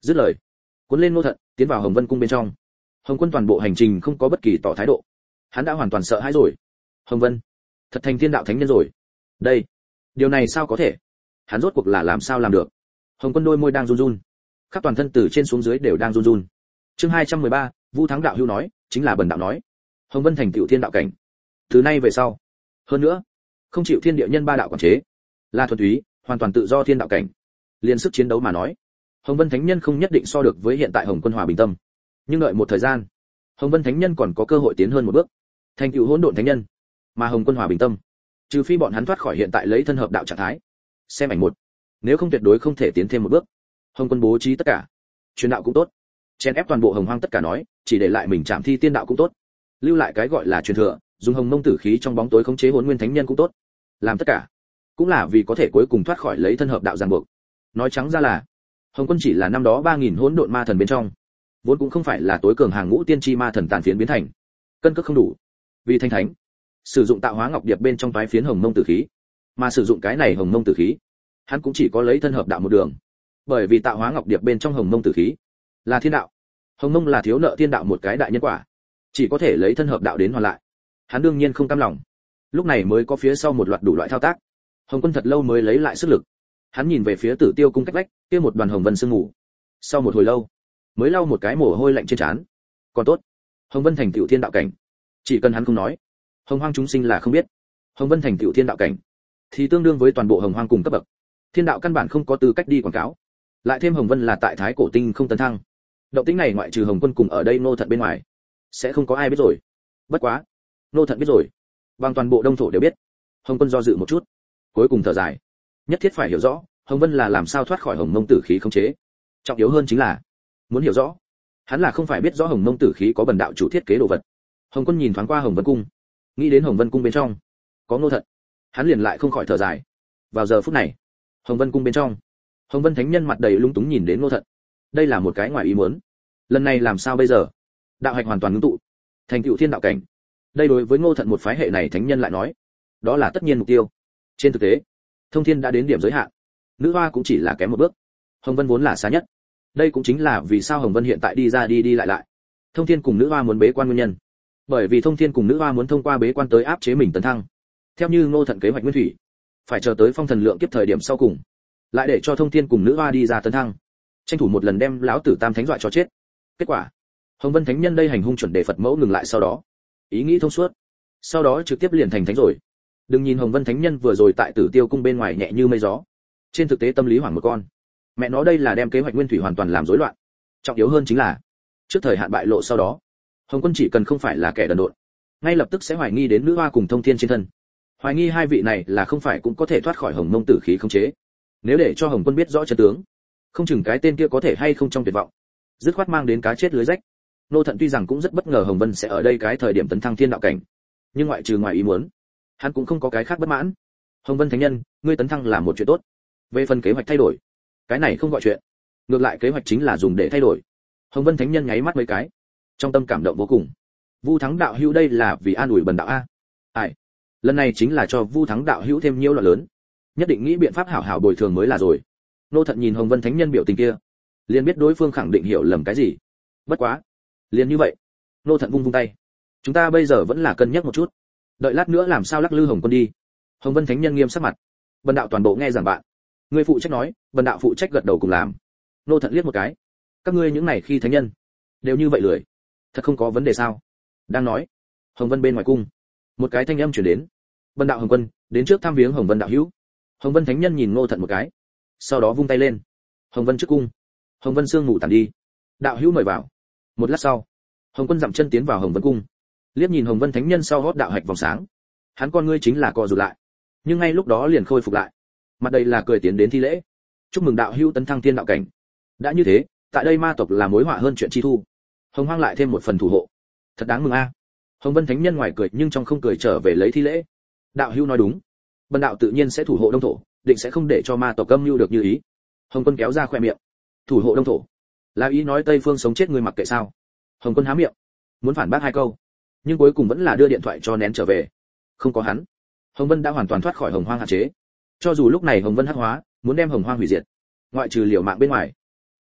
Dứt lời, cuốn lên Ngô Thận, tiến vào Hồng Vân cung bên trong. Hồng Quân toàn bộ hành trình không có bất kỳ tỏ thái độ, hắn đã hoàn toàn sợ hãi rồi. Hồng Vân, thật thành thiên đạo thánh nhân rồi. Đây, điều này sao có thể? Hắn rốt cuộc là làm sao làm được? Hồng Quân đôi môi đang run run, khắp toàn thân từ trên xuống dưới đều đang run run. Chương 213, Vu Thắng đạo hữu nói, chính là bần đạo nói. Hồng Vân thành tựu thiên đạo cảnh. Từ nay về sau, hơn nữa, không chịu thiên địa nhân ba đạo quản chế, là thuần túy, hoàn toàn tự do thiên đạo cảnh. Liên sức chiến đấu mà nói, Hồng Vân thánh nhân không nhất định so được với hiện tại Hồng Quân Hòa Bình Tâm, nhưng đợi một thời gian, Hồng Vân thánh nhân còn có cơ hội tiến hơn một bước, thành tựu hỗn độn thánh nhân. Mà Hồng Quân Hòa Bình Tâm, trừ phi bọn hắn thoát khỏi hiện tại lấy thân hợp đạo trạng thái. Xem ảnh một, nếu không tuyệt đối không thể tiến thêm một bước. Hồng Quân bố trí tất cả, truyền đạo cũng tốt, chen ép toàn bộ Hồng Hoang tất cả nói, chỉ để lại mình chạm thi tiên đạo cũng tốt, lưu lại cái gọi là truyền thừa, dùng Hồng Mông tử khí trong bóng tối khống chế Hỗn Nguyên thánh nhân cũng tốt, làm tất cả cũng là vì có thể cuối cùng thoát khỏi lấy thân hợp đạo ràng buộc. Nói trắng ra là, Hồng Quân chỉ là năm đó 3000 hỗn độn ma thần bên trong, vốn cũng không phải là tối cường hàng ngũ tiên tri ma thần tàn phiến biến thành, cân cước không đủ, vì thanh thánh, sử dụng tạo hóa ngọc điệp bên trong toái phiến Hồng Mông tử khí, mà sử dụng cái này Hồng Mông tử khí, hắn cũng chỉ có lấy thân hợp đạo một đường, bởi vì tạo hóa ngọc điệp bên trong Hồng Mông tử khí là thiên đạo, Hồng Mông là thiếu nợ thiên đạo một cái đại nhân quả, chỉ có thể lấy thân hợp đạo đến hoàn lại. Hắn đương nhiên không cam lòng, lúc này mới có phía sau một loạt đủ loại thao tác. Hồng Quân thật lâu mới lấy lại sức lực, hắn nhìn về phía Tử Tiêu cung cách vách, kia một đoàn hồng vân sương mù. Sau một hồi lâu, mới lau một cái mồ hôi lạnh trên trán. Còn tốt, Hồng Vân thành tựu thiên đạo cảnh, chỉ cần hắn không nói, Hồng Hoang chúng sinh là không biết. Hồng Vân thành tựu thiên đạo cảnh, thì tương đương với toàn bộ Hồng Hoang cùng cấp bậc. Thiên đạo căn bản không có tư cách đi quảng cáo. Lại thêm Hồng Vân là tại Thái Cổ Tinh không tấn thăng, động tĩnh này ngoại trừ Hồng Quân cùng ở đây Ngô Thận bên ngoài, sẽ không có ai biết rồi. Bất quá, Ngô Thận biết rồi, bằng toàn bộ đông thổ đều biết. Hồng Quân do dự một chút, cuối cùng thở dài, nhất thiết phải hiểu rõ Hồng Vân là làm sao thoát khỏi Hồng Mông tử khí khống chế. Trọng yếu hơn chính là muốn hiểu rõ, hắn là không phải biết rõ Hồng Mông tử khí có bần đạo chủ thiết kế đồ vật. Hồng Quân nhìn thoáng qua Hồng Vân cung, nghĩ đến Hồng Vân cung bên trong có Ngô Thận, hắn liền lại không khỏi thở dài. Vào giờ phút này, Hồng Vân cung bên trong, Hồng Vân thánh nhân mặt đầy lung túng nhìn đến Ngô Thận. Đây là một cái ngoài ý muốn. Lần này làm sao bây giờ? Đạo hạch hoàn toàn ngưng tụ, thành tựu thiên đạo cảnh. Đây đối với Ngô Thận một phái hệ này thánh nhân lại nói, đó là tất nhiên mục tiêu. Trên thực tế, Thông Thiên đã đến điểm giới hạn, Nữ Hoa cũng chỉ là kém một bước. Hồng Vân vốn là xa nhất. Đây cũng chính là vì sao Hồng Vân hiện tại đi ra đi lại. Thông Thiên cùng Nữ Hoa muốn bế quan nguyên nhân. Bởi vì Thông Thiên cùng Nữ Hoa muốn thông qua bế quan tới áp chế mình tấn thăng. Theo như Ngô Thận kế hoạch nguyên thủy, phải chờ tới phong thần lượng kiếp thời điểm sau cùng, lại để cho Thông Thiên cùng Nữ Hoa đi ra tấn thăng, tranh thủ một lần đem lão tử Tam Thánh dọa cho chết. Kết quả, Hồng Vân thánh nhân đây hành hung chuẩn đề Phật mẫu ngừng lại sau đó, ý nghĩ thông suốt, sau đó trực tiếp liền thành thánh rồi. Đừng nhìn Hồng Vân thánh nhân vừa rồi tại Tử Tiêu cung bên ngoài nhẹ như mây gió, trên thực tế tâm lý hoảng một con. Mẹ nó đây là đem kế hoạch nguyên thủy hoàn toàn làm rối loạn. Trọng yếu hơn chính là, trước thời hạn bại lộ sau đó, Hồng Quân chỉ cần không phải là kẻ đần độn, ngay lập tức sẽ hoài nghi đến Nữ Hoa cùng Thông Thiên trên thân. Hoài nghi hai vị này là không phải cũng có thể thoát khỏi Hồng Mông tử khí khống chế. Nếu để cho Hồng Quân biết rõ chân tướng, không chừng cái tên kia có thể hay không trong tuyệt vọng, dứt khoát mang đến cá chết lưới rách. Nô Thận tuy rằng cũng rất bất ngờ Hồng Vân sẽ ở đây cái thời điểm tấn thăng thiên đạo cảnh, nhưng ngoại trừ ngoài ý muốn, hắn cũng không có cái khác bất mãn. Hồng Vân thánh nhân, ngươi tấn thăng là một chuyện tốt. Về phần kế hoạch thay đổi, cái này không gọi chuyện. Ngược lại kế hoạch chính là dùng để thay đổi. Hồng Vân thánh nhân nháy mắt mấy cái, trong tâm cảm động vô cùng. Vu Thắng đạo hữu đây là vì an ủi bần đạo a. Ai? Lần này chính là cho Vu Thắng đạo hữu thêm nhiễu loạn lớn, nhất định nghĩ biện pháp hảo hảo bồi thường mới là rồi. Nô Thận nhìn Hồng Vân thánh nhân biểu tình kia, liền biết đối phương khẳng định hiểu lầm cái gì. Bất quá, liền như vậy, Nô Thận vung tay. Chúng ta bây giờ vẫn là cân nhắc một chút, đợi lát nữa làm sao lắc lư Hồng Quân đi. Hồng Vân thánh nhân nghiêm sắc mặt. Bần đạo toàn bộ nghe giảng bạn. Ngươi phụ trách nói, bần đạo phụ trách gật đầu cùng làm. Nô Thận liếc một cái. Các ngươi những này khi thánh nhân đều như vậy lười, thật không có vấn đề sao? Đang nói, Hồng Vân bên ngoài cung, một cái thanh âm truyền đến. Bần đạo Hồng Quân đến trước thăm viếng Hồng Vân đạo hữu. Hồng Vân thánh nhân nhìn Nô Thận một cái, sau đó vung tay lên. Hồng Vân trước cung. Hồng Vân sương ngủ tàn đi. Đạo hữu mời vào. Một lát sau, Hồng Quân dậm chân tiến vào Hồng Vân cung, liếc nhìn Hồng Vân thánh nhân sau hót đạo hạch vòng sáng. Hắn con ngươi chính là co rụt lại, nhưng ngay lúc đó liền khôi phục lại, mặt đầy là cười tiến đến thi lễ. Chúc mừng đạo hữu tấn thăng thiên đạo cảnh. Đã như thế, tại đây ma tộc là mối họa hơn chuyện chi thu. Hồng Hoang lại thêm một phần thủ hộ, thật đáng mừng a. Hồng Vân thánh nhân ngoài cười nhưng trong không cười trở về lấy thi lễ. Đạo hữu nói đúng, bần đạo tự nhiên sẽ thủ hộ đông thổ, định sẽ không để cho ma tộc âm mưu được như ý. Hồng Quân kéo ra khoe miệng. Thủ hộ đông thổ, là ý nói Tây Phương sống chết người mặc kệ sao? Hồng Quân há miệng, muốn phản bác hai câu, nhưng cuối cùng vẫn là đưa điện thoại cho nén trở về. Không có hắn, Hồng Vân đã hoàn toàn thoát khỏi Hồng Hoang hạn chế. Cho dù lúc này Hồng Vân hắc hóa, muốn đem Hồng Hoang hủy diệt, ngoại trừ liều mạng bên ngoài,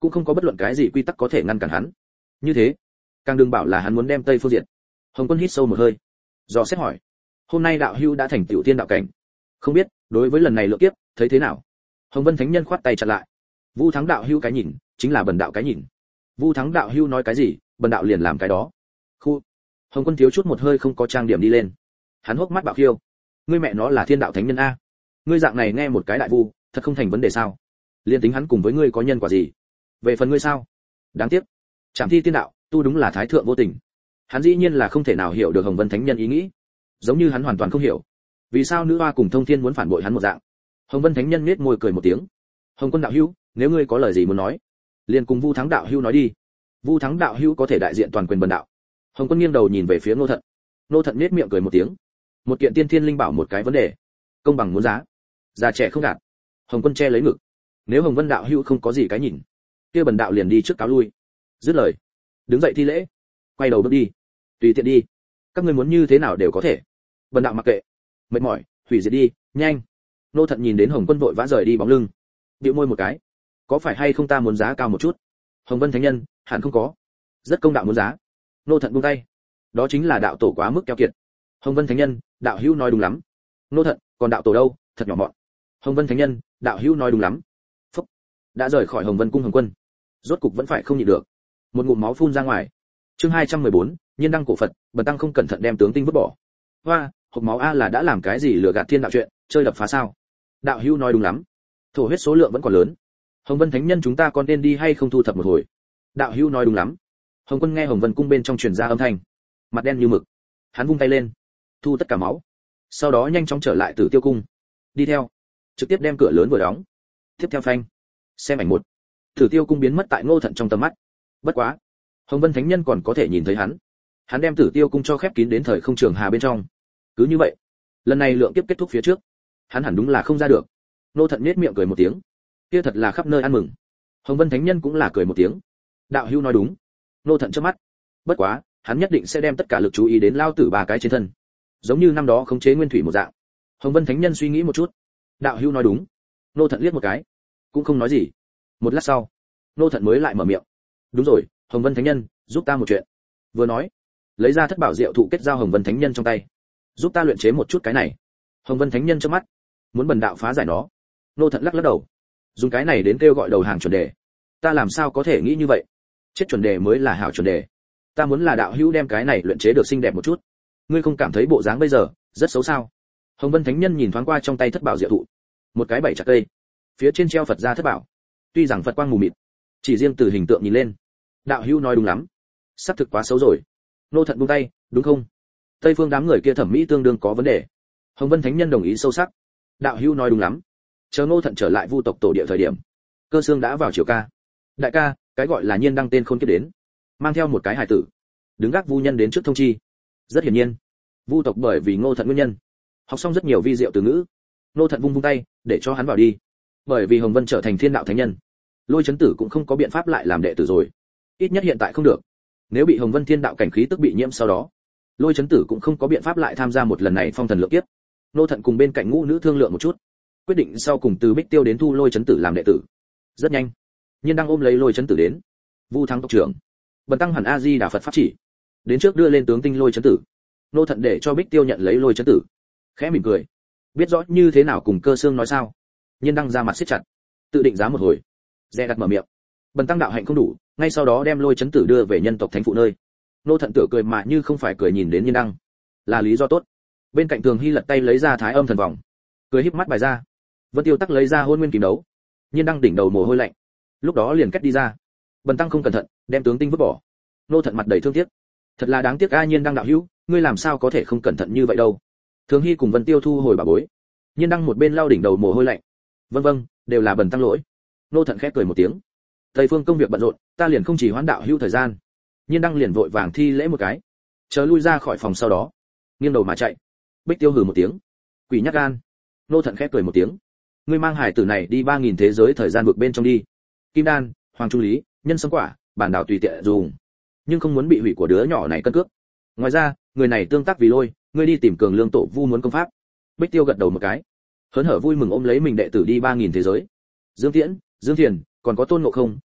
cũng không có bất luận cái gì quy tắc có thể ngăn cản hắn. Như thế, càng đừng bảo là hắn muốn đem Tây Phương diệt. Hồng Quân hít sâu một hơi, dò xét hỏi: hôm nay đạo hữu đã thành tiểu tiên đạo cảnh, không biết đối với lần này lượng kiếp thấy thế nào? Hồng Vân Thánh Nhân khoát tay chặn lại: Vu Thắng đạo hữu cái nhìn chính là bần đạo cái nhìn. Vu Thắng đạo hữu nói cái gì, bần đạo liền làm cái đó. Khu. Hồng Quân thiếu chút một hơi không có trang điểm đi lên. Hắn hốc mắt bạo khiêu: ngươi mẹ nó là thiên đạo thánh nhân a, ngươi dạng này nghe một cái đại vu thật không thành vấn đề sao? Liên tính hắn cùng với ngươi có nhân quả gì, về phần ngươi sao? Đáng tiếc, Trảm Thi tiên đạo tu đúng là thái thượng vô tình. Hắn dĩ nhiên là không thể nào hiểu được Hồng Vân Thánh Nhân ý nghĩ, giống như hắn hoàn toàn không hiểu vì sao nữ hoa cùng Thông Thiên muốn phản bội hắn một dạng. Hồng Vân Thánh Nhân nhếch môi cười một tiếng: Hồng Quân đạo hữu, nếu ngươi có lời gì muốn nói, liền cùng Vu Thắng đạo hữu nói đi. Vu Thắng đạo hữu có thể đại diện toàn quyền bần đạo. Hồng Quân nghiêng đầu nhìn về phía Ngô Thận. Ngô Thận nhếch miệng cười một tiếng: một kiện tiên thiên linh bảo một cái vấn đề, công bằng muốn giá, già trẻ không gạt. Hồng Quân che lấy ngực: nếu Hồng Vân đạo hữu không có gì cái nhìn, kia bần đạo liền đi trước cáo lui. Dứt lời, đứng dậy thi lễ, quay đầu bước đi. Tùy tiện đi, các ngươi muốn như thế nào đều có thể, bần đạo mặc kệ. Mệt mỏi, hủy diệt đi, nhanh. Ngô Thận nhìn đến Hồng Quân vội vã rời đi bóng lưng, bĩu môi một cái: có phải hay không ta muốn giá cao một chút? Hồng Vân Thánh Nhân: hẳn không có, rất công đạo muốn giá. Ngô Thận buông tay: đó chính là đạo tổ quá mức keo kiệt. Hồng Vân Thánh Nhân: đạo hữu nói đúng lắm. Ngô Thận: còn đạo tổ đâu, thật nhỏ mọn. Hồng Vân Thánh Nhân: đạo hữu nói đúng lắm. Phúc. Đã rời khỏi Hồng Vân cung Hồng Quân, rốt cục vẫn phải không nhịn được, một ngụm máu phun ra ngoài. Chương 214, Nhiên đăng cổ Phật, bần tăng không cẩn thận đem tướng tinh vứt bỏ. Hoa, hộc máu a là đã làm cái gì lừa gạt thiên đạo chuyện, chơi đập phá sao? Đạo hữu nói đúng lắm. Thổ huyết số lượng vẫn còn lớn. Hồng Vân Thánh Nhân chúng ta còn nên đi hay không thu thập một hồi? Đạo hữu nói đúng lắm. Hồng Quân nghe Hồng Vân cung bên trong truyền ra âm thanh, mặt đen như mực. Hắn vung tay lên, thu tất cả máu, sau đó nhanh chóng trở lại Tử Tiêu cung. Đi theo, trực tiếp đem cửa lớn vừa đóng. Tiếp theo phanh. Xem ảnh một. Tử Tiêu cung biến mất tại Ngô Thận trong tầm mắt. Bất quá, Hồng Vân Thánh Nhân còn có thể nhìn thấy hắn. Hắn đem Tử Tiêu cung cho khép kín đến thời không trường hà bên trong. Cứ như vậy, lần này lượng kiếp kết thúc phía trước, hắn hẳn đúng là không ra được. Ngô Thận nhếch miệng cười một tiếng, kia thật là khắp nơi ăn mừng. Hồng Vân Thánh Nhân cũng là cười một tiếng. Đạo hữu nói đúng. Ngô Thận chớp mắt. Bất quá, hắn nhất định sẽ đem tất cả lực chú ý đến lao tử ba cái trên thân, giống như năm đó khống chế nguyên thủy một dạng. Hồng Vân Thánh Nhân suy nghĩ một chút. Đạo hữu nói đúng. Ngô Thận liếc một cái, cũng không nói gì. Một lát sau, Ngô Thận mới lại mở miệng. Đúng rồi, Hồng Vân Thánh Nhân, giúp ta một chuyện. Vừa nói, lấy ra thất bảo diệu thụ kết giao Hồng Vân Thánh Nhân trong tay. Giúp ta luyện chế một chút cái này. Hồng Vân Thánh Nhân chớp mắt, muốn bần đạo phá giải nó. Ngô Thận lắc lắc đầu, dùng cái này đến kêu gọi đầu hàng chuẩn đề. Ta làm sao có thể nghĩ như vậy? Chết chuẩn đề mới là hảo chuẩn đề. Ta muốn là đạo hữu đem cái này luyện chế được xinh đẹp một chút. Ngươi không cảm thấy bộ dáng bây giờ rất xấu sao? Hồng Vân Thánh Nhân nhìn thoáng qua trong tay thất bảo diệu thụ, một cái bảy chặt cây, phía trên treo Phật gia thất bảo. Tuy rằng Phật quang mù mịt, chỉ riêng từ hình tượng nhìn lên, đạo hữu nói đúng lắm, sắp thực quá xấu rồi. Ngô Thận buông tay, đúng không? Tây phương đám người kia thẩm mỹ tương đương có vấn đề. Hồng Vân Thánh Nhân đồng ý sâu sắc. Đạo hữu nói đúng lắm. Chờ Ngô Thận trở lại Vu tộc tổ địa thời điểm, Cơ Xương đã vào triều ca. Đại ca, cái gọi là Nhiên đăng tên khôn kiếp đến, mang theo một cái hài tử, đứng gác Vu nhân đến trước thông chi. Rất hiển nhiên, Vu tộc bởi vì Ngô Thận nguyên nhân, học xong rất nhiều vi diệu từ ngữ. Ngô Thận vung tay, để cho hắn vào đi. Bởi vì Hồng Vân trở thành thiên đạo thánh nhân, Lôi Chấn Tử cũng không có biện pháp lại làm đệ tử rồi. Ít nhất hiện tại không được. Nếu bị Hồng Vân thiên đạo cảnh khí tức bị nhiễm sau đó, Lôi Chấn Tử cũng không có biện pháp lại tham gia một lần này phong thần lượng kiếp. Ngô Thận cùng bên cạnh ngũ nữ thương lượng một chút, quyết định sau cùng từ Bích Tiêu đến thu Lôi Chấn Tử làm đệ tử. Rất nhanh, Nhiên đang ôm lấy Lôi Chấn Tử đến. Vu Thắng tộc trưởng, bần tăng hẳn A Di Đà Phật pháp chỉ, đến trước đưa lên tướng tinh Lôi Chấn Tử. Ngô Thận để cho Bích Tiêu nhận lấy Lôi Chấn Tử, khẽ mỉm cười, biết rõ như thế nào cùng Cơ Xương nói sao. Nhiên đang ra mặt siết chặt, tự định giá một hồi, dè đặt mở miệng. Bần tăng đạo hạnh không đủ, ngay sau đó đem Lôi Chấn Tử đưa về nhân tộc thánh phụ nơi. Ngô Thận tựa cười mà như không phải cười nhìn đến Nhiên đăng, là lý do tốt. Bên cạnh Thường Hy lật tay lấy ra Thái Âm thần vòng, cười híp mắt bài ra. Vân Tiêu tắc lấy ra Hôn Nguyên Kìm đấu. Nhiên đăng đỉnh đầu mồ hôi lạnh, lúc đó liền kết đi ra. Bần tăng không cẩn thận, đem tướng tinh vứt bỏ. Ngô Thận mặt đầy thương tiếc, thật là đáng tiếc a. Nhiên đăng đạo hữu, ngươi làm sao có thể không cẩn thận như vậy đâu? Thường Hy cùng Vân Tiêu thu hồi bà bối. Nhiên đăng một bên lau đỉnh đầu mồ hôi lạnh. Vâng, đều là bần tăng lỗi. Ngô Thận khẽ cười một tiếng. Tây phương công việc bận rộn, ta liền không chỉ hoãn đạo hữu thời gian. Nhiên đăng liền vội vàng thi lễ một cái, chờ lui ra khỏi phòng sau đó, nghiêng đầu mà chạy. Bích Tiêu hừ một tiếng, quỷ nhát gan. Ngô Thận khẽ cười một tiếng, ngươi mang hải tử này đi 3000 thế giới thời gian vực bên trong đi. Kim đan, hoàng trung lý, nhân sâm quả, bản đảo tùy tiện dùng, nhưng không muốn bị hủy của đứa nhỏ này cân cước. Ngoài ra, người này tương tác vì Lôi, ngươi đi tìm Cường Lương tổ vu muốn công pháp. Bích Tiêu gật đầu một cái, hớn hở vui mừng ôm lấy mình đệ tử đi 3000 thế giới. Dương Tiễn, Dương Thiền, còn có Tôn Ngộ Không,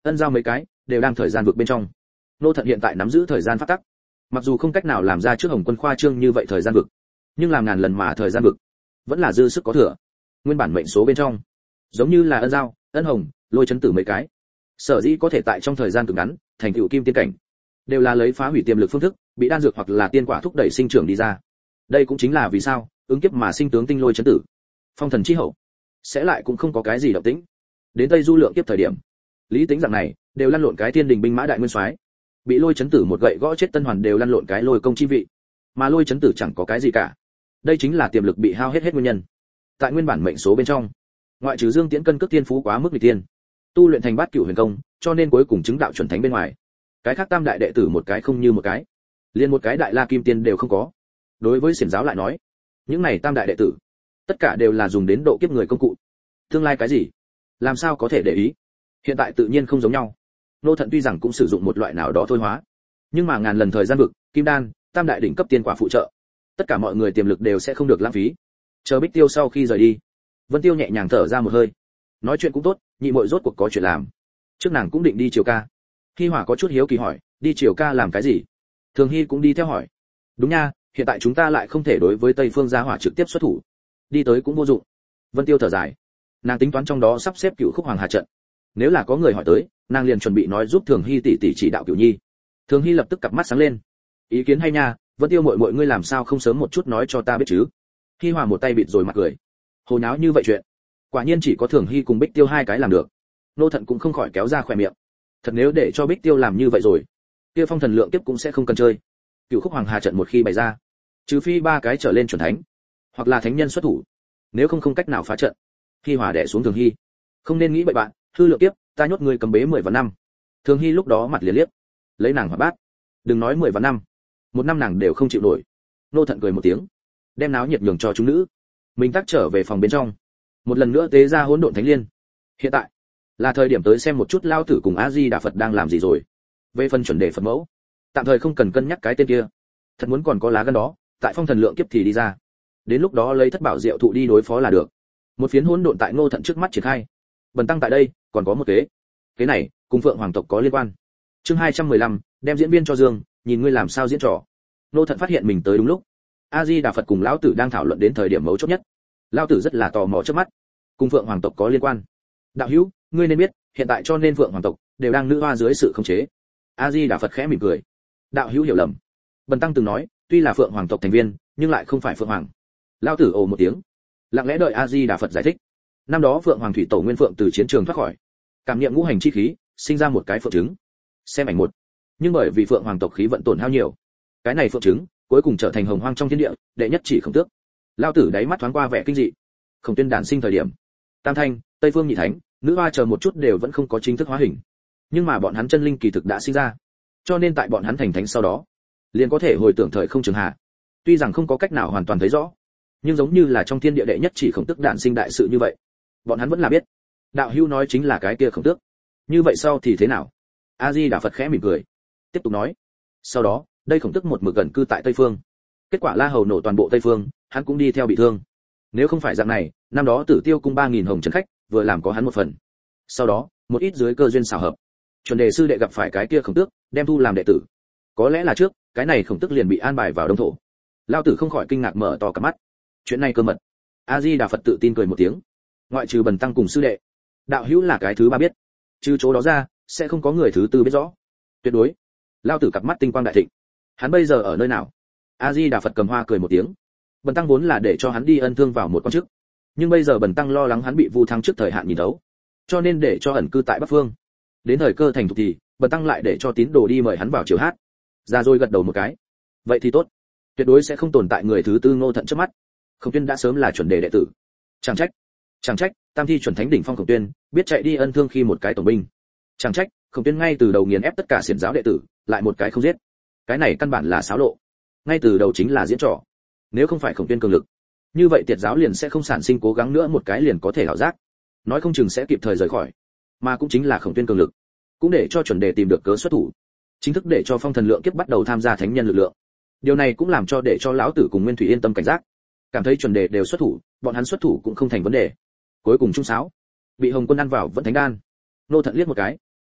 ân giao mấy cái đều đang thời gian vực bên trong. Nô Thận hiện tại nắm giữ thời gian pháp tắc, mặc dù không cách nào làm ra trước Hồng Quân khoa trương như vậy thời gian vực, nhưng làm ngàn lần mà thời gian vực vẫn là dư sức có thừa. Nguyên bản mệnh số bên trong, giống như là ân giao, ân hồng, lôi chấn tử mấy cái, sở dĩ có thể tại trong thời gian cực ngắn thành tựu kim tiên cảnh, đều là lấy phá hủy tiềm lực phương thức, bị đan dược hoặc là tiên quả thúc đẩy sinh trưởng đi ra. Đây cũng chính là vì sao ứng kiếp mà sinh tướng tinh lôi chấn tử, phong thần chi hậu sẽ lại cũng không có cái gì động tĩnh. Đến Tây Du lượng kiếp thời điểm, lý tính dạng này đều lăn lộn cái thiên đình binh mã đại nguyên soái, bị lôi chấn tử một gậy gõ chết tân hoàn đều lăn lộn cái lôi công chi vị, mà lôi chấn tử chẳng có cái gì cả. Đây chính là tiềm lực bị hao hết nguyên nhân. Tại nguyên bản mệnh số bên trong, ngoại trừ Dương Tiễn cân cước tiên phú quá mức nghịch tiên, tu luyện thành bát cửu huyền công, cho nên cuối cùng chứng đạo chuẩn thánh bên ngoài, cái khác tam đại đệ tử một cái không như một cái, liền một cái đại la kim tiên đều không có. Đối với xiển giáo lại nói, những này tam đại đệ tử tất cả đều là dùng đến độ kiếp người công cụ, tương lai cái gì làm sao có thể để ý. Hiện tại tự nhiên không giống nhau. Nô Thận tuy rằng cũng sử dụng một loại nào đó thôi hóa, nhưng mà ngàn lần thời gian vực, kim đan, tam đại đỉnh cấp tiên quả phụ trợ, tất cả mọi người tiềm lực đều sẽ không được lãng phí. Chờ Bích Tiêu sau khi rời đi, Vân Tiêu nhẹ nhàng thở ra một hơi, nói chuyện cũng tốt, nhị muội rốt cuộc có chuyện làm. Trước nàng cũng định đi Triều Ca. Hi Hỏa có chút hiếu kỳ hỏi, đi Triều Ca làm cái gì? Thường Hy cũng đi theo hỏi. Đúng nha, hiện tại chúng ta lại không thể đối với Tây Phương Gia Hỏa trực tiếp xuất thủ, đi tới cũng vô dụng. Vân Tiêu thở dài, nàng tính toán trong đó sắp xếp Cửu Khúc Hoàng Hà trận. Nếu là có người hỏi tới, nàng liền chuẩn bị nói giúp Thường Hy tỷ tỷ chỉ đạo Cửu Nhi. Thường Hy lập tức cặp mắt sáng lên, ý kiến hay nha, Vân Tiêu muội muội ngươi làm sao không sớm một chút nói cho ta biết chứ? Hi Hòa một tay bịt rồi mặt cười, hồ nháo như vậy chuyện, quả nhiên chỉ có Thường Hy cùng Bích Tiêu hai cái làm được. Nô Thận cũng không khỏi kéo ra khóe miệng, thật nếu để cho Bích Tiêu làm như vậy rồi, kia phong thần lượng kiếp cũng sẽ không cần chơi. Cửu Khúc Hoàng Hà trận một khi bày ra, trừ phi ba cái trở lên chuẩn thánh, hoặc là thánh nhân xuất thủ, nếu không cách nào phá trận. Hi Hòa đè xuống Thường Hy, không nên nghĩ bậy bạn, hư lượng kiếp, ta nhốt ngươi cầm bế 10 và năm. Thường Hy lúc đó mặt liền liếc, lấy nàng hòa bát, đừng nói 10 và năm, một năm nàng đều không chịu nổi. Nô Thận cười một tiếng, đem náo nhiệt nhường cho chúng nữ, mình tắc trở về phòng bên trong, một lần nữa tế ra hỗn độn thánh liên. Hiện tại là thời điểm tới xem một chút lao tử cùng A Di Đà Phật đang làm gì rồi. Về phần chuẩn đề Phật mẫu, tạm thời không cần cân nhắc cái tên kia, thật muốn còn có lá gan đó, tại phong thần lượng kiếp thì đi ra, đến lúc đó lấy thất bảo diệu thụ đi đối phó là được. Một phiến hỗn độn tại Ngô Thận trước mắt triển khai. Bần tăng tại đây còn có một kế này cùng Phượng Hoàng tộc có liên quan. Chương 215, đem diễn viên cho Dương, nhìn ngươi làm sao diễn trò. Ngô Thận phát hiện mình tới đúng lúc. A Di Đà Phật cùng lão tử đang thảo luận đến thời điểm mấu chốt nhất. Lão tử rất là tò mò trước mắt, cùng Phượng Hoàng tộc có liên quan. Đạo hữu, ngươi nên biết, hiện tại cho nên Phượng Hoàng tộc đều đang nữ hoa dưới sự khống chế. A Di Đà Phật khẽ mỉm cười. Đạo hữu hiểu lầm. Bần tăng từng nói, tuy là Phượng Hoàng tộc thành viên, nhưng lại không phải Phượng Hoàng. Lão tử ồ một tiếng, lặng lẽ đợi A Di Đà Phật giải thích. Năm đó Phượng Hoàng thủy tổ Nguyên Phượng từ chiến trường thoát khỏi, cảm nghiệm ngũ hành chi khí, sinh ra một cái phượng trứng. Xem ảnh một. Nhưng bởi vì Phượng Hoàng tộc khí vận tổn hao nhiều, cái này phượng trứng cuối cùng trở thành hồng hoang trong thiên địa đệ nhất chỉ Khổng Tước. Lão tử đáy mắt thoáng qua vẻ kinh dị. Khổng Tuyên đản sinh thời điểm, Tam Thanh, Tây Phương Nhị Thánh, nữ hoa chờ một chút đều vẫn không có chính thức hóa hình, nhưng mà bọn hắn chân linh kỳ thực đã sinh ra, cho nên tại bọn hắn thành thánh sau đó, liền có thể hồi tưởng thời không trường hạ. Tuy rằng không có cách nào hoàn toàn thấy rõ, nhưng giống như là trong thiên địa đệ nhất chỉ Khổng Tước đản sinh đại sự như vậy, bọn hắn vẫn là biết. Đạo hữu nói chính là cái kia Khổng Tước. Như vậy sau thì thế nào? A Di Đà Phật khẽ mỉm cười, tiếp tục nói. Sau đó, đây Khổng Tước một mực gần cư tại Tây Phương. Kết quả La Hầu nổ toàn bộ Tây Phương, hắn cũng đi theo bị thương. Nếu không phải dạng này, năm đó Tử Tiêu cung 3000 hồng trấn khách, vừa làm có hắn một phần. Sau đó, một ít dưới cơ duyên xảo hợp, chuẩn đề sư đệ gặp phải cái kia Khổng Tước, đem thu làm đệ tử. Có lẽ là trước, cái này Khổng Tước liền bị an bài vào Đông thổ. Lão tử không khỏi kinh ngạc mở to cả mắt. Chuyện này cơ mật. A Di Đà Phật tự tin cười một tiếng. Ngoại trừ bần tăng cùng sư đệ, đạo hữu là cái thứ ba biết, trừ chỗ đó ra, sẽ không có người thứ tư biết rõ. Tuyệt đối. Lão tử cặp mắt tinh quang đại thịnh. Hắn bây giờ ở nơi nào? A Di Đà Phật cầm hoa cười một tiếng. Bần tăng vốn là để cho hắn đi ân thương vào một con chức, nhưng bây giờ bần tăng lo lắng hắn bị vu thăng trước thời hạn nhìn thấu, cho nên để cho ẩn cư tại Bắc Phương. Đến thời cơ thành thục thì, bần tăng lại để cho tín đồ đi mời hắn vào chiều hát. Ra rồi gật đầu một cái. Vậy thì tốt. Tuyệt đối sẽ không tồn tại người thứ tư Ngô Thận trước mắt. Khổng Tuyên đã sớm là chuẩn đề đệ tử. Chẳng trách, tam thi chuẩn thánh đỉnh phong Khổng Tuyên, biết chạy đi ân thương khi một cái tổng binh. Chẳng trách, Khổng Tuyên ngay từ đầu nghiền ép tất cả xiển giáo đệ tử, lại một cái không giết. Cái này căn bản là xáo lộ. Ngay từ đầu chính là diễn trò. Nếu không phải Khổng Tuyên cường lực, như vậy tiệt giáo liền sẽ không sản sinh cố gắng nữa một cái liền có thể hảo giác, nói không chừng sẽ kịp thời rời khỏi. Mà cũng chính là Khổng Tuyên cường lực, cũng để cho chuẩn đề tìm được cớ xuất thủ, chính thức để cho phong thần lượng kiếp bắt đầu tham gia thánh nhân lực lượng. Điều này cũng làm cho để cho lão tử cùng Nguyên Thủy yên tâm cảnh giác, cảm thấy chuẩn đề đều xuất thủ, bọn hắn xuất thủ cũng không thành vấn đề. Cuối cùng trung sáo, bị Hồng Quân ăn vào vẫn thánh đan. Nô Thận liếc một cái,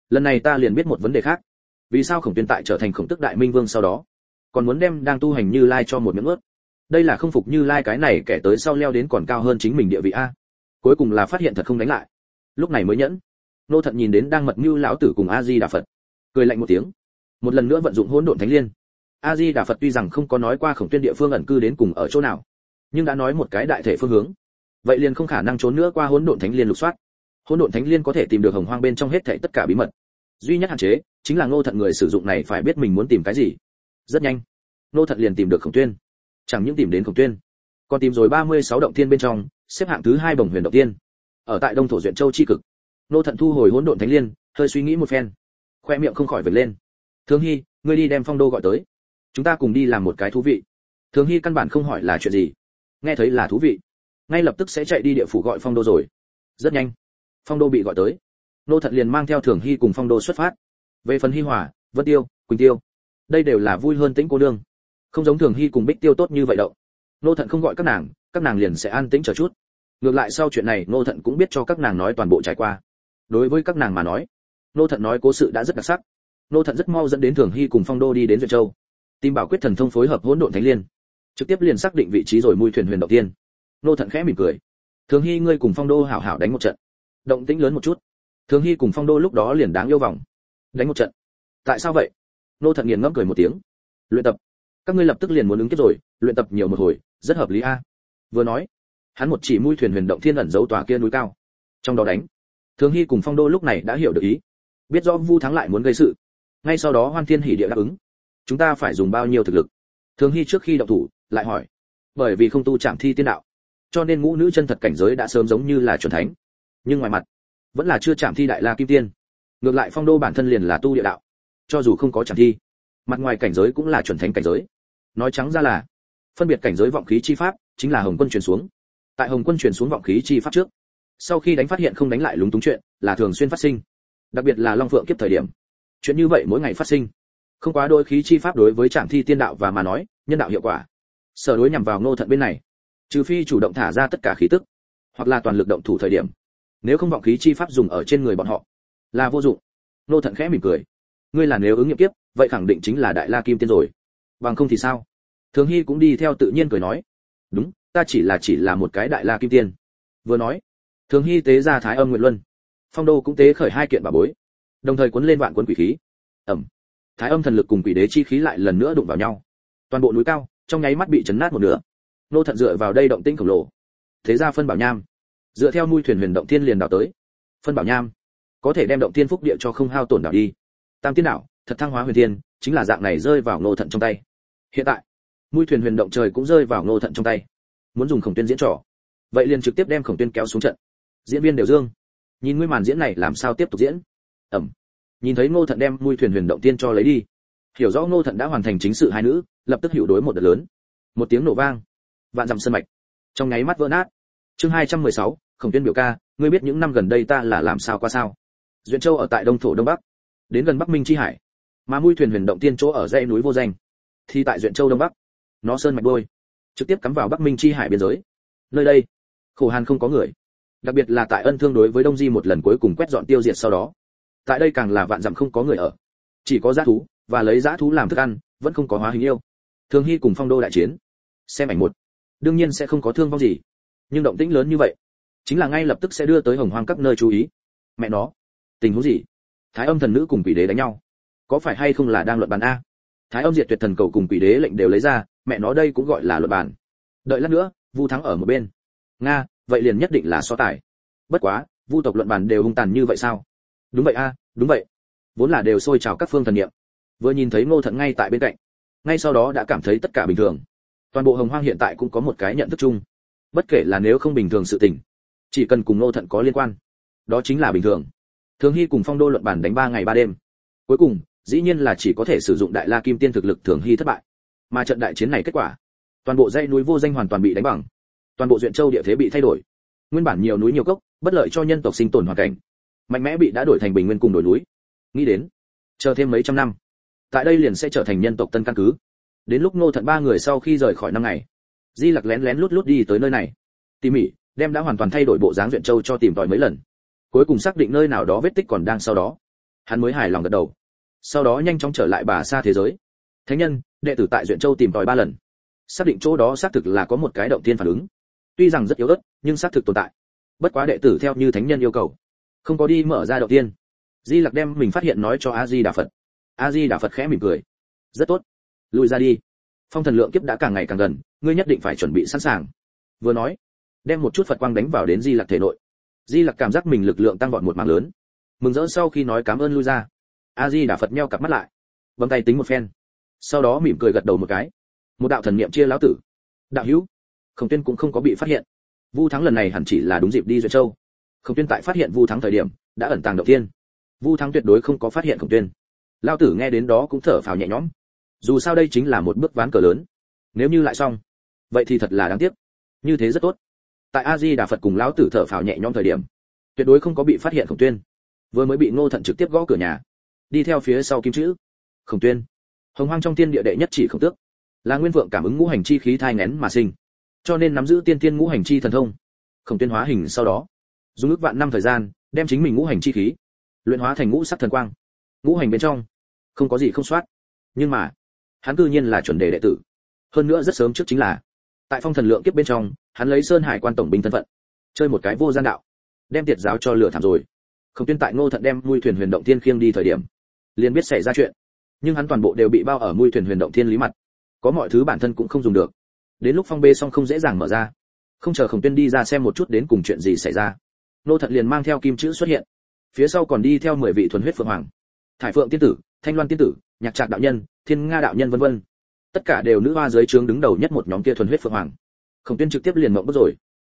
lần này ta liền biết một vấn đề khác, vì sao Khổng Tuyên tại trở thành Khổng Tức Đại Minh Vương sau đó còn muốn đem đang tu hành Như Lai cho một miếng ớt. Đây là không phục Như Lai cái này kẻ tới sau leo đến còn cao hơn chính mình địa vị a. Cuối cùng là phát hiện thật không đánh lại, lúc này mới nhẫn. Nô Thận nhìn đến đang mật mưu lão tử cùng A Di Đà Phật, cười lạnh một tiếng, một lần nữa vận dụng Hỗn Độn Thánh Liên. A Di Đà Phật tuy rằng không có nói qua Khổng Tuyên địa phương ẩn cư đến cùng ở chỗ nào, nhưng đã nói một cái đại thể phương hướng, vậy liền không khả năng trốn nữa qua Hỗn Độn Thánh Liên lục soát. Hỗn Độn Thánh Liên có thể tìm được Hồng Hoang bên trong hết thảy tất cả bí mật, duy nhất hạn chế chính là Ngô Thận người sử dụng này phải biết mình muốn tìm cái gì. Rất nhanh, Ngô Thận liền tìm được Khổng Tuyên, chẳng những tìm đến Khổng Tuyên, còn tìm rồi 36 động thiên bên trong xếp hạng thứ 2 Bồng Huyền động thiên, ở tại Đông Thổ Duyện Châu chi cực. Ngô Thận thu hồi Hỗn Độn Thánh Liên, hơi suy nghĩ một phen, khoe miệng không khỏi vểnh lên. Thường Hy, ngươi đi đem Phong Đô gọi tới, chúng ta cùng đi làm một cái thú vị. Thường Hy căn bản không hỏi là chuyện gì, nghe thấy là thú vị, ngay lập tức sẽ chạy đi địa phủ gọi Phong Đô rồi. Rất nhanh, Phong Đô bị gọi tới, Ngô Thận liền mang theo Thường Hy cùng Phong Đô xuất phát. Về phần Hy Hòa, Vân Tiêu, Quỳnh Tiêu, đây đều là vui hơn Tĩnh cô nương, không giống Thường Hy cùng Bích Tiêu tốt như vậy đâu. Ngô Thận không gọi các nàng liền sẽ an tĩnh chờ chút. Ngược lại sau chuyện này Ngô Thận cũng biết cho các nàng nói toàn bộ trải qua. Đối với các nàng mà nói, Ngô Thận nói cố sự đã rất đặc sắc. Ngô Thận rất mau dẫn đến Thường Hy cùng Phong Đô đi đến Duyện Châu, tìm Bảo Quyết Thần Thông phối hợp Hỗn Độn Thánh Liên, trực tiếp liền xác định vị trí rồi mui thuyền huyền động tiên. Ngô Thận khẽ mỉm cười, Thường Hy ngươi cùng Phong Đô hảo hảo đánh một trận, động tĩnh lớn một chút. Thường Hy cùng Phong Đô lúc đó liền đáng yêu vòng, đánh một trận. Tại sao vậy? Ngô Thận nghiền ngẫm cười một tiếng, luyện tập. Các ngươi lập tức liền muốn ứng kiếp rồi, luyện tập nhiều một hồi, rất hợp lý a. Vừa nói, hắn một chỉ mui thuyền huyền động thiên ẩn giấu tòa kia núi cao, trong đó đánh. Thường Hy cùng Phong Đô lúc này đã hiểu được ý, biết rõ Vu Thắng lại muốn gây sự, ngay sau đó hoan thiên hỉ địa đáp ứng. Chúng ta phải dùng bao nhiêu thực lực? Thường Hy trước khi động thủ lại hỏi, bởi vì không tu Trảm Thi tiên đạo, cho nên ngũ nữ chân thật cảnh giới đã sớm giống như là chuẩn thánh, nhưng ngoài mặt vẫn là chưa Trảm Thi đại la kim tiên. Ngược lại Phong Đô bản thân liền là tu địa đạo, cho dù không có Trảm Thi, mặt ngoài cảnh giới cũng là chuẩn thánh cảnh giới. Nói trắng ra là phân biệt cảnh giới vọng khí chi pháp chính là Hồng Quân truyền xuống. Tại Hồng Quân truyền xuống vọng khí chi pháp trước, sau khi đánh phát hiện không đánh lại lúng túng chuyện là thường xuyên phát sinh, đặc biệt là Long Phượng kiếp thời điểm, chuyện như vậy mỗi ngày phát sinh. Không quá đôi khí chi pháp đối với Trảm Thi tiên đạo và mà nói nhân đạo hiệu quả, sở đối nhằm vào Ngô Thận bên này, trừ phi chủ động thả ra tất cả khí tức, hoặc là toàn lực động thủ thời điểm, nếu không vọng khí chi pháp dùng ở trên người bọn họ là vô dụng. Ngô Thận khẽ mỉm cười, ngươi là nếu ứng nghiệm tiếp, vậy khẳng định chính là đại la kim tiên rồi, bằng không thì sao? Thường Hy cũng đi theo tự nhiên cười nói, đúng, ta chỉ là một cái đại la kim tiên. Vừa nói, Thường Hy tế ra Thái Âm Nguyệt Luân, Phong Đô cũng tế khởi 2 kiện bảo bối, đồng thời cuốn lên vạn quân quỷ khí. Ẩm. Thái Âm thần lực cùng quỷ đế chi khí lại lần nữa đụng vào nhau, toàn bộ núi cao trong nháy mắt bị chấn nát một nửa. Ngô Thận dựa vào đây động tĩnh khổng lồ, thế ra phân bảo nham, dựa theo nuôi thuyền huyền động thiên liền đào tới. Phân bảo nham có thể đem động thiên phúc địa cho không hao tổn đảo đi. Tam tiên đảo, thật thăng hóa huyền thiên, chính là dạng này rơi vào Ngô Thận trong tay. Hiện tại, nuôi thuyền huyền động trời cũng rơi vào Ngô Thận trong tay. Muốn dùng Khổng Tuyên diễn trò, vậy liền trực tiếp đem Khổng Tuyên kéo xuống trận. Diễn viên đều dương, nhìn ngươi màn diễn này làm sao tiếp tục diễn. Ẩm. Nhìn thấy Ngô Thận đem nuôi thuyền huyền động tiên cho lấy đi, hiểu rõ Ngô Thận đã hoàn thành chính sự hai nữ, lập tức hiểu đối một đợt lớn. Một tiếng nổ vang, vạn dặm sơn mạch trong nháy mắt vỡ nát. Chương 216, Khổng Tuyên biểu ca, ngươi biết những năm gần đây ta là làm sao qua sao? Duyện Châu ở tại Đông Thổ Đông Bắc, đến gần Bắc Minh chi hải, mà nuôi thuyền huyền động tiên chỗ ở dãy núi vô danh, thì tại Duyện Châu Đông Bắc, nó sơn mạch đôi, trực tiếp cắm vào Bắc Minh chi hải biên giới. Nơi đây, khổ hàn không có người, đặc biệt là tại Ân Thương đối với Đông Di một lần cuối cùng quét dọn tiêu diệt sau đó, tại đây càng là vạn dặm không có người ở, chỉ có dã thú, và lấy dã thú làm thức ăn, vẫn không có hóa hình yêu. Thường Hy cùng Phong Đô đại chiến, xem ảnh một, đương nhiên sẽ không có thương vong gì, nhưng động tĩnh lớn như vậy, chính là ngay lập tức sẽ đưa tới Hồng Hoang các nơi chú ý. Mẹ nó, tình huống gì? Thái Âm thần nữ cùng quỷ đế đánh nhau, có phải hay không là đang luận bàn a? Thái Âm diệt tuyệt thần cầu cùng quỷ đế lệnh đều lấy ra, mẹ nó đây cũng gọi là luận bàn. Đợi lát nữa, Vu Thắng ở một bên, nga, vậy liền nhất định là so tài. Bất quá, Vu tộc luận bàn đều hung tàn như vậy sao? Đúng vậy a, đúng vậy. Vốn là đều sôi trào các phương thần niệm. Vừa nhìn thấy Ngô Thận ngay tại bên cạnh, ngay sau đó đã cảm thấy tất cả bình thường. Toàn bộ Hồng Hoang hiện tại cũng có một cái nhận thức chung, bất kể là nếu không bình thường sự tình, chỉ cần cùng Ngô Thận có liên quan, đó chính là bình thường. Thường Hy cùng Phong Đô luận bàn đánh 3 ngày 3 đêm, cuối cùng dĩ nhiên là chỉ có thể sử dụng đại la kim tiên thực lực Thường Hy thất bại. Mà trận đại chiến này kết quả, toàn bộ dãy núi vô danh hoàn toàn bị đánh bằng, toàn bộ Duyện Châu địa thế bị thay đổi, nguyên bản nhiều núi nhiều cốc, bất lợi cho nhân tộc sinh tồn hoàn cảnh, mạnh mẽ bị đã đổi thành bình nguyên cùng đồi núi. Nghĩ đến, chờ thêm mấy trăm năm, tại đây liền sẽ trở thành nhân tộc tân căn cứ. Đến lúc Ngô Thận 3 người sau khi rời khỏi 5 ngày, Di Lặc lén lén lút lút đi tới nơi này, tỉ mỉ đem đã hoàn toàn thay đổi bộ dáng Duyện Châu cho tìm tòi mấy lần, cuối cùng xác định nơi nào đó vết tích còn đang sau đó. Hắn mới hài lòng gật đầu, sau đó nhanh chóng trở lại bà sa thế giới. Thánh nhân, đệ tử tại Duyện Châu tìm tòi 3 lần, xác định chỗ đó xác thực là có một cái động thiên phản ứng, tuy rằng rất yếu ớt nhưng xác thực tồn tại. Bất quá đệ tử theo như thánh nhân yêu cầu, không có đi mở ra động thiên. Di Lặc đem mình phát hiện nói cho A Di Đà Phật. A Di Đà Phật khẽ mỉm cười, rất tốt, lùi ra đi, phong thần lượng kiếp đã càng ngày càng gần, ngươi nhất định phải chuẩn bị sẵn sàng. Vừa nói, đem một chút Phật quang đánh vào đến Di Lặc thể nội. Di Lặc cảm giác mình lực lượng tăng vọt một mảng lớn, mừng rỡ sau khi nói cảm ơn lui ra. A Di Đà Phật nheo cặp mắt lại, vâng tay tính một phen, sau đó mỉm cười gật đầu một cái. Một đạo thần niệm chia lão tử. Đạo hữu, Khổng Tuyên cũng không có bị phát hiện. Vu Thắng lần này hẳn chỉ là đúng dịp đi Duyện Châu. Khổng Tuyên tại phát hiện Vu Thắng thời điểm đã ẩn tàng động thiên. Vu Thắng tuyệt đối không có phát hiện Khổng Tuyên. Lão tử nghe đến đó cũng thở phào nhẹ nhõm. Dù sao đây chính là một bước ván cờ lớn. Nếu như lại xong, vậy thì thật là đáng tiếc. Như thế rất tốt. Tại A Di Đà Phật cùng lão tử thở phào nhẹ nhõm thời điểm, tuyệt đối không có bị phát hiện Khổng Tuyên. Vừa mới bị Ngô Thận trực tiếp gõ cửa nhà, đi theo phía sau kim chữ. Khổng Tuyên, Hồng Hoang trong thiên địa đệ nhất chỉ Khổng Tước, là nguyên vượng cảm ứng ngũ hành chi khí thai nghén mà sinh, cho nên nắm giữ tiên tiên ngũ hành chi thần thông. Khổng Tuyên hóa hình sau đó, dùng ước vạn năm thời gian, đem chính mình ngũ hành chi khí luyện hóa thành ngũ sắc thần quang. Ngũ hành bên trong không có gì không soát, nhưng mà hắn cư nhiên là chuẩn đề đệ tử. Hơn nữa rất sớm trước chính là tại phong thần lượng kiếp bên trong, hắn lấy Sơn Hải quan tổng binh thân phận, chơi một cái vô gian đạo, đem tiệt giáo cho lửa thảm rồi. Khổng Tuyên tại Ngô Thận đem Mui Thuyền Huyền Động Thiên khiêng đi thời điểm, liền biết xảy ra chuyện, nhưng hắn toàn bộ đều bị bao ở Mui Thuyền Huyền Động Thiên lý mặt, có mọi thứ bản thân cũng không dùng được. Đến lúc phong bê xong không dễ dàng mở ra, không chờ Khổng Tuyên đi ra xem một chút đến cùng chuyện gì xảy ra, Ngô Thận liền mang theo kim chữ xuất hiện, phía sau còn đi theo 10 vị thuần huyết phượng hoàng, Thải Phượng tiên tử, Thanh Loan tiên tử, Nhạc Trạc đạo nhân, Thiên Nga đạo nhân vân vân, tất cả đều nữ hoa dưới trướng đứng đầu nhất một nhóm kia thuần huyết phượng hoàng. Khổng Tuyên trực tiếp liền mộng bức rồi.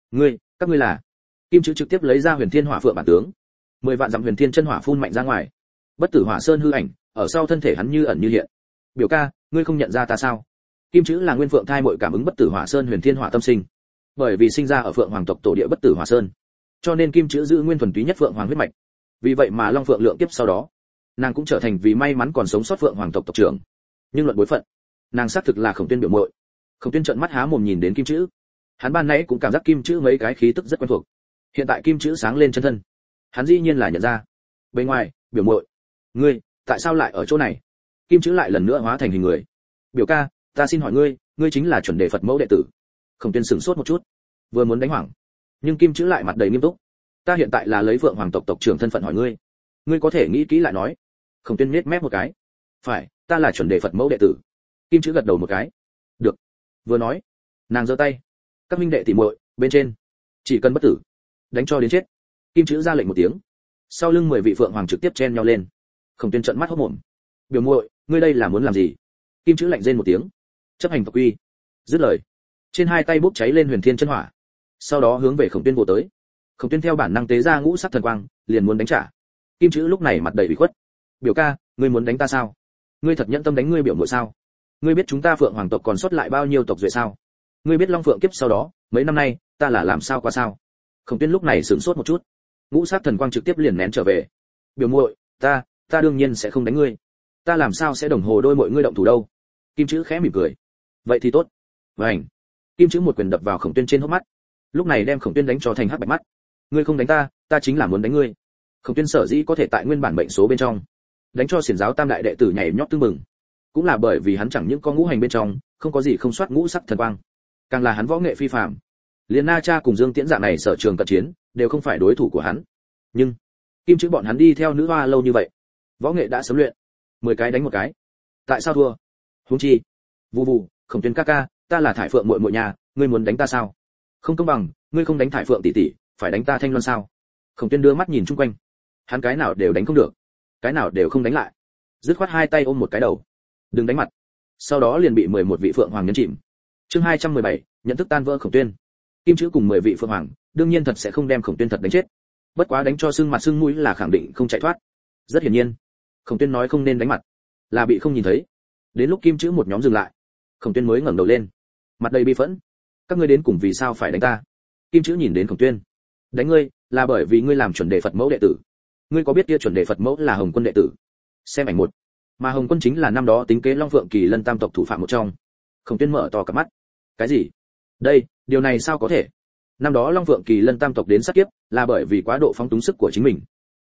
Các ngươi là? Kim chữ trực tiếp lấy ra Huyền Thiên Hỏa Phượng bản tướng, 10 vạn dặm huyền thiên chân hỏa phun mạnh ra ngoài. Bất tử hỏa sơn hư ảnh ở sau thân thể hắn như ẩn như hiện. Biểu ca, ngươi không nhận ra ta sao? Kim chữ là nguyên phượng thai muội cảm ứng bất tử hỏa sơn huyền thiên hỏa tâm sinh. Bởi vì sinh ra ở phượng hoàng tộc tổ địa bất tử hỏa sơn, cho nên kim chữ giữ nguyên thuần túy nhất phượng hoàng huyết mạch. Vì vậy mà long phượng lượng kiếp sau đó, nàng cũng trở thành vì may mắn còn sống sót phượng hoàng tộc tộc trưởng. Nhưng luận bối phận, nàng xác thực là Khổng Tuyên biểu muội. Khổng Tuyên trợn mắt há mồm nhìn đến kim chữ, hắn ban nãy cũng cảm giác kim chữ mấy cái khí tức rất quen thuộc. Hiện tại kim chữ sáng lên chân thân, hắn dĩ nhiên là nhận ra. Bên ngoài, biểu muội, ngươi tại sao lại ở chỗ này? Kim chữ lại lần nữa hóa thành hình người. Biểu ca, ta xin hỏi ngươi, ngươi chính là chuẩn đề Phật mẫu đệ tử? Khổng Tuyên sửng sốt một chút, vừa muốn đánh hoảng, nhưng kim chữ lại mặt đầy nghiêm túc. Ta hiện tại là lấy vượng hoàng tộc tộc trưởng thân phận hỏi ngươi, ngươi có thể nghĩ kỹ lại nói. Khổng Tuyên nhếch mép một cái. Phải, ta là chuẩn đề Phật mẫu đệ tử. Kim chữ gật đầu một cái. Được. Vừa nói, nàng giơ tay. Các minh đệ tỷ muội, bên trên, chỉ cần bất tử, đánh cho đến chết. Kim chữ ra lệnh một tiếng, sau lưng 10 vị phượng hoàng trực tiếp chen nhau lên. Khổng Tuyên trợn mắt hốt mồm. Biểu muội, ngươi đây là muốn làm gì? Kim chữ lạnh rên một tiếng, chấp hành tộc quy. Dứt lời, trên hai tay bốc cháy lên huyền thiên chân hỏa, sau đó hướng về Khổng Tuyên vồ tới. Khổng Tuyên theo bản năng tế ra ngũ sắc thần quang, liền muốn đánh trả. Kim chữ lúc này mặt đầy ủy khuất. Biểu ca, ngươi muốn đánh ta sao? Ngươi thật nhẫn tâm đánh ngươi biểu muội sao? Ngươi biết chúng ta phượng hoàng tộc còn sót lại bao nhiêu tộc duệ sao? Ngươi biết long phượng kiếp sau đó, mấy năm nay, ta là làm sao qua sao? Khổng Tuyên lúc này sửng sốt một chút, ngũ sắc thần quang trực tiếp liền nén trở về. Biểu muội, ta đương nhiên sẽ không đánh ngươi. Ta làm sao sẽ đồng hồ đôi mọi ngươi động thủ đâu? Kim chữ khẽ mỉm cười. Vậy thì tốt. Vành. Kim chữ một quyền đập vào Khổng Tuyên trên hốc mắt, lúc này đem Khổng Tuyên đánh cho thành hắc bạch mắt. Ngươi không đánh ta, ta chính là muốn đánh ngươi. Khổng Tuyên sở dĩ có thể tại nguyên bản mệnh số bên trong đánh cho xiển giáo tam đại đệ tử nhảy nhót tương mừng, cũng là bởi vì hắn chẳng những có ngũ hành bên trong không có gì không soát ngũ sắc thần quang, càng là hắn võ nghệ phi phàm. Liên Na Cha cùng Dương Tiễn dạng này sở trường cận chiến đều không phải đối thủ của hắn. Nhưng kim chữ bọn hắn đi theo nữ hoa lâu như vậy, võ nghệ đã sớm luyện, 10 cái đánh một cái, tại sao thua? Huống chi, vù vù, Khổng Tuyên ca ca, ta là Thải Phượng muội muội nhà, ngươi muốn đánh ta sao? Không công bằng, ngươi không đánh Thải Phượng tỷ tỷ, phải đánh ta Thanh Loan sao? Khổng Tuyên đưa mắt nhìn chung quanh, hắn cái nào đều đánh không được, cái nào đều không đánh lại, dứt khoát hai tay ôm một cái đầu, đừng đánh mặt. Sau đó liền bị 11 vị phượng hoàng nhấn chìm. Chương 217, nhận thức tan vỡ Khổng Tuyên. Kim chữ cùng 10 vị phượng hoàng, đương nhiên thật sẽ không đem Khổng Tuyên thật đánh chết. Bất quá đánh cho sưng mặt sưng mũi là khẳng định không chạy thoát. Rất hiển nhiên, Khổng Tuyên nói không nên đánh mặt, là bị không nhìn thấy. Đến lúc kim chữ một nhóm dừng lại, Khổng Tuyên mới ngẩng đầu lên, mặt đầy bi phẫn. Các ngươi đến cùng vì sao phải đánh ta? Kim chữ nhìn đến Khổng Tuyên. Đánh ngươi, là bởi vì ngươi làm chuẩn đề Phật mẫu đệ tử. Ngươi có biết kia chuẩn đề Phật mẫu là Hồng Quân đệ tử? Xem ảnh 1. Mà Hồng Quân chính là năm đó tính kế Long Phượng Kỳ Lân tam tộc thủ phạm một trong. Khổng Tuyên mở to cả mắt. Cái gì? Đây, điều này sao có thể? Năm đó Long Phượng Kỳ Lân tam tộc đến sát kiếp, là bởi vì quá độ phóng túng sức của chính mình.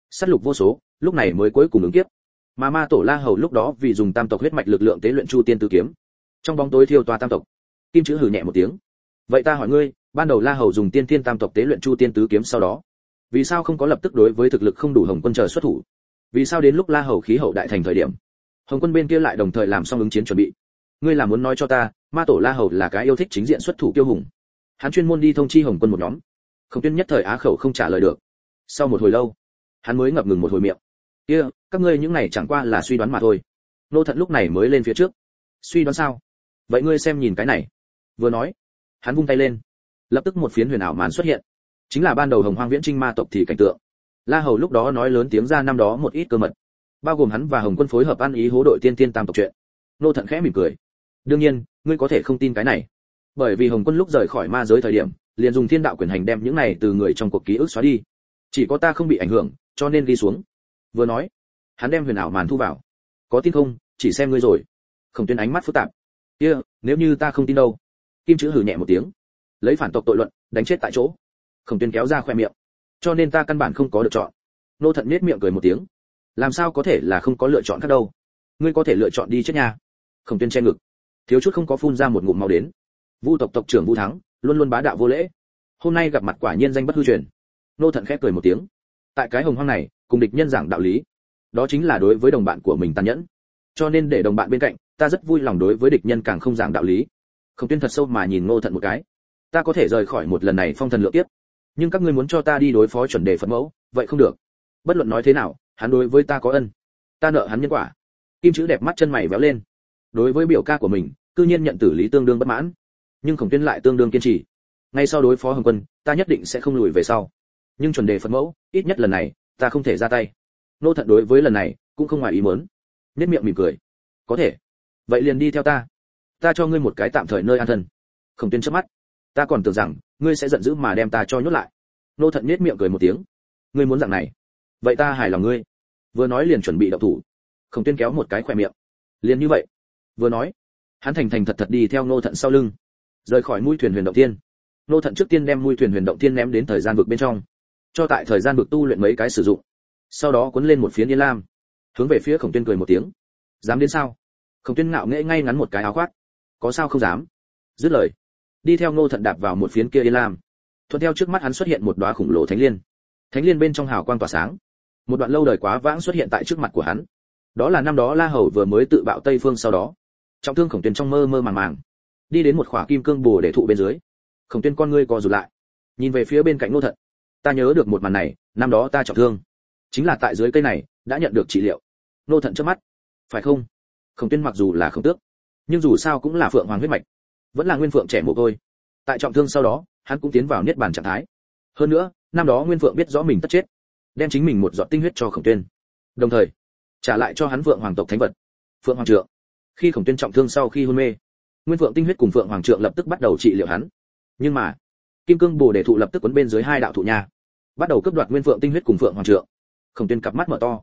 sát lục vô số, lúc này mới cuối cùng ứng kiếp. Mà ma tổ La Hầu lúc đó vì dùng tam tộc huyết mạch lực lượng tế luyện Chu Tiên Tứ Kiếm, trong bóng tối thiêu tòa tam tộc. Kim Chữ hừ nhẹ một tiếng. Vậy ta hỏi ngươi, ban đầu La Hầu dùng Tiên Thiên tam tộc tế luyện Chu Tiên Tứ Kiếm sau đó, vì sao không có lập tức đối với thực lực không đủ Hồng Quân chờ xuất thủ? Vì sao đến lúc La Hầu khí hậu đại thành thời điểm, Hồng Quân bên kia lại đồng thời làm xong ứng chiến chuẩn bị? Ngươi là muốn nói cho ta, ma tổ La Hầu là cái yêu thích chính diện xuất thủ kiêu hùng? Hắn chuyên môn đi thông chi Hồng Quân một nhóm. Khổng Tuyên nhất thời á khẩu không trả lời được. Sau một hồi lâu, hắn mới ngập ngừng một hồi miệng. Kia, các ngươi những này chẳng qua là suy đoán mà thôi. Nô Thận lúc này mới lên phía trước. Suy đoán sao? Vậy ngươi xem nhìn cái này. Vừa nói, hắn vung tay lên, lập tức một phiến huyền ảo màn xuất hiện, chính là ban đầu Hồng Hoang Viễn Trinh ma tộc thì cảnh tượng. La Hầu lúc đó nói lớn tiếng ra năm đó một ít cơ mật, bao gồm hắn và Hồng Quân phối hợp ăn ý hố đội Tiên Tiên tam tộc chuyện. Nô Thận khẽ mỉm cười. Đương nhiên, ngươi có thể không tin cái này, bởi vì Hồng Quân lúc rời khỏi ma giới thời điểm, liền dùng thiên đạo quyền hành đem những này từ người trong cuộc ký ức xóa đi. Chỉ có ta không bị ảnh hưởng, cho nên ghi xuống. Vừa nói, hắn đem huyền ảo màn thu vào. Có tin không, chỉ xem ngươi rồi. Khổng Tuyên ánh mắt phức tạp. Kia, nếu như ta không tin đâu? Kim Chữ hừ nhẹ một tiếng, lấy phản tộc tội luận, đánh chết tại chỗ. Khổng Tuyên kéo ra khoe miệng. Cho nên ta căn bản không có lựa chọn. Nô Thận nhếch miệng cười một tiếng. Làm sao có thể là không có lựa chọn khác đâu? Ngươi có thể lựa chọn đi chết nhà. Khổng Tuyên che ngực, thiếu chút không có phun ra một ngụm máu đến. Vu tộc tộc trưởng Vu Thắng, luôn luôn bá đạo vô lễ. Hôm nay gặp mặt quả nhiên danh bất hư truyền. Nô Thận khẽ cười một tiếng. Tại cái Hồng Hoang này, cùng địch nhân giảng đạo lý, đó chính là đối với đồng bạn của mình tàn nhẫn. Cho nên để đồng bạn bên cạnh, ta rất vui lòng đối với địch nhân càng không giảng đạo lý. Khổng Tuyên thật sâu mà nhìn Ngô Thận một cái. Ta có thể rời khỏi một lần này phong thần lượng tiếp, nhưng các ngươi muốn cho ta đi đối phó chuẩn đề Phật mẫu, vậy không được. Bất luận nói thế nào, hắn đối với ta có ân, ta nợ hắn nhân quả. Kim Chữ đẹp mắt chân mày véo lên. Đối với biểu ca của mình, cư nhiên nhận tử lý tương đương bất mãn, nhưng Khổng Tuyên lại tương đương kiên trì. Ngay sau đối phó Hồng Quân, ta nhất định sẽ không lùi về sau. Nhưng chuẩn đề Phật mẫu, ít nhất lần này, ta không thể ra tay. Nô Thận đối với lần này cũng không ngoài ý muốn, nhếch miệng mỉm cười. Có thể, vậy liền đi theo ta. Ta cho ngươi một cái tạm thời nơi an thân. Khổng Tuyên chớp mắt. Ta còn tưởng rằng ngươi sẽ giận dữ mà đem ta cho nhốt lại. Nô Thận nhếch miệng cười một tiếng. Ngươi muốn dạng này, vậy ta hài lòng ngươi. Vừa nói liền chuẩn bị động thủ. Khổng Tuyên kéo một cái khóe miệng. Liền như vậy. Vừa nói, hắn thành thành thật thật đi theo Nô Thận sau lưng, rời khỏi mũi thuyền Huyền Động Thiên. Nô Thận trước tiên đem mũi thuyền Huyền Động Thiên ném đến thời gian vực bên trong, cho tại thời gian vực tu luyện mấy cái sử dụng. Sau đó cuốn lên một phiến yên lam, hướng về phía Khổng Tuyên cười một tiếng. Dám đến sao? Khổng Tuyên ngạo nghễ ngay ngắn một cái áo khoác. Có sao không dám? Dứt lời, đi theo Ngô Thận đạp vào một phiến kia yên lam. Thuận theo trước mắt hắn xuất hiện một đóa khủng lồ thánh liên. Thánh liên bên trong hào quang tỏa sáng. Một đoạn lâu đời quá vãng xuất hiện tại trước mặt của hắn. Đó là năm đó La Hầu vừa mới tự bạo Tây Phương sau đó, trọng thương Khổng Tuyên trong mơ mơ màng màng, đi đến một khỏa kim cương bồ để thụ bên dưới. Khổng Tuyên con ngươi co rụt lại, nhìn về phía bên cạnh Ngô Thận. Ta nhớ được một màn này, năm đó ta trọng thương, chính là tại dưới cây này đã nhận được trị liệu. Ngô Thận chớp mắt. Phải không? Khổng Tuyên mặc dù là Khổng Tước, nhưng dù sao cũng là phượng hoàng huyết mạch, vẫn là nguyên phượng trẻ mồ côi. Tại trọng thương sau đó, hắn cũng tiến vào niết bàn trạng thái. Hơn nữa, năm đó nguyên phượng biết rõ mình tất chết, đem chính mình một giọt tinh huyết cho Khổng Tuyên, đồng thời trả lại cho hắn phượng hoàng tộc thánh vật, phượng hoàng trượng. Khi Khổng Tuyên trọng thương sau khi hôn mê, nguyên phượng tinh huyết cùng phượng hoàng trượng lập tức bắt đầu trị liệu hắn. Nhưng mà, kim cương bồ đề thụ lập tức quấn bên dưới hai đạo thụ nha, bắt đầu cướp đoạt nguyên phượng tinh huyết cùng phượng hoàng trượng. Khổng Tuyên cặp mắt mở to.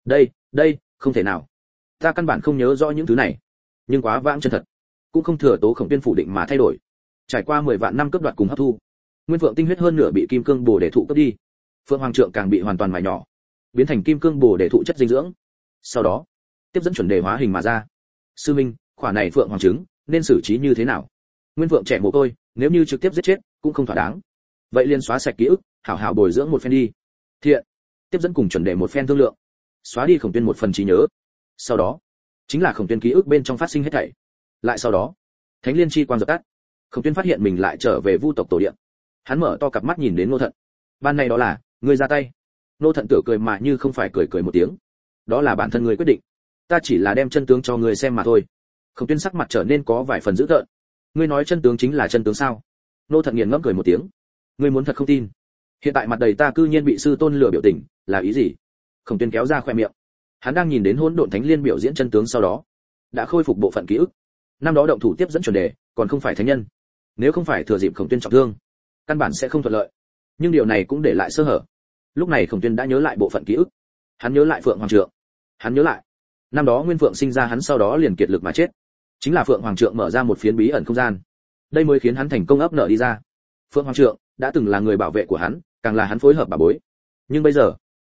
Đây, không thể nào. Ta căn bản không nhớ rõ những thứ này, nhưng quá vãng chân thật, cũng không thừa tố Khổng Tuyên phủ định mà thay đổi. Trải qua 10 vạn năm cướp đoạt cùng hấp thu, nguyên phượng tinh huyết hơn nửa bị kim cương bồ đề thụ cướp đi, phượng hoàng trượng càng bị hoàn toàn mài nhỏ, biến thành kim cương bồ đề thụ chất dinh dưỡng. Sau đó, tiếp dẫn chuẩn đề hóa hình mà ra. Sư minh, khỏa này phượng hoàng trứng nên xử trí như thế nào? Nguyên phượng trẻ mồ côi, nếu như trực tiếp giết chết cũng không thỏa đáng, vậy liền xóa sạch ký ức, hảo hảo bồi dưỡng một phen đi. Thiện. Tiếp dẫn cùng chuẩn đề một phen thương lượng, xóa đi Khổng Tuyên một phần trí nhớ. Sau đó, chính là Khổng Tuyên ký ức bên trong phát sinh hết thảy. Lại sau đó, thánh liên chi quang dập tắt, Khổng Tuyên phát hiện mình lại trở về Vu tộc tổ địa. Hắn mở to cặp mắt nhìn đến Ngô Thận. Ban này đó là, ngươi ra tay. Ngô Thận tựa cười mà như không phải cười một tiếng. Đó là bản thân ngươi quyết định, ta chỉ là đem chân tướng cho ngươi xem mà thôi. Khổng Tuyên sắc mặt trở nên có vài phần dữ tợn. Ngươi nói chân tướng chính là chân tướng sao? Ngô Thận nghiền ngẫm cười một tiếng. Ngươi muốn thật không tin? Hiện tại mặt đầy ta cư nhiên bị sư tôn lừa biểu tình, là ý gì? Khổng Tuyên kéo ra khoe miệng. Hắn đang nhìn đến hỗn độn thánh liên biểu diễn chân tướng sau đó, đã khôi phục bộ phận ký ức. Năm đó động thủ tiếp dẫn chuẩn đề, còn không phải thánh nhân. Nếu không phải thừa dịp Khổng Tuyên trọng thương, căn bản sẽ không thuận lợi. Nhưng điều này cũng để lại sơ hở. Lúc này Khổng Tuyên đã nhớ lại bộ phận ký ức. Hắn nhớ lại Phượng Hoàng Trượng. Hắn nhớ lại, năm đó Nguyên Phượng sinh ra hắn sau đó liền kiệt lực mà chết. Chính là Phượng Hoàng Trượng mở ra một phiến bí ẩn không gian. Đây mới khiến hắn thành công ấp nợ đi ra. Phượng Hoàng Trượng đã từng là người bảo vệ của hắn, càng là hắn phối hợp bảo bối. Nhưng bây giờ,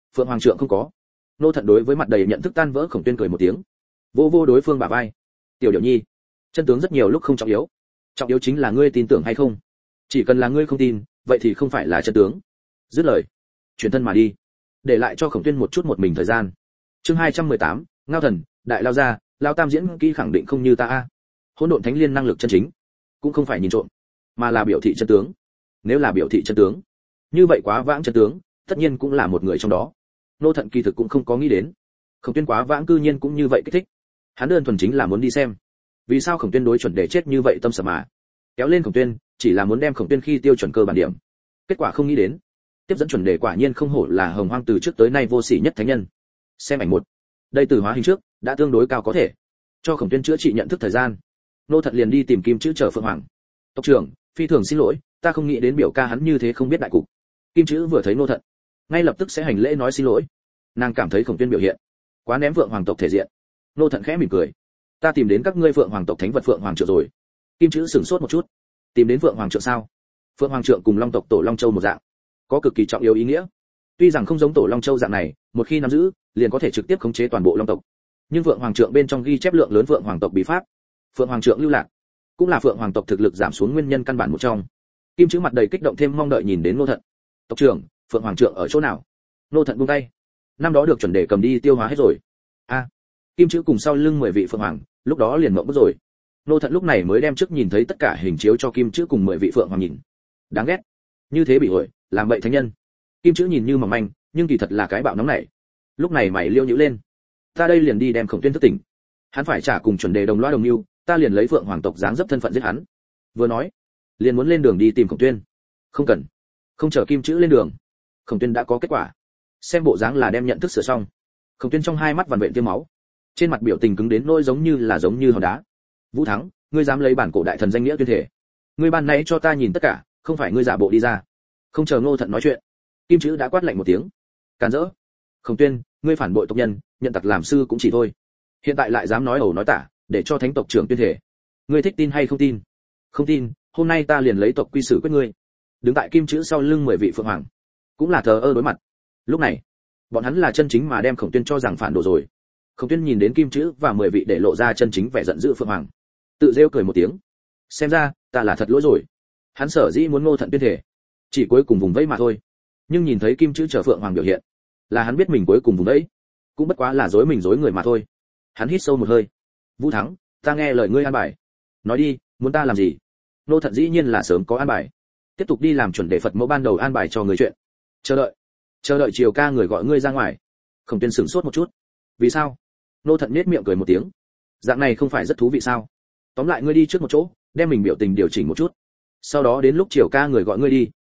Phượng Hoàng Trượng không có. Nô Thận đối với mặt đầy nhận thức tan vỡ Khổng Tuyên cười một tiếng, vô vô đối phương bả vai. Tiểu Điểu Nhi, chân tướng rất nhiều lúc không trọng yếu, trọng yếu chính là ngươi tin tưởng hay không. Chỉ cần là ngươi không tin, vậy thì không phải là chân tướng. Dứt lời, chuyển thân mà đi, để lại cho Khổng Tuyên một chút một mình thời gian. Chương 218, Ngao Thần, đại lao ra, lao tam diễn kỹ khẳng định không như ta a. Hỗn độn thánh liên năng lực chân chính, cũng không phải nhìn trộm, mà là biểu thị chân tướng. Nếu là biểu thị chân tướng, như vậy quá vãng chân tướng, tất nhiên cũng là một người trong đó. Nô Thận kỳ thực cũng không có nghĩ đến, Khổng Tuyên quá vãng cư nhiên cũng như vậy kích thích. Hắn đơn thuần chính là muốn đi xem, vì sao Khổng Tuyên đối chuẩn đề chết như vậy tâm sở mà. Kéo lên Khổng Tuyên, chỉ là muốn đem Khổng Tuyên khi tiêu chuẩn cơ bản điểm. Kết quả không nghĩ đến, tiếp dẫn chuẩn đề quả nhiên không hổ là Hồng Hoang từ trước tới nay vô sỉ nhất thánh nhân. Xem ảnh một. Đây từ hóa hình trước, đã tương đối cao có thể cho Khổng Tuyên chữa trị nhận thức thời gian. Nô Thận liền đi tìm Kim Chữ chờ Phượng Hoàng. Tộc trưởng, phi thường xin lỗi, ta không nghĩ đến biểu ca hắn như thế không biết đại cục. Kim Chữ vừa thấy Nô Thận, ngay lập tức sẽ hành lễ nói xin lỗi. Nàng cảm thấy Khổng Tuyên biểu hiện quá ném Phượng Hoàng tộc thể diện. Nô Thận khẽ mỉm cười, ta tìm đến các ngươi Phượng Hoàng tộc thánh vật Phượng Hoàng Trượng rồi. Kim Chữ sửng sốt một chút, tìm đến Phượng Hoàng Trượng sao? Phượng Hoàng Trượng cùng Long tộc Tổ Long Châu một dạng, có cực kỳ trọng yếu ý nghĩa. Tuy rằng không giống Tổ Long Châu dạng này, một khi nắm giữ, liền có thể trực tiếp khống chế toàn bộ Long tộc. Nhưng Phượng Hoàng Trượng bên trong ghi chép lượng lớn Phượng Hoàng tộc bí pháp. Phượng Hoàng Trượng lưu lạc, cũng là Phượng Hoàng tộc thực lực giảm xuống nguyên nhân căn bản một trong. Kim Chữ mặt đầy kích động thêm mong đợi nhìn đến Nô Thận. Tộc trưởng, Phượng Hoàng Trượng ở chỗ nào? Nô Thận buông tay. Năm đó được chuẩn đề cầm đi tiêu hóa hết rồi. A. Kim Chữ cùng sau lưng 10 vị Phượng Hoàng, lúc đó liền mộng bức rồi. Nô Thận lúc này mới đem trước nhìn thấy tất cả hình chiếu cho Kim Chữ cùng 10 vị Phượng Hoàng nhìn. Đáng ghét. Như thế bị hội, làm bậy thánh nhân. Kim Chữ nhìn như mỏng manh, nhưng kỳ thật là cái bạo nóng này. Lúc này mày liêu nhữ lên. Ta đây liền đi đem Khổng Tuyên thức tỉnh. Hắn phải trả cùng chuẩn đề đồng loa đồng nưu, ta liền lấy Phượng Hoàng tộc dáng dấp thân phận giết hắn. Vừa nói, liền muốn lên đường đi tìm Khổng Tuyên. Không cần. Không chờ Kim Chữ lên đường, Khổng Tuyên đã có kết quả. Xem bộ dáng là đem nhận thức sửa xong. Khổng Tuyên trong hai mắt vằn vện tiêm máu, trên mặt biểu tình cứng đến nỗi giống như hòn đá. Vũ Thắng, ngươi dám lấy bản cổ đại thần danh nghĩa tuyên thể? Ngươi ban nãy cho ta nhìn tất cả, không phải ngươi giả bộ đi ra. Không chờ Ngô Thận nói chuyện, Kim Chữ đã quát lạnh một tiếng. Càn rỡ. Khổng Tuyên, ngươi phản bội tộc nhân, nhận tặc làm sư cũng chỉ thôi. Hiện tại lại dám nói ẩu nói tả, để cho thánh tộc trưởng tuyên thể. Ngươi thích tin hay không tin? Không tin, hôm nay ta liền lấy tộc quy xử quyết ngươi. Đứng tại Kim Chữ sau lưng 10 vị Phượng Hoàng, cũng là thờ ơ đối mặt. Lúc này, bọn hắn là chân chính mà đem Khổng Tuyên cho rằng phản đồ rồi. Khổng Tuyên nhìn đến Kim Chữ và 10 vị để lộ ra chân chính vẻ giận dữ Phượng Hoàng, tự rêu cười một tiếng. Xem ra, ta là thật lỗi rồi. Hắn sở dĩ muốn Ngô Thận tuyên thể, chỉ cuối cùng vùng vẫy mà thôi. Nhưng nhìn thấy Kim Chữ chờ Phượng Hoàng biểu hiện, là hắn biết mình cuối cùng vùng vẫy, cũng bất quá là dối mình dối người mà thôi. Hắn hít sâu một hơi. Vũ Thắng, ta nghe lời ngươi an bài. Nói đi, muốn ta làm gì? Ngô Thận dĩ nhiên là sớm có an bài. Tiếp tục đi làm chuẩn đề Phật mẫu ban đầu an bài cho người chuyện. Chờ đợi chiều ca người gọi ngươi ra ngoài. Khổng Tuyên sửng sốt một chút. Vì sao? Ngô Thận nhếch miệng cười một tiếng. Dạng này không phải rất thú vị sao? Tóm lại ngươi đi trước một chỗ, đem mình biểu tình điều chỉnh một chút. Sau đó đến lúc chiều ca người gọi ngươi đi.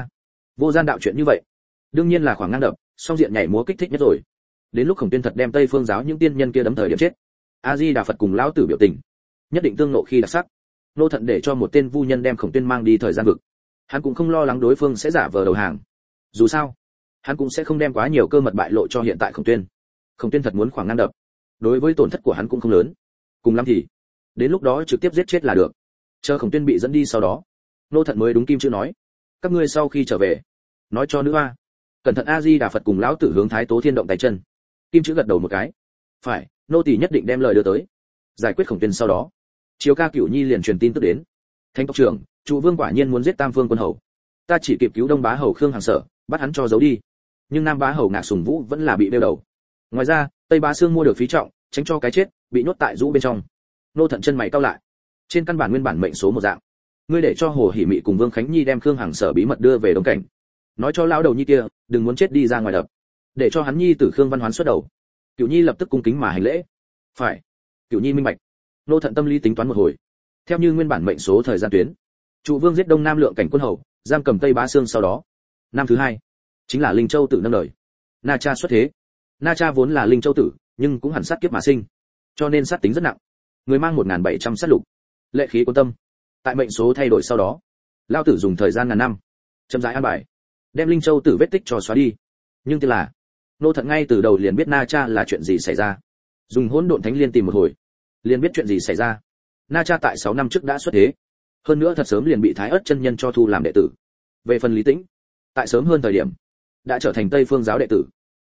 Vô gian đạo chuyện như vậy, đương nhiên là khoảng ngang đập, song diện nhảy múa kích thích nhất rồi. Đến lúc Khổng Tuyên thật đem Tây Phương giáo những tiên nhân kia đấm thời điểm chết, A Di Đà Phật cùng lão tử biểu tình, nhất định tương nộ khi đặc sắc. Nô Thận để cho một tên vu nhân đem Khổng Tuyên mang đi thời gian vực. Hắn cũng không lo lắng đối phương sẽ giả vờ đầu hàng. Dù sao, hắn cũng sẽ không đem quá nhiều cơ mật bại lộ cho hiện tại Khổng Tuyên. Khổng Tuyên thật muốn khoảng ngang đập, đối với tổn thất của hắn cũng không lớn. Cùng lắm thì, đến lúc đó trực tiếp giết chết là được. Chờ Khổng Tuyên bị dẫn đi sau đó, Nô Thận mới đúng Kim Chữ nói, các ngươi sau khi trở về, nói cho nữ hoa, cẩn thận A Di Đà Phật cùng lão tử hướng Thái Tố Thiên động tay chân. Kim Chữ gật đầu một cái. Phải, nô tỳ nhất định đem lời đưa tới. Giải quyết Khổng Tuyên sau đó, Chiếu ca Cửu Nhi liền truyền tin tức đến. Thánh tộc trưởng, Trụ Vương quả nhiên muốn giết Tam Phương quân hầu. Ta chỉ kịp cứu Đông Bá hầu Khương Hàng Sở, bắt hắn cho giấu đi. Nhưng Nam Bá hầu Ngạc Sùng Vũ vẫn là bị đeo đầu. Ngoài ra, Tây Bá Xương mua được phí trọng, tránh cho cái chết, bị nhốt tại rũ bên trong. Nô Thận chân mày cau lại. Trên căn bản nguyên bản mệnh số một dạng. Ngươi để cho Hồ Hỉ Mị cùng Vương Khánh Nhi đem Khương Hàng Sở bí mật đưa về Đông Cảnh. Nói cho lão đầu nhi kia, đừng muốn chết đi ra ngoài đập. Để cho hắn nhi tử Khương Văn Hoán xuất đầu. Cửu Nhi lập tức cung kính mà hành lễ. Phải. Cửu Nhi minh bạch. Nô Thận tâm lý tính toán một hồi. Theo như nguyên bản mệnh số thời gian tuyến, Trụ Vương giết Đông Nam Lượng Cảnh quân hầu, giam cầm Tây Bá Xương sau đó. Năm thứ hai, chính là Linh Châu Tử nâng đời. Na Cha xuất thế. Na Cha vốn là Linh Châu Tử, nhưng cũng hẳn sát kiếp mà sinh, cho nên sát tính rất nặng. Người mang 1700 sát lục. Lệ khí quân tâm. Tại mệnh số thay đổi sau đó, Lão tử dùng thời gian ngàn năm, chậm rãi an bài, đem Linh Châu Tử vết tích cho xóa đi. Nhưng tức là, Nô Thận ngay từ đầu liền biết Na Cha là chuyện gì xảy ra. Dùng Hỗn Độn Thánh Liên tìm một hồi, liền biết chuyện gì xảy ra. Na Cha tại 6 năm trước đã xuất thế, hơn nữa thật sớm liền bị Thái Ức chân nhân cho thu làm đệ tử. Về phần Lý Tĩnh, tại sớm hơn thời điểm, đã trở thành Tây Phương giáo đệ tử.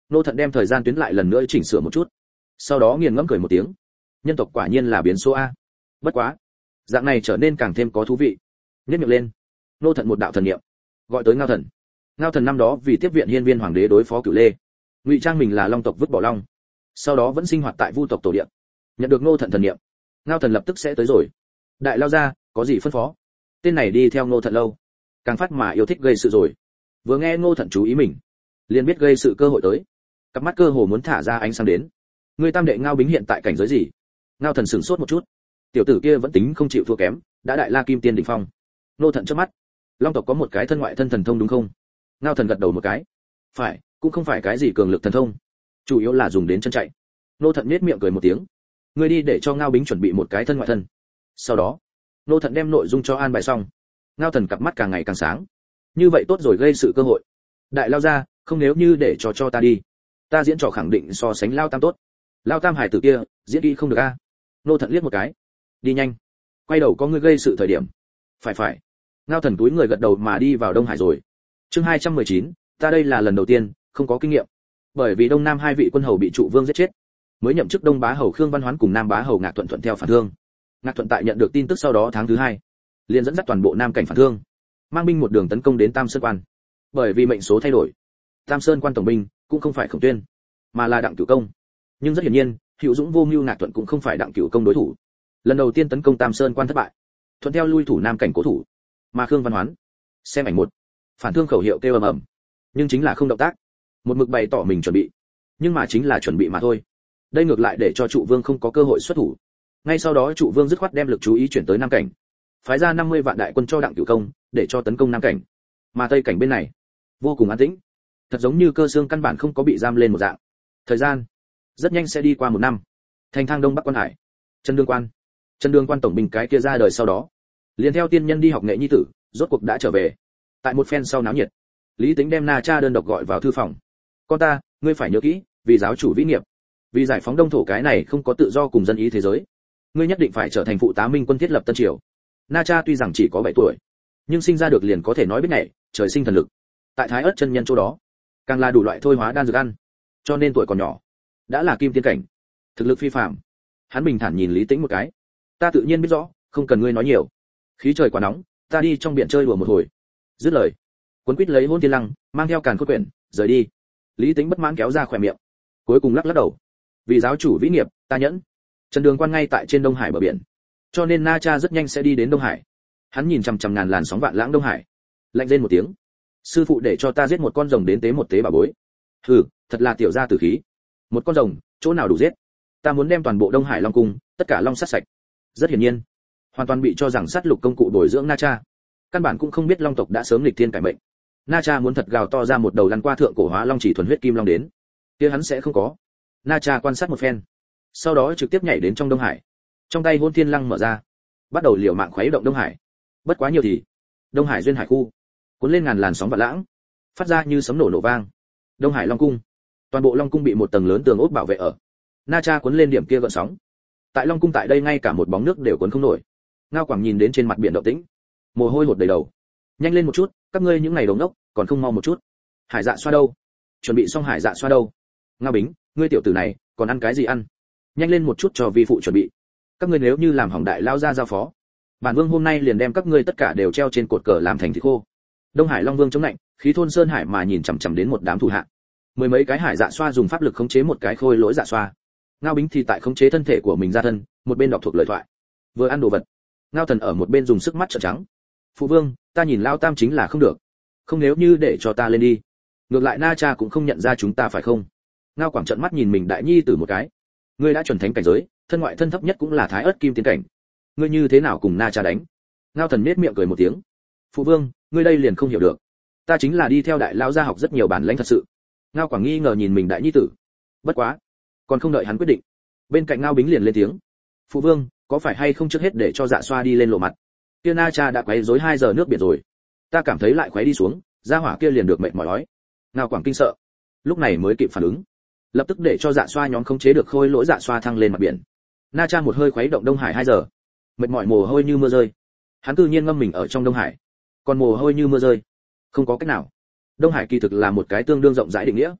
Nô Thận đem thời gian tuyến lại lần nữa chỉnh sửa một chút, sau đó nghiền ngẫm cười một tiếng. Nhân tộc quả nhiên là biến số a. Bất quá, dạng này trở nên càng thêm có thú vị. Nhếch miệng lên, Nô Thận một đạo thần niệm, gọi tới Ngao Thần. Ngao Thần năm đó vì tiếp viện Hiên Viên Hoàng đế đối phó Cửu Lê, ngụy trang mình là Long tộc vứt bỏ long, sau đó vẫn sinh hoạt tại Vu tộc tổ địa. Nhận được Nô Thận thần niệm, Ngao Thần lập tức sẽ tới rồi. Đại lao ra, có gì phân phó? Tên này đi theo Nô Thận lâu, càng phát mà yêu thích gây sự rồi. Vừa nghe Nô Thận chú ý mình, liền biết gây sự cơ hội tới. Cặp mắt cơ hồ muốn thả ra ánh sáng đến. Người tam đệ Ngao Bính hiện tại cảnh giới gì? Ngao Thần sửng sốt một chút. Tiểu tử kia vẫn tính không chịu thua kém, đã đại la kim tiên đỉnh phong. Nô Thận chớp mắt. Long tộc có một cái thân ngoại thân thần thông đúng không? Ngao Thần gật đầu một cái. Phải, cũng không phải cái gì cường lực thần thông, chủ yếu là dùng đến chân chạy. Nô Thận nhếch miệng cười một tiếng. Ngươi đi để cho Ngao Bính chuẩn bị một cái thân ngoại thân. Sau đó, Nô Thận đem nội dung cho an bài xong. Ngao Thần cặp mắt càng ngày càng sáng. Như vậy tốt rồi, gây sự cơ hội. Đại lao ra, không nếu như để cho ta đi. Ta diễn trò khẳng định so sánh Lao Tam tốt. Lao Tam hải tử kia, diễn kỹ không được a. Nô Thận liếc một cái. Đi nhanh. Quay đầu có ngươi gây sự thời điểm. Phải. Ngao Thần túi người gật đầu mà đi vào Đông Hải rồi. Chương 219, ta đây là lần đầu tiên, không có kinh nghiệm. Bởi vì Đông Nam hai vị quân hầu bị trụ vương giết chết, mới nhậm chức Đông Bá hầu Khương Văn Hoán cùng Nam Bá hầu Ngạc Thuận thuận theo phản thương. Ngạc Thuận tại nhận được tin tức sau đó tháng thứ 2, liền dẫn dắt toàn bộ Nam cảnh phản thương, mang binh một đường tấn công đến Tam Sơn Quan. Bởi vì mệnh số thay đổi, Tam Sơn Quan tổng binh cũng không phải Khổng Tuyên, mà là Đặng Cửu Công. Nhưng rất hiển nhiên, Hữu Dũng vô mưu Ngạc Thuận cũng không phải Đặng Cửu Công đối thủ. Lần đầu tiên tấn công Tam Sơn Quan thất bại, thuận theo lui thủ Nam cảnh cố thủ. Mà Khương Văn Hoán, xem ảnh một, phản thương khẩu hiệu kêu ầm ầm, nhưng chính là không động tác, một mực bày tỏ mình chuẩn bị, nhưng mà chính là chuẩn bị mà thôi. Đây ngược lại để cho trụ vương không có cơ hội xuất thủ. Ngay sau đó trụ vương dứt khoát đem lực chú ý chuyển tới Nam cảnh, phái ra 50 vạn đại quân cho Đặng Cửu Công để cho tấn công Nam cảnh. Mà Tây cảnh bên này vô cùng an tĩnh, thật giống như cơ xương căn bản không có bị giam lên một dạng. Thời gian rất nhanh sẽ đi qua 1 năm. Thành Thang Đông Bắc Quan Hải, Chân Đương Quan tổng binh cái kia ra đời sau đó, liền theo tiên nhân đi học nghệ nhi tử, rốt cuộc đã trở về. Tại một phen sau náo nhiệt, Lý Tính đem Na Cha đơn độc gọi vào thư phòng. Con ta, ngươi phải nhớ kỹ, vì giáo chủ vĩ nghiệp, vì giải phóng Đông thổ cái này không có tự do cùng dân ý thế giới, ngươi nhất định phải trở thành phụ tá minh quân thiết lập Tân Triều. Na Cha tuy rằng chỉ có 7 tuổi, nhưng sinh ra được liền có thể nói biết nhảy, trời sinh thần lực. Tại Thái Ức chân nhân chỗ đó, càng là đủ loại thôi hóa đan dược ăn, cho nên tuổi còn nhỏ đã là kim tiên cảnh, thực lực phi phàm. Hắn bình thản nhìn Lý Tĩnh một cái. Ta tự nhiên biết rõ, không cần ngươi nói nhiều. Khí trời quá nóng, ta đi trong biển chơi đùa một hồi. Dứt lời, Quấn Quýt lấy Hôn Thiên Lăng, mang theo Càn Khôn Quyển, rời đi. Lý Tĩnh bất mãn kéo ra khóe miệng, cuối cùng lắc lắc đầu. Vì giáo chủ vĩ nghiệp, ta nhẫn. Trần Đường Quan ngay tại trên Đông Hải bờ biển, cho nên Na Cha rất nhanh sẽ đi đến Đông Hải. Hắn nhìn chằm chằm ngàn làn sóng vạn lãng Đông Hải, lạnh rên một tiếng. Sư phụ để cho ta giết một con rồng đến tế một tế bà bối. Hừ, thật là tiểu gia tử khí. Một con rồng, chỗ nào đủ giết? Ta muốn đem toàn bộ Đông Hải Long cung, tất cả long sát sạch. Rất hiển nhiên, hoàn toàn bị cho rằng sát lục công cụ bồi dưỡng Na Cha, căn bản cũng không biết Long tộc đã sớm nghịch thiên cải mệnh. Na Cha muốn thật gào to ra một đầu lăn qua thượng cổ hóa long chỉ thuần huyết kim long đến, kia hắn sẽ không có. Na Cha quan sát một phen, sau đó trực tiếp nhảy đến trong Đông Hải, trong tay Hôn Thiên Lăng mở ra, bắt đầu liều mạng khuấy động Đông Hải. Bất quá nhiều thì Đông Hải duyên hải khu cuốn lên ngàn làn sóng vạn lãng, phát ra như sấm nổ nổ vang. Đông Hải Long cung, toàn bộ Long cung bị một tầng lớn tường ốt bảo vệ ở. Na Cha cuốn lên điểm kia gợn sóng, tại Long cung tại đây ngay cả một bóng nước đều cuốn không nổi. Ngao Quảng nhìn đến trên mặt biển động tĩnh, mồ hôi hột đầy đầu. Nhanh lên một chút, các ngươi những ngày đồng đốc còn không mau một chút. Hải Dạ Xoa đâu? Chuẩn bị xong Hải Dạ Xoa đâu? Ngao Bính, ngươi tiểu tử này còn ăn cái gì ăn? Nhanh lên một chút cho vi phụ chuẩn bị. Các ngươi nếu như làm hỏng đại lao ra giao phó, bản vương hôm nay liền đem các ngươi tất cả đều treo trên cột cờ làm thành thịt khô. Đông Hải Long Vương chống lạnh, khí thôn sơn hải mà nhìn chằm chằm đến một đám thủ hạ. Mười mấy cái Hải Dạ Xoa dùng pháp lực khống chế một cái khôi lỗi dạ xoa. Ngao Bính thì tại khống chế thân thể của mình ra thân, một bên đọc thuộc lời thoại, vừa ăn đồ vật. Ngao Thần ở một bên dùng sức mắt trợn trắng. Phụ vương, ta nhìn Lao Tam chính là không được, không nếu như để cho ta lên đi, ngược lại Na Cha cũng không nhận ra chúng ta phải không? Ngao Quảng trợn mắt nhìn mình đại nhi tử một cái. Ngươi đã chuẩn thánh cảnh giới, thân ngoại thân thấp nhất cũng là Thái Ức kim tiến cảnh, ngươi như thế nào cùng Na Cha đánh? Ngao Thần nhếch miệng cười một tiếng. Phụ vương, ngươi đây liền không hiểu được, ta chính là đi theo đại lão gia học rất nhiều bản lĩnh thật sự. Ngao Quảng nghi ngờ nhìn mình đại nhi tử. Bất quá, còn không đợi hắn quyết định, bên cạnh Ngao Bính liền lên tiếng. Phụ vương, có phải hay không trước hết để cho Dạ Xoa đi lên lộ mặt? Kia Na Cha đã quấy rối 2 giờ nước biển rồi, ta cảm thấy lại quấy đi xuống, gia hỏa kia liền được mệt mỏi ói. Ngao Quảng kinh sợ, lúc này mới kịp phản ứng, lập tức để cho Dạ Xoa nhóm khống chế được khôi lỗi Dạ Xoa thăng lên mặt biển. Na Cha một hơi khuấy động Đông Hải 2 giờ, mệt mỏi mồ hôi như mưa rơi. Hắn cư nhiên ngâm mình ở trong Đông Hải, còn mồ hôi như mưa rơi. Không có cách nào, Đông Hải kỳ thực là một cái tương đương rộng rãi định nghĩa.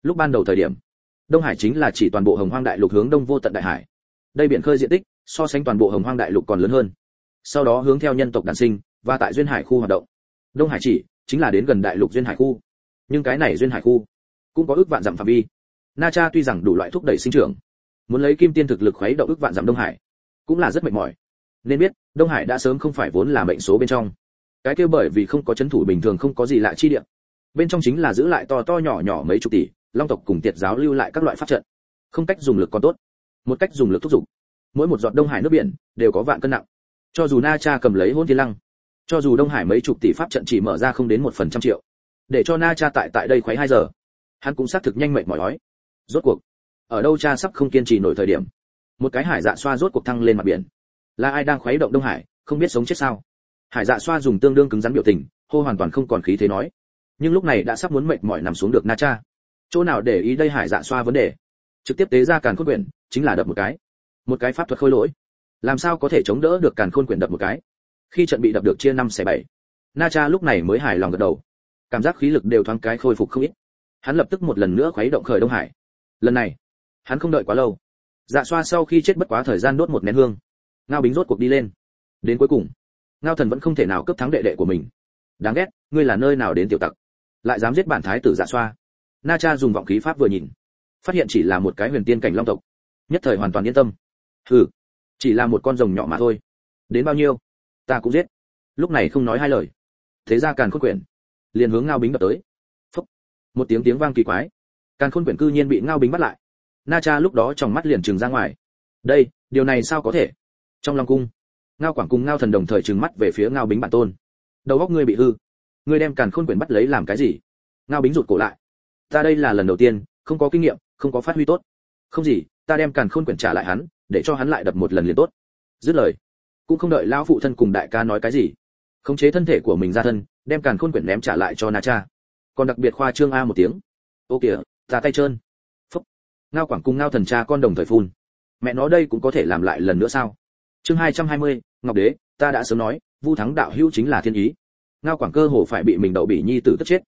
Lúc ban đầu thời điểm, Đông Hải chính là chỉ toàn bộ Hồng Hoang đại lục hướng đông vô tận đại hải. Đây biển khơi diện tích so sánh toàn bộ Hồng Hoang đại lục còn lớn hơn. Sau đó hướng theo nhân tộc đản sinh và tại duyên hải khu hoạt động. Đông Hải chỉ chính là đến gần đại lục duyên hải khu. Nhưng cái này duyên hải khu cũng có ước vạn dặm phạm vi. Na Cha tuy rằng đủ loại thúc đẩy sinh trưởng, muốn lấy kim tiên thực lực khuấy động ước vạn dặm Đông Hải, cũng là rất mệt mỏi. Nên biết, Đông Hải đã sớm không phải vốn là mệnh số bên trong. Cái kia bởi vì không có chấn thủ bình thường không có gì lạ chi địa. Bên trong chính là giữ lại to to nhỏ nhỏ mấy chục tỷ, Long tộc cùng Tiệt giáo lưu lại các loại pháp trận. Không cách dùng lực còn tốt, một cách dùng lực thúc giục. Mỗi một giọt Đông Hải nước biển đều có vạn cân nặng. Cho dù Na Cha cầm lấy Hỗn Thiên Lăng, cho dù Đông Hải mấy chục tỷ pháp trận chỉ mở ra không đến 1% triệu, để cho Na Cha tại đây khuấy 2 giờ, hắn cũng xác thực nhanh mệt mỏi ói. Rốt cuộc, ở đâu Cha sắp không kiên trì nổi thời điểm, một cái hải dạ xoa rốt cuộc thăng lên mặt biển. Là ai đang khuấy động Đông Hải, không biết sống chết sao? Hải dạ xoa dùng tương đương cứng rắn biểu tình, hô hoàn toàn không còn khí thế nói. Nhưng lúc này đã sắp muốn mệt mỏi nằm xuống được Na Cha. Chỗ nào để ý đây hải dạ xoa vấn đề, trực tiếp tế ra càn khôn quyển, chính là đập một cái pháp thuật khôi lỗi. Làm sao có thể chống đỡ được càn khôn quyển đập một cái? Khi trận bị đập được chia 5/7, Na Cha lúc này mới hài lòng gật đầu, cảm giác khí lực đều thoáng cái khôi phục không ít. Hắn lập tức một lần nữa khuấy động khởi Đông Hải. Lần này, hắn không đợi quá lâu. Dạ xoa sau khi chết bất quá thời gian đốt một nén hương, Ngao Bính rốt cuộc đi lên. Đến cuối cùng, Ngao Thần vẫn không thể nào cướp thắng đệ đệ của mình. Đáng ghét, ngươi là nơi nào đến tiểu tặc, lại dám giết bản thái tử Dạ xoa. Na Cha dùng vọng khí pháp vừa nhìn, phát hiện chỉ là một cái huyền tiên cảnh long tộc, nhất thời hoàn toàn yên tâm. Hừ, chỉ là một con rồng nhỏ mà thôi, đến bao nhiêu ta cũng giết. Lúc này không nói hai lời, thế ra càn khôn quyển liền hướng Ngao Bính đập tới. Phốc, một tiếng vang kỳ quái, càn khôn quyển cư nhiên bị Ngao Bính bắt lại. Na Cha lúc đó trong mắt liền trừng ra ngoài. Đây, điều này sao có thể? Trong Long cung, Ngao Quảng cùng Ngao Thần đồng thời trừng mắt về phía Ngao Bính bản tôn. Đầu óc ngươi bị hư, ngươi đem càn khôn quyển bắt lấy làm cái gì? Ngao Bính rụt cổ lại. Ta đây là lần đầu tiên, không có kinh nghiệm, không có phát huy tốt. Không gì, ta đem càn khôn quyển trả lại hắn, để cho hắn lại đập một lần liền tốt. Dứt lời, cũng không đợi lão phụ thân cùng đại ca nói cái gì, khống chế thân thể của mình ra thân, đem càn khôn quyển ném trả lại cho Na Cha. Còn đặc biệt khoa trương a một tiếng. Ô kìa, ta tay trơn. Phúc. Ngao Quảng cùng Ngao Thần cha con đồng thời phun. Mẹ nó đây cũng có thể làm lại lần nữa sao? Chương 220, Ngọc Đế, ta đã sớm nói, Vu Thắng đạo hữu chính là thiên ý. Ngao Quảng cơ hồ phải bị mình đậu bỉ nhi tử tức chết.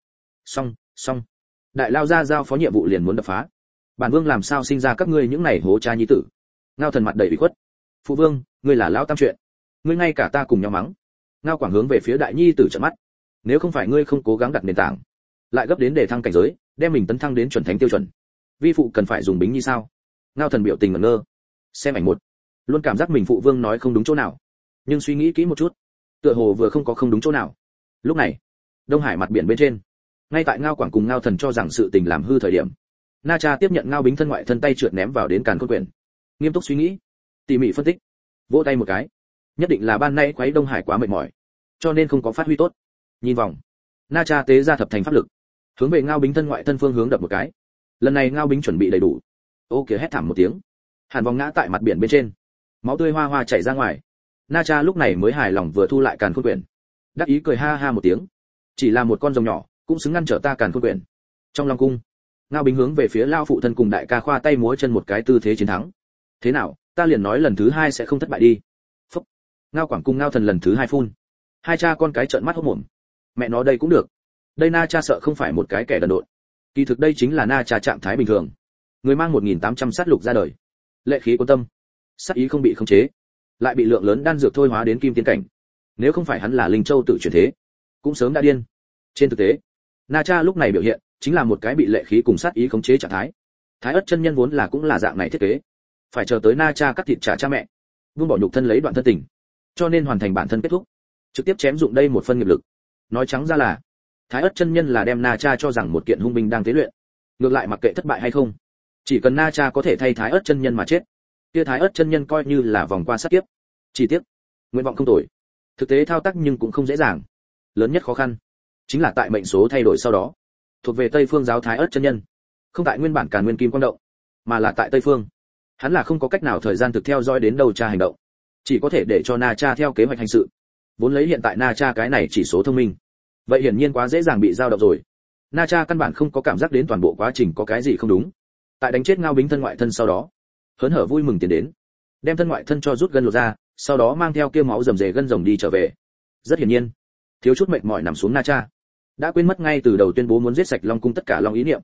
Xong. Đại lao ra giao phó nhiệm vụ liền muốn đập phá. Bản vương làm sao sinh ra các ngươi những này hố cha nhi tử? Ngao Thần mặt đầy ủy khuất. Phụ vương, ngươi là lão tam chuyện, ngươi ngay cả ta cùng nhau mắng. Ngao Quảng hướng về phía đại nhi tử trợn mắt. Nếu không phải ngươi không cố gắng đặt nền tảng, lại gấp đến để thăng cảnh giới, đem mình tấn thăng đến chuẩn thánh tiêu chuẩn, vi phụ cần phải dùng bính như sao? Ngao Thần biểu tình ngẩn ngơ. Xem ảnh một, luôn cảm giác mình phụ vương nói không đúng chỗ nào, nhưng suy nghĩ kỹ một chút, tựa hồ vừa không đúng chỗ nào. Lúc này, Đông Hải mặt biển bên trên, ngay tại Ngao Quảng cùng Ngao Thần cho rằng sự tình làm hư thời điểm, Na Cha tiếp nhận Ngao Bính thân ngoại thân tay trượt ném vào đến càn khôn quyển, nghiêm túc suy nghĩ, tỉ mỉ phân tích, vỗ tay một cái, nhất định là ban nay quấy Đông Hải quá mệt mỏi, cho nên không có phát huy tốt. Nhìn vòng, Na Cha tế ra thập thành pháp lực, hướng về Ngao Bính thân ngoại thân phương hướng đập một cái. Lần này Ngao Bính chuẩn bị đầy đủ. Ô kìa, hét thảm một tiếng, hàn vòng ngã tại mặt biển bên trên, máu tươi hoa hoa chảy ra ngoài. Na Cha lúc này mới hài lòng vừa thu lại càn khôn quyển, đắc ý cười ha ha một tiếng. Chỉ là một con rồng nhỏ, cũng xứng ngăn trở ta càn khôn quyển. Trong Long cung, Ngao Bính hướng về phía lao phụ thân cùng đại ca khoa tay múa chân một cái tư thế chiến thắng. Thế nào, ta liền nói lần thứ 2 sẽ không thất bại đi. Phúc. Ngao Quảng cùng Ngao Thần lần thứ 2 phun. Hai cha con cái trợn mắt hốt mồm. Mẹ nó đây cũng được. Đây Na Cha sợ không phải một cái kẻ đần độn. Kỳ thực đây chính là Na Cha trạng thái bình thường. Người mang 1800 sát lục ra đời. Lệ khí cuốn tâm, sát ý không bị khống chế, lại bị lượng lớn đan dược thôi hóa đến kim tiên cảnh. Nếu không phải hắn là Linh Châu tự chuyển thế, cũng sớm đã điên. Trên thực tế, Na Cha lúc này biểu hiện chính là một cái bị lệ khí cùng sát ý khống chế trạng thái. Thái Ức chân nhân vốn là cũng là dạng này thiết kế, phải chờ tới Na Cha cắt thịt trả cha mẹ, buông bỏ nhục thân lấy đoạn thân tình, cho nên hoàn thành bản thân kết thúc, trực tiếp chém dụng đây một phân nghiệp lực. Nói trắng ra là, Thái Ức chân nhân là đem Na Cha cho rằng một kiện hung binh đang tế luyện, ngược lại mặc kệ thất bại hay không, chỉ cần Na Cha có thể thay Thái Ức chân nhân mà chết, kia Thái Ức chân nhân coi như là vòng qua sát kiếp. Chỉ tiếc, nguyện vọng không tồi, thực tế thao tác nhưng cũng không dễ dàng. Lớn nhất khó khăn chính là tại mệnh số thay đổi sau đó, thuộc về Tây Phương giáo Thái Ức chân nhân, không tại nguyên bản Càn Nguyên Kim Quang động, mà là tại Tây Phương. Hắn là không có cách nào thời gian thực theo dõi đến đầu Cha hành động, chỉ có thể để cho Na Cha theo kế hoạch hành sự. Vốn lấy hiện tại Na Cha cái này chỉ số thông minh, vậy hiển nhiên quá dễ dàng bị dao động rồi. Na Cha căn bản không có cảm giác đến toàn bộ quá trình có cái gì không đúng. Tại đánh chết Ngao Bính thân ngoại thân sau đó, hớn hở vui mừng tiến đến, đem thân ngoại thân cho rút gân lột ra, sau đó mang theo kia máu rầm rề gân rồng đi trở về. Rất hiển nhiên, thiếu chút mệt mỏi nằm xuống Na Cha đã quên mất ngay từ đầu tuyên bố muốn giết sạch Long cung tất cả long ý niệm.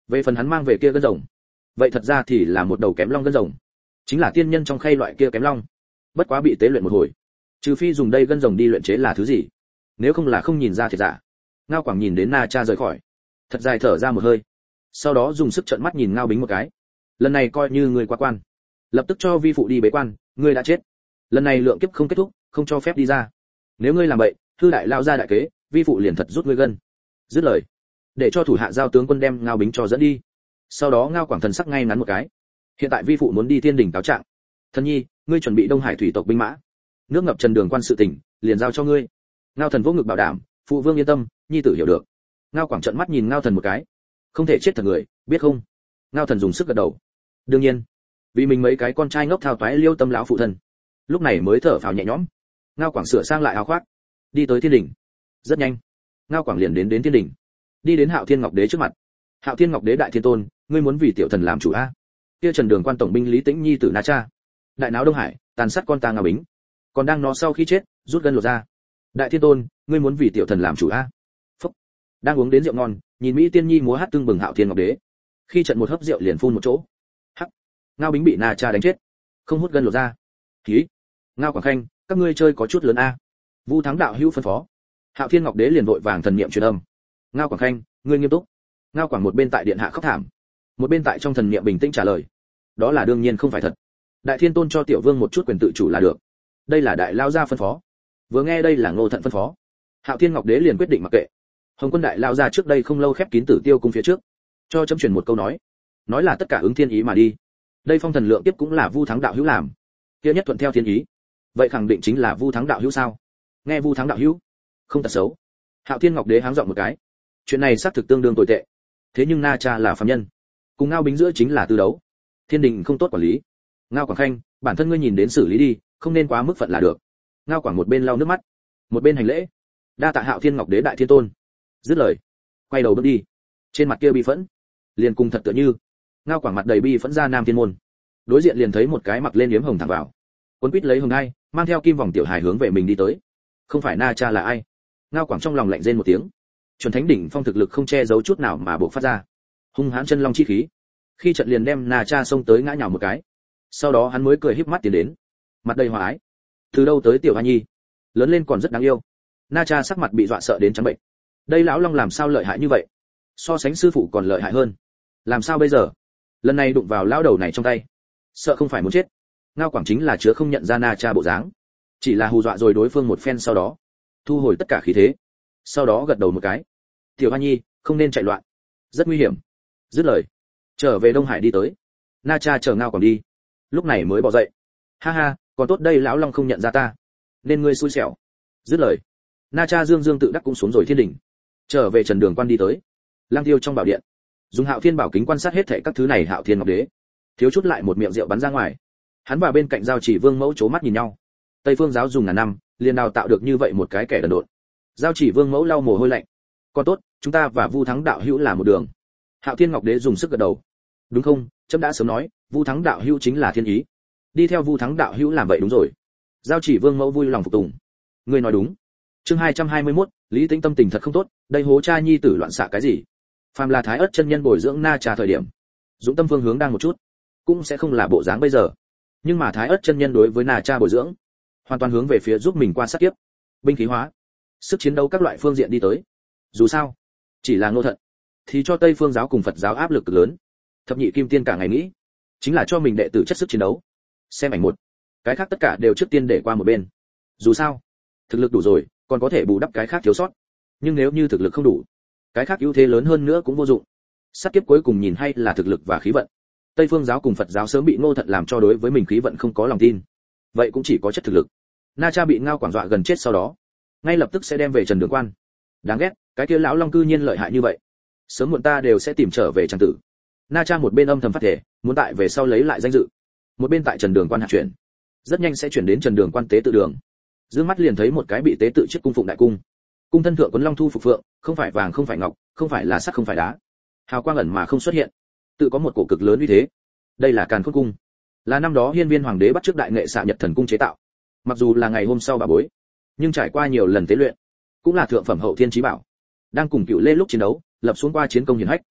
Về phần hắn mang về kia gân rồng, vậy thật ra thì là một đầu kém long gân rồng, chính là tiên nhân trong khay loại kia kém long, bất quá bị tế luyện một hồi, trừ phi dùng đây gân rồng đi luyện chế là thứ gì, nếu không là không nhìn ra thiệt giả. Ngao Quảng nhìn đến Na Cha rời khỏi, thật dài thở ra một hơi, sau đó dùng sức trợn mắt nhìn Ngao Bính một cái. Lần này coi như người qua quan, lập tức cho vi phụ đi bế quan, ngươi đã chết, lần này lượng kiếp không kết thúc, không cho phép đi ra, nếu ngươi làm bậy, hư đại lao ra đại kế, vi phụ liền thật rút ngươi gân. Dứt lời, để cho thủ hạ giao tướng quân đem Ngao Bính cho dẫn đi. Sau đó Ngao Quảng thần sắc ngay ngắn một cái, hiện tại vi phụ muốn đi thiên đình cáo trạng, thần nhi, ngươi chuẩn bị Đông Hải thủy tộc binh mã, nước ngập Trần Đường quan sự tình, liền giao cho ngươi. Ngao Thần vỗ ngực bảo đảm, phụ vương yên tâm, nhi tử hiểu được. Ngao Quảng trợn mắt nhìn Ngao Thần một cái, không thể chết thật người, biết không? Ngao Thần dùng sức gật đầu. Đương nhiên, vì mình mấy cái con trai ngốc thao toái liêu tâm lão phụ thân, lúc này mới thở phào nhẹ nhõm. Ngao Quảng sửa sang lại áo khoác, đi tới thiên đình. Rất nhanh, Ngao Quảng liền đến thiên đình, đi đến Hạo Thiên Ngọc Đế trước mặt. Hạo Thiên Ngọc Đế đại thiên tôn, ngươi muốn vì tiểu thần làm chủ a? Kia Trần Đường quan tổng binh Lý Tĩnh nhi tử Na Cha, đại náo Đông Hải, tàn sát con ta Ngao Bính, còn đang nó sau khi chết, rút gân lột ra. Đại thiên tôn, ngươi muốn vì tiểu thần làm chủ a? Phúc. Đang uống đến rượu ngon, nhìn mỹ tiên nhi múa hát tưng bừng Hạo Thiên Ngọc Đế, khi trận một hớp rượu liền phun một chỗ. Hắc. Ngao Bính bị Na Cha đánh chết, không hút gân lột ra. Khí. Ngao Quảng Khanh, các ngươi chơi có chút lớn a. Vu Thắng đạo hữu phân phó. Hạo Thiên Ngọc Đế liền vội vàng thần niệm truyền âm. Ngao Quảng Khanh, ngươi nghiêm túc. Ngao Quảng một bên tại điện hạ khóc thảm, một bên tại trong thần niệm bình tĩnh trả lời. Đó là đương nhiên không phải thật. Đại thiên tôn cho tiểu vương một chút quyền tự chủ là được. Đây là đại lao gia phân phó. Vừa nghe đây là Ngô Thận phân phó, Hạo Thiên Ngọc Đế liền quyết định mặc kệ. Hồng Quân đại lao gia trước đây không lâu khép kín Tử Tiêu cung phía trước, cho chấm truyền một câu nói là tất cả ứng thiên ý mà đi. Đây phong thần lượng tiếp cũng là Vu Thắng đạo hữu làm, kia nhất thuận theo thiên ý, vậy khẳng định chính là Vu Thắng đạo hữu sao? Nghe Vu Thắng đạo hữu, không tật xấu. Hạo Thiên Ngọc Đế háng giọng một cái, chuyện này xác thực tương đương tồi tệ. Thế nhưng Na Cha là phàm nhân, cùng Ngao Bính giữa chính là tư đấu, thiên đình không tốt quản lý. Ngao Quảng Khanh, bản thân ngươi nhìn đến xử lý đi, không nên quá mức phận là được. Ngao Quảng một bên lau nước mắt, một bên hành lễ, đa tạ Hạo Thiên Ngọc Đế đại thiên tôn. Dứt lời, quay đầu bước đi, trên mặt kia bi phẫn, liền cùng thật tựa như. Ngao Quảng mặt đầy bi phẫn ra Nam Thiên môn, đối diện liền thấy một cái mặc lên yếm hồng thẳng vào, cuốn quýt lấy hồng ai, mang theo kim vòng tiểu hài hướng về mình đi tới. Không phải Na Cha là ai? Ngao Quảng trong lòng lạnh rên một tiếng, chuẩn thánh đỉnh phong thực lực không che giấu chút nào mà bộc phát ra, hung hãn chân long chi khí, khi trận liền đem Na Cha xông tới ngã nhào một cái. Sau đó hắn mới cười híp mắt tiến đến, mặt đầy hòa ái. Từ đâu tới tiểu hoa nhi, lớn lên còn rất đáng yêu. Na Cha sắc mặt bị dọa sợ đến trắng bệnh. Đây lão long làm sao lợi hại như vậy, so sánh sư phụ còn lợi hại hơn, làm sao bây giờ? Lần này đụng vào lão đầu này trong tay, sợ không phải muốn chết. Ngao Quảng chính là chứa không nhận ra Na Cha bộ dáng, chỉ là hù dọa rồi đối phương một phen, sau đó thu hồi tất cả khí thế, sau đó gật đầu một cái. Tiểu Hoa Nhi, không nên chạy loạn, rất nguy hiểm. Dứt lời, trở về Đông Hải đi tới. Na Cha chờ Ngao Quảng đi, lúc này mới bỏ dậy. Ha ha, còn tốt đây lão long không nhận ra ta, nên ngươi xui xẻo. Dứt lời, Na Cha dương dương tự đắc cũng xuống rồi thiên đỉnh, trở về Trần Đường quan đi tới. Lang Tiêu trong bảo điện, dùng Hạo Thiên bảo kính quan sát hết thảy các thứ này. Hạo Thiên Ngọc Đế thiếu chút lại một miệng rượu bắn ra ngoài. Hắn và bên cạnh Giao Chỉ Vương mẫu chố mắt nhìn nhau. Tây Phương giáo dùng ngàn năm, liền đào tạo được như vậy một cái kẻ đần độn. Giao Chỉ Vương mẫu lau mồ hôi lạnh. Còn tốt, chúng ta và Vu Thắng đạo hữu là một đường. Hạo Thiên Ngọc Đế dùng sức gật đầu. Đúng không, trẫm đã sớm nói, Vu Thắng đạo hữu chính là thiên ý. Đi theo Vu Thắng đạo hữu làm vậy đúng rồi. Giao Chỉ Vương mẫu vui lòng phục tùng. Ngươi nói đúng. Chương 221, Lý Tĩnh tâm tình thật không tốt, đây hố cha nhi tử loạn xạ cái gì? Phàm là Thái Ức chân nhân bồi dưỡng Na Cha thời điểm, dũng tâm phương hướng đang một chút, cũng sẽ không là bộ dáng bây giờ. Nhưng mà Thái Ức chân nhân đối với Na Cha bồi dưỡng, hoàn toàn hướng về phía giúp mình qua sát kiếp, binh khí hóa, sức chiến đấu các loại phương diện đi tới. Dù sao, chỉ là Ngô Thận, thì cho Tây Phương giáo cùng Phật giáo áp lực cực lớn. Thập nhị kim tiên cả ngày nghĩ, chính là cho mình đệ tử chất sức chiến đấu. Xem ảnh một, cái khác tất cả đều trước tiên để qua một bên. Dù sao, thực lực đủ rồi, còn có thể bù đắp cái khác thiếu sót. Nhưng nếu như thực lực không đủ, cái khác ưu thế lớn hơn nữa cũng vô dụng. Sát kiếp cuối cùng nhìn hay là thực lực và khí vận. Tây Phương giáo cùng Phật giáo sớm bị Ngô Thận làm cho đối với mình khí vận không có lòng tin, vậy cũng chỉ có chất thực lực. Na Cha bị Ngao Quảng dọa gần chết, sau đó ngay lập tức sẽ đem về Trần Đường quan. Đáng ghét, cái kia lão long cư nhiên lợi hại như vậy, sớm muộn ta đều sẽ tìm trở về trang tử. Na Cha một bên âm thầm phát thể, muốn tại về sau lấy lại danh dự, một bên tại Trần Đường quan hạ chuyển, rất nhanh sẽ chuyển đến Trần Đường quan tế tự đường. Dương mắt liền thấy một cái bị tế tự chiếc cung phụng đại cung, cung thân thượng quấn long thu phục phượng, không phải vàng không phải ngọc, không phải là sắt không phải đá, hào quang ẩn mà không xuất hiện, tự có một cổ cực lớn uy thế. Đây là Càn Khôn cung, là năm đó Hiên Viên hoàng đế bắt trước đại nghệ xạ Nhật Thần cung chế tạo. Mặc dù là ngày hôm sau bà bối, nhưng trải qua nhiều lần tế luyện, cũng là thượng phẩm hậu thiên chí bảo. Đang cùng Cựu Lê lúc chiến đấu, lập xuống qua chiến công hiển hách.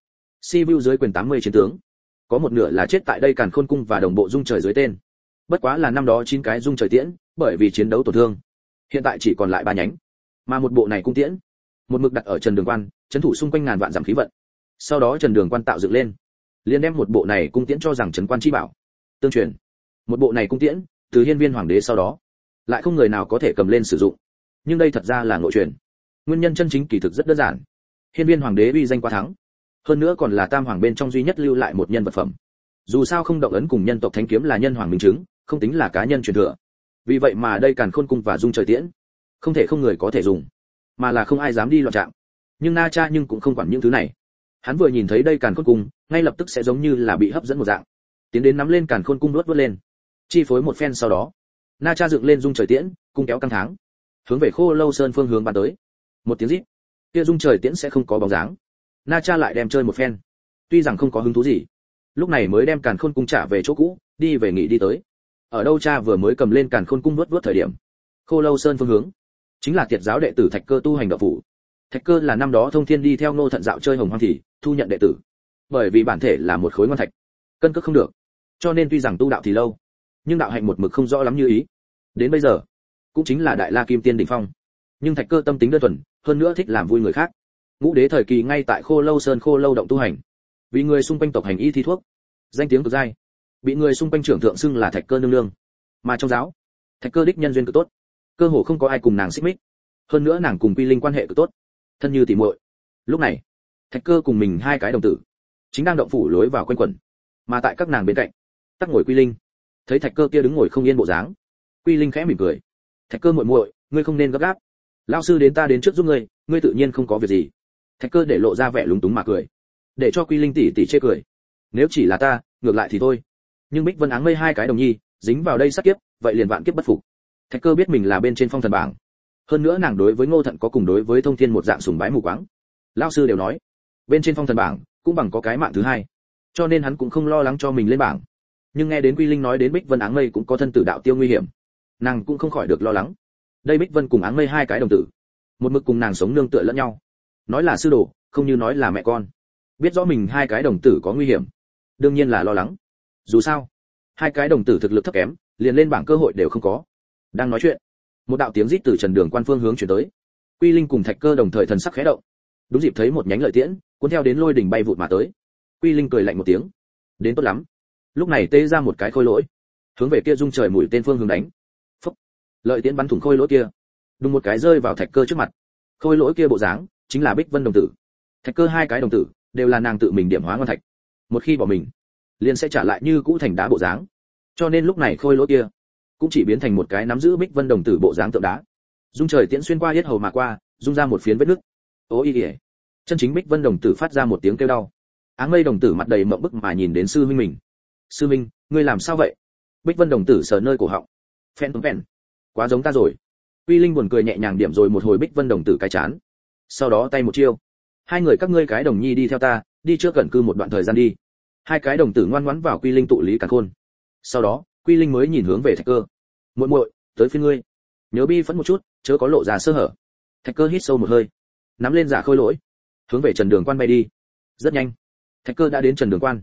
Sibiu dưới quyền 80 chiến tướng, có một nửa là chết tại đây Càn Khôn cung và đồng bộ dung trời dưới tên. Bất quá là năm đó 9 cái dung trời tiễn, bởi vì chiến đấu tổn thương, hiện tại chỉ còn lại 3 nhánh. Mà một bộ này cung tiễn, một mực đặt ở Trần Đường Quan, trấn thủ xung quanh ngàn vạn giảm khí vận. Sau đó Trần Đường Quan tạo dựng lên, liền đem một bộ này cung tiễn cho rằng trấn quan chi bảo. Tương truyền, một bộ này cung tiễn, từ Hiên Viên Hoàng đế sau đó, lại không người nào có thể cầm lên sử dụng. Nhưng đây thật ra là nội truyền. Nguyên nhân chân chính kỳ thực rất đơn giản. Hiên Viên Hoàng đế uy danh quá thắng, hơn nữa còn là tam hoàng bên trong duy nhất lưu lại một nhân vật phẩm. Dù sao không động ấn cùng nhân tộc thánh kiếm là nhân hoàng minh chứng, không tính là cá nhân truyền thừa. Vì vậy mà đây Càn Khôn cung và dung trời tiễn, không thể không người có thể dùng, mà là không ai dám đi loạn chạm. Nhưng Na Cha nhưng cũng không quản những thứ này. Hắn vừa nhìn thấy đây Càn Khôn cung, ngay lập tức sẽ giống như là bị hấp dẫn một dạng, tiến đến nắm lên Càn Khôn cung nuốt lên, chi phối một phen. Sau đó Na Cha dựng lên dung trời tiễn, cung kéo căng tháng, hướng về Khô Lâu Sơn phương hướng bắn tới. Một tiếng rít, kia dung trời tiễn sẽ không có bóng dáng. Na Cha lại đem chơi một phen, tuy rằng không có hứng thú gì, lúc này mới đem Càn Khôn cung trả về chỗ cũ, đi về nghỉ đi tới. Ở đâu Cha vừa mới cầm lên Càn Khôn cung nuốt thời điểm, Khô Lâu Sơn phương hướng chính là Tiệt giáo đệ tử Thạch Cơ tu hành đạo phủ. Thạch Cơ là năm đó Thông Thiên đi theo Ngô Thận dạo chơi Hồng Hoang thì thu nhận đệ tử, bởi vì bản thể là một khối ngon thạch, cân cước không được, cho nên tuy rằng tu đạo thì lâu, nhưng đạo hạnh một mực không rõ lắm như ý. Đến bây giờ, cũng chính là Đại La Kim Tiên đỉnh phong, nhưng Thạch Cơ tâm tính đơn thuần, hơn nữa thích làm vui người khác. Ngũ đế thời kỳ ngay tại Khô Lâu Sơn Khô Lâu động tu hành, vì người xung quanh tộc hành y thi thuốc, danh tiếng cực dai, bị người xung quanh trưởng thượng xưng là Thạch Cơ nương nương. Mà trong giáo, Thạch Cơ đích nhân duyên cực tốt, cơ hồ không có ai cùng nàng xích mích, hơn nữa nàng cùng Quy Linh quan hệ cực tốt, thân như tỉ muội. Lúc này, Thạch Cơ cùng mình hai cái đồng tử chính đang động phủ lối vào quanh quẩn, mà tại các nàng bên cạnh tắc ngồi Quy Linh. Thấy Thạch Cơ kia đứng ngồi không yên bộ dáng, Quy Linh khẽ mỉm cười: "Thạch Cơ muội muội, ngươi không nên gấp gáp, lão sư đến ta đến trước giúp ngươi, ngươi tự nhiên không có việc gì." Thạch Cơ để lộ ra vẻ lúng túng mà cười, để cho Quy Linh tỷ tỷ chê cười. Nếu chỉ là ta, ngược lại thì thôi, nhưng Bích Vân Áng Mây hai cái đồng nhi dính vào đây sát kiếp, vậy liền vạn kiếp bất phục. Thạch Cơ biết mình là bên trên phong thần bảng, hơn nữa nàng đối với Ngô Thận có cùng đối với Thông Thiên một dạng sùng bái mù quáng. Lão sư đều nói, bên trên phong thần bảng cũng bằng có cái mạng thứ hai, cho nên hắn cũng không lo lắng cho mình lên bảng. Nhưng nghe đến Quy Linh nói đến Bích Vân Áng Mây cũng có thân tử đạo tiêu nguy hiểm, nàng cũng không khỏi được lo lắng. Đây Bích Vân cùng Áng Mây hai cái đồng tử, một mực cùng nàng sống nương tựa lẫn nhau, nói là sư đồ, không như nói là mẹ con. Biết rõ mình hai cái đồng tử có nguy hiểm, đương nhiên là lo lắng. Dù sao, hai cái đồng tử thực lực thấp kém, liền lên bảng cơ hội đều không có. Đang nói chuyện, một đạo tiếng rít từ Trần Đường Quan phương hướng truyền tới. Quy Linh cùng Thạch Cơ đồng thời thần sắc khẽ động, đúng dịp thấy một nhánh lợi tiễn cuốn theo đến lôi đỉnh bay vụt mà tới. Quy Linh cười lạnh một tiếng, đến tốt lắm. Lúc này tê ra một cái khôi lỗi, hướng về kia dung trời mũi tên phương hướng đánh. Phốc, lợi tiễn bắn thủng khôi lỗi kia, đùng một cái rơi vào Thạch Cơ trước mặt. Khôi lỗi kia bộ dáng chính là Bích Vân đồng tử. Thạch Cơ hai cái đồng tử đều là nàng tự mình điểm hóa ngon thạch, một khi bỏ mình liền sẽ trả lại như cũ thành đá bộ dáng, cho nên lúc này khôi lỗi kia cũng chỉ biến thành một cái nắm giữ Bích Vân đồng tử bộ dáng tượng đá. Dung trời tiễn xuyên qua yết hầu mà qua, dung ra một phiến vết nứt. Ô y ỉa, chân chính Bích Vân đồng tử phát ra một tiếng kêu đau. Áng Mây đồng tử mặt đầy mộng bức mà nhìn đến sư huynh mình. Sư huynh, ngươi làm sao vậy? Bích Vân đồng tử sờ nơi cổ họng, phèn, quá giống ta rồi. Quy Linh buồn cười nhẹ nhàng điểm rồi một hồi Bích Vân đồng tử cái chán, sau đó tay một chiêu, hai người các ngươi cái đồng nhi đi theo ta, đi trước gần cư một đoạn thời gian đi. Hai cái đồng tử ngoan ngoãn vào Quy Linh tụ lý Càn Khôn. Sau đó Quy Linh mới nhìn hướng về Thạch Cơ, muội muội, tới phiên ngươi, nhớ bi phẫn một chút, chớ có lộ ra sơ hở. Thạch Cơ hít sâu một hơi, nắm lên giả khôi lỗi, hướng về Trần Đường Quan bay đi. Rất nhanh, Thạch Cơ đã đến Trần Đường Quan.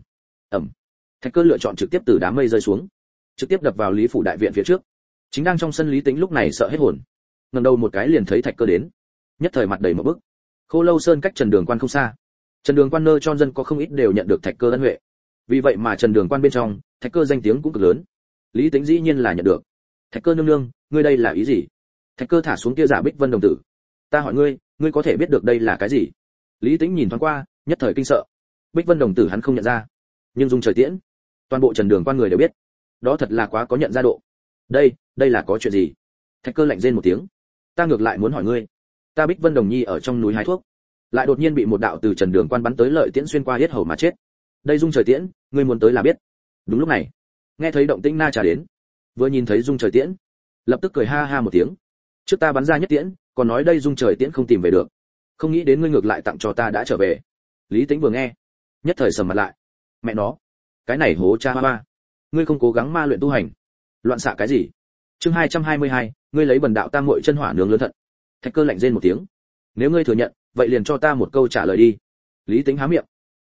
Thạch Cơ lựa chọn trực tiếp từ đám mây rơi xuống, trực tiếp đập vào Lý phủ đại viện phía trước. Chính đang trong sân Lý Tĩnh lúc này sợ hết hồn, ngẩng đầu một cái liền thấy Thạch Cơ đến, nhất thời mặt đầy một bức. Khô Lâu Sơn cách Trần Đường Quan không xa, Trần Đường Quan nơi cho dân có không ít đều nhận được Thạch Cơ ân huệ, vì vậy mà Trần Đường Quan bên trong Thạch Cơ danh tiếng cũng cực lớn. Lý Tĩnh dĩ nhiên là nhận được. Thạch Cơ nương nương, ngươi đây là ý gì? Thạch Cơ thả xuống kia giả Bích Vân đồng tử. Ta hỏi ngươi, ngươi có thể biết được đây là cái gì? Lý Tĩnh nhìn thoáng qua, nhất thời kinh sợ. Bích Vân đồng tử hắn không nhận ra, nhưng dung trời tiễn, toàn bộ Trần Đường Quan người đều biết. Đó thật là quá có nhận ra độ. Đây là có chuyện gì? Thạch Cơ lạnh rên một tiếng. Ta ngược lại muốn hỏi ngươi, ta Bích Vân đồng nhi ở trong núi hái thuốc, lại đột nhiên bị một đạo từ Trần Đường Quan bắn tới lợi tiễn xuyên qua yết hầu mà chết. Đây dung trời tiễn, ngươi muốn tới là biết. Đúng lúc này, nghe thấy động tĩnh Na Trà đến, vừa nhìn thấy dung trời tiễn, lập tức cười ha ha một tiếng. Trước ta bắn ra nhất tiễn, còn nói đây dung trời tiễn không tìm về được, không nghĩ đến ngươi ngược lại tặng cho ta đã trở về. Lý Tĩnh vừa nghe, nhất thời sầm mặt lại. Mẹ nó, cái này hố cha ba, ngươi không cố gắng ma luyện tu hành, loạn xạ cái gì? Chương 222, ngươi lấy bần đạo tam muội chân hỏa nướng lớn thận. Thạch Cơ lạnh rên một tiếng. Nếu ngươi thừa nhận, vậy liền cho ta một câu trả lời đi. Lý Tĩnh há miệng,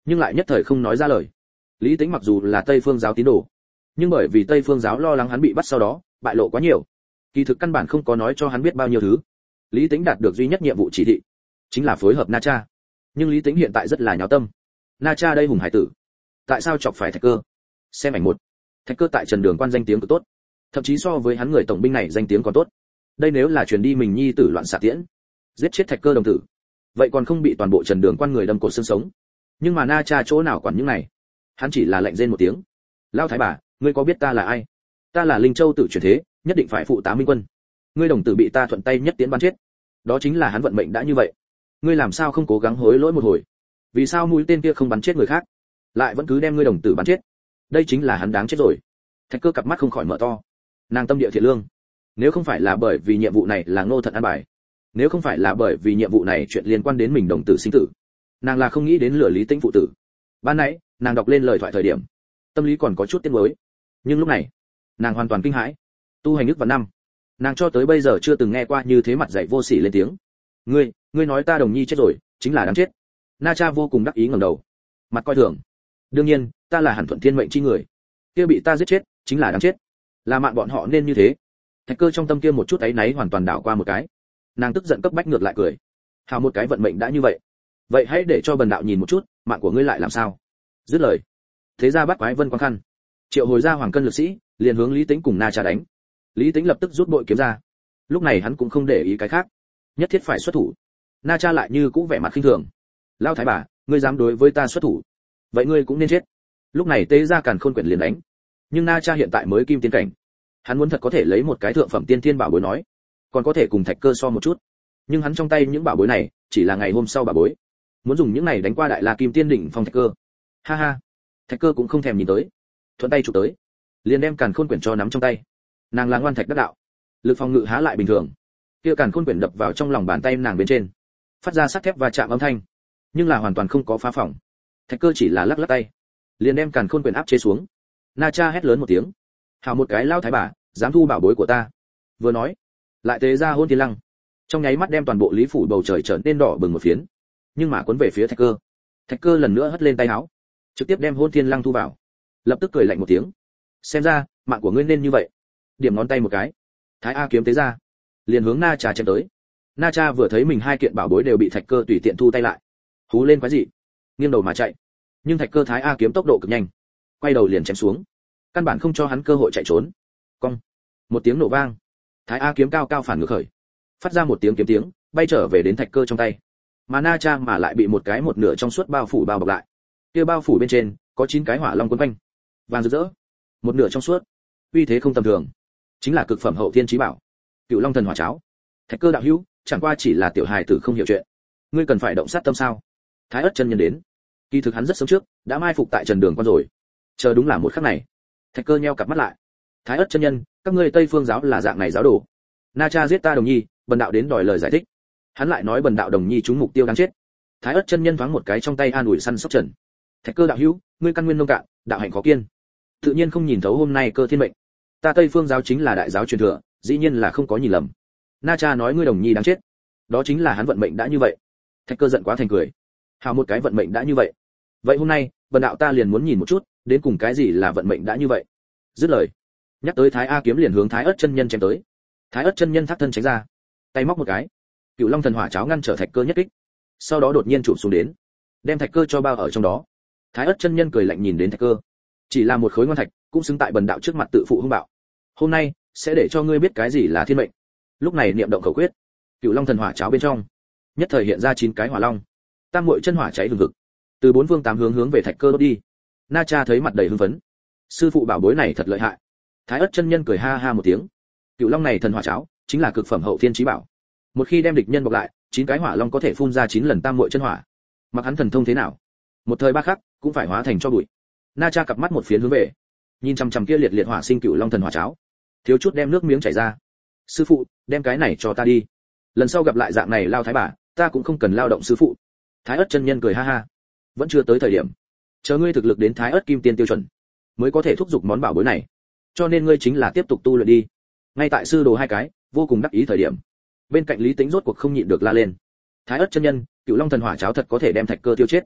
nhưng lại nhất thời không nói ra lời. Lý Tĩnh mặc dù là Tây Phương giáo tín đồ, nhưng bởi vì Tây Phương giáo lo lắng hắn bị bắt sau đó bại lộ quá nhiều, kỳ thực căn bản không có nói cho hắn biết bao nhiêu thứ. Lý Tĩnh đạt được duy nhất nhiệm vụ chỉ thị chính là phối hợp Na Cha. Nhưng Lý Tĩnh hiện tại rất là nháo tâm. Na Cha đây hùng hải tử, tại sao chọc phải Thạch Cơ? Xem ảnh một. Thạch Cơ tại Trần Đường Quan danh tiếng cực tốt, thậm chí so với hắn người tổng binh này danh tiếng còn tốt. Đây nếu là truyền đi mình nhi tử loạn xạ tiễn, giết chết Thạch Cơ đồng tử, vậy còn không bị toàn bộ Trần Đường Quan người đâm cột xương sống. Nhưng mà Na Cha chỗ nào quản những này, hắn chỉ là lạnh rên một tiếng. Lao thái bà, ngươi có biết ta là ai? Ta là Linh Châu tử chuyển thế, nhất định phải phụ tá Minh Quân. Ngươi đồng tử bị ta thuận tay nhất tiến bắn chết, đó chính là hắn vận mệnh đã như vậy. Ngươi làm sao không cố gắng hối lỗi một hồi? Vì sao mũi tên kia không bắn chết người khác, lại vẫn cứ đem ngươi đồng tử bắn chết? Đây chính là hắn đáng chết rồi. Thạch Cơ cặp mắt không khỏi mở to. Nàng tâm địa thiện lương, nếu không phải là bởi vì nhiệm vụ này là Ngô Thận an bài, nếu không phải là bởi vì nhiệm vụ này chuyện liên quan đến mình đồng tử sinh tử, nàng là không nghĩ đến lừa Lý Tĩnh phụ tử. Ban nãy nàng đọc lên lời thoại thời điểm, tâm lý còn có chút tiếc nuối, nhưng lúc này nàng hoàn toàn kinh hãi. Tu hành ức và năm, nàng cho tới bây giờ chưa từng nghe qua như thế mặt dạy vô sỉ lên tiếng. Ngươi nói ta đồng nhi chết rồi, chính là đáng chết. Na Cha vô cùng đắc ý ngẩng đầu, mặt coi thường. Đương nhiên, ta là hẳn thuận thiên mệnh chi người, kia bị ta giết chết, chính là đáng chết. Là mạng bọn họ nên như thế. Thạch Cơ trong tâm kia một chút áy náy hoàn toàn đảo qua một cái. Nàng tức giận cấp bách ngược lại cười. Hào một cái vận mệnh đã như vậy, vậy hãy để cho bần đạo nhìn một chút, mạng của ngươi lại làm sao? Dứt lời, thế ra bắt quái vân quang khăn, triệu hồi ra hoàng cân lực sĩ, liền hướng Lý Tĩnh cùng Na Cha đánh. Lý Tĩnh lập tức rút bội kiếm ra. Lúc này hắn cũng không để ý cái khác, nhất thiết phải xuất thủ. Na Cha lại như cũ vẻ mặt khinh thường. Lao thái bà, ngươi dám đối với ta xuất thủ, vậy ngươi cũng nên chết. Lúc này tế ra càn khôn quyển liền đánh. Nhưng Na Cha hiện tại mới kim tiên cảnh, hắn muốn thật có thể lấy một cái thượng phẩm tiên thiên bảo bối nói, còn có thể cùng Thạch Cơ so một chút. Nhưng hắn trong tay những bảo bối này chỉ là ngày hôm sau bảo bối, muốn dùng những này đánh qua đại la kim tiên đỉnh phong Thạch Cơ. Ha ha. Thạch Cơ cũng không thèm nhìn tới, thuận tay chụp tới, liền đem càn khôn quyển cho nắm trong tay. Nàng là ngoan thạch đắc đạo, lực phòng ngự há lại bình thường. Kia càn khôn quyển đập vào trong lòng bàn tay nàng bên trên, phát ra sắt thép và chạm âm thanh, nhưng là hoàn toàn không có phá phỏng. Thạch Cơ chỉ là lắc lắc tay, liền đem càn khôn quyển áp chế xuống. Na Cha hét lớn một tiếng, hào một cái lao thái bà, dám thu bảo bối của ta. Vừa nói, lại tế ra hôn thiên lăng, trong nháy mắt đem toàn bộ Lý phủ bầu trời trở nên đỏ bừng một phiến, nhưng mà cuốn về phía Thạch Cơ. Thạch Cơ lần nữa hất lên tay áo, trực tiếp đem hôn thiên lăng thu vào, lập tức cười lạnh một tiếng. Xem ra mạng của ngươi nên như vậy. Điểm ngón tay một cái, Thái A kiếm tế ra, liền hướng Na Cha chém tới. Na Cha vừa thấy mình hai kiện bảo bối đều bị Thạch Cơ tùy tiện thu tay lại, hú lên quái dị, nghiêng đầu mà chạy. Nhưng Thạch Cơ Thái A kiếm tốc độ cực nhanh, quay đầu liền chém xuống, căn bản không cho hắn cơ hội chạy trốn. Cong, một tiếng nổ vang, Thái A kiếm cao cao phản ngược khởi, phát ra một tiếng kiếm tiếng, bay trở về đến Thạch Cơ trong tay. Mà Na Cha mà lại bị một cái một nửa trong suốt bao phủ bao bọc lại. Kia bao phủ bên trên có 9 cái hỏa long quấn quanh, vàng rực rỡ, một nửa trong suốt, uy thế không tầm thường, chính là cực phẩm hậu thiên chí bảo, Cựu Long Thần Hỏa Cháo. Thạch Cơ đạo hữu, chẳng qua chỉ là tiểu hài tử không hiểu chuyện, ngươi cần phải động sát tâm sao? Thái Ất chân nhân đến, kỳ thực hắn rất sớm trước đã mai phục tại Trần Đường Quan rồi, chờ đúng là một khắc này. Thạch Cơ nheo cặp mắt lại. Thái Ất chân nhân, các ngươi Tây Phương giáo là dạng này giáo đồ? Na Cha giết ta đồng nhi, bần đạo đến đòi lời giải thích. Hắn lại nói bần đạo đồng nhi trúng mục tiêu đáng chết. Thái Ất chân nhân thoáng một cái trong tay an ủi săn sóc Trần. Thạch Cơ đạo hữu, ngươi căn nguyên nông cạn, đạo hạnh khó kiên, tự nhiên không nhìn thấu hôm nay cơ thiên mệnh. Ta Tây Phương giáo chính là đại giáo truyền thừa, dĩ nhiên là không có nhìn lầm. Na Cha nói ngươi đồng nhi đáng chết, đó chính là hắn vận mệnh đã như vậy. Thạch Cơ giận quá thành cười. Hào một cái vận mệnh đã như vậy, vậy hôm nay bần đạo ta liền muốn nhìn một chút, đến cùng cái gì là vận mệnh đã như vậy. Dứt lời, nhắc tới Thái A kiếm liền hướng Thái Ất chân nhân chém tới. Thái Ất chân nhân thác thân tránh ra, tay móc một cái, Cựu Long Thần Hỏa Cháo ngăn trở Thạch Cơ nhất kích, sau đó đột nhiên chụp xuống đến, đem Thạch Cơ cho bao ở trong đó. Thái Ất chân nhân cười lạnh nhìn đến Thạch Cơ, chỉ là một khối ngon thạch, cũng xứng tại bần đạo trước mặt tự phụ hung bạo. Hôm nay sẽ để cho ngươi biết cái gì là thiên mệnh. Lúc này niệm động khẩu quyết, Cựu Long Thần Hỏa Cháo bên trong nhất thời hiện ra 9 cái hỏa long, tam muội chân hỏa cháy hừng hực, từ 4 phương 8 hướng hướng về Thạch Cơ đốt đi. Na Cha thấy mặt đầy hưng phấn, sư phụ bảo bối này thật lợi hại. Thái Ất chân nhân cười ha ha một tiếng. Cựu Long này thần hỏa cháo chính là cực phẩm hậu thiên chí bảo, một khi đem địch nhân bọc lại, 9 cái hỏa long có thể phun ra 9 lần tam muội chân hỏa, mặc hắn thần thông thế nào, một thời ba khắc cũng phải hóa thành cho bụi. Na Cha cặp mắt một phiến hướng về, nhìn chằm chằm kia liệt liệt hỏa sinh Cựu Long thần hỏa cháo, thiếu chút đem nước miếng chảy ra. Sư phụ, đem cái này cho ta đi, lần sau gặp lại dạng này lao thái bà, ta cũng không cần lao động sư phụ. Thái Ất chân nhân cười ha ha, vẫn chưa tới thời điểm, chờ ngươi thực lực đến Thái Ất kim tiên tiêu chuẩn, mới có thể thúc giục món bảo bối này, cho nên ngươi chính là tiếp tục tu luyện đi. Ngay tại sư đồ hai cái vô cùng đắc ý thời điểm, bên cạnh Lý Tĩnh rốt cuộc không nhịn được la lên. Thái Ất chân nhân, Cựu Long thần hỏa cháo thật có thể đem Thạch Cơ tiêu chết.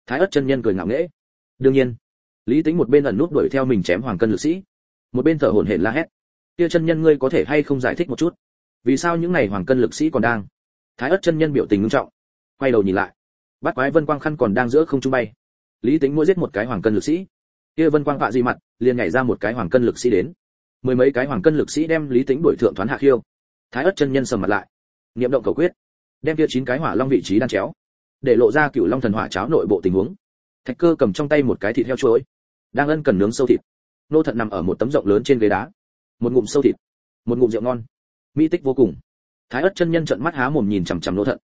Thái Ất chân nhân cười ngạo nghễ. Đương nhiên, Lý Tĩnh một bên ẩn núp đuổi theo mình chém hoàng cân lực sĩ, một bên thở hổn hển la hét. Kia chân nhân ngươi có thể hay không giải thích một chút, vì sao những này hoàng cân lực sĩ còn đang? Thái Ất chân nhân biểu tình nghiêm trọng, quay đầu nhìn lại, Bát Quái Vân Quang khăn còn đang giữa không trung bay. Lý Tĩnh mỗi giết một cái hoàng cân lực sĩ, kia Vân Quang vạ gì mặt, liền nhảy ra một cái hoàng cân lực sĩ đến. Mười mấy cái hoàng cân lực sĩ đem Lý Tĩnh đuổi thượng thoán hạ khiêu. Thái Ất chân nhân sầm mặt lại, niệm động cầu quyết, đem kia 9 cái hỏa long vị trí đan chéo, để lộ ra Cửu Long thần hỏa cháo nội bộ tình huống. Thạch Cơ cầm trong tay một cái thịt heo chuối, đang ân cần nướng sâu thịt. Nô Thận nằm ở một tấm rộng lớn trên ghế đá, một ngụm sâu thịt, một ngụm rượu ngon, mỹ tích vô cùng. Thái Ất chân nhân trợn mắt há mồm nhìn chằm chằm Nô Thận.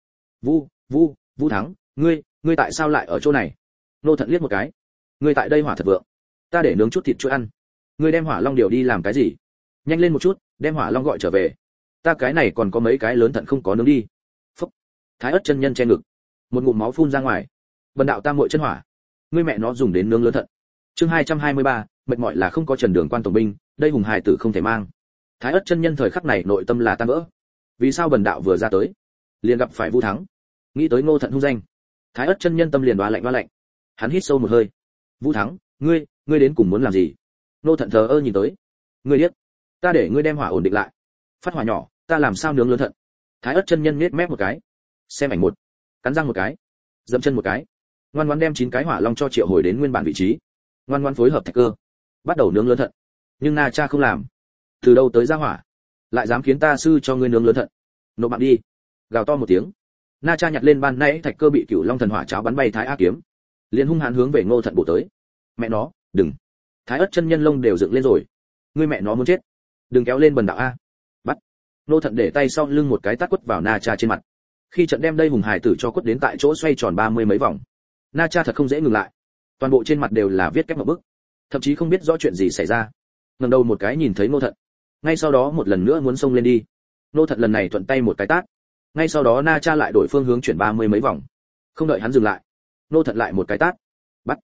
Vu Thắng, ngươi tại sao lại ở chỗ này? Nô Thận liếc một cái, ngươi tại đây hỏa thật vượng, ta để nướng chút thịt chuối ăn. Ngươi đem hỏa long điều đi làm cái gì? Nhanh lên một chút, đem hỏa long gọi trở về. Ta cái này còn có mấy cái lớn thận không có nướng đi. Phúc. Thái Ất chân nhân che ngực, một ngụm máu phun ra ngoài. Bần đạo tam muội chân hỏa, ngươi mẹ nó dùng đến nướng lớn thận. Chương 223, mệt mỏi là không có Trần Đường Quan tổng binh, đây hùng hài tử không thể mang. Thái Ất chân nhân thời khắc này nội tâm là tan vỡ. Vì sao bần đạo vừa ra tới, liền gặp phải Vu Thắng? Nghĩ tới Ngô Thận hung danh, Thái Ất chân nhân tâm liền đoá lạnh. Hắn hít sâu một hơi. Vu Thắng, ngươi đến cùng muốn làm gì? Ngô Thận thờ ơ nhìn tới. Ngươi điếc, ta để ngươi đem hỏa ổn định lại. Phát hỏa nhỏ, ta làm sao nướng lớn thận? Thái Ất chân nhân nhếch mép một cái, xem ảnh một, cắn răng một cái, dậm chân một cái, ngoan ngoãn đem 9 cái hỏa long cho triệu hồi đến nguyên bản vị trí, ngoan ngoãn phối hợp Thạch Cơ, bắt đầu nướng lớn thận. Nhưng Na Cha không làm, từ đâu tới ra hỏa, lại dám khiến ta sư cho ngươi nướng lớn thận? Nộp mạng đi! Gào to một tiếng, Na Cha nhặt lên ban nãy Thạch Cơ bị Cửu Long thần hỏa cháo bắn bay Thái A kiếm, liền hung hãn hướng về Ngô Thận bổ tới. Mẹ nó, đừng! Thái Ất chân nhân lông đều dựng lên rồi. Ngươi mẹ nó muốn chết, đừng kéo lên bần đạo a! Bắt! Ngô Thận để tay sau lưng một cái tát quất vào Na Cha trên mặt. Khi trận đem đây hùng hải tử cho quất đến tại chỗ xoay tròn 30 mấy vòng. Na Cha thật không dễ ngừng lại, toàn bộ trên mặt đều là viết kép một bức, thậm chí không biết rõ chuyện gì xảy ra. Ngẩng đầu một cái nhìn thấy Ngô Thận, ngay sau đó một lần nữa muốn xông lên đi. Ngô Thận lần này thuận tay một cái tát, ngay sau đó Na Cha lại đổi phương hướng chuyển 30 mấy vòng. Không đợi hắn dừng lại, Ngô Thận lại một cái tát. Bắt.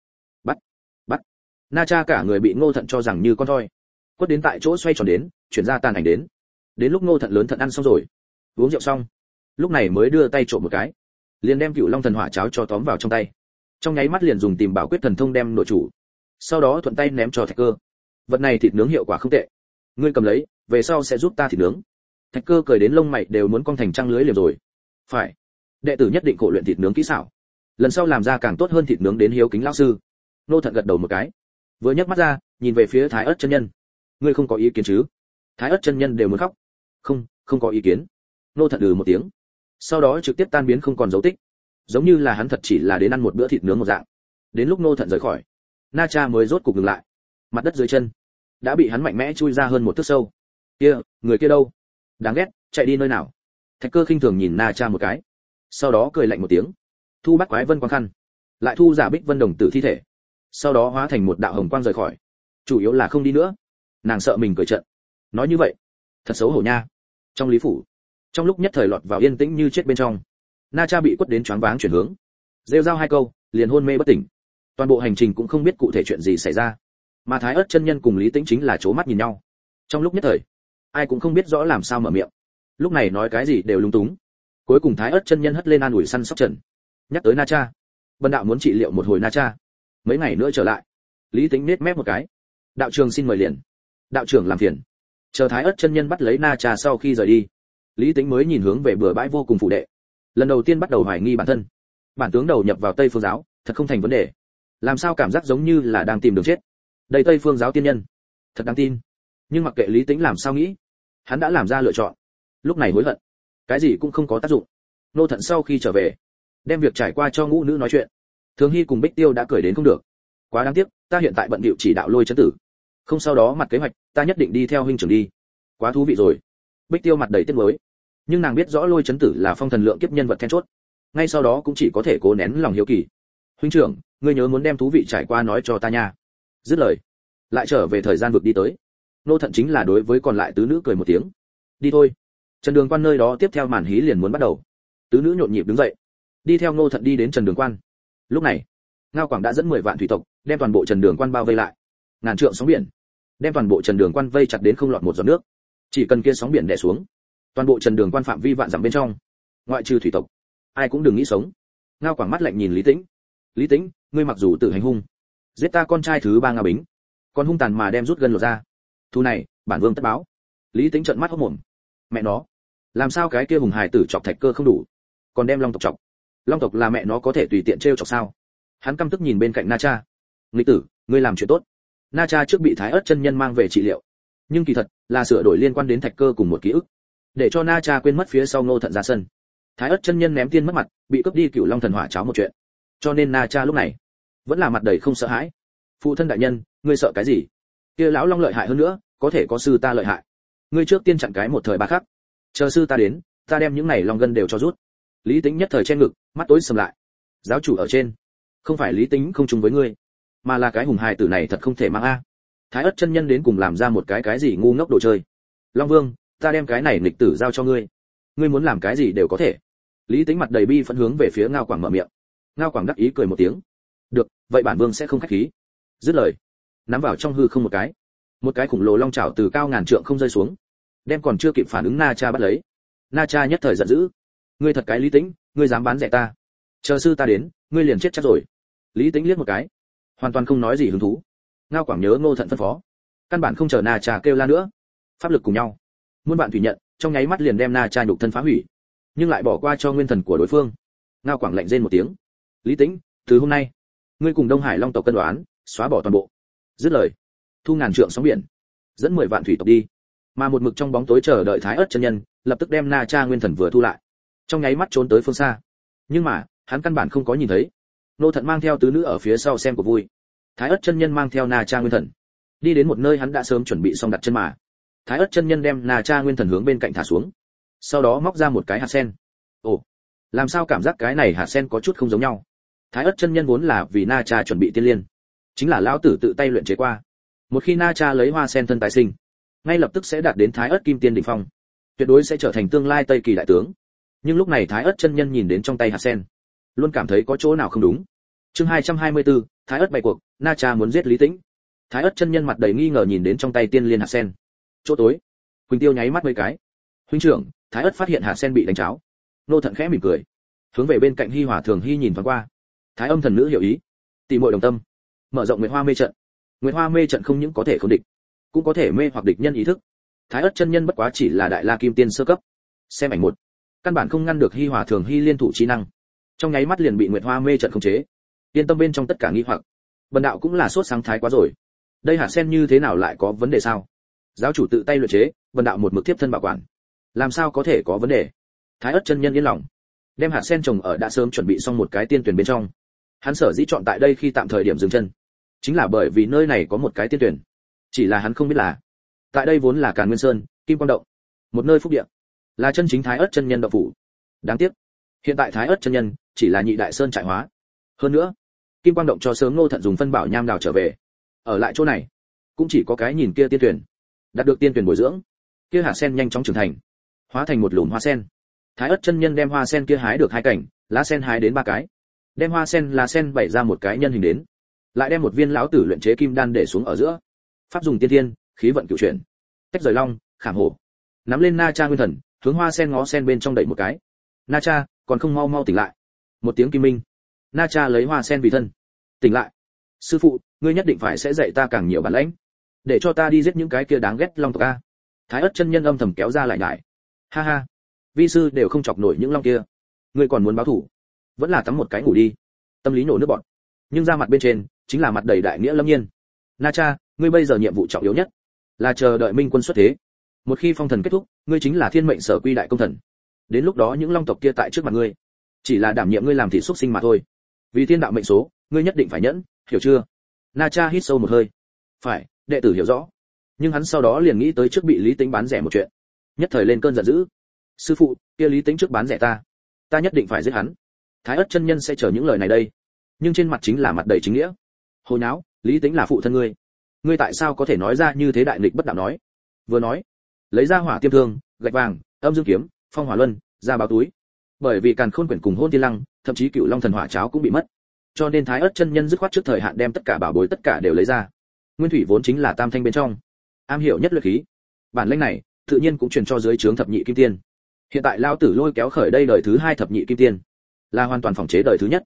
Na Cha cả người bị Ngô Thận cho rằng như con thoi, quất đến tại chỗ xoay tròn đến, chuyển ra tàn ảnh đến. Đến lúc Ngô Thận lớn thận ăn xong rồi, uống rượu xong, lúc này mới đưa tay trộm một cái, liền đem Cửu Long thần hỏa cháo cho tóm vào trong tay. Trong nháy mắt liền dùng tìm bảo quyết thần thông đem nội chủ, sau đó thuận tay ném cho Thạch Cơ. Vật này thịt nướng hiệu quả không tệ, ngươi cầm lấy, về sau sẽ giúp ta thịt nướng. Thạch Cơ cười đến lông mày đều muốn cong thành trăng lưới liềm rồi. Phải, đệ tử nhất định khổ luyện thịt nướng kỹ xảo, lần sau làm ra càng tốt hơn thịt nướng đến hiếu kính lão sư. Nô Thận gật đầu một cái, vừa nhấc mắt ra, nhìn về phía Thái Ất chân nhân. Ngươi không có ý kiến chứ? Thái Ất chân nhân đều muốn khóc. Không có ý kiến. Nô Thận một tiếng, sau đó trực tiếp tan biến không còn dấu tích, giống như là hắn thật chỉ là đến ăn một bữa thịt nướng một dạng. Đến lúc Nô Thận rời khỏi, Na Cha mới rốt cục ngừng lại. Mặt đất dưới chân đã bị hắn mạnh mẽ chui ra hơn một thước sâu. Người kia đâu? Đáng ghét, chạy đi nơi nào? Thạch Cơ khinh thường nhìn Na Cha một cái, sau đó cười lạnh một tiếng, thu Bát Quái Vân Quang khăn, lại thu giả Bích Vân đồng tử thi thể, sau đó hóa thành một đạo hồng quang rời khỏi. Chủ yếu là không đi nữa, nàng sợ mình cười trận. Nói như vậy, thật xấu hổ nha. Trong lý phủ, trong lúc nhất thời lọt vào yên tĩnh như chết bên trong, Na Cha bị quất đến choáng váng chuyển hướng, rêu rao 2 câu, liền hôn mê bất tỉnh. Toàn bộ hành trình cũng không biết cụ thể chuyện gì xảy ra, mà Thái Ất chân nhân cùng Lý Tĩnh chính là chố mắt nhìn nhau. Trong lúc nhất thời, ai cũng không biết rõ làm sao mở miệng, lúc này nói cái gì đều lung túng. Cuối cùng Thái Ất chân nhân hất lên an ủi săn sóc Trần, nhắc tới Na Cha, bần đạo muốn trị liệu một hồi Na Cha, mấy ngày nữa trở lại. Lý Tĩnh nết mép một cái, đạo trường xin mời liền. Đạo trưởng làm phiền. Chờ Thái Ất chân nhân bắt lấy Na Cha sau khi rời đi, Lý Tĩnh mới nhìn hướng về bừa bãi vô cùng phủ đệ, lần đầu tiên bắt đầu hoài nghi bản thân. Bản tướng đầu nhập vào Tây Phương giáo, thật không thành vấn đề, làm sao cảm giác giống như là đang tìm đường chết. Đây Tây Phương giáo tiên nhân, thật đáng tin. Nhưng mặc kệ Lý Tĩnh làm sao nghĩ, hắn đã làm ra lựa chọn, lúc này hối hận, cái gì cũng không có tác dụng. Nô Thận sau khi trở về, đem việc trải qua cho ngũ nữ nói chuyện. Thường Hy cùng Bích Tiêu đã cười đến không được. Quá đáng tiếc, ta hiện tại bận bịu chỉ đạo Lôi Chấn Tử, không sau đó mặt kế hoạch, ta nhất định đi theo huynh trưởng đi. Quá thú vị rồi. Bích Tiêu mặt đầy tiếc nuối, nhưng nàng biết rõ Lôi Chấn Tử là phong thần lượng kiếp nhân vật then chốt, ngay sau đó cũng chỉ có thể cố nén lòng hiếu kỳ. Huynh trưởng, ngươi nhớ muốn đem thú vị trải qua nói cho ta nha. Dứt lời, lại trở về thời gian vực đi tới. Nô Thận chính là đối với còn lại tứ nữ cười một tiếng. Đi thôi. Trần Đường Quan nơi đó tiếp theo màn hí liền muốn bắt đầu. Tứ nữ nhộn nhịp đứng dậy, đi theo Nô Thận đi đến Trần Đường Quan. Lúc này, Ngao Quảng đã dẫn 10 vạn thủy tộc, đem toàn bộ Trần Đường Quan bao vây lại. Ngàn trượng sóng biển, đem toàn bộ Trần Đường Quan vây chặt đến không lọt một giọt nước. Chỉ cần kia sóng biển đè xuống, toàn bộ Trần Đường Quan phạm vi vạn dặm bên trong, ngoại trừ thủy tộc, ai cũng đừng nghĩ sống. Ngao Quảng mắt lạnh nhìn Lý Tĩnh. Lý Tĩnh, ngươi mặc dù tự hành hung, giết ta con trai thứ ba Ngao Bính, còn hung tàn mà đem rút gân lột ra, thu này bản vương tất báo. Lý Tĩnh trợn mắt hốt mồm, mẹ nó, làm sao cái kia hùng hài tử chọc thạch cơ không đủ, còn đem long tộc chọc. Long tộc là mẹ nó có thể tùy tiện trêu chọc sao? Hắn căm tức nhìn bên cạnh Na Cha. Nghịch tử, ngươi làm chuyện tốt. Na Cha trước bị Thái Ức chân nhân mang về trị liệu, nhưng kỳ thật là sửa đổi liên quan đến thạch cơ cùng một ký ức, để cho Na Cha quên mất phía sau Ngô Thận ra sân. Thái Ức chân nhân ném tiên mất mặt, bị cướp đi Cửu Long thần hỏa cháo một chuyện, cho nên Na Cha lúc này vẫn là mặt đầy không sợ hãi. Phụ thân đại nhân, ngươi sợ cái gì? Kia lão long lợi hại hơn nữa, có thể có sư ta lợi hại. Ngươi trước tiên chặn cái một thời ba khắc, chờ sư ta đến, ta đem những này long gân đều cho rút. Lý Tĩnh nhất thời che ngực, mắt tối sầm lại. Giáo chủ ở trên, không phải Lý Tĩnh không chung với ngươi, mà là cái hùng hài tử này thật không thể mang a. Thái Ức chân nhân đến cùng làm ra một cái gì ngu ngốc đồ chơi. Long Vương, ta đem cái này nghịch tử giao cho ngươi, ngươi muốn làm cái gì đều có thể. Lý Tĩnh mặt đầy bi phẫn hướng về phía Ngao Quảng mở miệng. Ngao Quảng đắc ý cười một tiếng. Được, vậy bản vương sẽ không khách khí. Dứt lời, nắm vào trong hư không một cái khủng lồ long chảo từ cao ngàn trượng không rơi xuống, đem còn chưa kịp phản ứng Na Cha bắt lấy. Na Cha nhất thời giận dữ. Ngươi thật cái Lý Tĩnh, ngươi dám bán rẻ ta? Chờ sư ta đến, ngươi liền chết chắc rồi. Lý Tĩnh liếc một cái, hoàn toàn không nói gì hứng thú. Ngao Quảng nhớ Ngô Thận phân phó, căn bản không chờ Na Cha kêu la nữa, pháp lực cùng nhau, muôn bạn thủy nhận, trong nháy mắt liền đem Na Cha nhục thân phá hủy, nhưng lại bỏ qua cho nguyên thần của đối phương. Ngao Quảng lạnh rên một tiếng. Lý Tĩnh, từ hôm nay, ngươi cùng Đông Hải Long tộc cân đoán, xóa bỏ toàn bộ. Dứt lời, thu ngàn trượng sóng biển, dẫn 10 vạn thủy tộc đi. Mà một mực trong bóng tối chờ đợi Thái Ức chân nhân, lập tức đem Na Cha nguyên thần vừa thu lại, trong nháy mắt trốn tới phương xa. Nhưng mà, hắn căn bản không có nhìn thấy. Ngô Thận mang theo tứ nữ ở phía sau xem cuộc vui. Thái Ức chân nhân mang theo Na Cha nguyên thần, đi đến một nơi hắn đã sớm chuẩn bị xong đặt chân mà. Thái Ức chân nhân đem Na Cha nguyên thần hướng bên cạnh thả xuống, sau đó móc ra một cái hạt sen. Ồ, làm sao cảm giác cái này hạt sen có chút không giống nhau? Thái Ức chân nhân vốn là vì Na Cha chuẩn bị tiên liên, chính là lão tử tự tay luyện chế qua. Một khi Na Cha lấy hoa sen thân tái sinh, ngay lập tức sẽ đạt đến Thái Ức kim tiên đỉnh phong, tuyệt đối sẽ trở thành tương lai Tây Kỳ đại tướng. Nhưng lúc này Thái Ức chân nhân nhìn đến trong tay hạt sen, luôn cảm thấy có chỗ nào không đúng. Chương 224, Thái Ức bày cuộc, Na Cha muốn giết Lý Tĩnh. Thái Ức chân nhân mặt đầy nghi ngờ nhìn đến trong tay tiên liên hạt sen. Chỗ tối, Quỳnh Tiêu nháy mắt mấy cái. Huynh trưởng, Thái Ức phát hiện hạt sen bị đánh cháo. Nô Thận khẽ mỉm cười, hướng về bên cạnh Hi Hòa Thường Hi nhìn thoáng qua. Thái Âm thần nữ hiểu ý, tỷ muội đồng tâm, mở rộng Nguyệt Hoa mê trận. Nguyệt Hoa mê trận không những có thể khống địch, cũng có thể mê hoặc địch nhân ý thức. Thái Ức chân nhân bất quá chỉ là đại la kim tiên sơ cấp. Xem ảnh một, căn bản không ngăn được Hi Hòa Thường Hi liên thủ trí năng, trong nháy mắt liền bị Nguyệt Hoa mê trận khống chế. Yên tâm bên trong tất cả nghi hoặc, bần đạo cũng là sốt sáng thái quá rồi. Đây hạt sen như thế nào lại có vấn đề sao? Giáo chủ tự tay luyện chế, bần đạo một mực tiếp thân bảo quản, làm sao có thể có vấn đề? Thái Ức chân nhân yên lòng, đem hạt sen trồng ở đã sớm chuẩn bị xong một cái tiên tuyển bên trong. Hắn sở dĩ chọn tại đây khi tạm thời điểm dừng chân, chính là bởi vì nơi này có một cái tiên tuyển. Chỉ là hắn không biết là, tại đây vốn là Càn Nguyên Sơn, Kim Quang Động, một nơi phúc địa, là chân chính Thái Ức chân nhân động phủ. Đáng tiếc, hiện tại Thái Ức chân nhân chỉ là nhị đại sơn trại hóa. Hơn nữa, Kim Quang Động cho sớm Ngô Thận dùng phân bảo nham đào trở về, ở lại chỗ này, cũng chỉ có cái nhìn kia tiên tuyển. Đạt được tiên tuyển bồi dưỡng, kia hạt sen nhanh chóng trưởng thành, hóa thành một lùm hoa sen. Thái Ức chân nhân đem hoa sen kia hái được 2 cành, lá sen hái đến 3 cái, đem hoa sen lá sen bày ra một cái nhân hình đến, lại đem một viên lão tử luyện chế kim đan để xuống ở giữa. Pháp dùng tiên thiên, khí vận cửu chuyển, tách rời long, khảm hổ, nắm lên Na Cha nguyên thần, hướng hoa sen ngó sen bên trong đẩy một cái. Na Cha, còn không mau mau tỉnh lại. Một tiếng kim minh. Na Cha lấy hoa sen vì thân, tỉnh lại. Sư phụ, ngươi nhất định phải sẽ dạy ta càng nhiều bản lĩnh, để cho ta đi giết những cái kia đáng ghét long tộc a. Thái Ức chân nhân âm thầm kéo ra lại nhải. Ha ha, vi sư đều không chọc nổi những long kia, ngươi còn muốn báo thù? Vẫn là tắm một cái ngủ đi. Tâm lý nổ nước bọt, nhưng ra mặt bên trên chính là mặt đầy đại nghĩa lâm nhiên. Na Cha, ngươi bây giờ nhiệm vụ trọng yếu nhất là chờ đợi Minh quân xuất thế. Một khi phong thần kết thúc, ngươi chính là thiên mệnh sở quy đại công thần. Đến lúc đó những long tộc kia tại trước mặt ngươi, chỉ là đảm nhiệm ngươi làm thị xuất sinh mà thôi. Vì thiên đạo mệnh số, ngươi nhất định phải nhẫn, hiểu chưa? Na Cha hít sâu một hơi. Phải, đệ tử hiểu rõ. Nhưng hắn sau đó liền nghĩ tới trước bị Lý Tĩnh bán rẻ một chuyện, nhất thời lên cơn giận dữ. Sư phụ, kia Lý Tĩnh trước bán rẻ ta nhất định phải giết hắn. Thái Ức chân nhân sẽ chờ những lời này đây, nhưng trên mặt chính là mặt đầy chính nghĩa. Hồ nháo, Lý Tĩnh là phụ thân ngươi tại sao có thể nói ra như thế đại nghịch bất đạo nói? Vừa nói, lấy ra hỏa tiêm thương, gạch vàng, âm dương kiếm, phong hỏa luân ra báo túi. Bởi vì Càn Khôn quyển cùng Hôn Tiên Lăng, thậm chí Cựu Long thần hỏa cháo cũng bị mất, cho nên Thái Ức chân nhân dứt khoát trước thời hạn đem tất cả bảo bối tất cả đều lấy ra. Nguyên thủy vốn chính là tam thanh bên trong am hiểu nhất luyện khí, bản lĩnh này tự nhiên cũng truyền cho dưới trướng thập nhị kim tiên. Hiện tại lao tử lôi kéo khởi đây đời thứ 2 thập nhị kim tiên, là hoàn toàn phòng chế đời thứ nhất.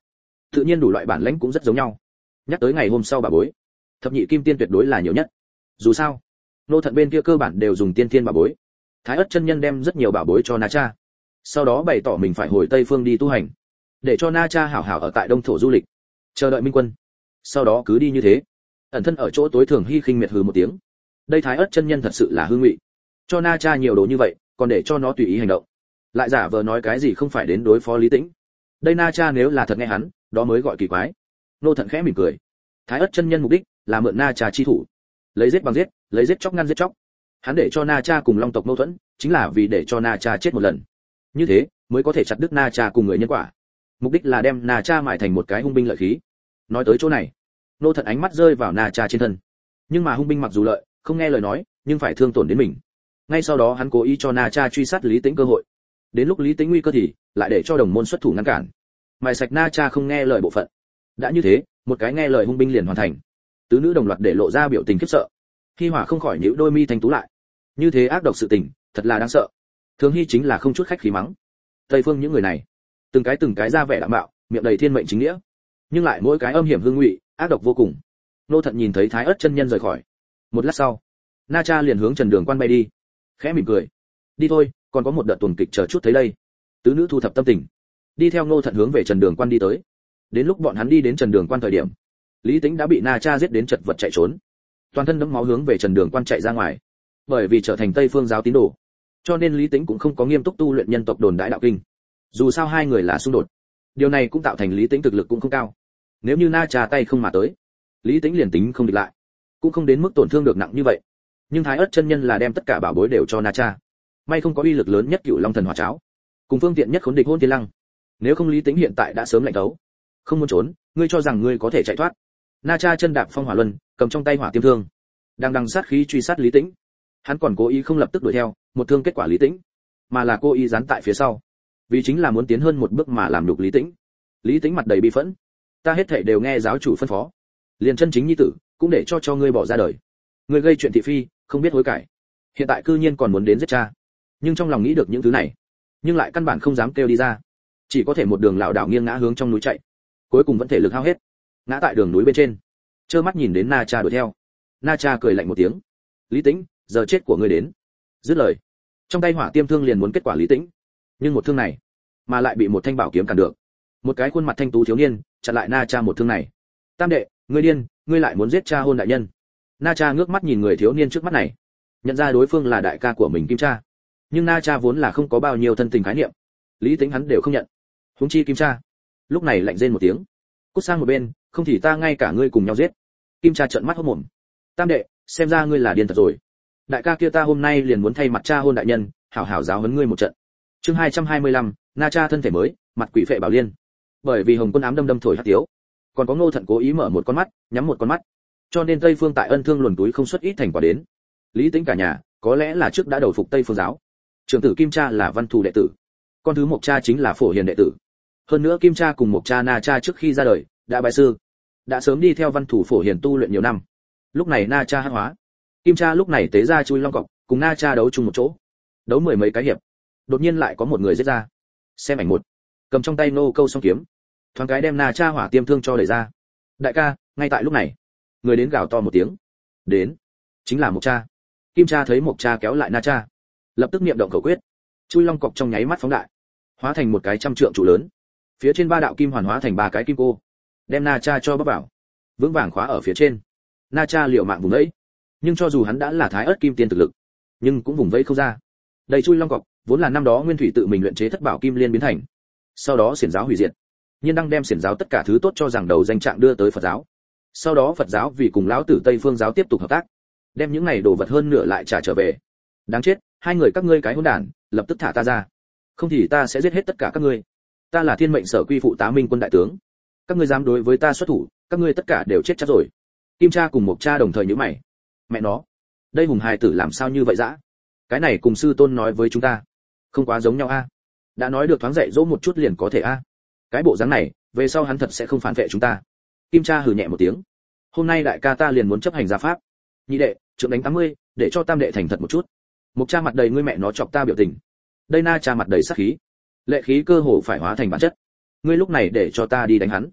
tự nhiên đủ loại bản lãnh cũng rất giống nhau. Nhắc tới ngày hôm sau bà bối, thập nhị kim tiên tuyệt đối là nhiều nhất. Dù sao, nô thận bên kia cơ bản đều dùng tiên thiên bà bối. Thái Ức chân nhân đem rất nhiều bảo bối cho Na Cha, sau đó bày tỏ mình phải hồi Tây phương đi tu hành, để cho Na Cha hảo hảo ở tại Đông thổ du lịch, chờ đợi minh quân. Sau đó cứ đi như thế, ẩn thân ở chỗ tối Thường Hy khinh miệt hừ một tiếng. Đây Thái Ức chân nhân thật sự là hư ngụy, cho Na Cha nhiều đồ như vậy, còn để cho nó tùy ý hành động, lại giả vờ nói cái gì không phải đến đối phó Lý Tĩnh. Đây Na Cha nếu là thật nghe hắn, đó mới gọi kỳ quái. Nô thận khẽ mỉm cười. Thái Ức chân nhân mục đích là mượn Na Cha chi thủ, lấy giết bằng giết, lấy giết chóc ngăn giết chóc. Hắn để cho Na Cha cùng Long tộc mâu thuẫn, chính là vì để cho Na Cha chết một lần. Như thế mới có thể chặt đứt Na Cha cùng người nhân quả. Mục đích là đem Na Cha mại thành một cái hung binh lợi khí. Nói tới chỗ này, nô thận ánh mắt rơi vào Na Cha trên thân. Nhưng mà hung binh mặc dù lợi, không nghe lời nói, nhưng phải thương tổn đến mình. Ngay sau đó hắn cố ý cho Na Cha truy sát Lý Tĩnh cơ hội. Đến lúc Lý Tĩnh nguy cơ thì lại để cho đồng môn xuất thủ ngăn cản, mài sạch Na Cha không nghe lời bộ phận. Đã như thế, một cái nghe lời hung binh liền hoàn thành. Tứ nữ đồng loạt để lộ ra biểu tình khiếp sợ. Hi Hỏa không khỏi nhíu đôi mi thanh tú lại. Như thế ác độc sự tình, thật là đáng sợ. Thường Hy chính là không chút khách khí mắng. Tây phương những người này, từng cái ra vẻ đạm bạo, miệng đầy thiên mệnh chính nghĩa, nhưng lại mỗi cái âm hiểm hương ngụy, ác độc vô cùng. Nô thận nhìn thấy Thái Ức chân nhân rời khỏi. Một lát sau, Na Cha liền hướng Trần Đường Quan bay đi, khẽ mỉm cười. Đi thôi, còn có một đợt tuần kịch chờ chút thấy đây. Tứ nữ thu thập tâm tình, đi theo Nô thận hướng về Trần Đường Quan đi tới. Đến lúc bọn hắn đi đến Trần Đường Quan thời điểm, Lý Tĩnh đã bị Na Cha giết đến chật vật chạy trốn, toàn thân đẫm máu hướng về Trần Đường Quan chạy ra ngoài. Bởi vì trở thành Tây phương giáo tín đồ, cho nên Lý Tĩnh cũng không có nghiêm túc tu luyện nhân tộc đồn đại đạo kinh. Dù sao hai người là xung đột, điều này cũng tạo thành Lý Tĩnh thực lực cũng không cao. Nếu như Na Cha tay không mà tới, Lý Tĩnh liền tính không địch lại, cũng không đến mức tổn thương được nặng như vậy. Nhưng Thái Ức chân nhân là đem tất cả bảo bối đều cho Na Cha, may không có uy lực lớn nhất Cựu Long thần hỏa cháo, cùng phương tiện nhất khốn địch hôn thiên lăng. Nếu không Lý Tĩnh hiện tại đã sớm lạnh thấu. Không muốn trốn, ngươi cho rằng ngươi có thể chạy thoát? Na Cha chân đạp phong hỏa luân, cầm trong tay hỏa tiêm thương, đang sát khí truy sát Lý Tĩnh. Hắn còn cố ý không lập tức đuổi theo, một thương kết quả Lý Tĩnh, mà là cố ý dán tại phía sau, vì chính là muốn tiến hơn một bước mà làm nhục Lý Tĩnh. Lý Tĩnh mặt đầy bi phẫn. Ta hết thảy đều nghe giáo chủ phân phó, liền chân chính nhi tử cũng để cho ngươi bỏ ra đời. Ngươi gây chuyện thị phi, không biết hối cải, hiện tại cư nhiên còn muốn đến giết cha. Nhưng trong lòng nghĩ được những thứ này, nhưng lại căn bản không dám kêu đi ra, chỉ có thể một đường lảo đảo nghiêng ngã hướng trong núi chạy. Cuối cùng vẫn thể lực hao hết, ngã tại đường núi bên trên, trơ mắt nhìn đến Na Cha đuổi theo. Na Cha cười lạnh một tiếng. Lý Tĩnh, giờ chết của ngươi đến. Dứt lời, trong tay hỏa tiêm thương liền muốn kết quả Lý Tĩnh. Nhưng một thương này, mà lại bị một thanh bảo kiếm cản được. Một cái khuôn mặt thanh tú thiếu niên chặn lại Na Cha một thương này. Tam đệ, ngươi điên, ngươi lại muốn giết cha hôn đại nhân. Na Cha ngước mắt nhìn người thiếu niên trước mắt này, nhận ra đối phương là đại ca của mình Kim Cha. Nhưng Na Cha vốn là không có bao nhiêu thân tình khái niệm, Lý Tĩnh hắn đều không nhận, huống chi Kim Cha. Lúc này lạnh rên một tiếng, cút sang một bên, không thì ta ngay cả ngươi cùng nhau giết. Kim Cha trợn mắt hốt mồm. Tam đệ, xem ra ngươi là điên thật rồi. Đại ca kia ta hôm nay liền muốn thay mặt cha hôn đại nhân, hảo hảo giáo huấn ngươi một trận. Chương 225, Na Cha thân thể mới, mặt quỷ phệ bảo liên. Bởi vì Hồng Quân ám đâm thổi hắc tiếu, còn có Ngô Thận cố ý mở một con mắt, nhắm một con mắt, cho nên Tây phương tại Ân Thương luồn túi không xuất ít thành quả đến. Lý Tĩnh cả nhà, có lẽ là trước đã đầu phục Tây phương giáo. Trưởng tử Kim Cha là Văn Thù đệ tử, con thứ Mộc Cha chính là Phổ Hiền đệ tử. Hơn nữa Kim Cha cùng Mộc Cha Na Cha trước khi ra đời đã bái sư, đã sớm đi theo Văn Thù Phổ Hiền tu luyện nhiều năm. Lúc này Na Cha hắc hóa, Kim Cha lúc này tế ra chui long cọc, cùng Na Cha đấu chung một chỗ, đấu mười mấy cái hiệp, đột nhiên lại có một người giết ra. Xem ảnh một, cầm trong tay nô câu song kiếm, thoáng cái đem Na Cha hỏa tiêm thương cho đẩy ra. Đại ca, ngay tại lúc này, người đến gào to một tiếng. Đến, chính là Mộc Cha. Kim Cha thấy Mộc Cha kéo lại Na Cha, lập tức niệm động khẩu quyết, chui long cọc trong nháy mắt phóng đại, hóa thành một cái trăm trượng trụ lớn. Phía trên ba đạo kim hoàn hóa thành ba cái kim cô, đem Na Cha cho bắp vào, vững vàng khóa ở phía trên. Na Cha liều mạng vùng vẫy, nhưng cho dù hắn đã là Thái Ức kim tiên thực lực, nhưng cũng vùng vẫy không ra. Đây chui long cọc vốn là năm đó Nguyên Thủy tự mình luyện chế thất bảo kim liên biến thành, sau đó xiển giáo hủy diệt. Nhiên đăng đem xiển giáo tất cả thứ tốt cho rằng đầu danh trạng đưa tới Phật giáo. Sau đó Phật giáo vì cùng lão tử Tây phương giáo tiếp tục hợp tác, đem những này đồ vật hơn nửa lại trả trở về. Đáng chết, hai người các ngươi cái hỗn đản, lập tức thả ta ra, không thì ta sẽ giết hết tất cả các ngươi. Ta là thiên mệnh sở quy phụ tá minh quân đại tướng, các ngươi dám đối với ta xuất thủ, các ngươi tất cả đều chết chắc rồi. Kim Cha cùng Mộc Cha đồng thời nhíu mày. Mẹ nó, đây hùng hài tử làm sao như vậy dã? Cái này cùng sư tôn nói với chúng ta không quá giống nhau a. Đã nói được thoáng dạy dỗ một chút liền có thể a. Cái bộ dáng này, về sau hắn thật sẽ không phản vệ chúng ta. Kim Cha hừ nhẹ một tiếng. Hôm nay đại ca ta liền muốn chấp hành gia pháp. Nhị đệ, trượng đánh 80, để cho tam đệ thành thật một chút. Mộc Cha mặt đầy ngươi mẹ nó chọc ta biểu tình. Đây Na Cha mặt đầy sát khí, lệ khí cơ hồ phải hóa thành bản chất. Ngươi lúc này để cho ta đi đánh hắn,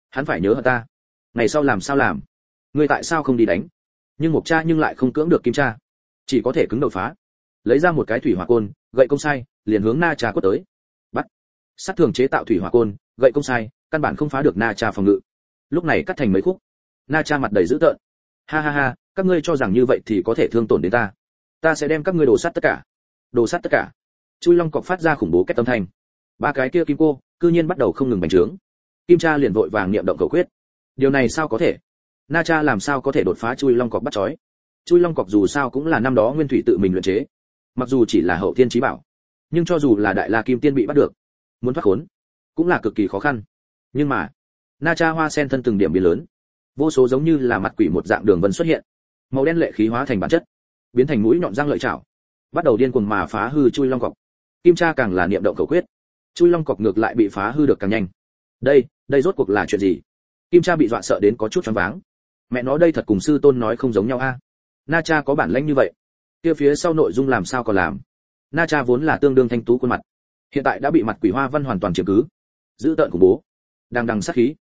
Hắn phải nhớ hận ta. Ngày sau làm sao làm? Ngươi tại sao không đi đánh? Nhưng Mộc Cha nhưng lại không cưỡng được Kim Cha, chỉ có thể cứng đầu phá. Lấy ra một cái thủy hỏa côn, gậy công sai, liền hướng Na Cha quất tới. Bắt. Sát thường chế tạo thủy hỏa côn, gậy công sai, căn bản không phá được Na Cha phòng ngự. Lúc này cắt thành mấy khúc. Na Cha mặt đầy dữ tợn. Ha ha ha, các ngươi cho rằng như vậy thì có thể thương tổn đến ta? Ta sẽ đem các ngươi đổ sát tất cả. Đổ sát tất cả. Chui long cọc phát ra khủng bố két âm thanh. Ba cái kia kim cô, cư nhiên bắt đầu không ngừng bành trướng. Kim Cha liền vội vàng niệm động cầu quyết. Điều này sao có thể? Na Cha làm sao có thể đột phá chui long cọc bắt chói? Chui long cọc dù sao cũng là năm đó nguyên thủy tự mình luyện chế, mặc dù chỉ là hậu thiên chí bảo, nhưng cho dù là đại la kim tiên bị bắt được, muốn thoát khốn cũng là cực kỳ khó khăn. Nhưng mà Na Cha hoa sen thân từng điểm biến lớn, vô số giống như là mặt quỷ một dạng đường vân xuất hiện, màu đen lệ khí hóa thành bản chất, biến thành mũi nhọn răng lợi chảo, bắt đầu điên cuồng mà phá hư chui long cọc. Kim Cha càng là niệm động cầu quyết, chui long cọc ngược lại bị phá hư được càng nhanh. Đây rốt cuộc là chuyện gì? Kim Cha bị dọa sợ đến có chút choáng váng. Mẹ nó đây thật cùng sư tôn nói không giống nhau a. Na Cha có bản lĩnh như vậy, kia phía sau nội dung làm sao còn làm? Na Cha vốn là tương đương thanh tú khuôn mặt, hiện tại đã bị mặt quỷ hoa văn hoàn toàn chiếm cứ, dữ tợn khủng bố, đằng sát khí.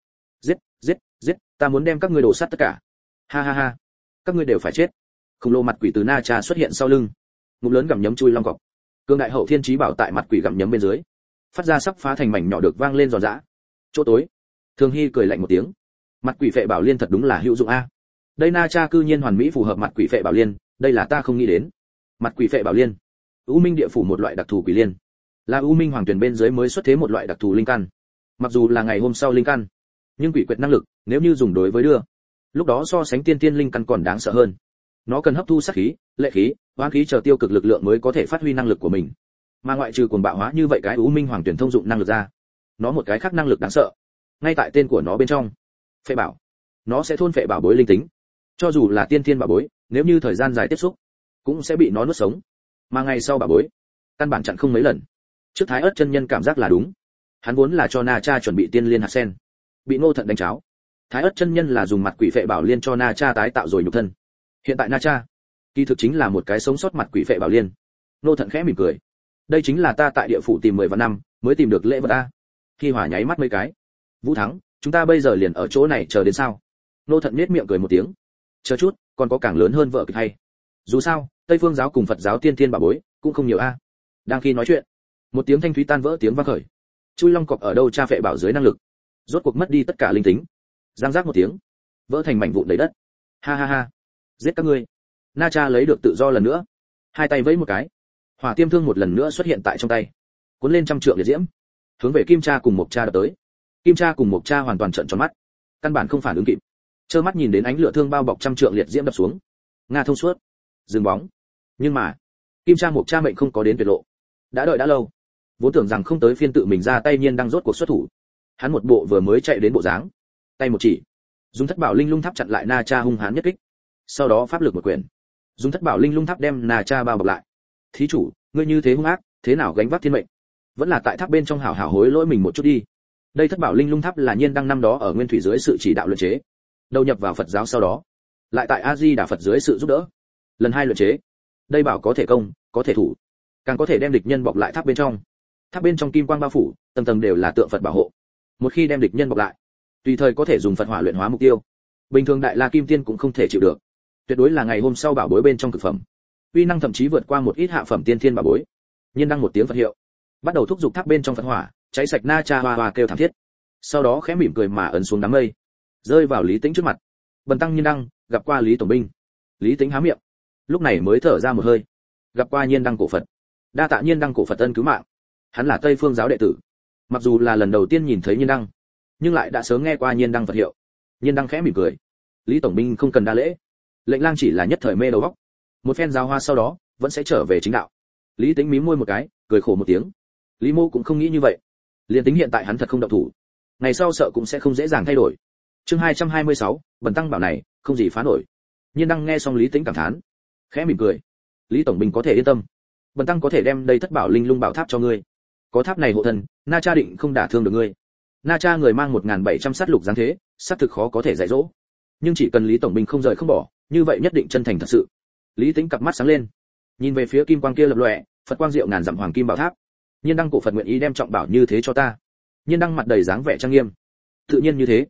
Giết, ta muốn đem các ngươi đổ sát tất cả. Ha ha ha, các ngươi đều phải chết. Khủng lồ mặt quỷ từ Na Cha xuất hiện sau lưng, ngụm lớn gặm nhấm chui long cọc. Cương đại hậu thiên chí bảo tại mặt quỷ gặm nhấm bên dưới, phát ra sắp phá thành mảnh nhỏ được vang lên giòn giã. Chỗ tối, Thường Hy cười lạnh một tiếng. Mặt quỷ phệ bảo liên thật đúng là hữu dụng a. Đây Na Cha cư nhiên hoàn mỹ phù hợp mặt quỷ phệ bảo liên, đây là ta không nghĩ đến. Mặt quỷ phệ bảo liên, U Minh địa phủ một loại đặc thù quỷ liên, là U Minh hoàng tuyển bên dưới mới xuất thế một loại đặc thù linh căn. Mặc dù là ngày hôm sau linh căn, nhưng quỷ quyệt năng lực, nếu như dùng đối với đưa, lúc đó so sánh tiên tiên linh căn còn đáng sợ hơn. Nó cần hấp thu sát khí, lệ khí, oán khí chờ tiêu cực lực lượng mới có thể phát huy năng lực của mình. Mà ngoại trừ cuồng bạo hóa như vậy cái U Minh hoàng tuyển thông dụng năng lực ra, nó một cái khác năng lực đáng sợ, ngay tại tên của nó bên trong, phệ bảo. Nó sẽ thôn phệ bảo bối linh tính, cho dù là tiên thiên bảo bối, nếu như thời gian dài tiếp xúc, cũng sẽ bị nó nuốt sống. Mà ngày sau bảo bối, căn bản chặn không mấy lần. Trước Thái Ức chân nhân cảm giác là đúng, hắn vốn là cho Na Cha chuẩn bị tiên liên hạt sen, bị Ngô Thận đánh cháo. Thái Ức chân nhân là dùng mặt quỷ phệ bảo liên cho Na Cha tái tạo rồi nhục thân. Hiện tại Na Cha, kỳ thực chính là một cái sống sót mặt quỷ phệ bảo liên. Ngô Thận khẽ mỉm cười, đây chính là ta tại địa phủ tìm 10 vạn năm mới tìm được lễ vật a. Khi Hỏa nháy mắt mấy cái, Vũ Thắng, chúng ta bây giờ liền ở chỗ này chờ đến sao? Ngô Thận nhếch miệng cười một tiếng, chờ chút, còn có càng lớn hơn vợ kịch hay. Dù sao, Tây Phương giáo cùng Phật giáo tiên thiên bảo bối cũng không nhiều a. Đang khi nói chuyện, một tiếng thanh thúy tan vỡ tiếng vang khởi. Chui long cọc ở đâu Cha phệ bảo dưới năng lực, rốt cuộc mất đi tất cả linh tính. Giang giác một tiếng, vỡ thành mảnh vụn đầy đất. Ha ha ha, giết các ngươi. Na Cha lấy được tự do lần nữa, hai tay vẫy một cái, hỏa tiêm thương một lần nữa xuất hiện tại trong tay, cuốn lên trăm trượng liệt diễm, hướng về Kim Cha cùng Mộc Cha đập tới. Kim Cha cùng Mộc Cha hoàn toàn trợn tròn mắt, căn bản không phản ứng kịp, trơ mắt nhìn đến ánh lửa thương bao bọc trăm trượng liệt diễm đập xuống. Nga thông suốt, dừng bóng. Nhưng mà Kim Cha Mộc Cha mệnh không có đến tuyệt lộ, đã đợi đã lâu, vốn tưởng rằng không tới phiên tự mình ra tay, nhiên đang rốt cuộc xuất thủ. Hắn một bộ vừa mới chạy đến bộ dáng, tay một chỉ, dùng thất bảo linh lung tháp chặn lại Na Cha hung hãn nhất kích, sau đó pháp lực một quyền, dùng thất bảo linh lung tháp đem Na Cha bao bọc lại. Thí chủ, ngươi như thế hung ác, thế nào gánh vác thiên mệnh? Vẫn là tại tháp bên trong hảo hảo hối lỗi mình một chút đi. Đây thất bảo linh lung tháp là nhiên đăng năm đó ở nguyên thủy dưới sự chỉ đạo luyện chế, đầu nhập vào Phật giáo sau đó, lại tại A Di Đà Phật dưới sự giúp đỡ, lần hai luyện chế. Đây bảo có thể công, có thể thủ, càng có thể đem địch nhân bọc lại tháp bên trong. Tháp bên trong kim quang bao phủ, tầng tầng đều là tượng Phật bảo hộ. Một khi đem địch nhân bọc lại, tùy thời có thể dùng Phật hỏa luyện hóa mục tiêu. Bình thường đại la kim tiên cũng không thể chịu được. Tuyệt đối là ngày hôm sau bảo bối bên trong cực phẩm. Uy năng thậm chí vượt qua một ít hạ phẩm tiên thiên bảo bối. Nhiên đăng một tiếng Phật hiệu, bắt đầu thúc giục tháp bên trong Phật hỏa, cháy sạch Na Cha hoa hoa kêu thảm thiết. Sau đó khẽ mỉm cười mà ấn xuống đám mây, rơi vào Lý Tĩnh trước mặt. Bần tăng Nhiên đăng gặp qua Lý tổng binh. Lý Tĩnh há miệng, lúc này mới thở ra một hơi. Gặp qua Nhiên đăng cổ Phật, đa tạ Nhiên đăng cổ Phật ân cứu mạng. Hắn là Tây Phương giáo đệ tử, mặc dù là lần đầu tiên nhìn thấy Nhiên đăng, nhưng lại đã sớm nghe qua Nhiên đăng Phật hiệu. Nhiên đăng khẽ mỉm cười, Lý tổng binh không cần đa lễ, lệnh lang chỉ là nhất thời mê đầu óc, một phen giao hoa sau đó vẫn sẽ trở về chính đạo. Lý Tĩnh mím môi một cái, cười khổ một tiếng. Lý Mô cũng không nghĩ như vậy, liền tính hiện tại hắn thật không động thủ, ngày sau sợ cũng sẽ không dễ dàng thay đổi. Chương 226, bần tăng bảo này không gì phá nổi. Nhiên đăng nghe xong Lý Tĩnh cảm thán, khẽ mỉm cười. Lý tổng binh có thể yên tâm, bần tăng có thể đem đây thất bảo linh lung bảo tháp cho ngươi. Có tháp này hộ thân, Na Cha định không đả thương được ngươi. Na Cha người mang 1700 sát lục dáng thế, sát thực khó có thể dạy dỗ. Nhưng chỉ cần Lý tổng binh không rời không bỏ, như vậy nhất định chân thành thật sự. Lý Tĩnh cặp mắt sáng lên, nhìn về phía kim quang kia lập lòe, Phật quang diệu ngàn dặm hoàng kim bảo tháp. Nhiên đăng cổ Phật nguyện ý đem trọng bảo như thế cho ta. Nhiên đăng mặt đầy dáng vẻ trang nghiêm. Tự nhiên như thế.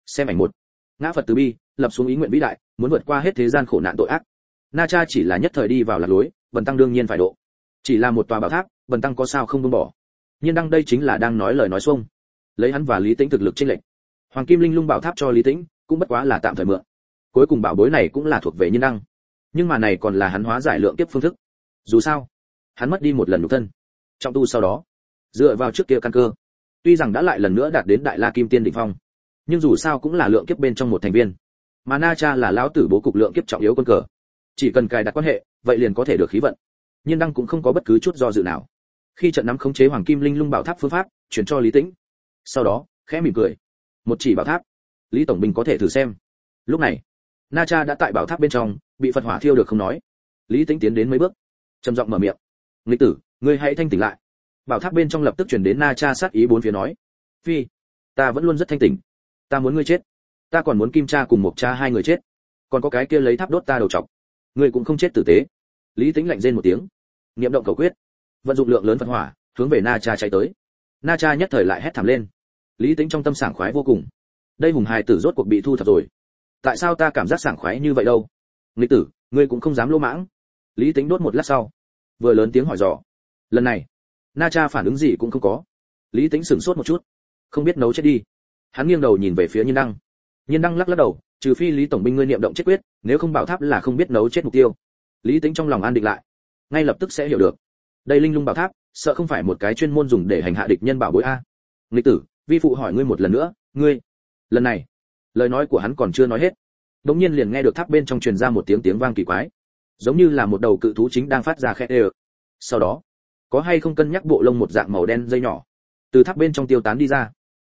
Xem ảnh một. Ngã Phật từ bi, lập xuống ý nguyện vĩ đại, muốn vượt qua hết thế gian khổ nạn tội ác. Na Cha chỉ là nhất thời đi vào lạc lối, Bần tăng đương nhiên phải độ. Chỉ là một tòa bảo tháp, Bần tăng có sao không buông bỏ. Nhiên đăng đây chính là đang nói lời nói xuông. Lấy hắn và Lý Tĩnh thực lực chênh lệch. Hoàng Kim Linh Lung bảo tháp cho Lý Tĩnh, cũng bất quá là tạm thời mượn. Cuối cùng bảo bối này cũng là thuộc về Nhiên đăng. Nhưng mà này còn là hắn hóa giải lượng kiếp phương thức. Dù sao, hắn mất đi một lần nhục thân. Trong tu sau đó, dựa vào trước kia căn cơ, tuy rằng đã lại lần nữa đạt đến Đại La Kim Tiên đỉnh phong, nhưng dù sao cũng là lượng kiếp bên trong một thành viên. Mà Na Cha là lão tử bố cục lượng kiếp trọng yếu quân cờ. Chỉ cần cài đặt quan hệ, vậy liền có thể được khí vận. Nhiên đăng cũng không có bất cứ chút do dự nào. Khi trận nắm khống chế Hoàng Kim Linh Lung bảo tháp phương pháp, chuyển cho Lý Tĩnh. Sau đó, khẽ mỉm cười. Một chỉ bảo tháp, Lý tổng binh có thể thử xem. Lúc này, Na Cha đã tại bảo tháp bên trong, bị Phật hỏa thiêu được không nói. Lý Tĩnh tiến đến mấy bước, trầm giọng mở miệng. "Nghịch tử, ngươi hãy thanh tỉnh lại." Bảo tháp bên trong lập tức truyền đến Na Cha sát ý bốn phía nói. "Phi, ta vẫn luôn rất thanh tỉnh. Ta muốn ngươi chết. Ta còn muốn Kim Cha cùng Mộc Cha hai người chết. Còn có cái kia lấy tháp đốt ta đầu trọc. Ngươi cũng không chết tử tế." Lý Tĩnh lạnh rên một tiếng, niệm động cầu quyết, vận dụng lượng lớn Phật hỏa, hướng về Na Cha chạy tới. Na Cha nhất thời lại hét thảm lên. Lý Tĩnh trong tâm sảng khoái vô cùng. Đây hùng hài tử rốt cuộc bị thu thập rồi. Tại sao ta cảm giác sảng khoái như vậy đâu? Nghịch tử, ngươi cũng không dám lỗ mãng. Lý Tĩnh đốt một lát sau, vừa lớn tiếng hỏi dò. Lần này, Na Cha phản ứng gì cũng không có. Lý Tĩnh sửng sốt một chút, không biết nấu chết đi. Hắn nghiêng đầu nhìn về phía Nhiên đăng. Nhiên đăng lắc lắc đầu, trừ phi Lý tổng binh ngươi niệm động chết quyết, nếu không bảo tháp là không biết nấu chết mục tiêu. Lý Tĩnh trong lòng an định lại, ngay lập tức sẽ hiểu được. Đây Linh Lung bảo tháp, sợ không phải một cái chuyên môn dùng để hành hạ địch nhân bảo bối a. Nghịch tử, vi phụ hỏi ngươi một lần nữa, ngươi. Lần này, lời nói của hắn còn chưa nói hết, đột nhiên liền nghe được tháp bên trong truyền ra một tiếng vang kỳ quái, giống như là một đầu cự thú chính đang phát ra khét ê. Sau đó, có hay không cân nhắc bộ lông một dạng màu đen dây nhỏ, từ tháp bên trong tiêu tán đi ra.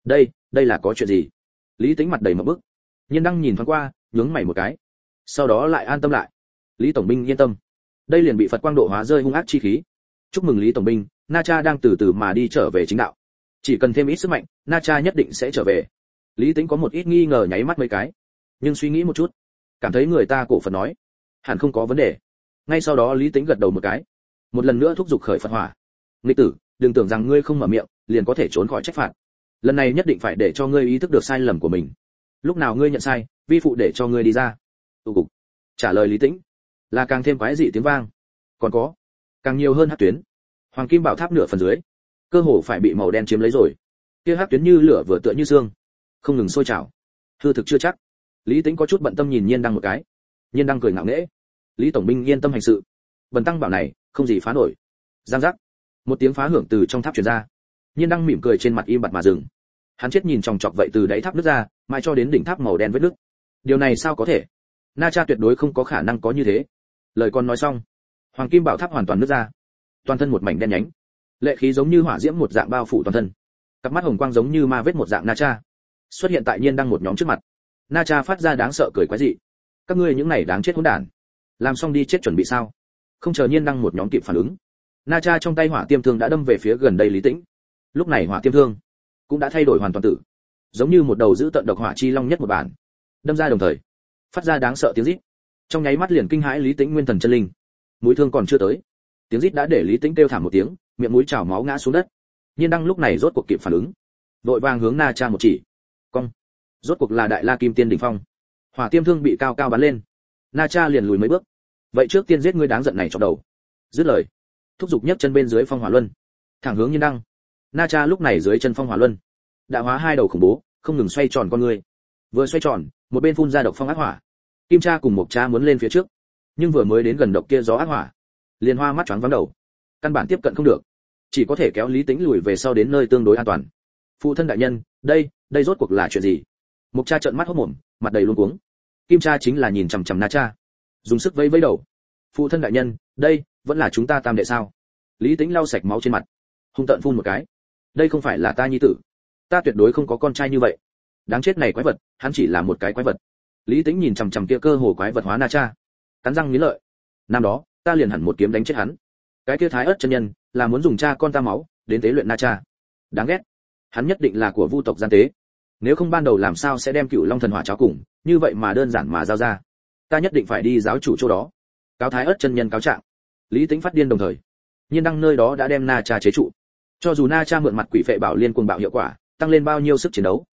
Đây là có chuyện gì? Lý Tĩnh mặt đầy ngập bức. Nhiên đăng nhìn thoáng qua, nhướng mày một cái, sau đó lại an tâm lại. Lý tổng binh yên tâm, đây liền bị Phật quang độ hóa rơi hung ác chi khí. Chúc mừng Lý tổng binh, Na Cha đang từ từ mà đi trở về chính đạo. Chỉ cần thêm ít sức mạnh, Na Cha nhất định sẽ trở về. Lý Tĩnh có một ít nghi ngờ nháy mắt mấy cái, nhưng suy nghĩ một chút, cảm thấy người ta cổ Phật nói, hẳn không có vấn đề. Ngay sau đó Lý Tĩnh gật đầu một cái, một lần nữa thúc giục khởi Phật hỏa. Nghịch tử, đừng tưởng rằng ngươi không mở miệng, liền có thể trốn khỏi trách phạt. Lần này nhất định phải để cho ngươi ý thức được sai lầm của mình. Lúc nào ngươi nhận sai, vi phụ để cho ngươi đi ra. Tụ cục. Trả lời Lý Tĩnh là càng thêm quái dị tiếng vang, còn có càng nhiều hơn hắc tuyến. Hoàng Kim bảo tháp nửa phần dưới, cơ hồ phải bị màu đen chiếm lấy rồi. Kia hắc tuyến như lửa vừa tựa như xương, không ngừng sôi trào. Hư thực chưa chắc. Lý Tĩnh có chút bận tâm nhìn Nhiên đăng một cái. Nhiên đăng cười ngạo nghễ. Lý tổng binh yên tâm hành sự. Bần tăng bảo này, không gì phá nổi. Giang giác. Một tiếng phá hưởng từ trong tháp truyền ra. Nhiên đăng mỉm cười trên mặt im bặt mà dừng. Hắn chết nhìn chòng chọc vậy từ đáy tháp nứt ra, mãi cho đến đỉnh tháp màu đen vết nứt. Điều này sao có thể? Na Cha tuyệt đối không có khả năng có như thế. Lời còn nói xong, Hoàng Kim bảo tháp hoàn toàn nứt ra, toàn thân một mảnh đen nhánh, lệ khí giống như hỏa diễm một dạng bao phủ toàn thân. Cặp mắt hồng quang giống như ma vết một dạng Na Cha xuất hiện tại Nhiên đăng một nhóm trước mặt. Na Cha phát ra đáng sợ cười quái dị. Các ngươi những này đáng chết hỗn đản, làm xong đi chết chuẩn bị sao? Không chờ Nhiên đăng một nhóm kịp phản ứng, Na Cha trong tay hỏa tiêm thương đã đâm về phía gần đây Lý Tĩnh. Lúc này hỏa tiêm thương cũng đã thay đổi hoàn toàn tử, giống như một đầu giữ tận độc hỏa chi long nhất một bản, đâm ra đồng thời phát ra đáng sợ tiếng rít, trong nháy mắt liền kinh hãi Lý Tĩnh nguyên thần chân linh. Mũi thương còn chưa tới, tiếng rít đã để Lý Tĩnh kêu thảm một tiếng, miệng mũi trào máu ngã xuống đất. Nhiên đăng lúc này rốt cuộc kịp phản ứng, vội vàng hướng Na Cha một chỉ, cong. Rốt cuộc là Đại La Kim Tiên đỉnh phong, hỏa tiêm thương bị cao cao bắn lên. Na Cha liền lùi mấy bước. Vậy trước tiên giết ngươi đáng giận này trong đầu. Dứt lời, thúc giục nhấc chân bên dưới phong hỏa luân, thẳng hướng Nhiên đăng. Na Cha lúc này dưới chân phong hỏa luân đã hóa hai đầu khủng bố, không ngừng xoay tròn con người. Vừa xoay tròn, một bên phun ra độc phong ác hỏa. Kim Cha cùng Mộc Cha muốn lên phía trước, nhưng vừa mới đến gần độc kia gió ác hỏa, liền hoa mắt choáng váng đầu, căn bản tiếp cận không được, chỉ có thể kéo Lý Tĩnh lùi về sau đến nơi tương đối an toàn. Phụ thân đại nhân, đây rốt cuộc là chuyện gì? Mộc Cha trợn mắt hốt mồm, mặt đầy luống cuống. Kim Cha chính là nhìn chằm chằm Na Cha, dùng sức vẫy vẫy đầu. Phụ thân đại nhân, đây vẫn là chúng ta tam đệ sao? Lý Tĩnh lau sạch máu trên mặt, hung tợn phun một cái. Đây không phải là ta nhi tử, ta tuyệt đối không có con trai như vậy. Đáng chết này quái vật, hắn chỉ là một cái quái vật. Lý Tĩnh nhìn chằm chằm kia cơ hồ quái vật hóa Na Cha, cắn răng nghiến lợi. Năm đó, ta liền hẳn một kiếm đánh chết hắn. Cái kia Thái Ức chân nhân là muốn dùng cha con ta máu đến tế luyện Na Cha. Đáng ghét. Hắn nhất định là của Vu tộc gian tế. Nếu không ban đầu làm sao sẽ đem Cửu Long thần hỏa cháo cùng, như vậy mà đơn giản mà giao ra. Ta nhất định phải đi giáo chủ chỗ đó, cáo Thái Ức chân nhân cáo trạng. Lý Tĩnh phát điên đồng thời, Nhiên đăng nơi đó đã đem Na Cha chế trụ. Cho dù Na Cha mượn mặt quỷ phệ bảo liên cuồng bạo hiệu quả, tăng lên bao nhiêu sức chiến đấu,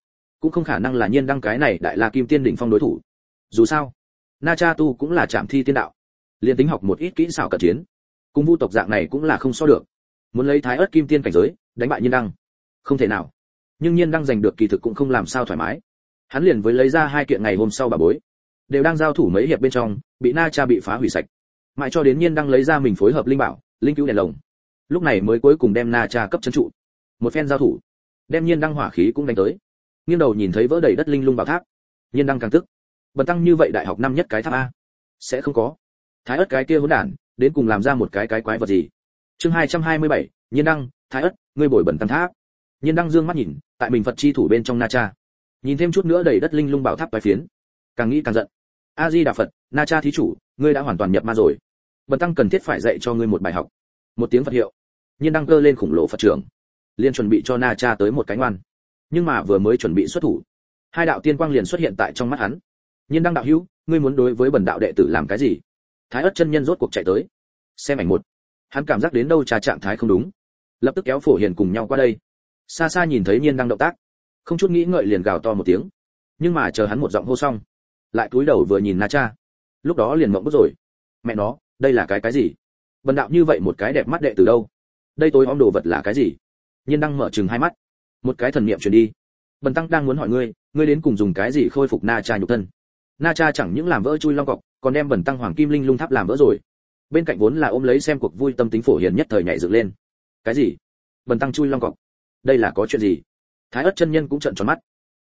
cũng không khả năng là Nhiên Đăng cái này đại la kim tiên đỉnh phong đối thủ. Dù sao, Na Cha tu cũng là trảm thi tiên đạo, liên tính học một ít kỹ xảo cận chiến, cùng vu tộc dạng này cũng là không so được. Muốn lấy Thái Ức kim tiên cảnh giới đánh bại Nhiên Đăng, không thể nào. Nhưng Nhiên Đăng giành được kỳ thực cũng không làm sao thoải mái. Hắn liền với lấy ra 2 kiện ngày hôm sau bà bối, đều đang giao thủ mấy hiệp bên trong, bị Na Cha bị phá hủy sạch. Mãi cho đến Nhiên Đăng lấy ra mình phối hợp linh bảo, linh cứu đèn lồng, lúc này mới cuối cùng đem Na Cha cấp trấn trụ. Một phen giao thủ, đem Nhiên Đăng hỏa khí cũng đánh tới. Nghiêng đầu nhìn thấy vỡ đầy đất linh lung bảo tháp, Nhiên Đăng càng tức. Bần tăng như vậy đại học năm nhất cái tháp a, sẽ không có. Thái Ức cái kia hỗn đản, đến cùng làm ra một cái quái vật gì? Chương 227, Nhiên Đăng, Thái Ức, ngươi bồi bần tăng tháp. Nhiên Đăng dương mắt nhìn, tại mình Phật chi thủ bên trong Na Cha. Nhìn thêm chút nữa đầy đất linh lung bảo tháp toái phiến, càng nghĩ càng giận. A Di Đà Phật, Na Cha thí chủ, ngươi đã hoàn toàn nhập ma rồi. Bần tăng cần thiết phải dạy cho ngươi một bài học. Một tiếng Phật hiệu. Nhiên Đăng cơ lên khủng lồ Phật trưởng, liền chuẩn bị cho Na Cha tới một cái ngoan. Nhưng mà vừa mới chuẩn bị xuất thủ, 2 đạo tiên quang liền xuất hiện tại trong mắt hắn. Nhiên Đăng đạo hữu, ngươi muốn đối với bần đạo đệ tử làm cái gì? Thái Ức chân nhân rốt cuộc chạy tới. Xem ảnh một. Hắn cảm giác đến đâu trà trạng thái không đúng, lập tức kéo Phổ Hiền cùng nhau qua đây. Xa xa nhìn thấy Nhiên Đăng động tác, không chút nghĩ ngợi liền gào to một tiếng. Nhưng mà chờ hắn một giọng hô xong, lại cúi đầu vừa nhìn Na Cha, lúc đó liền mộng bức rồi. Mẹ nó, đây là cái gì? Bần đạo như vậy một cái đẹp mắt đệ tử đâu? Đây tối om đồ vật là cái gì? Nhiên Đăng mở trừng 2 mắt, một cái thần niệm truyền đi. Bần tăng đang muốn hỏi ngươi, ngươi đến cùng dùng cái gì khôi phục Na Cha nhục thân? Na Cha chẳng những làm vỡ chui long cọc, còn đem bần tăng hoàng kim linh lung tháp làm vỡ rồi. Bên cạnh vốn là ôm lấy xem cuộc vui tâm tính Phổ Hiền nhất thời nhảy dựng lên. Cái gì? Bần tăng chui long cọc? Đây là có chuyện gì? Thái Ức chân nhân cũng trợn tròn mắt.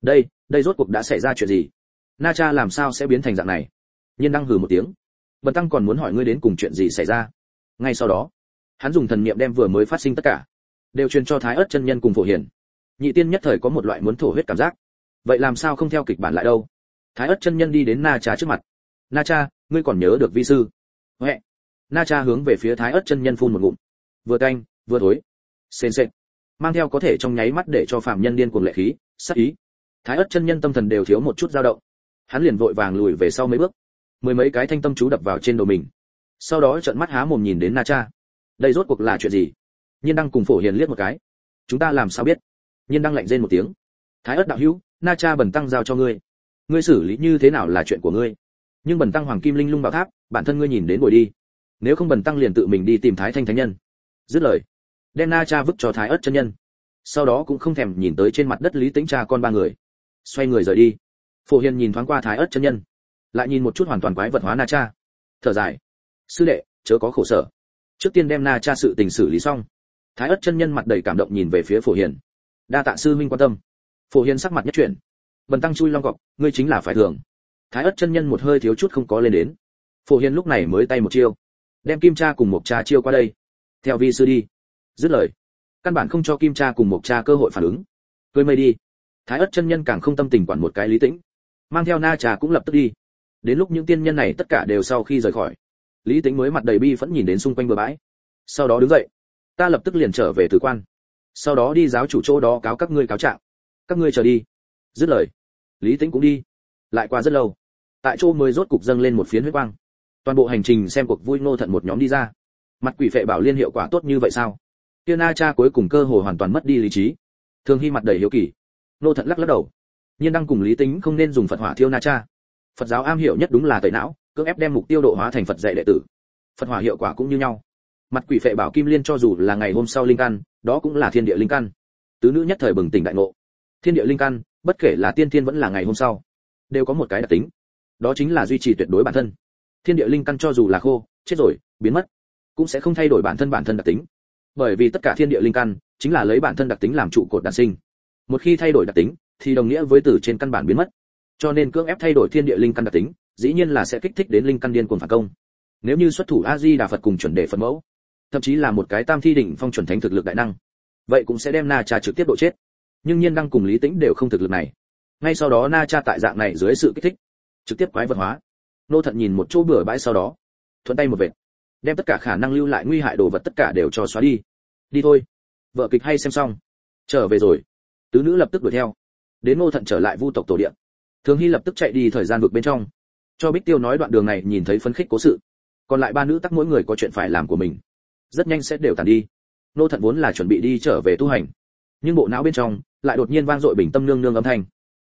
Đây rốt cuộc đã xảy ra chuyện gì? Na Cha làm sao sẽ biến thành dạng này? Nhiên Đăng hừ một tiếng. Bần tăng còn muốn hỏi ngươi đến cùng chuyện gì xảy ra. Ngay sau đó, hắn dùng thần niệm đem vừa mới phát sinh tất cả đều truyền cho Thái Ức chân nhân cùng Phổ Hiền. Nhị tiên nhất thời có một loại muốn thổ huyết cảm giác. Vậy làm sao không theo kịch bản lại đâu? Thái Ức chân nhân đi đến Na Cha trước mặt. Na Cha, ngươi còn nhớ được vi sư? Huệ. Na Cha hướng về phía Thái Ức chân nhân phun một ngụm. Vừa canh, vừa thối. Sền sệt. Mang theo có thể trong nháy mắt để cho phàm nhân điên cuồng lệ khí, sát ý. Thái Ức chân nhân tâm thần đều thiếu một chút dao động. Hắn liền vội vàng lùi về sau mấy bước. 10 mấy cái thanh tâm chú đập vào trên đầu mình. Sau đó trợn mắt há mồm nhìn đến Na Cha. Đây rốt cuộc là chuyện gì? Nhiên Đăng cùng Phổ Hiền liếc một cái. Chúng ta làm sao biết? Nhiên Đăng lạnh rên một tiếng. Thái Ức đạo hữu, Na Cha bần tăng giao cho ngươi. Ngươi xử lý như thế nào là chuyện của ngươi. Nhưng bần tăng hoàng kim linh lung bảo tháp, bản thân ngươi nhìn đến bồi đi. Nếu không bần tăng liền tự mình đi tìm Thái Thanh thánh nhân. Dứt lời, đem Na Cha vứt cho Thái Ức chân nhân. Sau đó cũng không thèm nhìn tới trên mặt đất Lý Tĩnh cha con 3 người, xoay người rời đi. Phổ Hiền nhìn thoáng qua Thái Ức chân nhân, lại nhìn một chút hoàn toàn quái vật hóa Na Cha, thở dài. Sư đệ, chớ có khổ sở. Trước tiên đem Na Cha sự tình xử lý xong. Thái Ức chân nhân mặt đầy cảm động nhìn về phía Phổ Hiền. Đa tạ sư minh quan tâm. Phổ Hiền sắc mặt nhất chuyển. Bần tăng chui long cọc, ngươi chính là phải thường. Thái Ức chân nhân một hơi thiếu chút không có lên đến. Phổ Hiền lúc này mới tay một chiêu, đem Kim Cha cùng Mộc Cha chiêu qua đây. Theo vi sư đi. Dứt lời, căn bản không cho Kim Cha cùng Mộc Cha cơ hội phản ứng. Cười mây đi. Thái Ức chân nhân càng không tâm tình quản một cái Lý Tĩnh, mang theo Na Cha cũng lập tức đi. Đến lúc những tiên nhân này tất cả đều sau khi rời khỏi, Lý Tĩnh mới mặt đầy bi phẫn nhìn đến xung quanh bờ bãi. Sau đó đứng dậy, ta lập tức liền trở về Tử Quan, sau đó đi giáo chủ chỗ đó cáo các ngươi cáo trạng. Các ngươi chờ đi. Dứt lời, Lý Tĩnh cũng đi. Lại qua rất lâu, tại chỗ mới rốt cục dâng lên một phiến huyết quang. Toàn bộ hành trình xem cuộc vui Ngô Thận một nhóm đi ra. Mặt quỷ phệ bảo liên hiệu quả tốt như vậy sao? Kia Na Cha cuối cùng cơ hội hoàn toàn mất đi lý trí. Thường Hy mặt đầy hiếu kỳ. Ngô Thận lắc lắc đầu. Nhiên Đăng cùng Lý Tĩnh không nên dùng Phật hỏa thiêu Na Cha. Phật giáo am hiểu nhất đúng là tẩy não, cưỡng ép đem mục tiêu độ hóa thành Phật dạy đệ tử. Phật hỏa hiệu quả cũng như nhau. Mặt quỷ phệ bảo kim liên cho dù là ngày hôm sau linh căn, đó cũng là thiên địa linh căn. Tứ nữ nhất thời bừng tỉnh đại ngộ. Thiên địa linh căn, bất kể là tiên thiên vẫn là ngày hôm sau, đều có một cái đặc tính, đó chính là duy trì tuyệt đối bản thân. Thiên địa linh căn cho dù là khô, chết rồi, biến mất, cũng sẽ không thay đổi bản thân đặc tính, bởi vì tất cả thiên địa linh căn chính là lấy bản thân đặc tính làm trụ cột đản sinh. Một khi thay đổi đặc tính, thì đồng nghĩa với từ trên căn bản biến mất. Cho nên cưỡng ép thay đổi thiên địa linh căn đặc tính, dĩ nhiên là sẽ kích thích đến linh căn điên cuồng phản công. Nếu như xuất thủ A Di Đà Phật cùng chuẩn đề Phật mẫu, thậm chí là một cái tam thi đỉnh phong chuẩn thánh thực lực đại năng, vậy cũng sẽ đem Na Cha trực tiếp độ chết. Nhưng Nhiên Đăng cùng Lý Tĩnh đều không thực lực này. Ngay sau đó Na Cha tại dạng này dưới sự kích thích, trực tiếp quái vật hóa. Nô Thận nhìn một chỗ bừa bãi sau đó, thuận tay một vệt, đem tất cả khả năng lưu lại nguy hại đồ vật tất cả đều cho xóa đi. Đi thôi, vợ kịch hay xem xong, trở về rồi. Tứ nữ lập tức đuổi theo, đến Nô Thận trở lại Vu tộc tổ địa. Thường Hy lập tức chạy đi thời gian vực bên trong, cho Bích Tiêu nói đoạn đường này nhìn thấy phấn khích cố sự. Còn lại 3 nữ tắc mỗi người có chuyện phải làm của mình, rất nhanh sẽ đều tàn đi. Nô Thận vốn là chuẩn bị đi trở về tu hành, nhưng bộ não bên trong lại đột nhiên vang dội bình tâm nương nương âm thanh.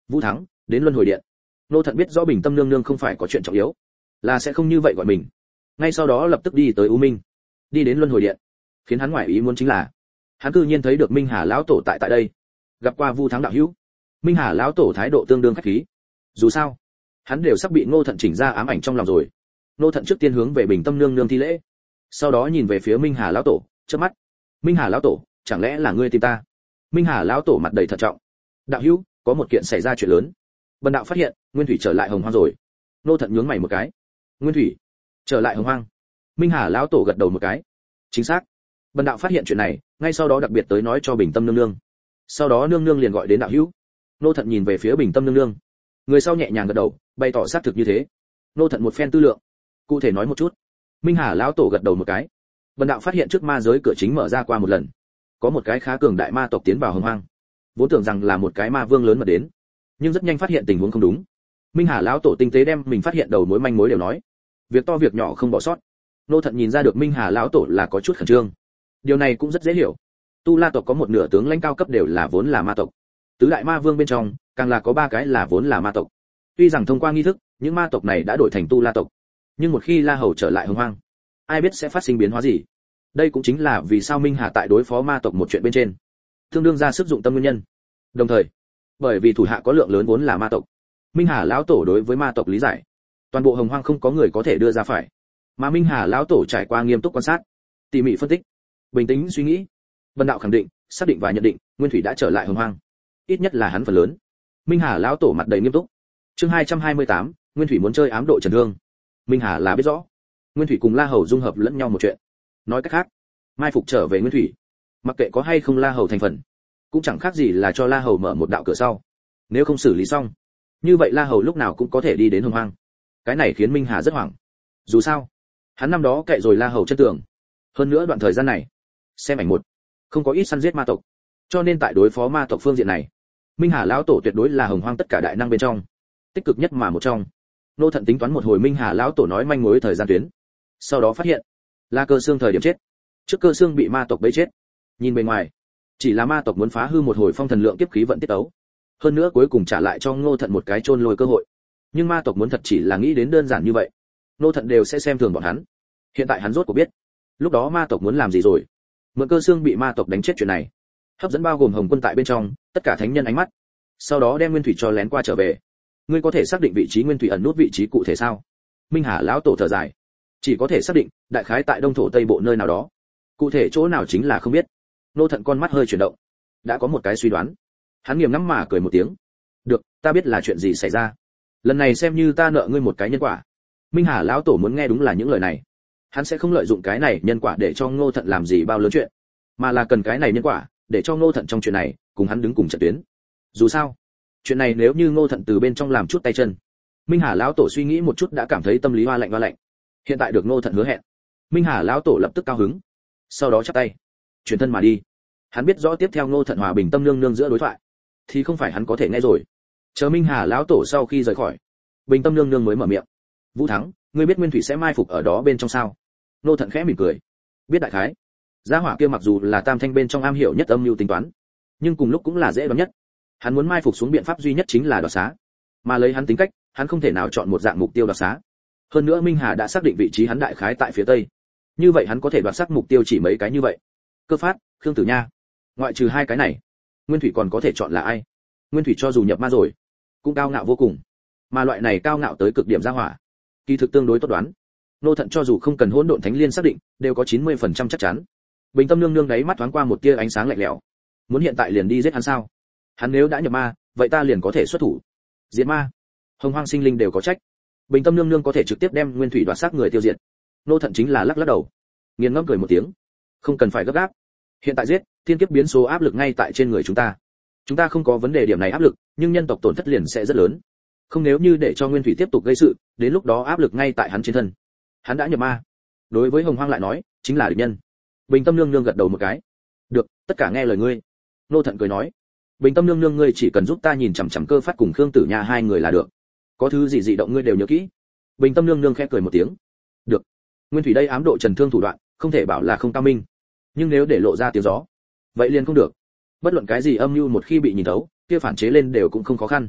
Vũ Thắng, đến luân hồi điện. Nô Thận biết rõ Bình Tâm nương nương không phải có chuyện trọng yếu, là sẽ không như vậy gọi mình. Ngay sau đó lập tức đi tới U Minh, đi đến luân hồi điện. Khiến hắn ngoại ý muốn chính là, hắn cư nhiên thấy được Minh Hà lão tổ tại đây, gặp qua Vũ Thắng đạo hữu. Minh Hà lão tổ thái độ tương đương khách khí. Dù sao, hắn đều sắp bị Ngô Thận chỉnh ra ám ảnh trong lòng rồi. Ngô Thận trước tiên hướng về Bình Tâm nương nương thi lễ, sau đó nhìn về phía Minh Hà lão tổ, chớp mắt. Minh Hà lão tổ, chẳng lẽ là ngươi tìm ta? Minh Hà lão tổ mặt đầy thận trọng. Đạo hữu, có một kiện xảy ra chuyện lớn. Bần đạo phát hiện, Nguyên Thủy trở lại Hồng Hoang rồi. Ngô Thận nhướng mày một cái. Nguyên Thủy trở lại Hồng Hoang? Minh Hà lão tổ gật đầu một cái. Chính xác. Bần đạo phát hiện chuyện này, ngay sau đó đặc biệt tới nói cho Bình Tâm nương nương. Sau đó nương nương liền gọi đến đạo hữu. Ngô Thận nhìn về phía Bình Tâm nương nương. Người sau nhẹ nhàng gật đầu, bày tỏ xác thực như thế. Ngô Thận một phen tư lượng, cụ thể nói một chút. Minh Hà lão tổ gật đầu một cái. Bần đạo phát hiện trước ma giới cửa chính mở ra qua một lần, có một cái khá cường đại ma tộc tiến vào Hồng Hoang. Vốn tưởng rằng là một cái ma vương lớn mà đến, nhưng rất nhanh phát hiện tình huống không đúng. Minh Hà lão tổ tinh tế đem mình phát hiện đầu mối manh mối đều nói, việc to việc nhỏ không bỏ sót. Ngô Thận nhìn ra được Minh Hà lão tổ là có chút khẩn trương. Điều này cũng rất dễ hiểu. Tu La tộc có một nửa tướng lãnh cao cấp đều là vốn là ma tộc. Tứ đại ma vương bên trong, càng là có 3 cái là vốn là ma tộc. Tuy rằng thông qua nghi thức, những ma tộc này đã đổi thành Tu La tộc, nhưng một khi La Hầu trở lại Hồng Hoang, ai biết sẽ phát sinh biến hóa gì. Đây cũng chính là vì sao Minh Hà tại đối phó ma tộc một chuyện bên trên, tương đương ra sức dụng tâm nguyên nhân. Đồng thời, bởi vì thủ hạ có lượng lớn vốn là ma tộc, Minh Hà lão tổ đối với ma tộc lý giải, toàn bộ Hồng Hoang không có người có thể đưa ra phải. Mà Minh Hà lão tổ trải qua nghiêm túc quan sát, tỉ mỉ phân tích, bình tĩnh suy nghĩ, Vân đạo khẳng định, xác định và nhận định, Nguyên Thủy đã trở lại Hồng Hoang. Ít nhất là hắn phần lớn. Minh Hà lão tổ mặt đầy nghiêm túc. Chương 228, Nguyên Thủy muốn chơi ám độ Trần Thương. Minh Hà là biết rõ, Nguyên Thủy cùng La Hầu dung hợp lẫn nhau một chuyện. Nói cách khác, mai phục trở về Nguyên Thủy, mặc kệ có hay không La Hầu thành phần, cũng chẳng khác gì là cho La Hầu mở một đạo cửa sau. Nếu không xử lý xong, như vậy La Hầu lúc nào cũng có thể đi đến Hồng Hoang. Cái này khiến Minh Hà rất hoảng. Dù sao, hắn năm đó cậy rồi La Hầu chân tường. Hơn nữa đoạn thời gian này, xem ảnh một, không có ít săn giết ma tộc, cho nên tại đối phó ma tộc phương diện này, Minh Hà lão tổ tuyệt đối là Hồng Hoang tất cả đại năng bên trong tích cực nhất mà một trong. Nô Thận tính toán một hồi Minh Hà lão tổ nói manh mối thời gian tuyến, sau đó phát hiện là Cơ Xương thời điểm chết, trước Cơ Xương bị ma tộc bấy chết. Nhìn bề ngoài, chỉ là ma tộc muốn phá hư một hồi phong thần lượng kiếp khí vận tiết ấu, hơn nữa cuối cùng trả lại cho Ngô Thận một cái chôn lôi cơ hội. Nhưng ma tộc muốn thật chỉ là nghĩ đến đơn giản như vậy, Ngô Thận đều sẽ xem thường bọn hắn. Hiện tại hắn rốt cuộc biết, lúc đó ma tộc muốn làm gì rồi. Mượn Cơ Xương bị ma tộc đánh chết chuyện này, hấp dẫn bao gồm Hồng Quân tại bên trong, tất cả thánh nhân ánh mắt, sau đó đem Nguyên Thủy cho lén qua trở về. Ngươi có thể xác định vị trí Nguyên Thủy ẩn nút vị trí cụ thể sao? Minh Hà lão tổ thở dài, chỉ có thể xác định đại khái tại đông thổ tây bộ nơi nào đó, cụ thể chỗ nào chính là không biết. Nô Thận con mắt hơi chuyển động, đã có một cái suy đoán. Hắn nghiền ngẫm mà cười một tiếng, được, ta biết là chuyện gì xảy ra, lần này xem như ta nợ ngươi một cái nhân quả. Minh Hà lão tổ muốn nghe đúng là những lời này. Hắn sẽ không lợi dụng cái này nhân quả để cho Ngô Thận làm gì bao lớn chuyện, mà là cần cái này nhân quả để cho Ngô Thận trong chuyện này cùng hắn đứng cùng trận tuyến. Dù sao, chuyện này nếu như Ngô Thận từ bên trong làm chút tay chân, Minh Hà lão tổ suy nghĩ một chút đã cảm thấy tâm lý hoa lạnh hoa lạnh. Hiện tại được Ngô Thận hứa hẹn, Minh Hà lão tổ lập tức cao hứng, sau đó chắp tay chuyển thân mà đi. Hắn biết rõ tiếp theo Ngô Thận hòa Bình Tâm nương nương giữa đối thoại thì không phải hắn có thể nghe rồi. Chờ Minh Hà lão tổ sau khi rời khỏi, Bình Tâm nương nương mới mở miệng, Vũ Thắng, ngươi biết Nguyên Thủy sẽ mai phục ở đó bên trong sao? Ngô Thận khẽ mỉm cười, biết đại khái. Gia hỏa kia mặc dù là tam thanh bên trong am hiểu nhất âm mưu tính toán, nhưng cùng lúc cũng là dễ đoán nhất. Hắn muốn mai phục xuống biện pháp duy nhất chính là đoạt xá, mà lấy hắn tính cách, hắn không thể nào chọn một dạng mục tiêu đoạt xá. Hơn nữa Minh Hà đã xác định vị trí hắn đại khái tại phía tây, như vậy hắn có thể đoạt xác mục tiêu chỉ mấy cái như vậy. Cơ Phát, Khương Tử Nha, ngoại trừ 2 cái này, Nguyên Thủy còn có thể chọn là ai? Nguyên Thủy cho dù nhập ma rồi, cũng cao ngạo vô cùng, mà loại này cao ngạo tới cực điểm gia hỏa, kỳ thực tương đối tốt đoán. Nô Thận cho dù không cần hỗn độn thánh liên xác định, đều có 90% chắc chắn. Bình Tâm nương nương đấy mắt thoáng qua một tia ánh sáng lạnh lẽo. Muốn hiện tại liền đi giết hắn sao? Hắn nếu đã nhập ma, vậy ta liền có thể xuất thủ. Diệt ma, Hồng Hoang sinh linh đều có trách. Bình Tâm nương nương có thể trực tiếp đem Nguyên Thủy đoạt xác người tiêu diệt. Nô Thận chính là lắc lắc đầu, nghiền ngẫm cười một tiếng. Không cần phải gấp gáp. Hiện tại giết, thiên kiếp biến số áp lực ngay tại trên người chúng ta. Chúng ta không có vấn đề điểm này áp lực, nhưng nhân tộc tổn thất liền sẽ rất lớn. Không nếu như để cho Nguyên Thủy tiếp tục gây sự, đến lúc đó áp lực ngay tại hắn trên thân. Hắn đã nhập ma, đối với Hồng Hoang lại nói, chính là địch nhân. Bình Tâm nương nương gật đầu một cái. Được, tất cả nghe lời ngươi. Nô Thận cười nói. Bình Tâm nương nương ngươi chỉ cần giúp ta nhìn chằm chằm Cơ Phát cùng Khương Tử Nha 2 người là được. Có thứ gì dị động ngươi đều nhớ kỹ. Bình Tâm nương nương khẽ cười một tiếng. Được. Nguyên Thủy đây ám độ Trần Thương thủ đoạn, không thể bảo là không cao minh, nhưng nếu để lộ ra tiếng gió, vậy liền không được. Bất luận cái gì âm mưu một khi bị nhìn thấu, kia phản chế lên đều cũng không khó khăn.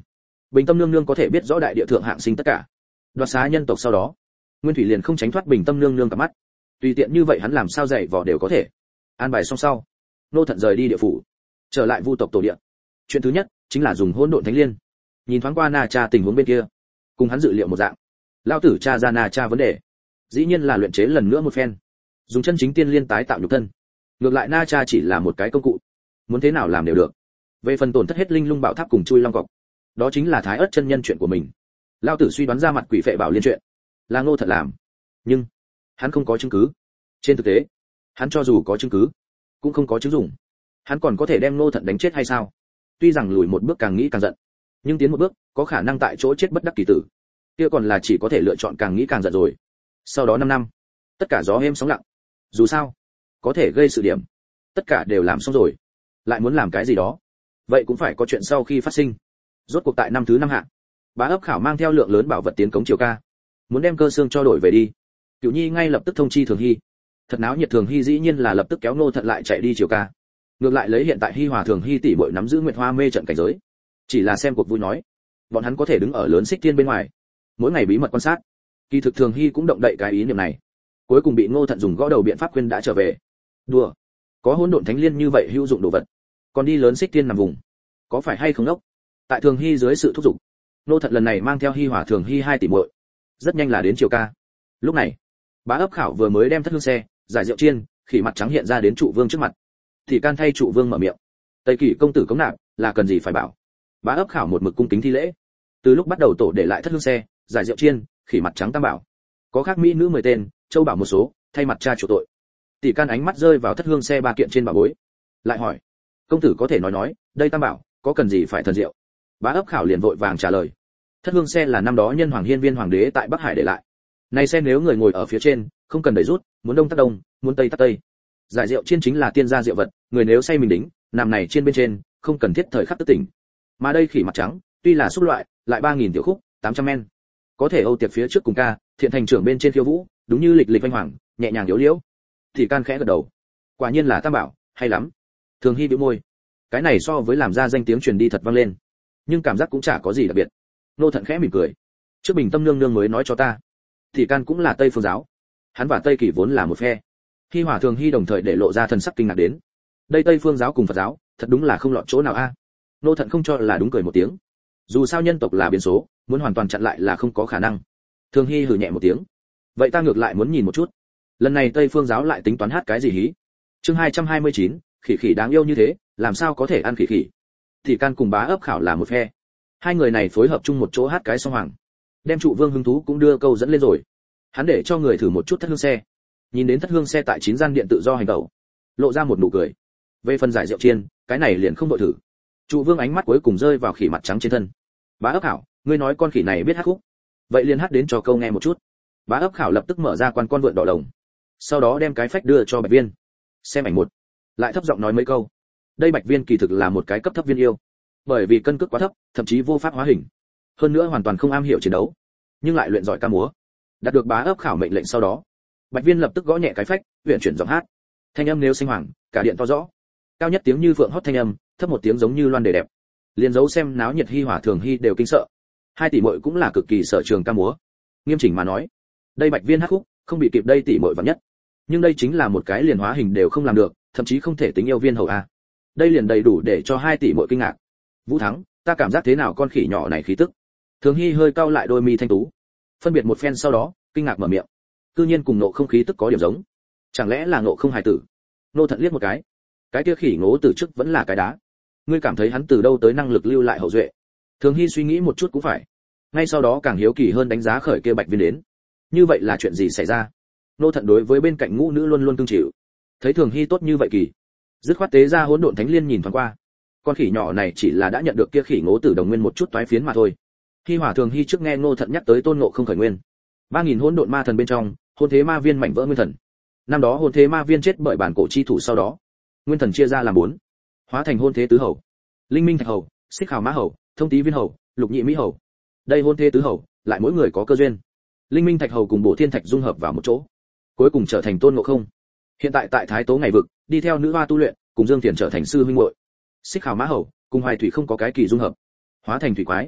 Bình Tâm nương nương có thể biết rõ đại địa thượng hạng sinh tất cả, đoạt xá nhân tộc sau đó, Nguyên Thủy liền không tránh thoát Bình Tâm nương nương cả mắt. Tùy tiện như vậy hắn làm sao dạy vò đều có thể. An bài xong sau, Nô Thận rời đi địa phủ, trở lại Vu tộc tổ địa. Chuyện thứ nhất chính là dùng Hỗn Độn Thánh Liên. Nhìn thoáng qua Na Cha tình huống bên kia, cùng hắn dự liệu một dạng. Lão tử tra ra Na Cha vấn đề, dĩ nhiên là luyện chế lần nữa một phen, dùng chân chính tiên liên tái tạo nhục thân. Ngược lại Na Cha chỉ là một cái công cụ, muốn thế nào làm đều được. Về phần tổn thất hết linh lung bảo tháp cùng chui long cọc, đó chính là Thái Ức chân nhân chuyện của mình. Lão tử suy đoán ra mặt quỷ phệ bảo liên chuyện, là Ngô Thận làm, nhưng hắn không có chứng cứ. Trên thực tế, hắn cho dù có chứng cứ, cũng không có chứng dụng. Hắn còn có thể đem Ngô Thận đánh chết hay sao? Tuy rằng lùi một bước càng nghĩ càng giận, nhưng tiến một bước, có khả năng tại chỗ chết bất đắc kỳ tử. Kia còn là chỉ có thể lựa chọn càng nghĩ càng giận rồi. Sau đó 5 năm, tất cả gió êm sóng lặng. Dù sao, có thể gây sự điểm, tất cả đều làm xong rồi. Lại muốn làm cái gì đó, vậy cũng phải có chuyện sau khi phát sinh. Rốt cuộc tại năm thứ 5 hạng, Bá Ấp Khảo mang theo lượng lớn bảo vật tiến cống Triều Ca, muốn đem cơ xương cho đổi về đi. Cửu Nhi ngay lập tức thông chi Thường Hy. Thật náo nhiệt. Thường Hy dĩ nhiên là lập tức kéo Ngô Thận lại chạy đi Triều Ca. Ngược lại lấy hiện tại Hy Hòa Thường Hy tỷ muội nắm giữ Nguyệt Hoa mê trận cảnh giới, chỉ là xem cuộc vui nói, bọn hắn có thể đứng ở lớn xích thiên bên ngoài, mỗi ngày bí mật quan sát. Kỳ thực Thường Hy cũng động đậy cái ý niệm này, cuối cùng bị Ngô Thận dùng gõ đầu biện pháp khuyên đã trở về. Đùa, có Hỗn Độn Thánh Liên như vậy hữu dụng đồ vật, còn đi lớn xích thiên nằm vùng, có phải hay không đốc? Tại Thường Hy dưới sự thúc giục, Ngô Thận lần này mang theo Hy Hòa Thường Hy hai tỷ muội, rất nhanh là đến Triều Ca. Lúc này, Bá Ấp Khảo vừa mới đem thất hương xe, giải rượu chiên, khỉ mặt trắng hiện ra đến trụ vương trước mặt, thì can thay trụ vương mở miệng. Tây Kỷ công tử cống nạp, là cần gì phải bảo. Bá Ấp Khảo một mực cung kính thi lễ. Từ lúc bắt đầu tổ để lại thất hương xe, giải rượu chiên, khỉ mặt trắng tam bảo, có khác mỹ nữ 10 tên, châu bảo một số, thay mặt cha chủ tội. Tỷ can ánh mắt rơi vào thất hương xe ba kiện trên bảo bối, lại hỏi, công tử có thể nói, đây tam bảo có cần gì phải thần diệu. Bá Ấp Khảo liền vội vàng trả lời, thất hương xe là năm đó nhân hoàng hiên viên hoàng đế tại Bắc Hải để lại. Này xe nếu người ngồi ở phía trên, không cần đẩy rút, muốn đông tắc đông, muốn tây tắc tây. Giải rượu chiên chính là tiên gia rượu vật, người nếu say mình đính, nằm này trên bên trên, không cần thiết thời khắc tức tỉnh. Mà đây khỉ mặt trắng, tuy là xúc loại, lại 3000 tiểu khúc, 800 men. Có thể âu tiệc phía trước cùng ca, thiện thành trưởng bên trên khiêu vũ, đúng như lịch vinh hoàng, nhẹ nhàng liễu liễu. Thì can khẽ gật đầu. Quả nhiên là tam bảo, hay lắm. Thường Hy bĩu môi. Cái này so với làm ra danh tiếng truyền đi thật vang lên, nhưng cảm giác cũng chả có gì đặc biệt. Nô Thận khẽ mỉm cười. Trước Bình Tâm nương nương mới nói cho ta, thì can cũng là Tây Phương giáo. Hắn và Tây Kỷ vốn là một phe. Hy Hòa Thường Hy đồng thời để lộ ra thần sắc kinh ngạc đến. Đây Tây Phương giáo cùng Phật giáo, thật đúng là không lọt chỗ nào a. Nô Thận không cho là đúng cười một tiếng. Dù sao nhân tộc là biến số, muốn hoàn toàn chặn lại là không có khả năng. Thường Hy hừ nhẹ một tiếng. Vậy ta ngược lại muốn nhìn một chút, lần này Tây Phương giáo lại tính toán hát cái gì hí. Chương 229, khỉ khỉ đáng yêu như thế, làm sao có thể ăn khỉ khỉ. Thì can cùng Bá Ấp Khảo là một phe. Hai người này phối hợp chung một chỗ hát cái song hoàng. Đem trụ vương hứng thú cũng đưa câu dẫn lên rồi. Hắn để cho người thử một chút thất hương xe. Nhìn đến thất hương xe tại 9 gian điện tự do hành động, lộ ra một nụ cười. Về phần giải rượu chiên, cái này liền không đội thử. Trụ vương ánh mắt cuối cùng rơi vào khỉ mặt trắng trên thân. Bá Ấp Khảo, ngươi nói con khỉ này biết hát khúc, vậy liền hát đến cho câu nghe một chút. Bá Ấp Khảo lập tức mở ra quan con vượn đỏ lồng, sau đó đem cái phách đưa cho Bạch Viên. Xem ảnh một, lại thấp giọng nói mấy câu. Đây Bạch Viên kỳ thực là một cái cấp thấp viên yêu, bởi vì cân cước quá thấp, thậm chí vô pháp hóa hình, hơn nữa hoàn toàn không am hiểu chiến đấu, nhưng lại luyện giỏi ca múa. Đạt được Bá Ấp Khảo mệnh lệnh sau đó, Bạch Viên lập tức gõ nhẹ cái phách, huyền chuyển giọng hát. Thanh âm nếu sinh hoàng, cả điện to rõ. Cao nhất tiếng như phượng hót thanh âm, thấp một tiếng giống như loan đề đẹp. Liên dấu xem náo nhiệt Hy Hòa Thường Hy đều kinh sợ. Hai tỷ muội cũng là cực kỳ sở trường ca múa. Nghiêm chỉnh mà nói, đây Bạch Viên hát khúc, không bị kịp đây tỷ muội vạn nhất. Nhưng đây chính là một cái liền hóa hình đều không làm được, thậm chí không thể tính yêu viên hầu a. Đây liền đầy đủ để cho hai tỷ muội kinh ngạc. Vũ Thắng, ta cảm giác thế nào con khỉ nhỏ này khí tức. Thường Hy hơi cau lại đôi mi thanh tú, phân biệt một phen sau đó, kinh ngạc mở miệng. Cư nhiên cùng nộ không khí tức có điểm giống. Chẳng lẽ là nộ không hài tử? Nô Thận liếc một cái kia khỉ ngố từ trước vẫn là cái đá. Ngươi cảm thấy hắn từ đâu tới năng lực lưu lại hậu duệ? Thường Hy suy nghĩ một chút cũng phải. Ngay sau đó càng hiếu kỳ hơn đánh giá khởi kia Bạch Viên đến. Như vậy là chuyện gì xảy ra? Nô Thận đối với bên cạnh ngũ nữ luôn luôn cưng chịu. Thấy Thường Hy tốt như vậy kỳ, dứt khoát tế ra Hỗn Độn Thánh Liên nhìn thoáng qua. Con khỉ nhỏ này chỉ là đã nhận được kia khỉ ngố tử đồng nguyên một chút toái phiến mà thôi. Hy Hòa Thường Hy trước nghe Nô Thận nhắc tới Tôn Ngộ không khởi nguyên. 3000 hỗn độn ma thần bên trong, hôn thế ma viên mảnh vỡ nguyên thần. Năm đó hôn thế ma viên chết bởi bản cổ chi thủ sau đó, nguyên thần chia ra làm 4, hóa thành hôn thế tứ hầu, linh minh thạch hầu, xích hào mã hầu, thông tý viên hầu, lục nhị mỹ hầu. Đây hôn thế tứ hầu, lại mỗi người có cơ duyên. Linh minh thạch hầu cùng bộ thiên thạch dung hợp vào một chỗ, cuối cùng trở thành Tôn Ngộ không. Hiện tại tại Thái Tố ngày vực, đi theo nữ hoa tu luyện, cùng Dương Tiền trở thành sư huynh muội. Xích hào mã hầu cùng Hoài Thủy không có cái kỳ dung hợp, hóa thành thủy quái.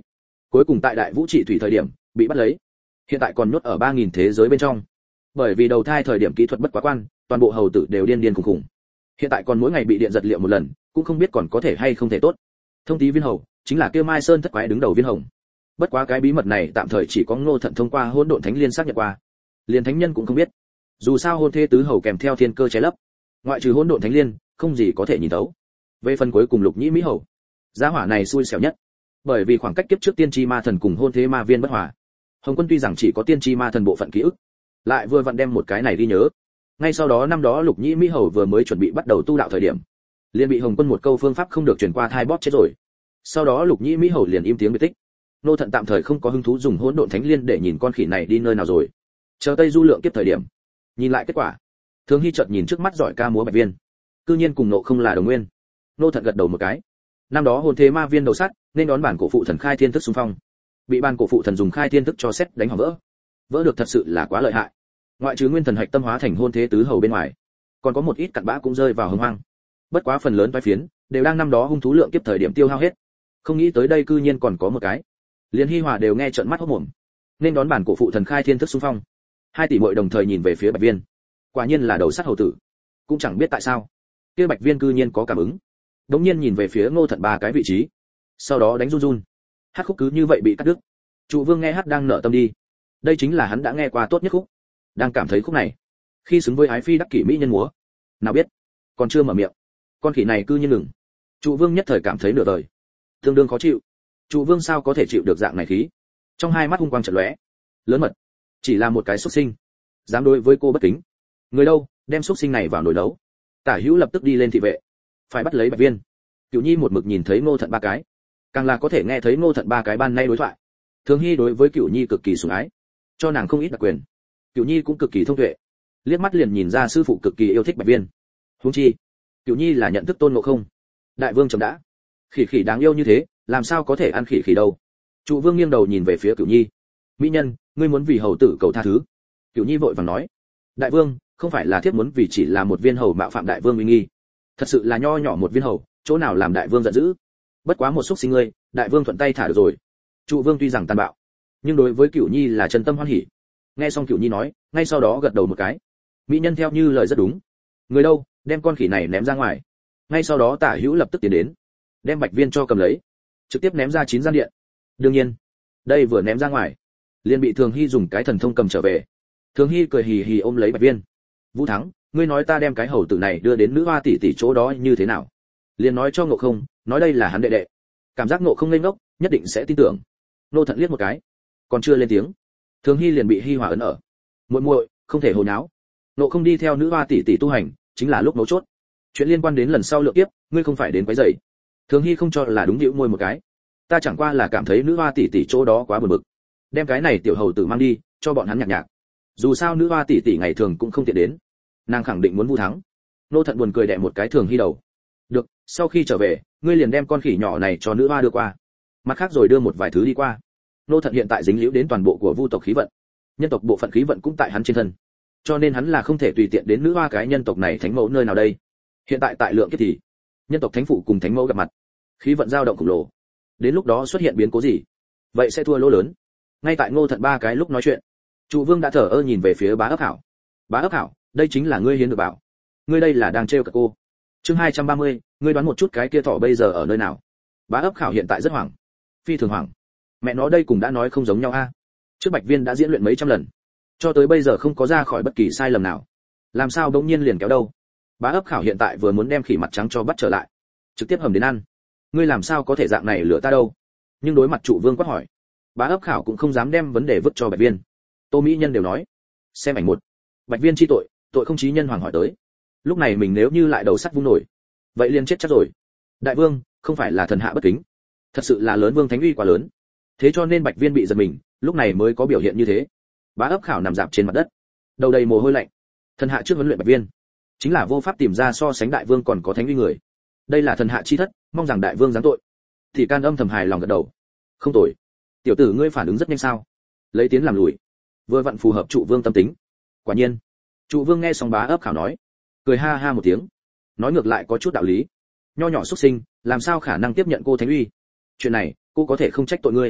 cuối cùng tại đại vũ trị thủy thời điểm bị bắt lấy, hiện tại còn nhốt ở 3000 thế giới bên trong. Bởi vì đầu thai thời điểm kỹ thuật bất quá quan, toàn bộ hầu tử đều điên điên khủng khủng. Hiện tại còn mỗi ngày bị điện giật liệu một lần, cũng không biết còn có thể hay không thể tốt. Thông tí viên hầu chính là kia Mai Sơn thất quái đứng đầu viên hồng. Bất quá cái bí mật này tạm thời chỉ có Ngô Thận thông qua hỗn độn thánh liên xác nhận qua, liền thánh nhân cũng không biết. Dù sao hôn thê tứ hầu kèm theo thiên cơ che lấp, ngoại trừ hỗn độn thánh liên, không gì có thể nhìn thấu. Về phần cuối cùng Lục Nhĩ Mỹ hầu, gia hỏa này xui xẻo nhất, bởi vì khoảng cách kiếp trước tiên tri ma thần cùng hôn thế ma viên bất hòa. Hồng Quân tuy rằng chỉ có tiên tri ma thần bộ phận ký ức, lại vừa vặn đem một cái này đi nhớ. Ngay sau đó năm đó Lục Nhĩ Mỹ hầu vừa mới chuẩn bị bắt đầu tu đạo thời điểm, liền bị Hồng Quân một câu phương pháp không được truyền qua thai bóp chết rồi. Sau đó Lục Nhĩ Mỹ hầu liền im tiếng biệt tích. Nô Thận tạm thời không có hứng thú dùng hỗn độn thánh liên để nhìn con khỉ này đi nơi nào rồi. Chờ Tây Du lượng kiếp thời điểm, nhìn lại kết quả. Thường Hy chợt nhìn trước mắt giỏi ca múa Bạch Viên, cư nhiên cùng nộ không là đồng nguyên. Nô Thận gật đầu một cái. Năm đó hồn thế ma viên đầu sắt, nên đón bản cổ phụ thần khai thiên thức xung phong, bị bản cổ phụ thần dùng khai thiên thức cho xét đánh hỏng vỡ. Vỡ được thật sự là quá lợi hại. Ngoại trừ nguyên thần hạch tâm hóa thành hôn thế tứ hầu bên ngoài, còn có một ít cặn bã cũng rơi vào hồng hoang. Bất quá phần lớn toái phiến đều đang năm đó hung thú lượng kiếp thời điểm tiêu hao hết. Không nghĩ tới đây cư nhiên còn có một cái. Liên Hi Hòa đều nghe trợn mắt hốt mồm. Nên đón bản cổ phụ thần khai thiên thức xung phong. Hai tỷ muội đồng thời nhìn về phía Bạch Viên. Quả nhiên là đầu sắt hầu tử. Cũng chẳng biết tại sao, kia Bạch Viên cư nhiên có cảm ứng. Đống nhiên nhìn về phía Ngô Thận ba cái vị trí, sau đó đánh run run. Hát khúc cứ như vậy bị cắt đứt. Trụ Vương nghe hát đang nở tâm đi. Đây chính là hắn đã nghe qua tốt nhất khúc. Đang cảm thấy khúc này, khi xứng với ái phi đắc kỷ mỹ nhân múa. Nào biết, còn chưa mở miệng, con khỉ này cư nhiên ngừng. Trụ Vương nhất thời cảm thấy nửa đời, tương đương khó chịu. Trụ Vương sao có thể chịu được dạng này khí? Trong hai mắt hung quang chợt lóe, lớn mật, chỉ là một cái xuất sinh, dám đối với cô bất kính. Người đâu, đem xuất sinh này vào nồi nấu. Tả Hữu lập tức đi lên thị vệ, phải bắt lấy Bạch Viên. Cửu Nhi một mực nhìn thấy Ngô Thận ba cái, càng là có thể nghe thấy Ngô Thận ba cái ban nay đối thoại. Thường Hy đối với Cửu Nhi cực kỳ sủng ái, cho nàng không ít đặc quyền. Cửu Nhi cũng cực kỳ thông tuệ, liếc mắt liền nhìn ra sư phụ cực kỳ yêu thích Bạch Viên. Huống chi, Cửu Nhi là nhận thức Tôn Ngộ Không. Đại vương chậm đã, khỉ khỉ đáng yêu như thế, làm sao có thể ăn khỉ khỉ đâu? Trụ Vương nghiêng đầu nhìn về phía Cửu Nhi. Mỹ nhân, ngươi muốn vì hầu tử cầu tha thứ? Cửu Nhi vội vàng nói. Đại vương, không phải là thiếp muốn vì chỉ là một viên hầu mạo phạm đại vương uy nghi. Thật sự là nho nhỏ một viên hầu, chỗ nào làm đại vương giận dữ? Bất quá một xúc sinh ngươi, đại vương thuận tay thả được rồi. Trụ Vương tuy rằng tàn bạo, nhưng đối với Cửu Nhi là chân tâm hoan hỉ. Nghe xong Cửu Nhi nói, ngay sau đó gật đầu một cái. Mỹ nhân theo như lời rất đúng. Người đâu, đem con khỉ này ném ra ngoài. Ngay sau đó Tả Hữu lập tức tiến đến, đem Bạch Viên cho cầm lấy, trực tiếp ném ra 9 gian điện. Đương nhiên, đây vừa ném ra ngoài, liền bị Thường Hy dùng cái thần thông cầm trở về. Thường Hy cười hì hì ôm lấy Bạch Viên. Vũ Thắng, ngươi nói ta đem cái hầu tử này đưa đến nữ hoa tỷ tỷ chỗ đó như thế nào? Liền nói cho Ngộ Không, nói đây là hắn đệ đệ. Cảm giác Ngộ Không ngây ngốc, nhất định sẽ tin tưởng. Nô Thận liếc một cái, còn chưa lên tiếng, Thường Hy liền bị Hi Hòa ấn ở. Muội muội, không thể hồ nháo. Ngộ Không đi theo nữ hoa tỷ tỷ tu hành, chính là lúc mấu chốt. Chuyện liên quan đến lần sau lượng tiếp, ngươi không phải đến quấy rầy. Thường Hy không cho là đúng, nhíu môi một cái. Ta chẳng qua là cảm thấy nữ hoa tỷ tỷ chỗ đó quá buồn bực, đem cái này tiểu hầu tử mang đi, cho bọn hắn nhạc nhạc. Dù sao nữ hoa tỷ tỷ ngày thường cũng không tiện đến, nàng khẳng định muốn Vu Thắng. Nô Thận buồn cười đè một cái Thường Hy đầu. Được, sau khi trở về, ngươi liền đem con khỉ nhỏ này cho nữ hoa đưa qua. Mặt khác rồi đưa một vài thứ đi qua. Nô Thận hiện tại dính liễu đến toàn bộ của Vu tộc khí vận, nhân tộc bộ phận khí vận cũng tại hắn trên thân, cho nên hắn là không thể tùy tiện đến nữ hoa cái nhân tộc này thánh mẫu nơi nào đây. Hiện tại tại lượng kiếp thì, nhân tộc thánh phụ cùng thánh mẫu gặp mặt, khí vận dao động khủng lồ. Đến lúc đó xuất hiện biến cố gì, vậy sẽ thua lỗ lớn. Ngay tại Ngô Thận ba cái lúc nói chuyện, Trụ Vương đã thở ơ nhìn về phía Bá Ấp Hảo. Bá Ấp Hảo, đây chính là ngươi hiến được bảo. Ngươi đây là đang trêu cả cô. Chương 230, ngươi đoán một chút cái kia thỏ bây giờ ở nơi nào? Bá Ấp Hảo hiện tại rất hoảng, phi thường hoảng. Mẹ nó đây cùng đã nói không giống nhau a. Trước Bạch Viên đã diễn luyện mấy trăm lần, cho tới bây giờ không có ra khỏi bất kỳ sai lầm nào. Làm sao bỗng nhiên liền kéo đâu? Bá Ấp Khảo hiện tại vừa muốn đem khỉ mặt trắng cho bắt trở lại, trực tiếp hầm đến ăn. Ngươi làm sao có thể dạng này lừa ta đâu? Nhưng đối mặt Trụ Vương quát hỏi, Bá Ấp Khảo cũng không dám đem vấn đề vứt cho Bạch Viên. Tô Mỹ Nhân đều nói, xem ảnh một. Bạch Viên chi tội, tội không chí nhân hoàng hỏi tới. Lúc này mình nếu như lại đầu sắt vung nổi, vậy liền chết chắc rồi. Đại vương, không phải là thần hạ bất kính, thật sự là lớn vương thánh uy quá lớn. Thế cho nên Bạch Viên bị giật mình, lúc này mới có biểu hiện như thế. Bá Ấp Khảo nằm dạp trên mặt đất, đầu đầy mồ hôi lạnh. Thần hạ trước huấn luyện Bạch Viên, chính là vô pháp tìm ra so sánh đại vương còn có thánh uy người. Đây là thần hạ chi thất, mong rằng đại vương giáng tội. Thì Can âm thầm hài lòng gật đầu. Không tội. Tiểu tử ngươi phản ứng rất nhanh sao? Lấy tiến làm lùi, vừa vặn phù hợp Trụ Vương tâm tính. Quả nhiên. Trụ Vương nghe xong Bá Ấp Khảo nói, cười ha ha một tiếng, nói ngược lại có chút đạo lý. Nho nhỏ xuất sinh, làm sao khả năng tiếp nhận cô thánh uy? Chuyện này, cô có thể không trách tội ngươi.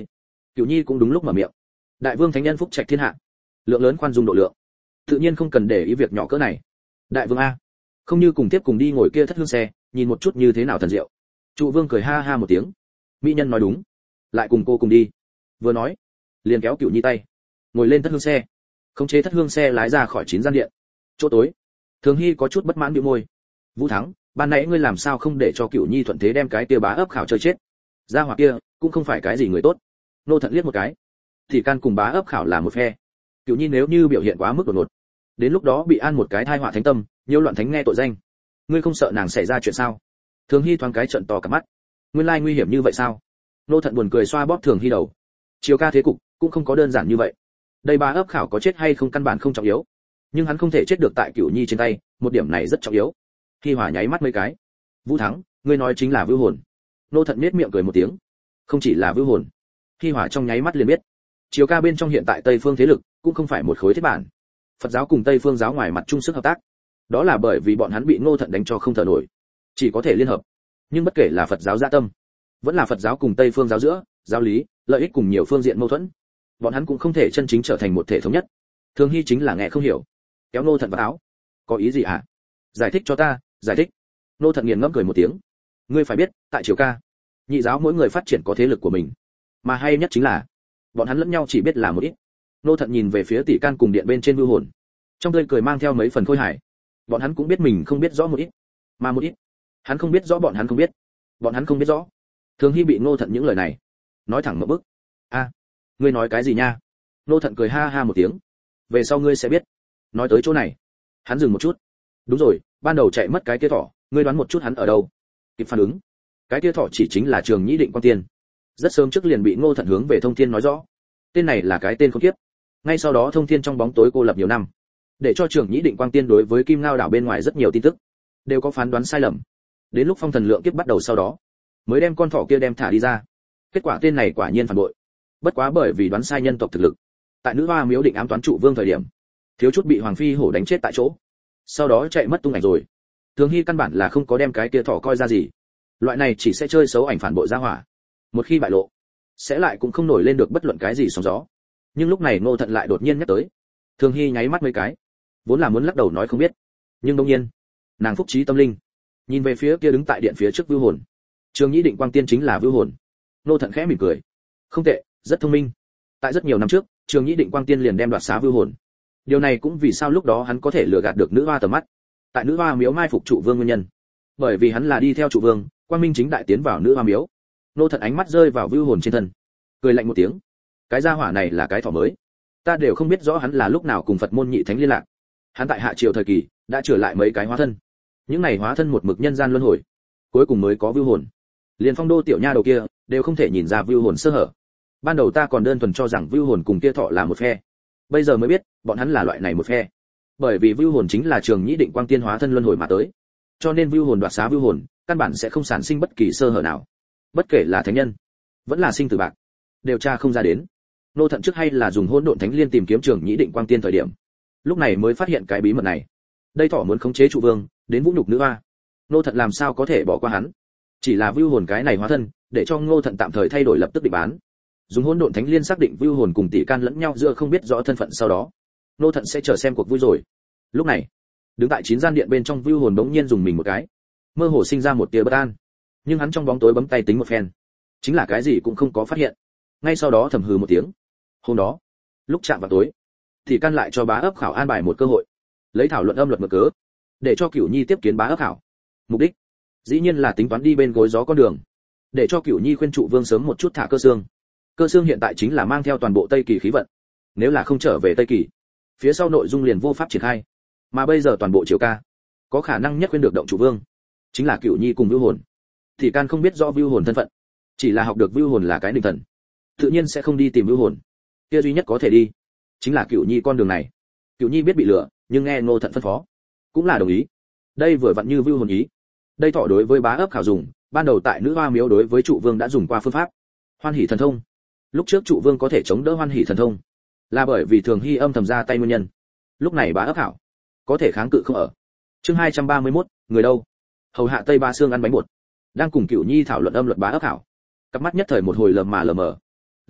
Cửu Nhi cũng đúng lúc mở miệng. Đại vương thánh nhân phúc trạch thiên hạ, lượng lớn khoan dung độ lượng, tự nhiên không cần để ý việc nhỏ cỡ này. Đại vương a, không như cùng tiếp cùng đi ngồi kia thất hương xe, nhìn một chút như thế nào thần diệu. Trụ vương cười ha ha một tiếng. Mỹ nhân nói đúng, lại cùng cô cùng đi. Vừa nói, liền kéo Cửu Nhi tay, ngồi lên thất hương xe, khống chế thất hương xe lái ra khỏi chín gian điện. Chỗ tối, Thường Hy có chút bất mãn bĩu môi. Vũ Thắng, ban nãy ngươi làm sao không để cho Cửu Nhi thuận thế đem cái kia bá ấp khảo chơi chết? Gia hỏa kia cũng không phải cái gì người tốt. Nô Thận liếc một cái, thì can cùng bá ấp khảo là một phe. Cửu Nhi nếu như biểu hiện quá mức đột ngột, đến lúc đó bị an một cái thai họa thánh tâm, nhiễu loạn thánh nghe tội danh. Ngươi không sợ nàng xảy ra chuyện sao? Thường Hy thoáng cái trợn to cả mắt. Nguyên lai nguy hiểm như vậy sao? Nô Thận buồn cười xoa bóp Thường Hy đầu. Chiều ca thế cục cũng không có đơn giản như vậy. Đây bá ấp khảo có chết hay không căn bản không trọng yếu, nhưng hắn không thể chết được tại Cửu Nhi trên tay, một điểm này rất trọng yếu. Hi Hòa nháy mắt mấy cái. Vũ Thắng, ngươi nói chính là vưu hồn. Nô Thận nhếch miệng cười một tiếng. Không chỉ là vưu hồn. Hi Hòa trong nháy mắt liền biết, chiều ca bên trong hiện tại Tây phương thế lực cũng không phải một khối thiết bản. Phật giáo cùng Tây phương giáo ngoài mặt chung sức hợp tác, đó là bởi vì bọn hắn bị Ngô Thận đánh cho không thở nổi, chỉ có thể liên hợp. Nhưng bất kể là Phật giáo dạ tâm, vẫn là Phật giáo cùng Tây phương giáo giữa giáo lý, lợi ích cùng nhiều phương diện mâu thuẫn, bọn hắn cũng không thể chân chính trở thành một thể thống nhất. Thường Hy chính là nghe không hiểu, kéo Ngô Thận vào áo. Có ý gì ạ? Giải thích cho ta, giải thích. Ngô Thận nghiền ngẫm cười một tiếng. Ngươi phải biết, tại triều ca, nhị giáo mỗi người phát triển có thế lực của mình, mà hay nhất chính là bọn hắn lẫn nhau chỉ biết là một ít. Ngô Thận nhìn về phía tỷ can cùng điện bên trên vưu hồn, trong tươi cười mang theo mấy phần khôi hài. Bọn hắn cũng biết mình không biết rõ một ít, mà một ít hắn không biết rõ bọn hắn không biết, bọn hắn không biết rõ. Thường Hy bị Ngô Thận những lời này nói thẳng một bức. A, ngươi nói cái gì nha? Ngô Thận cười ha ha một tiếng. Về sau ngươi sẽ biết. Nói tới chỗ này, hắn dừng một chút. Đúng rồi, ban đầu chạy mất cái kia thỏ, ngươi đoán một chút hắn ở đâu? Kịp phản ứng, cái kia thỏ chỉ chính là Trường Nhĩ Định Quang Tiên. Rất sớm trước liền bị Ngô Thận hướng về Thông Thiên nói rõ. Tên này là cái tên khốn kiếp. Ngay sau đó Thông Thiên trong bóng tối cô lập nhiều năm, để cho Trường Nhĩ Định Quang Tiên đối với Kim Ngao đảo bên ngoài rất nhiều tin tức đều có phán đoán sai lầm. Đến lúc phong thần lượng kiếp bắt đầu sau đó, mới đem con thỏ kia đem thả đi ra. Kết quả tên này quả nhiên phản bội. Bất quá bởi vì đoán sai nhân tộc thực lực, tại nữ hoa miếu định ám toán trụ vương thời điểm, thiếu chút bị Hoàng Phi Hổ đánh chết tại chỗ. Sau đó chạy mất tung ảnh rồi. Thường Hy căn bản là không có đem cái kia thỏ coi ra gì. Loại này chỉ sẽ chơi xấu ảnh phản bội ra hỏa. Một khi bại lộ, sẽ lại cũng không nổi lên được bất luận cái gì sóng gió. Nhưng lúc này Ngô Thận lại đột nhiên nhắc tới. Thường Hy nháy mắt mấy cái, vốn là muốn lắc đầu nói không biết, nhưng đột nhiên, nàng phúc trí tâm linh, nhìn về phía kia đứng tại điện phía trước vưu hồn. Trường Nhĩ Định Quang Tiên chính là vưu hồn. Ngô Thận khẽ mỉm cười. Không tệ, rất thông minh. Tại rất nhiều năm trước, Trường Nhĩ Định Quang Tiên liền đem đoạt xá vưu hồn. Điều này cũng vì sao lúc đó hắn có thể lừa gạt được nữ hoa tầm mắt. Tại nữ hoa miếu mai phục trụ vương nguyên nhân, bởi vì hắn là đi theo trụ vương, quang minh chính đại tiến vào nữ hoa miếu. Ngô Thận ánh mắt rơi vào vưu hồn trên thân, cười lạnh một tiếng. Cái gia hỏa này là cái thỏ mới, ta đều không biết rõ hắn là lúc nào cùng Phật môn nhị thánh liên lạc. Hắn tại hạ triều thời kỳ đã trở lại mấy cái hóa thân, những này hóa thân một mực nhân gian luân hồi, cuối cùng mới có vưu hồn. Liên Phong Đô tiểu nha đầu kia đều không thể nhìn ra vưu hồn sơ hở. Ban đầu ta còn đơn thuần cho rằng vưu hồn cùng kia thọ là một phe, bây giờ mới biết bọn hắn là loại này một phe. Bởi vì vưu hồn chính là Trường Nhĩ Định Quang Tiên hóa thân luân hồi mà tới, cho nên vưu hồn đoạt xá vưu hồn, căn bản sẽ không sản sinh bất kỳ sơ hở nào. Bất kể là thánh nhân, vẫn là sinh tử bạc, đều tra không ra đến. Ngô Thận trước hay là dùng Hỗn Độn Thánh Liên tìm kiếm Trường Nhĩ Định Quang Tiên thời điểm, lúc này mới phát hiện cái bí mật này. Đây thỏ muốn khống chế trụ vương, đến vũ nhục nữ hoa. Ngô Thận làm sao có thể bỏ qua hắn? Chỉ là vưu hồn cái này hóa thân, để cho Ngô Thận tạm thời thay đổi lập tức định bán. Dùng Hỗn Độn Thánh Liên xác định vưu hồn cùng tỷ can lẫn nhau giữa không biết rõ thân phận sau đó, Ngô Thận sẽ chờ xem cuộc vui rồi. Lúc này, đứng tại chín gian điện bên trong vưu hồn bỗng nhiên dùng mình một cái, mơ hồ sinh ra một tia bất an. Nhưng hắn trong bóng tối bấm tay tính một phen, chính là cái gì cũng không có phát hiện. Ngay sau đó thầm hừ một tiếng. Hôm đó, lúc chạm vào tối, thì can lại cho bá ấp khảo an bài một cơ hội, lấy thảo luận âm luật mở cớ, để cho Cửu Nhi tiếp kiến bá ấp khảo. Mục đích, dĩ nhiên là tính toán đi bên gối gió con đường, để cho Cửu Nhi khuyên trụ vương sớm một chút thả Cơ Xương. Cơ Xương hiện tại chính là mang theo toàn bộ Tây Kỳ khí vận, nếu là không trở về Tây Kỳ, phía sau nội dung liền vô pháp triển khai. Mà bây giờ toàn bộ triều ca, có khả năng nhất khuyên được động trụ vương, chính là Cửu Nhi cùng vưu hồn. Thì can không biết rõ vưu hồn thân phận, chỉ là học được vưu hồn là cái đình thần, tự nhiên sẽ không đi tìm vưu hồn. Kia duy nhất có thể đi, chính là Cửu Nhi con đường này. Cửu Nhi biết bị lừa, nhưng nghe Ngô Thận phân phó, cũng là đồng ý. Đây vừa vặn như vưu hồn ý. Đây thọ đối với bá ấp khảo dùng, ban đầu tại nữ hoa miếu đối với trụ vương đã dùng qua phương pháp Hoan Hỷ Thần Thông. Lúc trước trụ vương có thể chống đỡ Hoan Hỷ Thần Thông, là bởi vì Thường Hy âm thầm ra tay nguyên nhân. Lúc này bá ấp khảo có thể kháng cự không ở. Chương 231, người đâu? Hầu hạ Tây Ba Xương ăn bánh bột, đang cùng Cửu Nhi thảo luận âm luật bá ấp khảo. Cặp mắt nhất thời một hồi lờ mờ.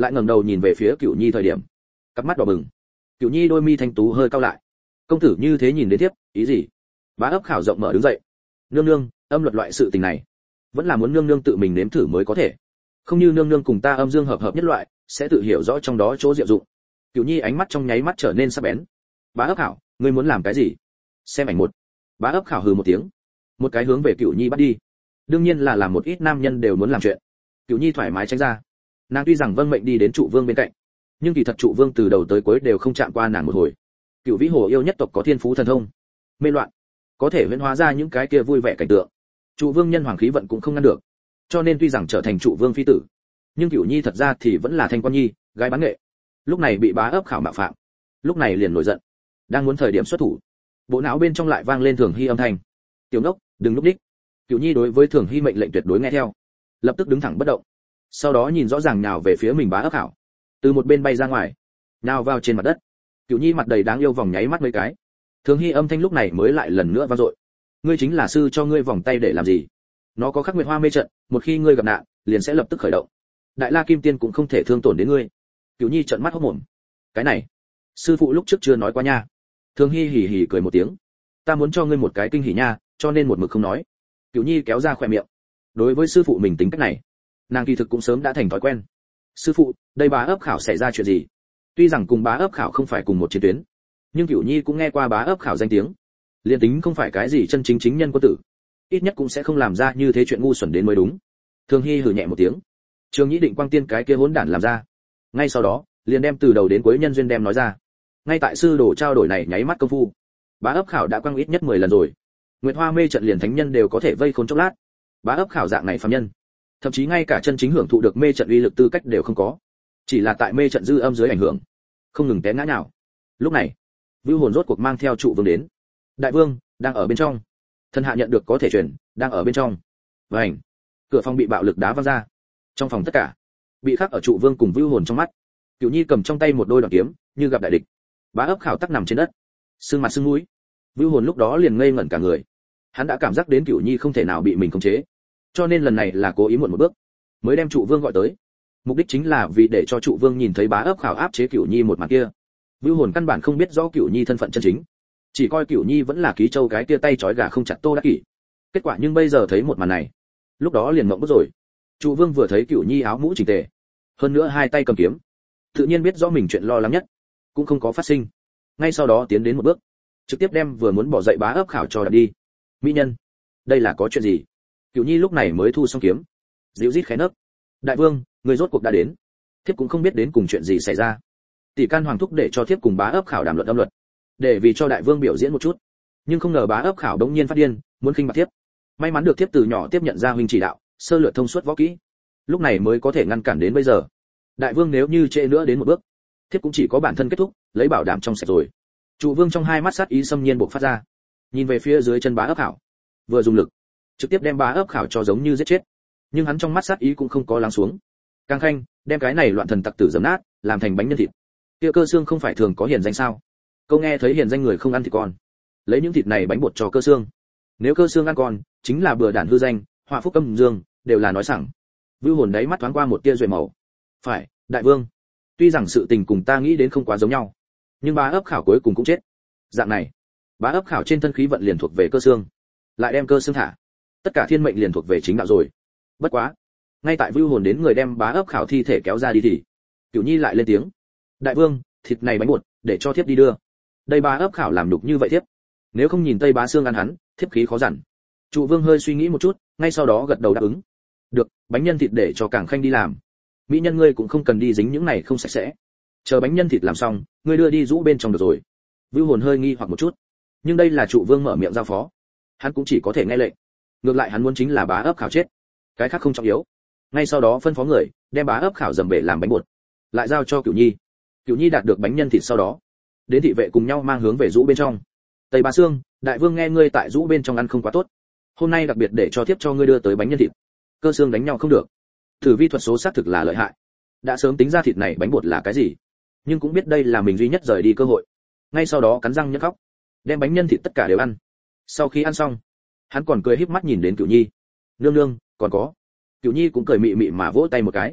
lại ngẩng đầu nhìn về phía Cửu Nhi thời điểm, cặp mắt đỏ bừng. Cửu Nhi đôi mi thanh tú hơi cau lại. Công tử như thế nhìn đến tiếp, ý gì? Bá ấp khảo rộng mở đứng dậy. Nương nương, âm luật loại sự tình này, vẫn là muốn nương nương tự mình nếm thử mới có thể. Không như nương nương cùng ta âm dương hợp hợp nhất loại, sẽ tự hiểu rõ trong đó chỗ diệu dụng. Cửu Nhi ánh mắt trong nháy mắt trở nên sắc bén. Bá ấp khảo, ngươi muốn làm cái gì? Xem ảnh một. Bá ấp khảo hừ một tiếng, một cái hướng về Cửu Nhi bắt đi. Đương nhiên là làm một ít nam nhân đều muốn làm chuyện. Cửu Nhi thoải mái tránh ra. Nàng tuy rằng vâng mệnh đi đến trụ vương bên cạnh, nhưng kỳ thật trụ vương từ đầu tới cuối đều không chạm qua nàng một hồi. Cửu Vĩ Hồ yêu nhất tộc có thiên phú thần thông, mê loạn, có thể huyễn hóa ra những cái kia vui vẻ cảnh tượng. Trụ vương nhân hoàng khí vận cũng không ngăn được, cho nên tuy rằng trở thành trụ vương phi tử, nhưng Cửu Nhi thật ra thì vẫn là thanh quan nhi, gái bán nghệ. Lúc này bị bá ấp khảo mạo phạm, lúc này liền nổi giận, đang muốn thời điểm xuất thủ, bộ não bên trong lại vang lên Thường Hy âm thanh: "Tiểu ngốc, đừng lúc đích." Cửu Nhi đối với Thường Hy mệnh lệnh tuyệt đối nghe theo, lập tức đứng thẳng bất động, sau đó nhìn rõ ràng nhào về phía mình bá ấp khảo, từ một bên bay ra ngoài, nhào vào trên mặt đất. Cửu Nhi mặt đầy đáng yêu vòng nháy mắt mấy cái. Thường Hy âm thanh lúc này mới lại lần nữa vang dội: "Ngươi chính là sư cho ngươi vòng tay để làm gì? Nó có khắc nguyệt hoa mê trận, một khi ngươi gặp nạn, liền sẽ lập tức khởi động. Đại La Kim Tiên cũng không thể thương tổn đến ngươi." Cửu Nhi trợn mắt hốt mồm. "Cái này, sư phụ lúc trước chưa nói qua nha." Thường Hy hì hì cười một tiếng: "Ta muốn cho ngươi một cái kinh hỉ nha, cho nên một mực không nói." Cửu Nhi kéo ra khóe miệng. Đối với sư phụ mình tính cách này, nàng kỳ thực cũng sớm đã thành thói quen. "Sư phụ, đây bá ấp khảo xảy ra chuyện gì?" Tuy rằng cùng bá ấp khảo không phải cùng một chiến tuyến, nhưng Cửu Nhi cũng nghe qua bá ấp khảo danh tiếng, liền tính không phải cái gì chân chính chính nhân quân tử, ít nhất cũng sẽ không làm ra như thế chuyện ngu xuẩn đến mới đúng. Thường Hy hừ nhẹ một tiếng: "Trường Nhĩ Định Quang Tiên cái kia hỗn đản làm ra." Ngay sau đó, liền đem từ đầu đến cuối nhân duyên đem nói ra. Ngay tại sư đồ trao đổi này nháy mắt công phu, bá ấp khảo đã quăng ít nhất 10 lần rồi. Nguyệt Hoa mê trận liền thánh nhân đều có thể vây khốn chốc lát, bá ấp khảo dạng này phàm nhân, thậm chí ngay cả chân chính hưởng thụ được mê trận uy lực tư cách đều không có, chỉ là tại mê trận dư âm dưới ảnh hưởng, không ngừng té ngã nhào. Lúc này, Vưu Hồn rốt cuộc mang theo trụ vương đến. "Đại vương đang ở bên trong." Thân hạ nhận được có thể truyền, "Đang ở bên trong." Vành, cửa phòng bị bạo lực đá văng ra. Trong phòng tất cả bị khắc ở trụ vương cùng Vưu Hồn trong mắt. Cửu Nhi cầm trong tay một đôi đoạn kiếm, như gặp đại địch. Bá ấp khảo tắc nằm trên đất, sưng mặt sưng mũi. Vưu Hồn lúc đó liền ngây ngẩn cả người. Hắn đã cảm giác đến Cửu Nhi không thể nào bị mình khống chế, cho nên lần này là cố ý muộn một bước, mới đem trụ vương gọi tới. Mục đích chính là vì để cho trụ vương nhìn thấy bá ấp khảo áp chế Cửu Nhi một màn kia. Vưu Hồn căn bản không biết rõ Cửu Nhi thân phận chân chính, chỉ coi Cửu Nhi vẫn là ký châu cái kia tay trói gà không chặt Tô Đắc Kỷ. Kết quả nhưng bây giờ thấy một màn này, lúc đó liền mộng bức rồi. Trụ vương vừa thấy Cửu Nhi áo mũ chỉnh tề, hơn nữa hai tay cầm kiếm, tự nhiên biết rõ mình chuyện lo lắng nhất cũng không có phát sinh. Ngay sau đó tiến đến một bước, trực tiếp đem vừa muốn bỏ dậy bá ấp khảo cho đập đi. "Mỹ nhân, đây là có chuyện gì?" Cửu Nhi lúc này mới thu xong kiếm, dịu rít khẽ nấc: "Đại vương, người rốt cuộc đã đến. Thiếp cũng không biết đến cùng chuyện gì xảy ra. Tỷ can hoàng thúc để cho thiếp cùng bá ấp khảo đàm luận âm luật, để vì cho đại vương biểu diễn một chút, nhưng không ngờ bá ấp khảo đống nhiên phát điên, muốn khinh bạc thiếp. May mắn được thiếp từ nhỏ tiếp nhận ra huynh chỉ đạo, sơ lược thông suốt võ kỹ, lúc này mới có thể ngăn cản đến bây giờ. Đại vương nếu như trễ nữa đến một bước, thiếp cũng chỉ có bản thân kết thúc, lấy bảo đảm trong sạch rồi." Trụ vương trong hai mắt sát ý xâm nhiên bộc phát ra, nhìn về phía dưới chân bá ấp khảo, vừa dùng lực trực tiếp đem bá ấp khảo cho giống như giết chết. Nhưng hắn trong mắt sát ý cũng không có lắng xuống, càng khanh đem cái này loạn thần tặc tử giấm nát, làm thành bánh nhân thịt. Kia Cơ Xương không phải thường có hiền danh sao? Câu nghe thấy hiền danh người không ăn thịt con, lấy những thịt này bánh bột cho Cơ Xương. Nếu Cơ Xương ăn con, chính là bừa đản hư danh, họa phúc âm dương, đều là nói sẵn. Vưu Hồn đáy mắt thoáng qua một tia duệ màu. "Phải, đại vương. Tuy rằng sự tình cùng ta nghĩ đến không quá giống nhau, nhưng bá ấp khảo cuối cùng cũng chết. Dạng này, bá ấp khảo trên thân khí vận liền thuộc về Cơ Xương, lại đem Cơ Xương thả, tất cả thiên mệnh liền thuộc về chính đạo rồi. Bất quá, ngay tại Vưu Hồn đến người đem bá ấp khảo thi thể kéo ra đi thì Cửu Nhi lại lên tiếng: "Đại vương, thịt này bánh bột, để cho thiếp đi đưa. Đây bá ấp khảo làm nhục như vậy thiếp, nếu không nhìn Tây Bá Xương ăn hắn, thiếp khí khó dằn." Trụ vương hơi suy nghĩ một chút, ngay sau đó gật đầu đáp ứng: "Được, bánh nhân thịt để cho Cảng Khanh đi làm. Mỹ nhân ngươi cũng không cần đi dính những này không sạch sẽ. Chờ bánh nhân thịt làm xong, ngươi đưa đi rũ bên trong được rồi." Vưu Hồn hơi nghi hoặc một chút, nhưng đây là trụ vương mở miệng giao phó, hắn cũng chỉ có thể nghe lệnh. Ngược lại hắn muốn chính là bá ấp khảo chết, cái khác không trọng yếu. Ngay sau đó phân phó người đem bá ấp khảo dầm bể làm bánh bột, lại giao cho Cửu Nhi. Cửu Nhi đạt được bánh nhân thịt sau đó, đến thị vệ cùng nhau mang hướng về rũ bên trong. "Tây Bá Xương, đại vương nghe ngươi tại rũ bên trong ăn không quá tốt, hôm nay đặc biệt để cho tiếp cho ngươi đưa tới bánh nhân thịt." Cơ Xương đánh nhau không được, thử vi thuật số xác thực là lợi hại, đã sớm tính ra thịt này bánh bột là cái gì, nhưng cũng biết đây là mình duy nhất rời đi cơ hội. Ngay sau đó cắn răng nhếch khóc, đem bánh nhân thịt tất cả đều ăn. Sau khi ăn xong, hắn còn cười híp mắt nhìn đến Cửu Nhi: "Nương nương, còn có." Cửu Nhi cũng cười mị mị mà vỗ tay một cái: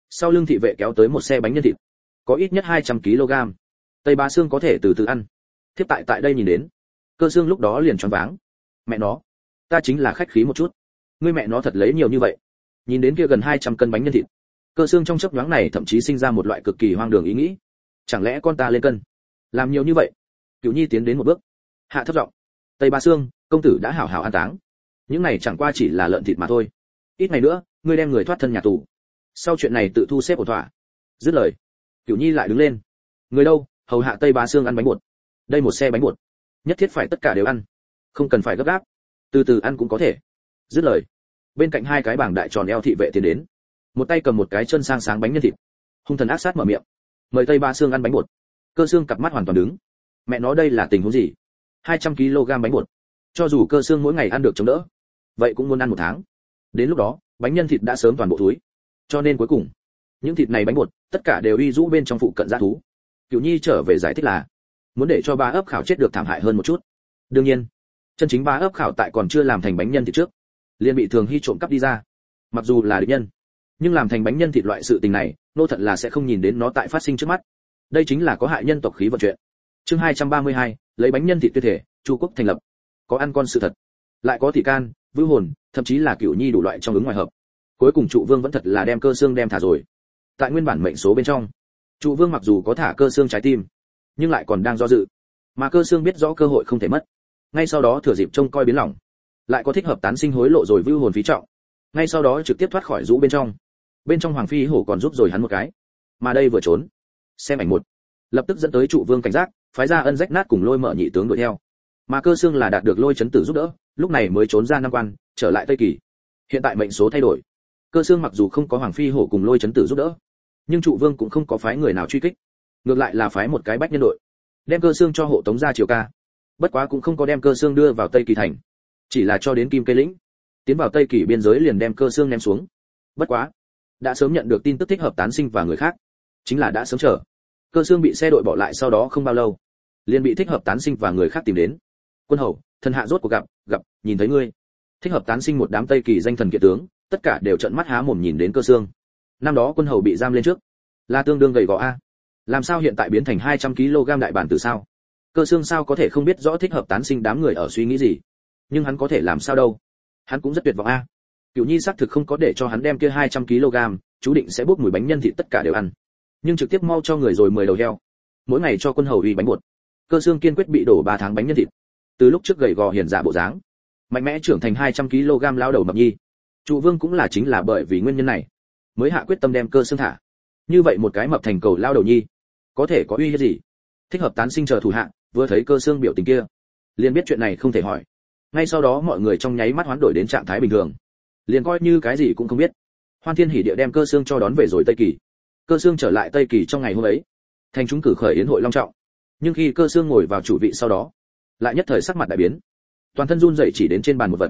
Sau lưng thị vệ kéo tới một xe bánh nhân thịt, có ít nhất 200 kg. Tây Bá Sương có thể từ từ ăn. Thiếp tại đây nhìn đến, Cơ Sương lúc đó liền choáng váng. Mẹ nó, ta chính là khách khí một chút, ngươi mẹ nó thật lấy nhiều như vậy. Nhìn đến kia gần 200 cân bánh nhân thịt, Cơ Sương trong chốc nhoáng này thậm chí sinh ra một loại cực kỳ hoang đường ý nghĩ. Chẳng lẽ con ta lên cân, làm nhiều như vậy? Cửu Nhi tiến đến một bước, hạ thấp giọng. Tây Bá Sương, công tử đã hảo hảo an táng. Những này chẳng qua chỉ là lợn thịt mà thôi. Ít ngày nữa, ngươi đem người thoát thân nhà tù. Sau chuyện này tự thu xếp ổn thỏa. Dứt lời, Cửu Nhi lại đứng lên. Người đâu, hầu hạ Tây Bá Sương ăn bánh bột. Đây một xe bánh bột, nhất thiết phải tất cả đều ăn, không cần phải gấp gáp, từ từ ăn cũng có thể. Dứt lời, bên cạnh hai cái bảng đại tròn eo thị vệ tiến đến, một tay cầm một cái chân sang sáng bánh nhân thịt, hung thần ác sát mở miệng, mời Tây Bá Sương ăn bánh bột. Cơ Sương cặp mắt hoàn toàn đứng. Mẹ nó đây là tình huống gì? 200 kg bánh bột, cho dù Cơ Sương mỗi ngày ăn được chống đỡ, vậy cũng muốn ăn một tháng. Đến lúc đó, bánh nhân thịt đã sớm toàn bộ thúi. Cho nên cuối cùng, những thịt này bánh bột, tất cả đều uy rũ bên trong phụ cận dã thú. Cửu Nhi trở về giải thích là muốn để cho ba ấp khảo chết được thảm hại hơn một chút. Đương nhiên, chân chính ba ấp khảo tại còn chưa làm thành bánh nhân thịt trước, liền bị Thường Hy trộm cắp đi ra. Mặc dù là địch nhân, nhưng làm thành bánh nhân thịt loại sự tình này, nô thật là sẽ không nhìn đến nó tại phát sinh trước mắt. Đây chính là có hại nhân tộc khí vận chuyện. Chương 232, lấy bánh nhân thịt tuyên thể, Chu quốc thành lập. Có ăn con sự thật, lại có thị can, vưu hồn, thậm chí là Cửu Nhi đủ loại trong ứng ngoài hợp. Cuối cùng Trụ Vương vẫn thật là đem Cơ Xương đem thả rồi. Tại nguyên bản mệnh số bên trong, Trụ Vương mặc dù có thả Cơ Xương trái tim, nhưng lại còn đang do dự. Mà Cơ Xương biết rõ cơ hội không thể mất, ngay sau đó thừa dịp trông coi biến lỏng, lại có thích hợp tán sinh hối lộ rồi vưu hồn phí trọng, ngay sau đó trực tiếp thoát khỏi rũ bên trong Hoàng Phi Hổ còn giúp rồi hắn một cái. Mà đây vừa trốn, xem ảnh một, lập tức dẫn tới Trụ Vương cảnh giác, phái ra Ân Rách Nát cùng Lôi Mở nhị tướng đuổi theo. Mà Cơ Xương là đạt được Lôi Chấn Tử giúp đỡ, lúc này mới trốn ra Nam Quan, trở lại Tây Kỳ. Hiện tại mệnh số thay đổi, Cơ Xương mặc dù không có Hoàng Phi Hổ cùng Lôi Chấn Tử giúp đỡ, nhưng Trụ Vương cũng không có phái người nào truy kích, ngược lại là phái một cái bách nhân đội, đem Cơ Xương cho hộ tống ra Triều Ca. Bất quá cũng không có đem Cơ Xương đưa vào Tây Kỳ thành, chỉ là cho đến Kim Cây Lĩnh, tiến vào Tây Kỳ biên giới liền đem Cơ Xương ném xuống. Bất quá, đã sớm nhận được tin tức thích hợp tán sinh và người khác, chính là đã sớm chờ. Cơ Xương bị xe đội bỏ lại sau đó không bao lâu, liền bị thích hợp tán sinh và người khác tìm đến. Quân hầu, thần hạ rốt cuộc gặp, nhìn thấy ngươi. Thích hợp tán sinh một đám Tây Kỳ danh thần kiệt tướng, tất cả đều trợn mắt há mồm nhìn đến Cơ Xương. Năm đó quân hầu bị giam lên trước, là tương đương gầy gò a, làm sao hiện tại biến thành 200 kg đại bản tử sao? Cơ Xương sao có thể không biết rõ thích hợp tán sinh đám người ở suy nghĩ gì? Nhưng hắn có thể làm sao đâu? Hắn cũng rất tuyệt vọng a. Cửu Nhi xác thực không có để cho hắn đem kia 200 kg, chú định sẽ bốc mùi bánh nhân thịt tất cả đều ăn, nhưng trực tiếp mau cho người rồi 10 đầu heo, mỗi ngày cho quân hầu uy bánh bột. Cơ Xương kiên quyết bị đổ 3 tháng bánh nhân thịt. Từ lúc trước gầy gò hiền giả bộ dáng, mạnh mẽ trưởng thành 200 kg lao đầu mập nhi. Trụ Vương cũng là chính là bởi vì nguyên nhân này, mới hạ quyết tâm đem Cơ Xương thả. Như vậy một cái mập thành cầu lao đầu nhi, có thể có uy hiếp gì? Thích hợp tán sinh chờ thủ hạ, vừa thấy Cơ Xương biểu tình kia, liền biết chuyện này không thể hỏi. Ngay sau đó mọi người trong nháy mắt hoán đổi đến trạng thái bình thường, liền coi như cái gì cũng không biết. Hoan Thiên hỉ địa đem Cơ Xương cho đón về rồi Tây Kỳ. Cơ Xương trở lại Tây Kỳ trong ngày hôm ấy, thành chúng cử khởi yến hội long trọng. Nhưng khi Cơ Xương ngồi vào chủ vị sau đó, lại nhất thời sắc mặt đại biến, toàn thân run rẩy chỉ đến trên bàn một vật.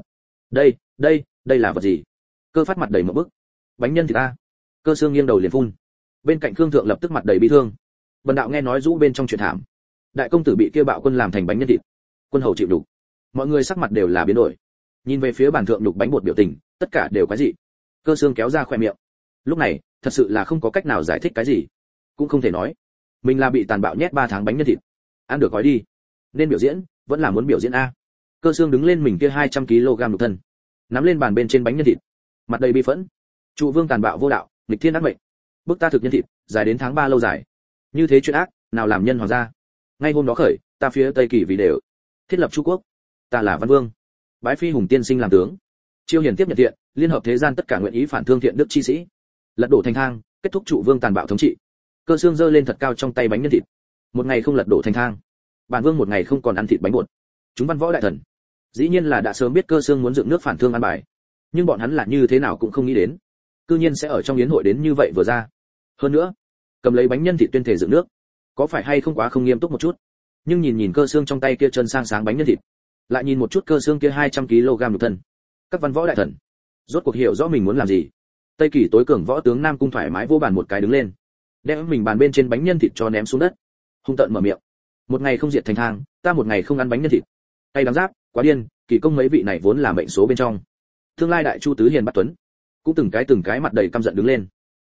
Đây là vật gì? Cơ Phát mặt đầy một bức. Bánh nhân thịt ta. Cơ Xương nghiêng đầu liền phun. Bên cạnh Khương Thượng lập tức mặt đầy bi thương. Bần đạo nghe nói rũ bên trong chuyện thảm, đại công tử bị kia bạo quân làm thành bánh nhân thịt, quân hầu chịu đủ. Mọi người sắc mặt đều là biến đổi, nhìn về phía bàn thượng nhục bánh bột biểu tình, tất cả đều quái dị. Cơ Xương kéo ra khóe miệng. Lúc này, thật sự là không có cách nào giải thích cái gì, cũng không thể nói mình là bị tàn bạo nhét 3 tháng bánh nhân thịt, ăn được gói đi. Nên biểu diễn, vẫn là muốn biểu diễn a. Cơ Xương đứng lên mình kia 200 kg nhục thân, nắm lên bàn bên trên bánh nhân thịt, mặt đầy bi phẫn. Trụ Vương tàn bạo vô đạo, nghịch thiên ác mệnh, bức ta thực nhân thịt, dài đến tháng 3 lâu dài. Như thế chuyện ác, nào làm nhân hoàng gia. Ngay hôm đó khởi, ta phía Tây Kỳ vì đều thiết lập Chu quốc, ta là Văn Vương, bái Phi Hùng tiên sinh làm tướng. Chiêu hiền tiếp nhận thiện, liên hợp thế gian tất cả nguyện ý phản thương thiện đức chi sĩ, lật đổ thành thang, kết thúc Trụ Vương tàn bạo thống trị. Cơ Xương giơ lên thật cao trong tay bánh nhân thịt. Một ngày không lật đổ thành thang, bản vương một ngày không còn ăn thịt bánh bột. Chúng văn võ đại thần, dĩ nhiên là đã sớm biết Cơ Xương muốn dựng nước phản thương ăn bài, nhưng bọn hắn là như thế nào cũng không nghĩ đến, cư nhiên sẽ ở trong yến hội đến như vậy vừa ra. Hơn nữa, cầm lấy bánh nhân thịt tuyên thể dựng nước, có phải hay không quá không nghiêm túc một chút? Nhưng nhìn Cơ Xương trong tay kia chân sang sáng bánh nhân thịt, lại nhìn một chút Cơ Xương kia 200 kg nhục thân, các văn võ đại thần rốt cuộc hiểu rõ mình muốn làm gì. Tây Kỳ tối cường võ tướng Nam Cung thoải mái vô bàn một cái đứng lên, đem mình bàn bên trên bánh nhân thịt cho ném xuống đất, hung tợn mở miệng. Một ngày không diệt thành thang, ta một ngày không ăn bánh nhân thịt. Tay đám giáp, quá điên. Kỳ công mấy vị này vốn là mệnh số bên trong tương lai đại chu tứ hiền bát tuấn, cũng từng cái mặt đầy căm giận đứng lên.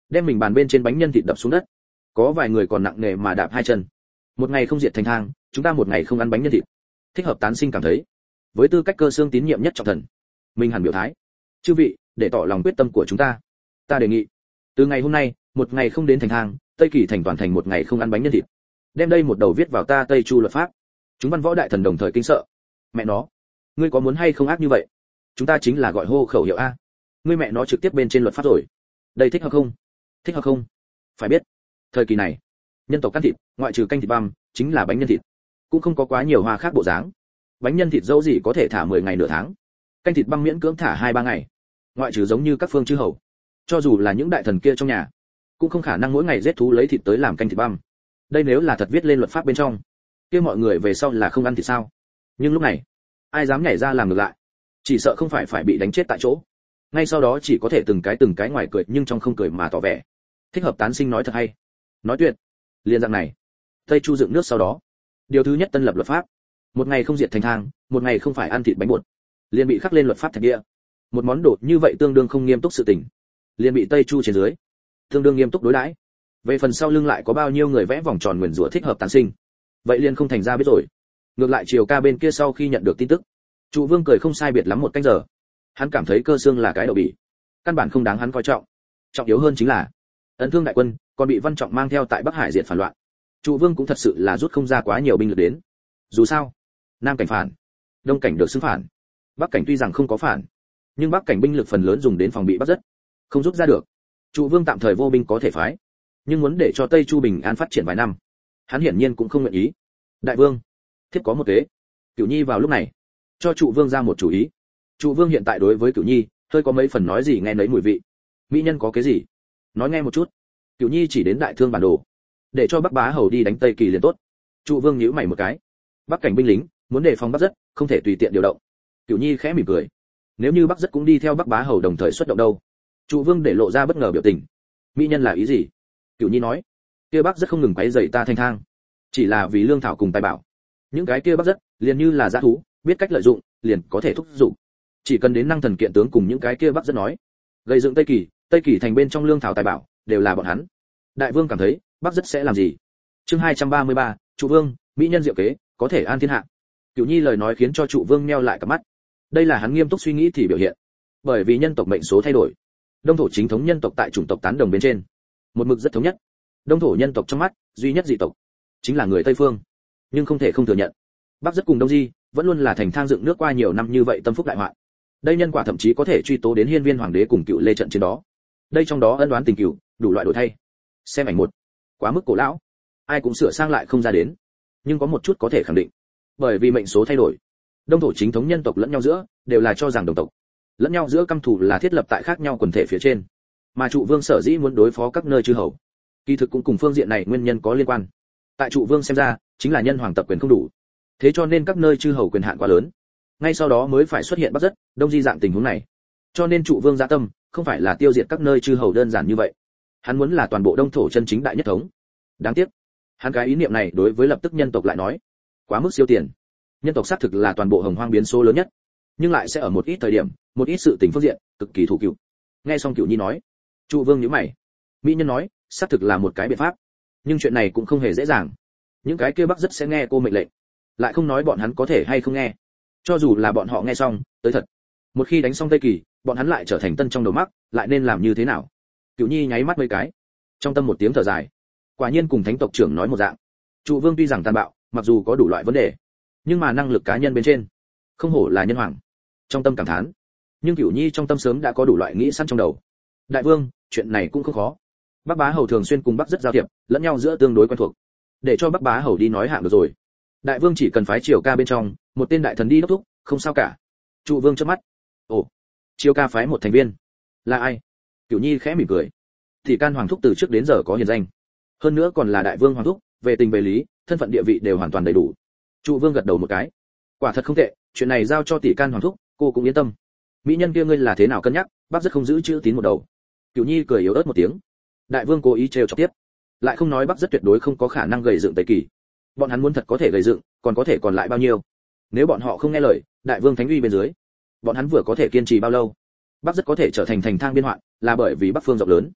đem mình bàn bên trên bánh nhân thịt đập xuống đất. Có vài người còn nặng nề mà đạp hai chân. Một ngày không diệt thành thang, chúng ta một ngày không ăn bánh nhân thịt. Thích Hợp Tán Sinh cảm thấy, với tư cách cơ xương tín nhiệm nhất trọng thần, mình hẳn biểu thái. Chư vị, để tỏ lòng quyết tâm của chúng ta đề nghị, từ ngày hôm nay, một ngày không đến thành thang, Tây Kỳ thành toàn thành một ngày không ăn bánh nhân thịt. Đem đây một đầu viết vào ta Tây Chu luật pháp. Chúng văn võ đại thần đồng thời kinh sợ. Mẹ nó, ngươi có muốn hay không ác như vậy? Chúng ta chính là gọi hô khẩu hiệu a. Ngươi mẹ nó trực tiếp bên trên luật pháp rồi. Đây thích hợp không? Thích hợp không? Phải biết, thời kỳ này, nhân tộc ăn thịt, ngoại trừ canh thịt băm, chính là bánh nhân thịt. Cũng không có quá nhiều hoa khác bộ dáng. Bánh nhân thịt dẫu gì có thể thả 10 ngày nửa tháng. Canh thịt băm miễn cưỡng thả 2-3 ngày. Ngoại trừ giống như các phương chư hầu, cho dù là những đại thần kia trong nhà, cũng không khả năng mỗi ngày giết thú lấy thịt tới làm canh thịt băm. Đây nếu là thật viết lên luật pháp bên trong, kia mọi người về sau là không ăn thịt sao? Nhưng lúc này, ai dám nhảy ra làm ngược lại, chỉ sợ không phải bị đánh chết tại chỗ. Ngay sau đó chỉ có thể từng cái ngoài cười nhưng trong không cười mà tỏ vẻ. Thích Hợp Tán Sinh nói thật hay, nói tuyệt. Liên dạng này, Tây Chu dựng nước sau đó, điều thứ nhất tân lập luật pháp, một ngày không diệt thành thang, một ngày không phải ăn thịt bánh bột, liền bị khắc lên luật pháp thạch địa. Một món đồ như vậy tương đương không nghiêm túc sự tình, liền bị Tây Chu trên dưới tương đương nghiêm túc đối đãi. Về phần sau lưng lại có bao nhiêu người vẽ vòng tròn nguyền rủa Thích Hợp Tán Sinh, vậy liền không thành ra biết rồi. Ngược lại Triều Ca bên kia sau khi nhận được tin tức, Trụ Vương cười không sai biệt lắm một canh giờ. Hắn cảm thấy Cơ Xương là cái đậu bỉ, căn bản không đáng hắn coi trọng. Trọng yếu hơn chính là Ấn Thương đại quân còn bị Văn Trọng mang theo tại Bắc Hải diệt phản loạn. Trụ Vương cũng thật sự là rút không ra quá nhiều binh lực đến. Dù sao, Nam cảnh phản, Đông cảnh được xưng phản, Bắc cảnh tuy rằng không có phản, nhưng Bắc cảnh binh lực phần lớn dùng đến phòng bị Bắc rất, không rút ra được. Trụ Vương tạm thời vô binh có thể phái, nhưng muốn để cho Tây Chu bình an phát triển vài năm, hắn hiển nhiên cũng không nguyện ý. Đại vương, thiếp có một kế. Cửu Nhi vào lúc này cho Trụ Vương ra một chủ ý. Trụ Vương hiện tại đối với Cửu Nhi hơi có mấy phần nói gì nghe nấy mùi vị. Mỹ nhân có cái gì, nói nghe một chút. Cửu Nhi chỉ đến đại thương bản đồ, để cho Bắc Bá Hầu đi đánh Tây Kỳ liền tốt. Trụ Vương nhíu mày một cái. Bắc cảnh binh lính muốn đề phòng Bắc rất, không thể tùy tiện điều động. Cửu Nhi khẽ mỉm cười. Nếu như Bắc rất cũng đi theo Bắc Bá Hầu đồng thời xuất động đâu? Trụ Vương để lộ ra bất ngờ biểu tình. Mỹ nhân là ý gì? Cửu Nhi nói, kia Bắc rất không ngừng quấy rầy ta thanh thang, chỉ là vì lương thảo cùng tài bảo. Những cái kia Bắc rất liền như là dã thú, biết cách lợi dụng, liền có thể thúc dụng. Chỉ cần đến năng thần kiện tướng cùng những cái kia Bắc rất nói, gây dựng Tây Kỳ thành bên trong lương thảo tài bảo đều là bọn hắn. Đại vương cảm thấy Bắc rất sẽ làm gì? Chương 233, Trụ Vương, mỹ nhân diệu kế, có thể an thiên hạ. Cửu Nhi lời nói khiến cho Trụ Vương nheo lại cặp mắt. Đây là hắn nghiêm túc suy nghĩ thì biểu hiện. Bởi vì nhân tộc mệnh số thay đổi, Đông thổ chính thống nhân tộc tại chủng tộc tán đồng bên trên, một mực rất thống nhất. Đông thổ nhân tộc trong mắt, duy nhất dị tộc chính là người Tây phương, nhưng không thể không thừa nhận, Bắc rất cùng Đông Di vẫn luôn là thành thang dựng nước qua nhiều năm như vậy tâm phúc đại họa. Đây nhân quả thậm chí có thể truy tố đến Hiên Viên hoàng đế cùng Cựu Lê trận trên đó. Đây trong đó ân oán tình cựu, đủ loại đổi thay. Xem ảnh một, quá mức cổ lão, ai cũng sửa sang lại không ra đến. Nhưng có một chút có thể khẳng định, bởi vì mệnh số thay đổi, Đông thổ chính thống nhân tộc lẫn nhau giữa đều là cho rằng đồng tộc, lẫn nhau giữa căm thù là thiết lập tại khác nhau quần thể phía trên. Mà Trụ Vương sở dĩ muốn đối phó các nơi chư hầu, kỳ thực cũng cùng phương diện này nguyên nhân có liên quan. Tại Trụ Vương xem ra, chính là nhân hoàng tập quyền không đủ, thế cho nên các nơi chư hầu quyền hạn quá lớn, ngay sau đó mới phải xuất hiện Bắc rất, Đông Di dạng tình huống này. Cho nên Trụ Vương dạ tâm không phải là tiêu diệt các nơi chư hầu đơn giản như vậy, hắn muốn là toàn bộ Đông thổ chân chính đại nhất thống. Đáng tiếc, hắn cái ý niệm này đối với lập tức nhân tộc lại nói quá mức siêu tiền. Nhân tộc xác thực là toàn bộ hồng hoang biến số lớn nhất, nhưng lại sẽ ở một ít thời điểm, một ít sự tình phương diện cực kỳ thủ cựu. Nghe xong Cửu Nhi nói, Trụ Vương nhíu mày. Mỹ nhân nói, xác thực là một cái biện pháp, nhưng chuyện này cũng không hề dễ dàng. Những cái kia Bắc rất sẽ nghe cô mệnh lệnh, lại không nói bọn hắn có thể hay không nghe. Cho dù là bọn họ nghe xong, tới thật, một khi đánh xong Tây Kỳ, bọn hắn lại trở thành tân trong đầu mắc, lại nên làm như thế nào? Cửu Nhi nháy mắt mấy cái, trong tâm một tiếng thở dài. Quả nhiên cùng thánh tộc trưởng nói một dạng. Trụ Vương tuy rằng tàn bạo, mặc dù có đủ loại vấn đề, nhưng mà năng lực cá nhân bên trên, không hổ là nhân hoàng. Trong tâm cảm thán. Nhưng Cửu Nhi trong tâm sớm đã có đủ loại nghĩ sẵn trong đầu. Đại vương, chuyện này cũng không khó. Bắc Bá Hầu thường xuyên cùng Bắc rất giao thiệp, lẫn nhau giữa tương đối quen thuộc. Để cho Bắc Bá Hầu đi nói hạng được rồi. Đại vương chỉ cần phái Triều Ca bên trong một tên đại thần đi đốc thúc, không sao cả. Trụ Vương chớp mắt. Ồ, Triều Ca phái một thành viên, là ai? Cửu Nhi khẽ mỉm cười. Thì can hoàng thúc từ trước đến giờ có hiền danh, hơn nữa còn là đại vương hoàng thúc, về tình về lý, thân phận địa vị đều hoàn toàn đầy đủ. Trụ Vương gật đầu một cái. Quả thật không tệ, chuyện này giao cho tỷ can hoàng thúc, cô cũng yên tâm. Mỹ nhân kia ngươi là thế nào cân nhắc, Bắc rất không giữ chữ tín một đầu. Cửu Nhi cười yếu ớt một tiếng. Đại vương cố ý trêu chọc tiếp, lại không nói Bắc rất tuyệt đối không có khả năng gầy dựng Tây Kỳ. Bọn hắn muốn thật có thể gầy dựng, còn có thể còn lại bao nhiêu? Nếu bọn họ không nghe lời, đại vương thánh uy bên dưới, bọn hắn vừa có thể kiên trì bao lâu? Bắc rất có thể trở thành thành thang biên hoạn, là bởi vì Bắc phương rộng lớn.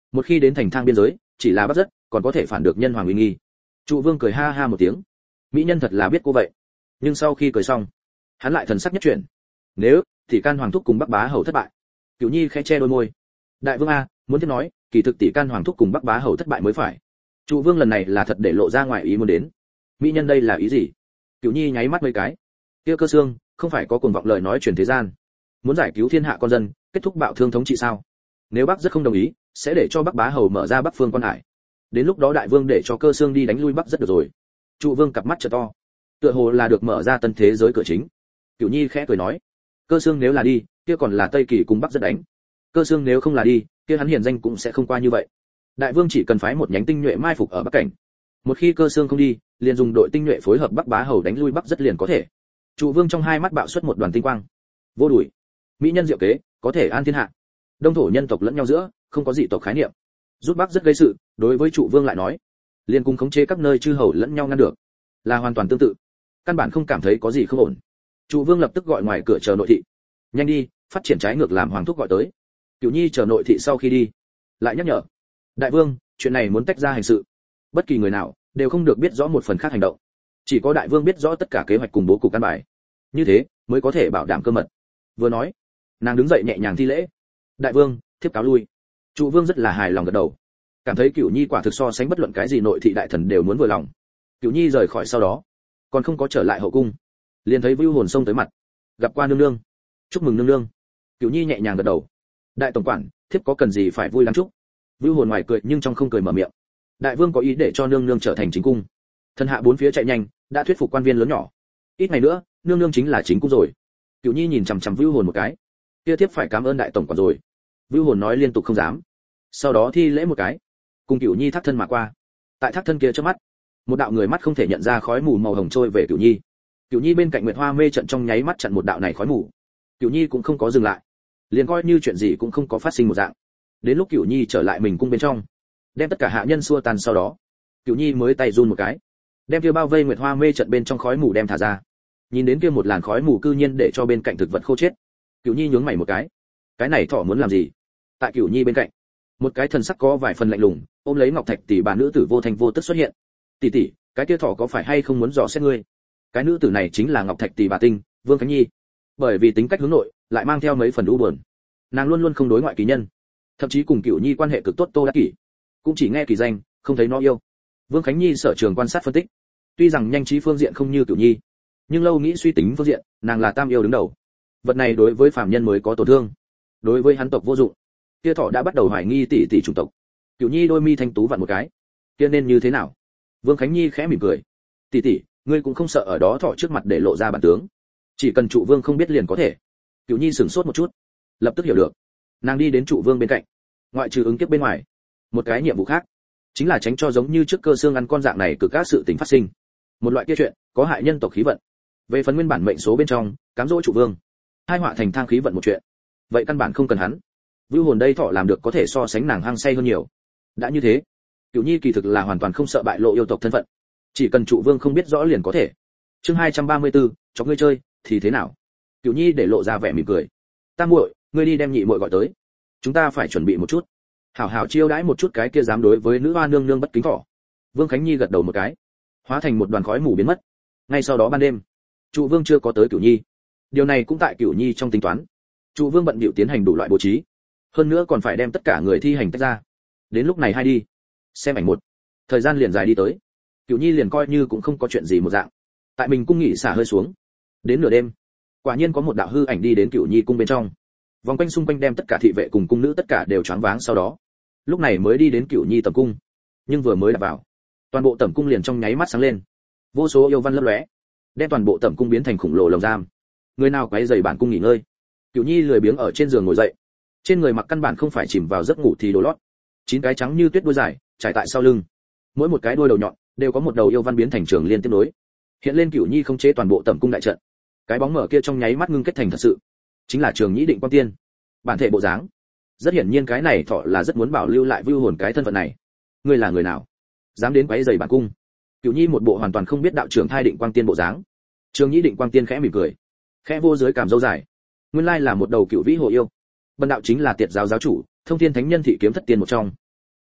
một khi đến thành thang biên giới chỉ là bắt rất còn có thể phản được nhân hoàng uy nghi. Trụ vương cười ha ha một tiếng, mỹ nhân thật là biết cô vậy. Nhưng sau khi cười xong hắn lại thần sắc nhất chuyển, nếu tỷ can hoàng thúc cùng bắc bá hầu thất bại. Cửu nhi khẽ che đôi môi, đại vương a, muốn tiếp nói kỳ thực tỷ can hoàng thúc cùng bắc bá hầu thất bại mới phải. Trụ vương lần này là thật để lộ ra ngoài ý muốn đến. Mỹ nhân đây là ý gì? Cửu nhi nháy mắt mấy cái. Kia Cơ Xương không phải có cuồng vọng lời nói truyền thế gian, muốn giải cứu thiên hạ con dân, kết thúc bạo thương thống trị sao? Nếu bắc rất không đồng ý, sẽ để cho bắc bá hầu mở ra bắc phương quan hải. Đến lúc đó đại vương để cho Cơ Xương đi đánh lui bắc rất được rồi. Trụ vương cặp mắt trợ to, tựa hồ là được mở ra tân thế giới cửa chính. Cửu nhi khẽ cười nói, Cơ Xương nếu là đi, kia còn là Tây Kỳ cùng bắc rất đánh. Cơ Xương nếu không là đi, kia hắn hiển danh cũng sẽ không qua như vậy. Đại vương chỉ cần phái một nhánh tinh nhuệ mai phục ở bắc cảnh. Một khi Cơ Xương không đi, liền dùng đội tinh nhuệ phối hợp bắc bá hầu đánh lui bắc rất liền có thể. Trụ vương trong hai mắt bạo xuất một đoàn tinh quang. Vô đuổi, mỹ nhân diệu kế, có thể an thiên hạ. Đông thổ nhân tộc lẫn nhau giữa, không có dị tộc khái niệm. Rút bắc rất gây sự, đối với Trụ vương lại nói, liền cùng khống chế các nơi chư hầu lẫn nhau ngăn được, là hoàn toàn tương tự. Căn bản không cảm thấy có gì không ổn. Trụ vương lập tức gọi ngoài cửa chờ nội thị. Nhanh đi, phát triển trái ngược làm hoàng thúc gọi tới. Cửu nhi chờ nội thị sau khi đi, lại nhắc nhở, đại vương, chuyện này muốn tách ra hành sự, bất kỳ người nào đều không được biết rõ một phần khác hành động, chỉ có đại vương biết rõ tất cả kế hoạch cùng bố cục căn bài, như thế mới có thể bảo đảm cơ mật. Vừa nói, nàng đứng dậy nhẹ nhàng thi lễ, đại vương, thiếp cáo lui. Trụ vương rất là hài lòng gật đầu, cảm thấy Cửu nhi quả thực so sánh bất luận cái gì nội thị đại thần đều muốn vừa lòng. Cửu nhi rời khỏi sau đó, còn không có trở lại hậu cung, liền thấy Vưu Hồn xông tới mặt, gặp qua nương nương. Chúc mừng nương nương. Cửu nhi nhẹ nhàng gật đầu, đại tổng quản, thiếp có cần gì phải vui lắm chúc. Vưu Hồn ngoài cười nhưng trong không cười mở miệng, đại vương có ý để cho nương nương trở thành chính cung. Thân hạ bốn phía chạy nhanh, đã thuyết phục quan viên lớn nhỏ, ít ngày nữa nương nương chính là chính cung rồi. Cửu nhi nhìn chằm chằm Vưu Hồn một cái, kia thiếp phải cảm ơn đại tổng quản rồi. Vưu Hồn nói liên tục không dám, sau đó thi lễ một cái, cùng Cửu nhi thác thân mà qua. Tại thác thân kia trước mắt, một đạo người mắt không thể nhận ra khói mù màu hồng trôi về Cửu nhi. Cửu nhi bên cạnh Nguyệt Hoa mê trận trong nháy mắt chặn một đạo này khói mù. Cửu nhi cũng không có dừng lại, liền coi như chuyện gì cũng không có phát sinh một dạng. Đến lúc Cửu nhi trở lại mình cung bên trong, đem tất cả hạ nhân xua tan sau đó, Cửu nhi mới tay run một cái, đem kia bao vây Nguyệt Hoa mê trận bên trong khói mù đem thả ra. Nhìn đến kia một làn khói mù cư nhiên để cho bên cạnh thực vật khô chết, Cửu nhi nhướng mày một cái này thỏ muốn làm gì? Tại Cửu nhi bên cạnh, một cái thần sắc có vài phần lạnh lùng, ôm lấy Ngọc Thạch tỷ bà nữ tử vô thanh vô tức xuất hiện. Tỷ tỷ, cái kia thỏ có phải hay không muốn dò xét ngươi? Cái nữ tử này chính là Ngọc Thạch tỷ bà Tinh, Vương Khánh Nhi. Bởi vì tính cách hướng nội, lại mang theo mấy phần u buồn, nàng luôn luôn không đối ngoại kỳ nhân, thậm chí cùng Cửu nhi quan hệ cực tốt Tô Đắc Kỷ, cũng chỉ nghe kỳ danh, không thấy nó yêu. Vương Khánh Nhi sở trường quan sát phân tích, tuy rằng nhanh trí phương diện không như Cửu nhi, nhưng lâu nghĩ suy tính phương diện, nàng là tam yêu đứng đầu. Vật này đối với phàm nhân mới có tổn thương, đối với hắn tộc vô dụng. Kia thỏ đã bắt đầu hoài nghi tỷ tỷ chủng tộc. Cửu nhi đôi mi thanh tú vặn một cái, kia nên như thế nào? Vương Khánh Nhi khẽ mỉm cười, tỷ tỷ, ngươi cũng không sợ ở đó thỏ trước mặt để lộ ra bản tướng, chỉ cần Trụ vương không biết liền có thể. Cửu nhi sửng sốt một chút, lập tức hiểu được. Nàng đi đến Trụ vương bên cạnh, ngoại trừ ứng kiếp bên ngoài, một cái nhiệm vụ khác chính là tránh cho giống như trước Cơ Xương ăn con dạng này cực các sự tình phát sinh. Một loại kia chuyện có hại nhân tộc khí vận. Về phần nguyên bản mệnh số bên trong, cám dỗ Trụ vương, hai họa thành thang khí vận một chuyện, vậy căn bản không cần hắn. Vưu Hồn đây thọ làm được có thể so sánh nàng hăng say hơn nhiều. Đã như thế, Cửu nhi kỳ thực là hoàn toàn không sợ bại lộ yêu tộc thân phận, chỉ cần Trụ vương không biết rõ liền có thể. Chương 234, cho ngươi chơi thì thế nào? Cửu nhi để lộ ra vẻ mỉm cười. Tam muội, ngươi đi đem nhị muội gọi tới, chúng ta phải chuẩn bị một chút, hảo hảo chiêu đãi một chút cái kia dám đối với nữ hoa nương nương bất kính thỏ. Vương Khánh Nhi gật đầu một cái, hóa thành một đoàn khói mù biến mất. Ngay sau đó ban đêm, Trụ vương chưa có tới Cửu nhi, điều này cũng tại Cửu nhi trong tính toán. Trụ vương bận bịu tiến hành đủ loại bố trí, hơn nữa còn phải đem tất cả người thi hành tách ra. Đến lúc này hai đi xem ảnh một, thời gian liền dài đi tới. Cửu nhi liền coi như cũng không có chuyện gì một dạng, tại mình cung nghỉ xả hơi xuống. Đến nửa đêm, quả nhiên có một đạo hư ảnh đi đến Cửu nhi cung bên trong, vòng quanh xung quanh đem tất cả thị vệ cùng cung nữ tất cả đều choáng váng. Sau đó lúc này mới đi đến Cửu nhi tẩm cung, nhưng vừa mới đặt vào, toàn bộ tẩm cung liền trong nháy mắt sáng lên, vô số yêu văn lấp lóe, đem toàn bộ tẩm cung biến thành khủng lồ lồng giam. Người nào quấy rầy bản cung nghỉ ngơi? Cửu nhi lười biếng ở trên giường ngồi dậy, trên người mặc căn bản không phải chìm vào giấc ngủ thì đồ lót, 9 cái trắng như tuyết đuôi dài trải tại sau lưng, mỗi một cái đuôi đầu nhọn đều có một đầu yêu văn biến thành trường liên tiếp nối, hiện lên Cửu nhi không chế toàn bộ tẩm cung đại trận. Cái bóng mở kia trong nháy mắt ngưng kết thành thật sự, chính là Trường Nhĩ Định Quang Tiên. Bản thể bộ dáng, rất hiển nhiên cái này thọ là rất muốn bảo lưu lại Vưu Hồn cái thân phận này. Ngươi là người nào, dám đến quấy rầy bản cung? Cửu nhi một bộ hoàn toàn không biết đạo trưởng thai Định Quang Tiên bộ dáng. Trường Nhĩ Định Quang Tiên khẽ mỉm cười, khẽ vô dưới cằm râu dài, nguyên lai là một đầu cựu vĩ hồ yêu. Bần đạo chính là Tiệt giáo giáo chủ, Thông Thiên Thánh Nhân Thị Kiếm Thất Tiên một trong.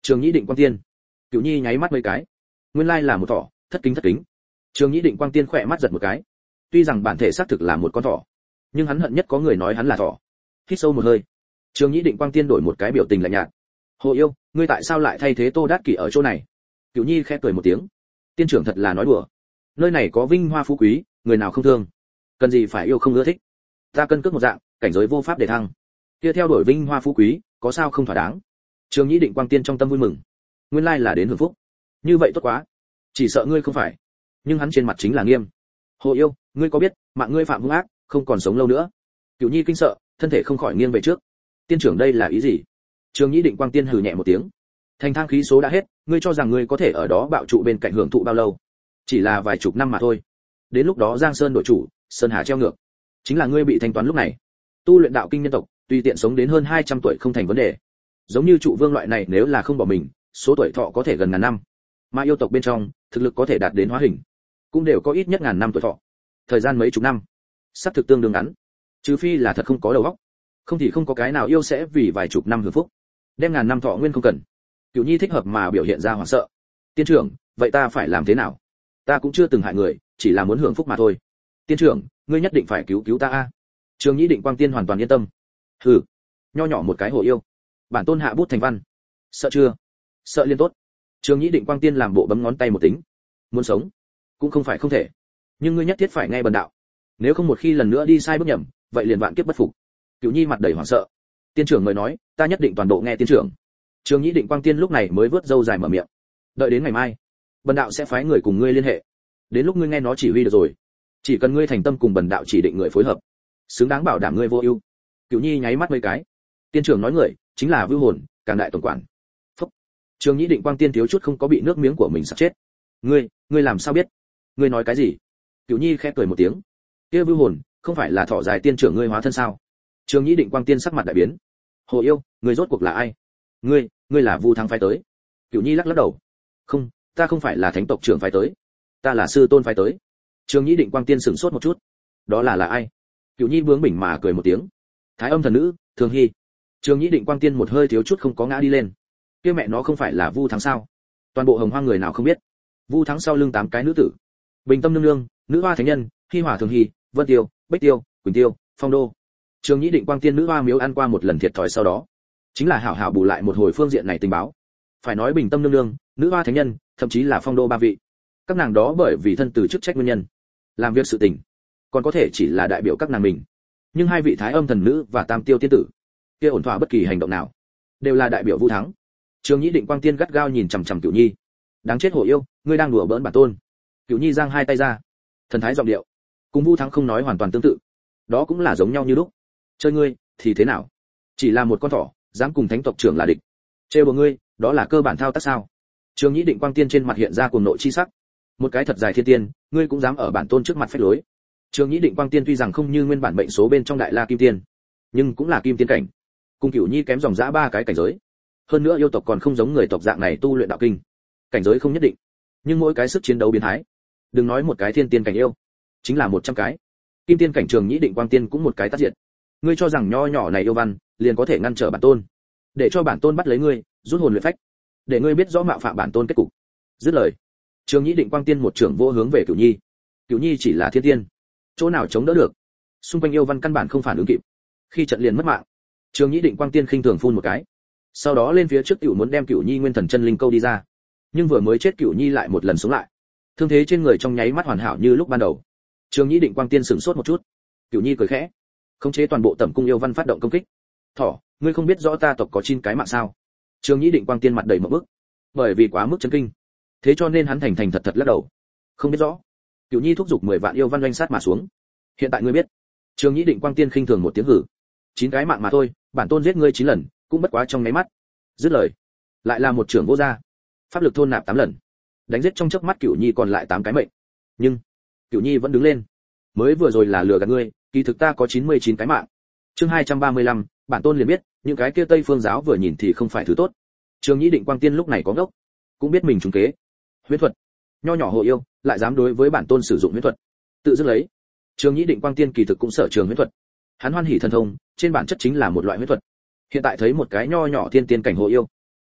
Trường Nhĩ Định Quang Tiên. Cửu Nhi nháy mắt mấy cái. Nguyên lai là một thỏ, thất kính. Trường Nhĩ Định Quang Tiên khỏe mắt giật một cái. Tuy rằng bản thể xác thực là một con thỏ, nhưng hắn hận nhất có người nói hắn là thỏ. Hít sâu một hơi, Trường Nhĩ Định Quang Tiên đổi một cái biểu tình lạnh nhạt. Hồ yêu, ngươi tại sao lại thay thế Tô Đát Kỷ ở chỗ này? Cửu Nhi khẽ cười một tiếng. Tiên trưởng thật là nói đùa. Nơi này có vinh hoa phú quý, người nào không thương? Cần gì phải yêu không ưa thích? Ta cân cước một dạng, cảnh giới vô pháp để thăng. Kia theo đuổi vinh hoa phú quý, có sao không thỏa đáng? Trường Nhĩ Định Quang Tiên trong tâm vui mừng. Nguyên lai là đến hưởng phúc. Như vậy tốt quá. Chỉ sợ ngươi không phải. Nhưng hắn trên mặt chính là nghiêm. Hồ yêu, ngươi có biết, mạng ngươi phạm hung ác, không còn sống lâu nữa. Cửu Nhi kinh sợ, thân thể không khỏi nghiêng về trước. Tiên trưởng đây là ý gì? Trường Nhĩ Định Quang Tiên hừ nhẹ một tiếng. Thành thang khí số đã hết, ngươi cho rằng ngươi có thể ở đó bạo trụ bên cạnh hưởng thụ bao lâu? Chỉ là vài chục năm mà thôi. Đến lúc đó Giang Sơn đổi chủ, Sơn Hà treo ngược. Chính là ngươi bị thanh toán lúc này. Tu luyện đạo kinh nhân tộc, tùy tiện sống đến hơn 200 tuổi không thành vấn đề. Giống như trụ vương loại này nếu là không bỏ mình, số tuổi thọ có thể gần ngàn năm. Mà yêu tộc bên trong, thực lực có thể đạt đến hóa hình, cũng đều có ít nhất ngàn năm tuổi thọ. Thời gian mấy chục năm, sắp thực tương đương ngắn. Trừ phi là thật không có đầu óc, không thì không có cái nào yêu sẽ vì vài chục năm hưởng phúc, đem ngàn năm thọ nguyên không cần. Cửu Nhi thích hợp mà biểu hiện ra hoảng sợ. Tiên trưởng, vậy ta phải làm thế nào? Ta cũng chưa từng hại người, chỉ là muốn hưởng phúc mà thôi. Tiên trưởng, ngươi nhất định phải cứu cứu ta a. Trường Nhĩ Định Quang Tiên hoàn toàn yên tâm. Hừ, nho nhỏ một cái hồ yêu, bản tôn hạ bút thành văn. Sợ chưa? Sợ liên tốt. Trường Nhĩ Định Quang Tiên làm bộ bấm ngón tay một tính. Muốn sống, cũng không phải không thể, nhưng ngươi nhất thiết phải nghe bần đạo. Nếu không một khi lần nữa đi sai bước nhầm, vậy liền vạn kiếp bất phục. Cửu Nhi mặt đầy hoảng sợ. Tiên trưởng mời nói, ta nhất định toàn bộ nghe tiên trưởng. Trường Nhĩ Định Quang Tiên lúc này mới vớt râu dài mở miệng. Đợi đến ngày mai, bần đạo sẽ phái người cùng ngươi liên hệ. Đến lúc ngươi nghe nó chỉ huy được rồi. Chỉ cần ngươi thành tâm cùng bần đạo chỉ định người phối hợp, xứng đáng bảo đảm ngươi vô ưu. Cửu Nhi nháy mắt mấy cái. Tiên trưởng nói người, chính là Vưu Hồn, càng đại tổng quản. Phúc. Trường Nhĩ Định Quang Tiên thiếu chút không có bị nước miếng của mình sặc chết. Ngươi làm sao biết? Ngươi nói cái gì? Cửu Nhi khẽ cười một tiếng. Kia Vưu Hồn, không phải là thọ dài tiên trưởng ngươi hóa thân sao? Trường Nhĩ Định Quang Tiên sắc mặt đại biến. Hồ yêu, ngươi rốt cuộc là ai? Ngươi là Vu Thắng phái tới. Cửu Nhi lắc đầu. Không, ta không phải là thánh tộc trưởng phái tới, ta là sư tôn phái tới. Trường Nhĩ Định Quang Tiên sửng sốt một chút. Đó là ai? Cửu Nhi bướng bỉnh mà cười một tiếng. Thái Âm thần nữ, Thường Hy. Trường Nhĩ Định Quang Tiên một hơi thiếu chút không có ngã đi lên. Kia mẹ nó không phải là Vu Thắng sao? Toàn bộ Hồng Hoang người nào không biết? Vu Thắng sau lưng 8 cái nữ tử. Bình Tâm nương nương, Nữ Hoa Thánh Nhân, Hi Hỏa Thường Hy, Vân Tiêu, Bích Tiêu, Quỳnh Tiêu, Phong Đô. Trường Nhĩ Định Quang Tiên Nữ Hoa miếu ăn qua một lần thiệt thòi sau đó, chính là hảo hảo bù lại một hồi phương diện này tình báo. Phải nói Bình Tâm nương nương, Nữ Hoa Thánh Nhân, thậm chí là Phong Đô 3 vị, các nàng đó bởi vì thân từ chức trách nguyên nhân, làm việc sự tình, còn có thể chỉ là đại biểu các nàng mình. Nhưng 2 vị Thái Âm thần nữ và Tam Tiêu tiên tử, kia ổn thỏa bất kỳ hành động nào, đều là đại biểu Vu Thắng. Trường Nhĩ Định Quang Tiên gắt gao nhìn chằm chằm Cửu Nhi. Đáng chết hồ yêu, ngươi đang đùa bỡn bản tôn. Cửu Nhi giang hai tay ra, thần thái giọng điệu cùng Vu Thắng không nói hoàn toàn tương tự, đó cũng là giống nhau như lúc. Chơi ngươi thì thế nào? Chỉ là một con thỏ, dám cùng thánh tộc trưởng là địch. Trêu đùa ngươi, đó là cơ bản thao tác sao? Trường Nhĩ Định Quang Tiên trên mặt hiện ra cuồng nộ chi sắc. Một cái thật dài thiên tiên, ngươi cũng dám ở bản tôn trước mặt phách lối. Trường Nhĩ Định Quang Tiên tuy rằng không như nguyên bản mệnh số bên trong đại la kim tiên, nhưng cũng là kim tiên cảnh, cùng Cửu Nhi kém dòng dã 3 cái cảnh giới. Hơn nữa yêu tộc còn không giống người tộc dạng này tu luyện đạo kinh, cảnh giới không nhất định, nhưng mỗi cái sức chiến đấu biến thái. Đừng nói một cái thiên tiên cảnh yêu, chính là 100 cái. Kim tiên cảnh Trường Nhĩ Định Quang Tiên cũng một cái tát diệt. Ngươi cho rằng nho nhỏ này yêu văn, liền có thể ngăn trở bản tôn, để cho bản tôn bắt lấy ngươi, rút hồn luyện phách, để ngươi biết rõ mạo phạm bản tôn kết cục. Dứt lời, Trường Nhĩ Định Quang Tiên một trưởng vô hướng về Cửu Nhi. Cửu Nhi chỉ là thiên tiên, chỗ nào chống đỡ được? Xung quanh yêu văn căn bản không phản ứng kịp, khi trận liền mất mạng. Trường Nhĩ Định Quang Tiên khinh thường phun một cái, sau đó lên phía trước Cửu muốn đem Cửu Nhi nguyên thần chân linh câu đi ra, nhưng vừa mới chết Cửu Nhi lại một lần sống lại, thương thế trên người trong nháy mắt hoàn hảo như lúc ban đầu. Trường Nhĩ Định Quang Tiên sửng sốt một chút, Cửu Nhi cười khẽ, khống chế toàn bộ tẩm cung yêu văn phát động công kích. Thỏ, ngươi không biết rõ ta tộc có 9 cái mạng sao? Trường Nhĩ Định Quang Tiên mặt đầy một bức, bởi vì quá mức chấn kinh, thế cho nên hắn thành thật lắc đầu. Không biết rõ. Cửu Nhi thúc giục 10 vạn yêu văn doanh sát mà xuống. Hiện tại ngươi biết. Trường Nhĩ Định Quang Tiên khinh thường một tiếng hử. 9 cái mạng mà thôi, bản tôn giết ngươi 9 lần, cũng bất quá trong mấy mắt. Dứt lời, lại là một trưởng vô gia, pháp lực thôn nạp 8 lần, đánh giết trong chớp mắt Cửu Nhi còn lại 8 cái mệnh. Nhưng Cửu Nhi vẫn đứng lên. Mới vừa rồi là lừa gạt ngươi, kỳ thực ta có 99 cái mạng. Chương 235, bản tôn liền biết, những cái kia Tây Phương giáo vừa nhìn thì không phải thứ tốt. Trường Nhĩ Định Quang Tiên lúc này có ngốc, cũng biết mình trúng kế. Huyễn thuật, nho nhỏ hồ yêu, lại dám đối với bản tôn sử dụng huyễn thuật, tự dứt lấy. Trường Nhĩ Định Quang Tiên kỳ thực cũng sở trường huyễn thuật, hắn hoan hỉ thần thông, trên bản chất chính là một loại huyễn thuật. Hiện tại thấy một cái nho nhỏ thiên tiên cảnh hồ yêu,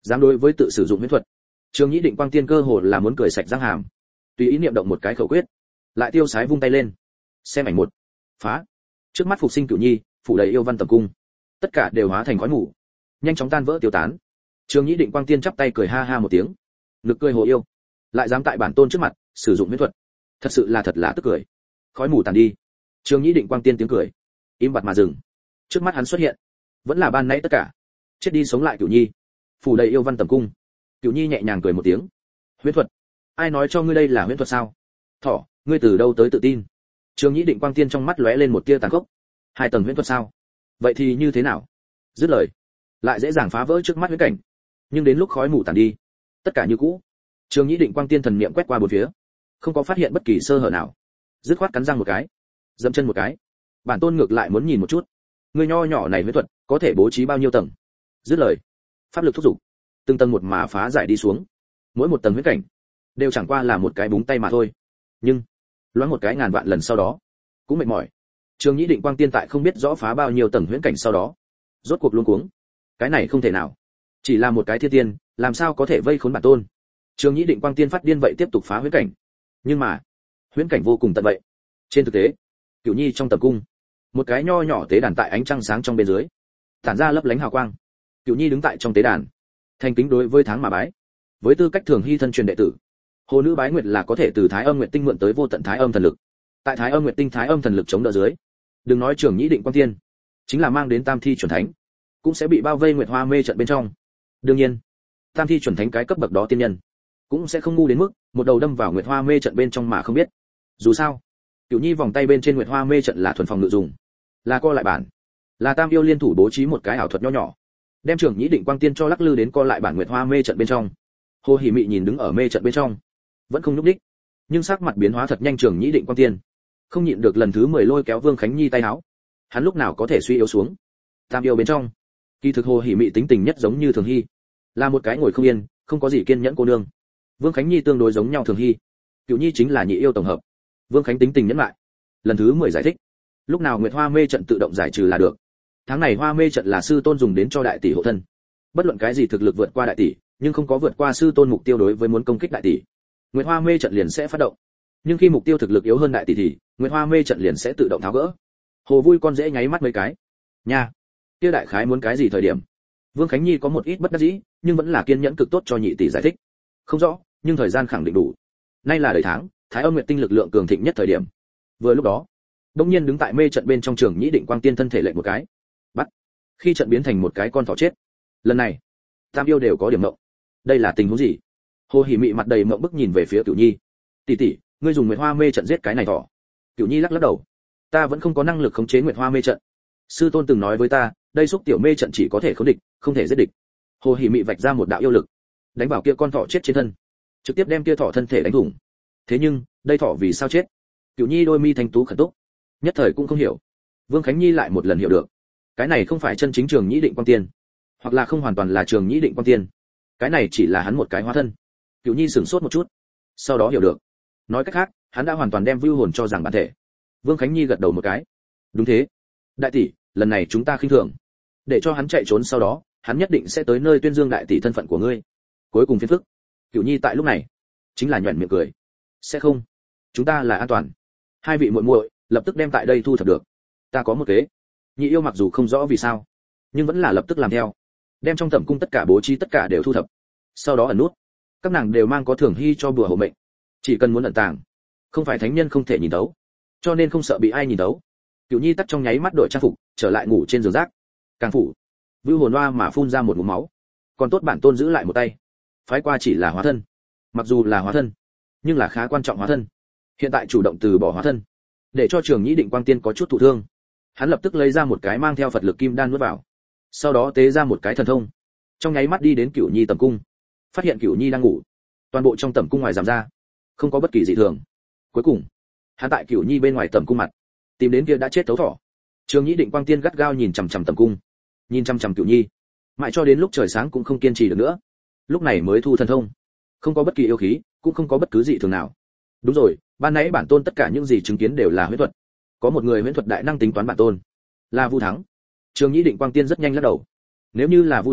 dám đối với tự sử dụng huyễn thuật. Trường Nhĩ Định Quang Tiên cơ hồ là muốn cười sạch răng hàm, tùy ý niệm động một cái khẩu quyết, lại tiêu sái vung tay lên. Xem ảnh một. Phá. Trước mắt phục sinh Cửu Nhi, phủ đầy yêu văn tầm cung, tất cả đều hóa thành khói mù, nhanh chóng tan vỡ tiêu tán. Trường Nhĩ Định Quang Tiên chắp tay cười ha ha một tiếng, nực cười hồ yêu, lại dám tại bản tôn trước mặt sử dụng huyễn thuật, thật sự là thật là tức cười. Khói mù tàn đi, Trường Nhĩ Định Quang Tiên tiếng cười im bặt mà dừng. Trước mắt hắn xuất hiện, vẫn là ban nãy tất cả, chết đi sống lại Cửu Nhi, phủ đầy yêu văn tầm cung. Cửu Nhi nhẹ nhàng cười một tiếng. Huyễn thuật? Ai nói cho ngươi đây là huyễn thuật sao? Thỏ, ngươi từ đâu tới tự tin? Trường Nhĩ Định Quang Tiên trong mắt lóe lên một tia tàn khốc. 2 tầng huyễn thuật sao? Vậy thì như thế nào? Dứt lời, lại dễ dàng phá vỡ trước mắt huyễn cảnh. Nhưng đến lúc khói mù tàn đi, tất cả như cũ. Trường Nhĩ Định Quang Tiên thần niệm quét qua bốn phía, không có phát hiện bất kỳ sơ hở nào. Dứt khoát cắn răng một cái, dẫm chân một cái. Bản tôn ngược lại muốn nhìn một chút, ngươi nho nhỏ này huyễn thuật có thể bố trí bao nhiêu tầng? Dứt lời, pháp lực thúc giục, từng tầng một mà phá giải đi xuống. Mỗi một tầng huyễn cảnh đều chẳng qua là một cái búng tay mà thôi. Nhưng loáng một cái ngàn vạn lần sau đó, cũng mệt mỏi. Trường Nhĩ Định Quang Tiên tại không biết rõ phá bao nhiêu tầng huyễn cảnh sau đó, rốt cuộc luống cuống. Cái này không thể nào, chỉ là một cái thiên tiên, làm sao có thể vây khốn bản tôn? Trường Nhĩ Định Quang Tiên phát điên vậy tiếp tục phá huyễn cảnh. Nhưng mà, huyễn cảnh vô cùng tận vậy. Trên thực tế, Cửu Nhi trong tầm cung, một cái nho nhỏ tế đàn tại ánh trăng sáng trong bên dưới, tản ra lấp lánh hào quang. Cửu Nhi đứng tại trong tế đàn, thành kính đối với tháng mà bái. Với tư cách thường hy thân truyền đệ tử, Hồ Nữ Bái Nguyệt là có thể từ Thái Âm Nguyệt Tinh mượn tới vô tận Thái Âm thần lực. Tại Thái Âm Nguyệt Tinh Thái Âm thần lực chống đỡ dưới, đừng nói Trường Nhĩ Định Quang Tiên, chính là mang đến Tam Thi chuẩn thánh, cũng sẽ bị bao vây Nguyệt Hoa mê trận bên trong. Đương nhiên, Tam Thi chuẩn thánh cái cấp bậc đó tiên nhân, cũng sẽ không ngu đến mức một đầu đâm vào Nguyệt Hoa mê trận bên trong mà không biết. Dù sao, Cửu Nhi vòng tay bên trên Nguyệt Hoa mê trận là thuần phòng ngự dùng, là co lại bản, là Tam yêu liên thủ bố trí một cái ảo thuật nho nhỏ, đem Trường Nhĩ Định Quang Tiên cho lắc lư đến co lại bản Nguyệt Hoa mê trận bên trong. Hồ Hỉ Mị nhìn đứng ở mê trận bên trong, vẫn không nhúc đích, nhưng sắc mặt biến hóa thật nhanh. Trường Nhĩ Định Quang Tiên không nhịn được lần thứ 10 lôi kéo Vương Khánh Nhi tay áo. Hắn lúc nào có thể suy yếu xuống? Tam yêu bên trong, kỳ thực Hồ Hỉ Mị tính tình nhất giống như Thường Hy, là một cái ngồi không yên, không có gì kiên nhẫn cô nương. Vương Khánh Nhi tương đối giống nhau Thường Hy, Cửu Nhi chính là nhị yêu tổng hợp. Vương Khánh tính tình nhẫn lại. Lần thứ 10 giải thích, lúc nào Nguyệt Hoa mê trận tự động giải trừ là được. Tháng này Hoa mê trận là sư tôn dùng đến cho đại tỷ hộ thân. Bất luận cái gì thực lực vượt qua đại tỷ, nhưng không có vượt qua sư tôn mục tiêu đối với muốn công kích đại tỷ, Nguyệt Hoa mê trận liền sẽ phát động. Nhưng khi mục tiêu thực lực yếu hơn đại tỷ thì Nguyệt Hoa mê trận liền sẽ tự động tháo gỡ. Hồ Vui con dễ nháy mắt mấy cái. Nha, kia đại khái muốn cái gì thời điểm? Vương Khánh Nhi có một ít bất đắc dĩ, nhưng vẫn là kiên nhẫn cực tốt cho nhị tỷ giải thích. Không rõ, nhưng thời gian khẳng định đủ. Nay là đời tháng, Thái Âm Nguyệt Tinh lực lượng cường thịnh nhất thời điểm. Vừa lúc đó, đông nhiên đứng tại mê trận bên trong Trường Nhĩ Định Quang Tiên thân thể lệnh một cái, bắt. Khi trận biến thành một cái con thỏ chết. Lần này, Tam yêu đều có điểm mộng. Đây là tình huống gì? Hồ Hỉ Mị mặt đầy mộng bức nhìn về phía Cửu Nhi. Tỷ tỷ, ngươi dùng Nguyệt Hoa mê trận giết cái này thỏ. Cửu Nhi lắc lắc đầu. Ta vẫn không có năng lực khống chế Nguyệt Hoa mê trận. Sư tôn từng nói với ta, đây xúc tiểu mê trận chỉ có thể khống địch, không thể giết địch. Hồ Hỉ Mị vạch ra một đạo yêu lực, đánh vào kia con thỏ chết trên thân, trực tiếp đem kia thỏ thân thể đánh thủng. Thế nhưng, đây thỏ vì sao chết? Cửu Nhi đôi mi thanh tú khẩn túc, nhất thời cũng không hiểu. Vương Khánh Nhi lại một lần hiểu được. Cái này không phải chân chính Trường Nhĩ Định Quang Tiên, hoặc là không hoàn toàn là Trường Nhĩ Định Quang Tiên. Cái này chỉ là hắn một cái hóa thân. Cửu Nhi sửng sốt một chút, sau đó hiểu được. Nói cách khác, hắn đã hoàn toàn đem vưu hồn cho rằng bản thể. Vương Khánh Nhi gật đầu một cái. Đúng thế. Đại tỷ, lần này chúng ta khinh thường. Để cho hắn chạy trốn sau đó, hắn nhất định sẽ tới nơi tuyên dương đại tỷ thân phận của ngươi. Cuối cùng phiền phức. Cửu Nhi tại lúc này, chính là nhuyễn miệng cười. Sẽ không. Chúng ta là an toàn. Hai vị muội muội, lập tức đem tại đây thu thập được. Ta có một kế. Nhị yêu mặc dù không rõ vì sao, nhưng vẫn là lập tức làm theo. Đem trong tẩm cung tất cả bố trí tất cả đều thu thập. Sau đó ẩn nút. Các nàng đều mang có Thường Hy cho bùa hộ mệnh. Chỉ cần muốn ẩn tàng, không phải thánh nhân không thể nhìn thấu, cho nên không sợ bị ai nhìn thấu. Cửu Nhi tắt trong nháy mắt đội trang phục, trở lại ngủ trên giường rác. Càng phủ, vưu hồn oa mà phun ra một ngụm máu. Còn tốt bản tôn giữ lại một tay, phái qua chỉ là hóa thân. Mặc dù là hóa thân, nhưng là khá quan trọng hóa thân. Hiện tại chủ động từ bỏ hóa thân, để cho Trường Nhĩ Định Quang Tiên có chút thụ thương. Hắn lập tức lấy ra một cái mang theo Phật lực kim đan nuốt vào, sau đó tế ra một cái thần thông, trong nháy mắt đi đến Cửu Nhi tẩm cung, phát hiện Cửu Nhi đang ngủ. Toàn bộ trong tẩm cung ngoài giảm ra, không có bất kỳ dị thường. Cuối cùng, hắn tại Cửu Nhi bên ngoài tẩm cung mặt, tìm đến kia đã chết thấu thỏ. Trường Nhĩ Định Quang Tiên gắt gao nhìn chằm chằm tẩm cung, nhìn chằm chằm Cửu Nhi, mãi cho đến lúc trời sáng cũng không kiên trì được nữa. Lúc này mới thu thần thông, không có bất kỳ yêu khí, cũng không có bất cứ dị thường nào. Đúng rồi, ban nãy bản tôn tất cả những gì chứng kiến đều là huyễn thuật. Có một người huyễn thuật đại năng tính toán bản tôn, là Vu Thắng. Trường Nhĩ Định Quang Tiên rất nhanh lắc đầu. Nếu như là Vu Thắng,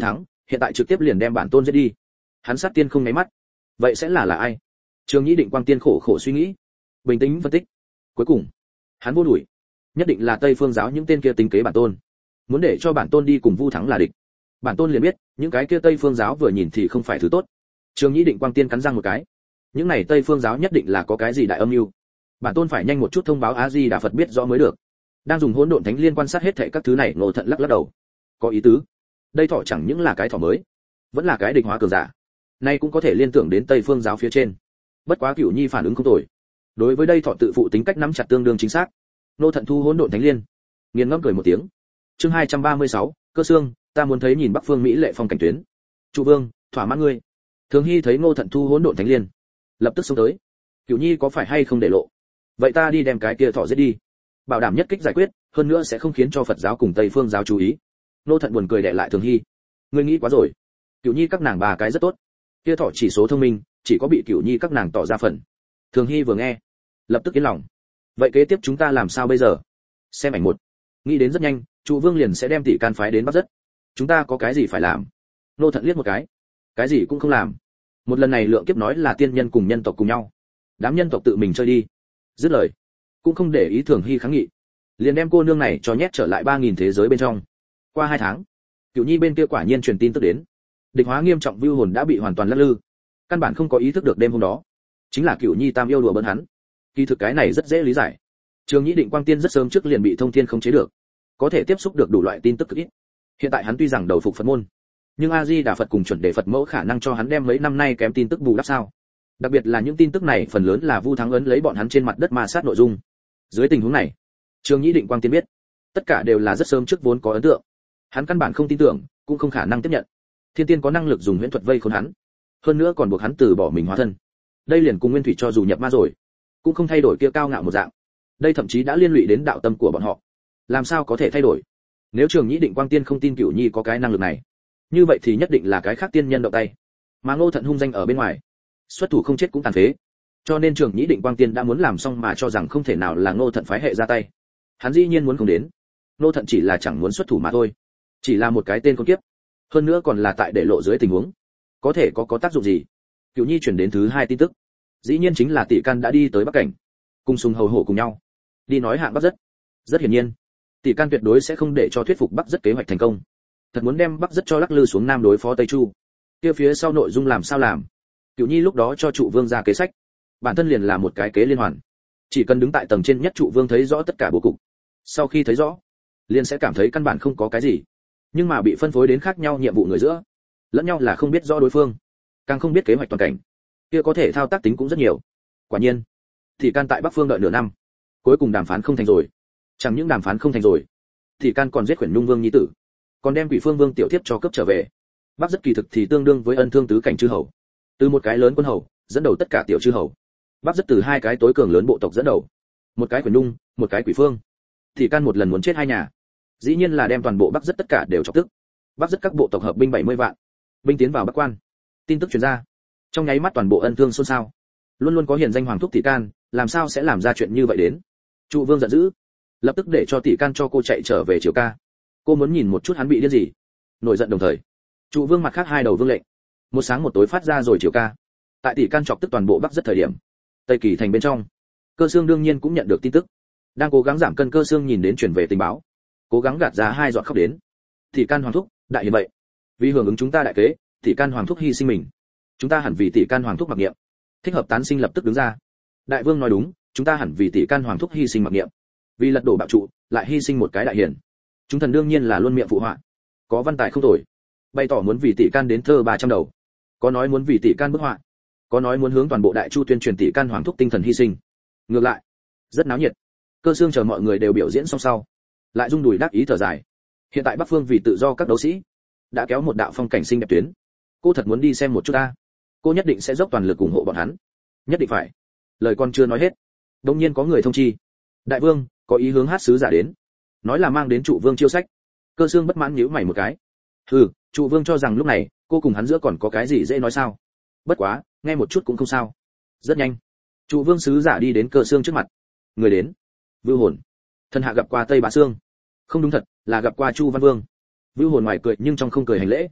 hiện tại trực tiếp liền đem bản tôn giết đi. Hắn sát tiên không nháy mắt. Vậy sẽ là ai? Trường Nhĩ Định Quang Tiên khổ khổ suy nghĩ, bình tĩnh phân tích. Cuối cùng, hắn vô đuổi, nhất định là Tây Phương giáo những tên kia tính kế bản tôn, muốn để cho bản tôn đi cùng Vu Thắng là địch. Bản tôn liền biết, những cái kia Tây Phương giáo vừa nhìn thì không phải thứ tốt. Trường Nhĩ Định Quang Tiên cắn răng một cái, những này Tây Phương giáo nhất định là có cái gì đại âm mưu. Bản tôn phải nhanh một chút thông báo A Di Đà Phật biết rõ mới được. Đang dùng Hỗn Độn Thánh Liên quan sát hết thảy các thứ này, Ngô Thận lắc lắc đầu. Có ý tứ. Đây thỏ chẳng những là cái thỏ mới, vẫn là cái địch hóa cường giả. Nay cũng có thể liên tưởng đến Tây Phương giáo phía trên. Bất quá Cửu Nhi phản ứng không tồi. Đối với đây thỏ tự phụ tính cách nắm chặt tương đương chính xác. Ngô Thận thu Hỗn Độn Thánh Liên, nghiền ngẫm cười một tiếng. Chương 236, Cơ Xương, ta muốn thấy nhìn Bắc Phương Mỹ lệ phong cảnh tuyến. Trụ Vương, thỏa mãn ngươi. Thường Hy thấy Ngô Thận thu Hỗn Độn Thánh Liên, lập tức xông tới. Cửu Nhi có phải hay không để lộ? Vậy ta đi đem cái kia thỏ giết đi, bảo đảm nhất kích giải quyết, hơn nữa sẽ không khiến cho Phật giáo cùng Tây Phương giáo chú ý. Ngô Thận buồn cười đè lại Thường Hy. Ngươi nghĩ quá rồi. Cửu Nhi các nàng ba cái rất tốt. Kia thỏ chỉ số thông minh, chỉ có bị Cửu Nhi các nàng tỏ ra phần. Thường Hy vừa nghe, lập tức yên lòng. Vậy kế tiếp chúng ta làm sao bây giờ? Xem ảnh một. Nghĩ đến rất nhanh, Trụ Vương liền sẽ đem tỷ can phái đến Bắc Rất. Chúng ta có cái gì phải làm? Ngô Thận liếc một cái gì cũng không làm. Một lần này lượng kiếp nói là tiên nhân cùng nhân tộc cùng nhau, đám nhân tộc tự mình chơi đi. Dứt lời, cũng không để ý Thường Hy kháng nghị, liền đem cô nương này cho nhét trở lại 3000 thế giới bên trong. Qua 2 tháng, Cửu Nhi bên kia quả nhiên truyền tin tức đến, địch hóa nghiêm trọng vưu hồn đã bị hoàn toàn lắc lư, căn bản không có ý thức được đêm hôm đó chính là Cửu Nhi tam yêu đùa bỡn hắn. Kỳ thực cái này rất dễ lý giải. Trường Nhĩ Định Quang Tiên rất sớm trước liền bị thông thiên khống chế được, có thể tiếp xúc được đủ loại tin tức cực ít. Hiện tại hắn tuy rằng đầu phục Phật môn, nhưng A Di Đà Phật cùng chuẩn đề Phật mẫu khả năng cho hắn đem mấy năm nay kém tin tức bù đắp sao? Đặc biệt là những tin tức này phần lớn là Vu Thắng ấn lấy bọn hắn trên mặt đất ma sát nội dung. Dưới tình huống này, Trường Nhĩ Định Quang Tiên biết, tất cả đều là rất sớm trước vốn có ấn tượng. Hắn căn bản không tin tưởng, cũng không khả năng tiếp nhận. Thiên Tiên có năng lực dùng huyễn thuật vây khốn hắn, hơn nữa còn buộc hắn từ bỏ mình hóa thân. Đây liền cùng Nguyên Thủy cho dù nhập ma rồi, cũng không thay đổi kia cao ngạo một dạng. Đây thậm chí đã liên lụy đến đạo tâm của bọn họ. Làm sao có thể thay đổi? Nếu Trường Nhĩ Định Quang Tiên không tin Cửu Nhi có cái năng lực này, như vậy thì nhất định là cái khác tiên nhân động tay. Mà Ngô Thận hung danh ở bên ngoài, xuất thủ không chết cũng tàn phế. Cho nên Trường Nhĩ Định Quang Tiên đã muốn làm xong mà cho rằng không thể nào là Ngô Thận phái hệ ra tay. Hắn dĩ nhiên muốn không đến. Ngô Thận chỉ là chẳng muốn xuất thủ mà thôi, chỉ là một cái tên con kiếp, hơn nữa còn là tại để lộ dưới tình huống, có thể có tác dụng gì? Cửu Nhi chuyển đến thứ 2 tin tức, dĩ nhiên chính là tỷ can đã đi tới Bắc Cảnh, cùng Sùng Hầu Hổ cùng nhau đi nói hạng Bắc Rất. Rất hiển nhiên, tỷ can tuyệt đối sẽ không để cho thuyết phục Bắc Rất kế hoạch thành công. Thật muốn đem Bắc Rất cho lắc lư xuống Nam đối phó Tây Chu, kia phía sau nội dung làm sao làm? Cửu Nhi lúc đó cho Trụ Vương ra kế sách, bản thân liền là một cái kế liên hoàn, chỉ cần đứng tại tầng trên nhất Trụ Vương thấy rõ tất cả bố cục, sau khi thấy rõ, liền sẽ cảm thấy căn bản không có cái gì, nhưng mà bị phân phối đến khác nhau nhiệm vụ người giữa, lẫn nhau là không biết rõ đối phương, càng không biết kế hoạch toàn cảnh, kia có thể thao tác tính cũng rất nhiều. Quả nhiên, thì can tại Bắc Phương đợi nửa năm, cuối cùng đàm phán không thành rồi. Chẳng những đàm phán không thành rồi, thì can còn giết Khuyển Nhung Vương nhi tử, còn đem Quỷ Phương Vương tiểu thiếp cho cướp trở về. Bắc Rất kỳ thực thì tương đương với Ân Thương tứ cảnh chư hầu, từ một cái lớn quân hầu dẫn đầu tất cả tiểu chư hầu. Bắc Rất từ 2 cái tối cường lớn bộ tộc dẫn đầu, một cái Khuyển Nhung, một cái Quỷ Phương. Thì can một lần muốn chết 2 nhà, dĩ nhiên là đem toàn bộ Bắc Rất tất cả đều chọc tức. Bắc Rất các bộ tộc hợp binh 70 vạn, binh tiến vào Bắc Quan. Tin tức truyền ra, trong nháy mắt toàn bộ Ân Thương xôn xao. Luôn luôn có hiền danh hoàng thúc tỷ can, làm sao sẽ làm ra chuyện như vậy đến? Trụ Vương giận dữ, lập tức để cho tỷ can cho cô chạy trở về Triều Ca. Cô muốn nhìn một chút hắn bị điên gì. Nổi giận đồng thời, Trụ Vương mặt khác 2 đầu vương lệnh, một sáng một tối phát ra rồi Triều Ca. Tại tỷ can chọc tức toàn bộ Bắc Rất thời điểm, Tây Kỳ thành bên trong, Cơ Xương đương nhiên cũng nhận được tin tức, đang cố gắng giảm cân. Cơ Xương nhìn đến truyền về tình báo, cố gắng gạt ra 2 giọt khóc đến. Tỷ can hoàng thúc, đại hiền vậy, vì hưởng ứng chúng ta đại kế, tỷ can hoàng thúc hy sinh mình, chúng ta hẳn vì tỷ can hoàng thúc mặc niệm. Thích Hợp Tán Sinh lập tức đứng ra, đại vương nói đúng, chúng ta hẳn vì tỷ can hoàng thúc hy sinh mặc niệm, vì lật đổ bạo trụ lại hy sinh một cái đại hiền. Chúng thần đương nhiên là luôn miệng phụ họa, có văn tài không tồi, bày tỏ muốn vì tỷ can đến thơ 300 đầu, có nói muốn vì tỷ can bức họa, có nói muốn hướng toàn bộ đại chu tuyên truyền tỷ can hoàng thúc tinh thần hy sinh. Ngược lại, rất náo nhiệt. Cơ Xương chờ mọi người đều biểu diễn xong sau, lại rung đùi đắc ý thở dài. Hiện tại Bắc Phương vì tự do các đấu sĩ đã kéo một đạo phong cảnh xinh đẹp tuyến, cô thật muốn đi xem một chút ta. Cô nhất định sẽ dốc toàn lực ủng hộ bọn hắn, nhất định phải. Lời con chưa nói hết, đột nhiên có người thông chi, đại vương có ý hướng hát sứ giả đến, nói là mang đến Trụ Vương chiêu sách. Cơ Xương bất mãn nhíu mày một cái. Trụ Vương cho rằng lúc này cô cùng hắn giữa còn có cái gì dễ nói sao? Bất quá nghe một chút cũng không sao. Rất nhanh, Trụ Vương sứ giả đi đến Cơ Xương trước mặt. Người đến, Vưu Hồn. Thân hạ gặp qua Tây Bá Xương. Không đúng thật, là gặp qua Chu Văn Vương. Vưu Hồn ngoài cười nhưng trong không cười hành lễ.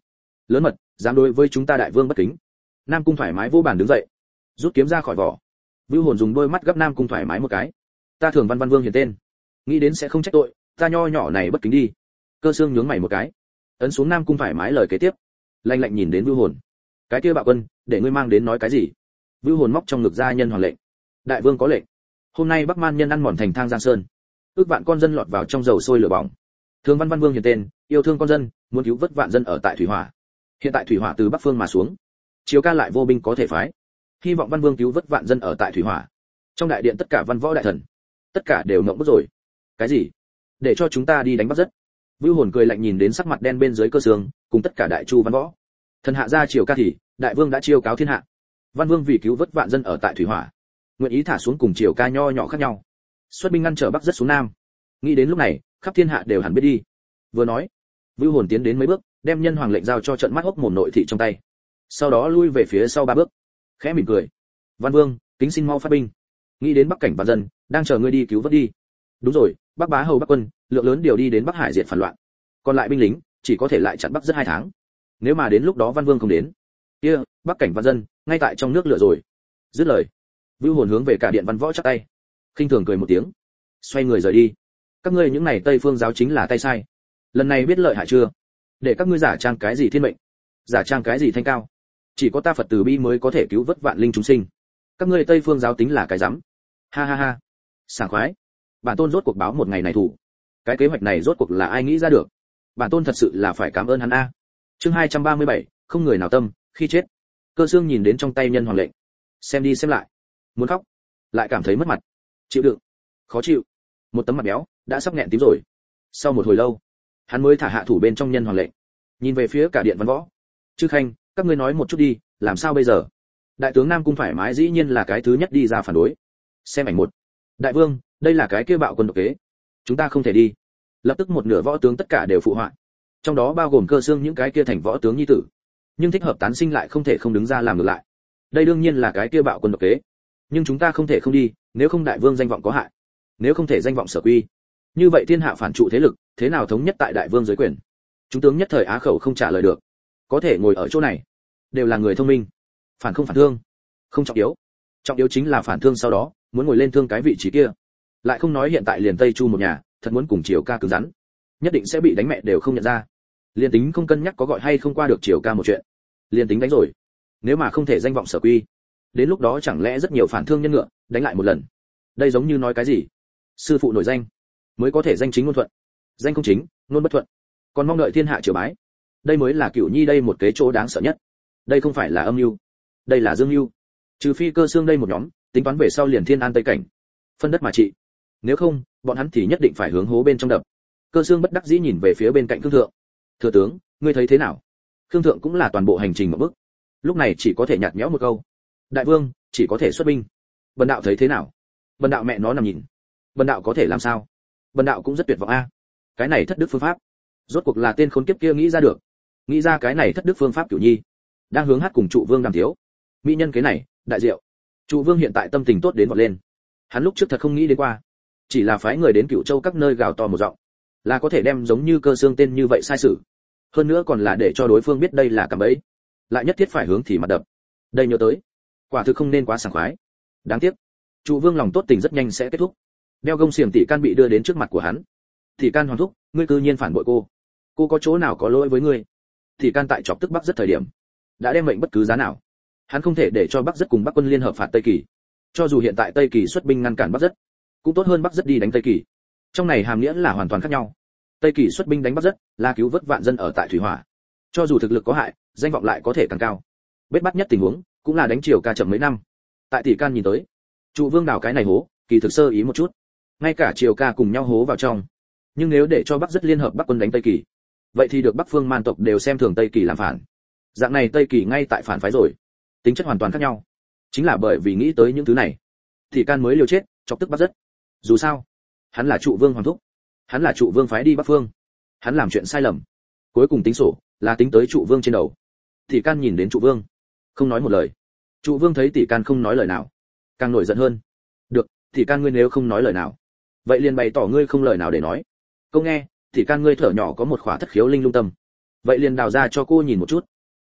Lớn mật, dám đối với chúng ta đại vương bất kính. Nam Cung thoải mái vô bàn đứng dậy, rút kiếm ra khỏi vỏ. Vưu Hồn dùng đôi mắt gấp Nam Cung thoải mái một cái. Ta thường Văn Văn Vương hiền tên, nghĩ đến sẽ không trách tội, ta nho nhỏ này bất kính đi. Cơ Xương nhướng mày một cái, ấn xuống Nam Cung thoải mái lời kế tiếp, lạnh lạnh nhìn đến Vưu Hồn. Cái kia bạo quân, để ngươi mang đến nói cái gì? Vưu Hồn móc trong ngực ra nhân hoàng lệnh. Đại vương có lệnh, hôm nay Bắc Man nhân ăn mòn thành Thang Giang Sơn, ước vạn con dân lọt vào trong dầu sôi lửa bỏng. Thường Văn Văn Vương hiền tên, yêu thương con dân, muốn cứu vớt vạn dân ở tại thủy hỏa. Hiện tại thủy hỏa từ bắc phương mà xuống, Triều ca lại vô binh có thể phái, hy vọng Văn Vương cứu vớt vạn dân ở tại thủy hỏa. Trong đại điện tất cả văn võ đại thần, tất cả đều ngậm bức rồi. Cái gì? Để cho chúng ta đi đánh Bắc Rất? Vưu Hồn cười lạnh nhìn đến sắc mặt đen bên dưới Cơ Xương, cùng tất cả đại chu văn võ. Thần hạ ra Triều ca thì, đại vương đã chiêu cáo thiên hạ. Văn Vương vì cứu vớt vạn dân ở tại thủy hỏa, nguyện ý thả xuống cùng Triều ca nho nhỏ khác nhau, xuất binh ngăn trở Bắc Rất xuống Nam. Nghĩ đến lúc này, khắp thiên hạ đều hẳn biết đi. Vừa nói, Vưu Hồn tiến đến mấy bước, đem nhân hoàng lệnh giao cho trận mắt hốc mồm nội thị trong tay, sau đó lui về phía sau 3 bước, khẽ mỉm cười. Văn Vương, kính xin mau phát binh. Nghĩ đến Bắc cảnh vạn dân đang chờ ngươi đi cứu vớt đi. Đúng rồi, Bắc Bá Hầu Bắc quân lượng lớn điều đi đến Bắc Hải diệt phản loạn, còn lại binh lính chỉ có thể lại chặn Bắc Rất 2 tháng. Nếu mà đến lúc đó Văn Vương không đến, kia Bắc cảnh vạn dân ngay tại trong nước lửa rồi. Dứt lời, Vưu Hồn hướng về cả điện văn võ chắp tay, khinh thường cười một tiếng, xoay người rời đi. Các ngươi những này Tây phương giáo chính là tay sai, lần này biết lợi hại chưa? Để các ngươi giả trang cái gì thiên mệnh, giả trang cái gì thanh cao, chỉ có ta Phật từ bi mới có thể cứu vớt vạn linh chúng sinh. Các ngươi Tây phương giáo tính là cái rắm. Ha ha ha, sảng khoái. Bản tôn rốt cuộc báo một ngày này thủ. Cái kế hoạch này rốt cuộc là ai nghĩ ra được? Bản tôn thật sự là phải cảm ơn hắn a. Chương 237, không người nào tâm, khi chết. Cơ Xương nhìn đến trong tay nhân hoàng lệnh, xem đi xem lại, muốn khóc, lại cảm thấy mất mặt, chịu đựng, khó chịu. Một tấm mặt béo đã sắp nghẹn tím rồi. Sau một hồi lâu, hắn mới thả hạ thủ bên trong nhân hoàng lệnh, nhìn về phía cả điện văn võ. Chư khanh, các ngươi nói một chút đi, làm sao bây giờ? Đại tướng Nam Cung thoải mái dĩ nhiên là cái thứ nhất đi ra phản đối. Xem ảnh 1. Đại vương, đây là cái kia bạo quân độc kế, chúng ta không thể đi. Lập tức một nửa võ tướng tất cả đều phụ họa, trong đó bao gồm Cơ Xương những cái kia thành võ tướng nhi tử, nhưng thích hợp tán sinh lại không thể không đứng ra làm ngược lại. Đây đương nhiên là cái kia bạo quân độc kế, nhưng chúng ta không thể không đi, nếu không đại vương danh vọng có hại, nếu không thể danh vọng sở quy, như vậy thiên hạ phản trụ thế lực thế nào thống nhất tại đại vương dưới quyền? Chúng tướng nhất thời á khẩu không trả lời được. Có thể ngồi ở chỗ này đều là người thông minh, phản không phản thương không trọng yếu, trọng yếu chính là phản thương sau đó muốn ngồi lên thương cái vị trí kia. Lại không nói hiện tại liền Tây Chu một nhà thật muốn cùng Triều ca cứng rắn, nhất định sẽ bị đánh mẹ đều không nhận ra. Liên tính không cân nhắc có gọi hay không qua được Triều ca một chuyện, liên tính đánh rồi, nếu mà không thể danh vọng sở quy, đến lúc đó chẳng lẽ rất nhiều phản thương nhân ngựa đánh lại một lần? Đây giống như nói cái gì sư phụ nổi danh mới có thể danh chính ngôn thuận, danh không chính ngôn bất thuận, còn mong đợi thiên hạ triều bái. Đây mới là Cửu Nhi đây một kế chỗ đáng sợ nhất. Đây không phải là âm mưu, đây là dương mưu. Trừ phi Cơ Xương đây một nhóm tính toán về sau liền thiên an tây cảnh, phân đất mà trị, nếu không bọn hắn thì nhất định phải hướng hố bên trong đập. Cơ Xương bất đắc dĩ nhìn về phía bên cạnh Khương Thượng. Thừa tướng, ngươi thấy thế nào? Khương Thượng cũng là toàn bộ hành trình một bước, lúc này chỉ có thể nhạt nhẽo một câu. Đại vương, chỉ có thể xuất binh. Bần đạo thấy thế nào? Bần đạo mẹ nó nằm nhìn. Bần đạo có thể làm sao? Bần đạo cũng rất tuyệt vọng a. Cái này thất đức phương pháp, rốt cuộc là tên khốn kiếp kia nghĩ ra được. Nghĩ ra cái này thất đức phương pháp Cửu Nhi, đang hướng hát cùng trụ vương đàm thiếu. Mỹ nhân cái này, đại diệu. Trụ vương hiện tại tâm tình tốt đến vọt lên. Hắn lúc trước thật không nghĩ đến qua, chỉ là phái người đến Cửu Châu các nơi gào to một giọng, là có thể đem giống như Cơ Xương tên như vậy sai sử. Hơn nữa còn là để cho đối phương biết đây là cạm bẫy, lại nhất thiết phải hướng thì mặt đập. Đây nhớ tới, quả thực không nên quá sảng khoái. Đáng tiếc, trụ vương lòng tốt tình rất nhanh sẽ kết thúc. Đeo gông xiềng tỷ can bị đưa đến trước mặt của hắn. Tỷ can hoàng thúc, ngươi cư nhiên phản bội cô có chỗ nào có lỗi với ngươi? Tỷ can tại chọc tức Bắc Rất thời điểm, đã đem mệnh bất cứ giá nào, hắn không thể để cho Bắc Rất cùng Bắc quân liên hợp phạt Tây Kỳ. Cho dù hiện tại Tây Kỳ xuất binh ngăn cản Bắc Rất, cũng tốt hơn Bắc Rất đi đánh Tây Kỳ. Trong này hàm nghĩa là hoàn toàn khác nhau. Tây Kỳ xuất binh đánh Bắc Rất là cứu vớt vạn dân ở tại thủy hỏa, cho dù thực lực có hại, danh vọng lại có thể càng cao. Bết bắt nhất tình huống cũng là đánh Triều ca chậm mấy năm. Tại tỷ can nhìn tới, trụ vương đào cái này hố, kỳ thực sơ ý một chút, ngay cả Triều ca cùng nhau hố vào trong. Nhưng nếu để cho Bắc Rất liên hợp Bắc quân đánh Tây Kỳ, vậy thì được Bắc phương man tộc đều xem thường Tây Kỳ làm phản. Dạng này Tây Kỳ ngay tại phản phái rồi, tính chất hoàn toàn khác nhau. Chính là bởi vì nghĩ tới những thứ này, tỷ can mới liều chết chọc tức Bắc Rất. Dù sao, hắn là trụ vương hoàng thúc, hắn là trụ vương phái đi Bắc phương, hắn làm chuyện sai lầm, cuối cùng tính sổ là tính tới trụ vương trên đầu. Tỷ can nhìn đến trụ vương, không nói một lời. Trụ vương thấy tỷ can không nói lời nào, càng nổi giận hơn. Được, tỷ can ngươi nếu không nói lời nào, vậy liền bày tỏ ngươi không lời nào để nói. Câu nghe, tỷ can ngươi thở nhỏ có một khỏa thất khiếu linh lung tâm, vậy liền đào ra cho cô nhìn một chút.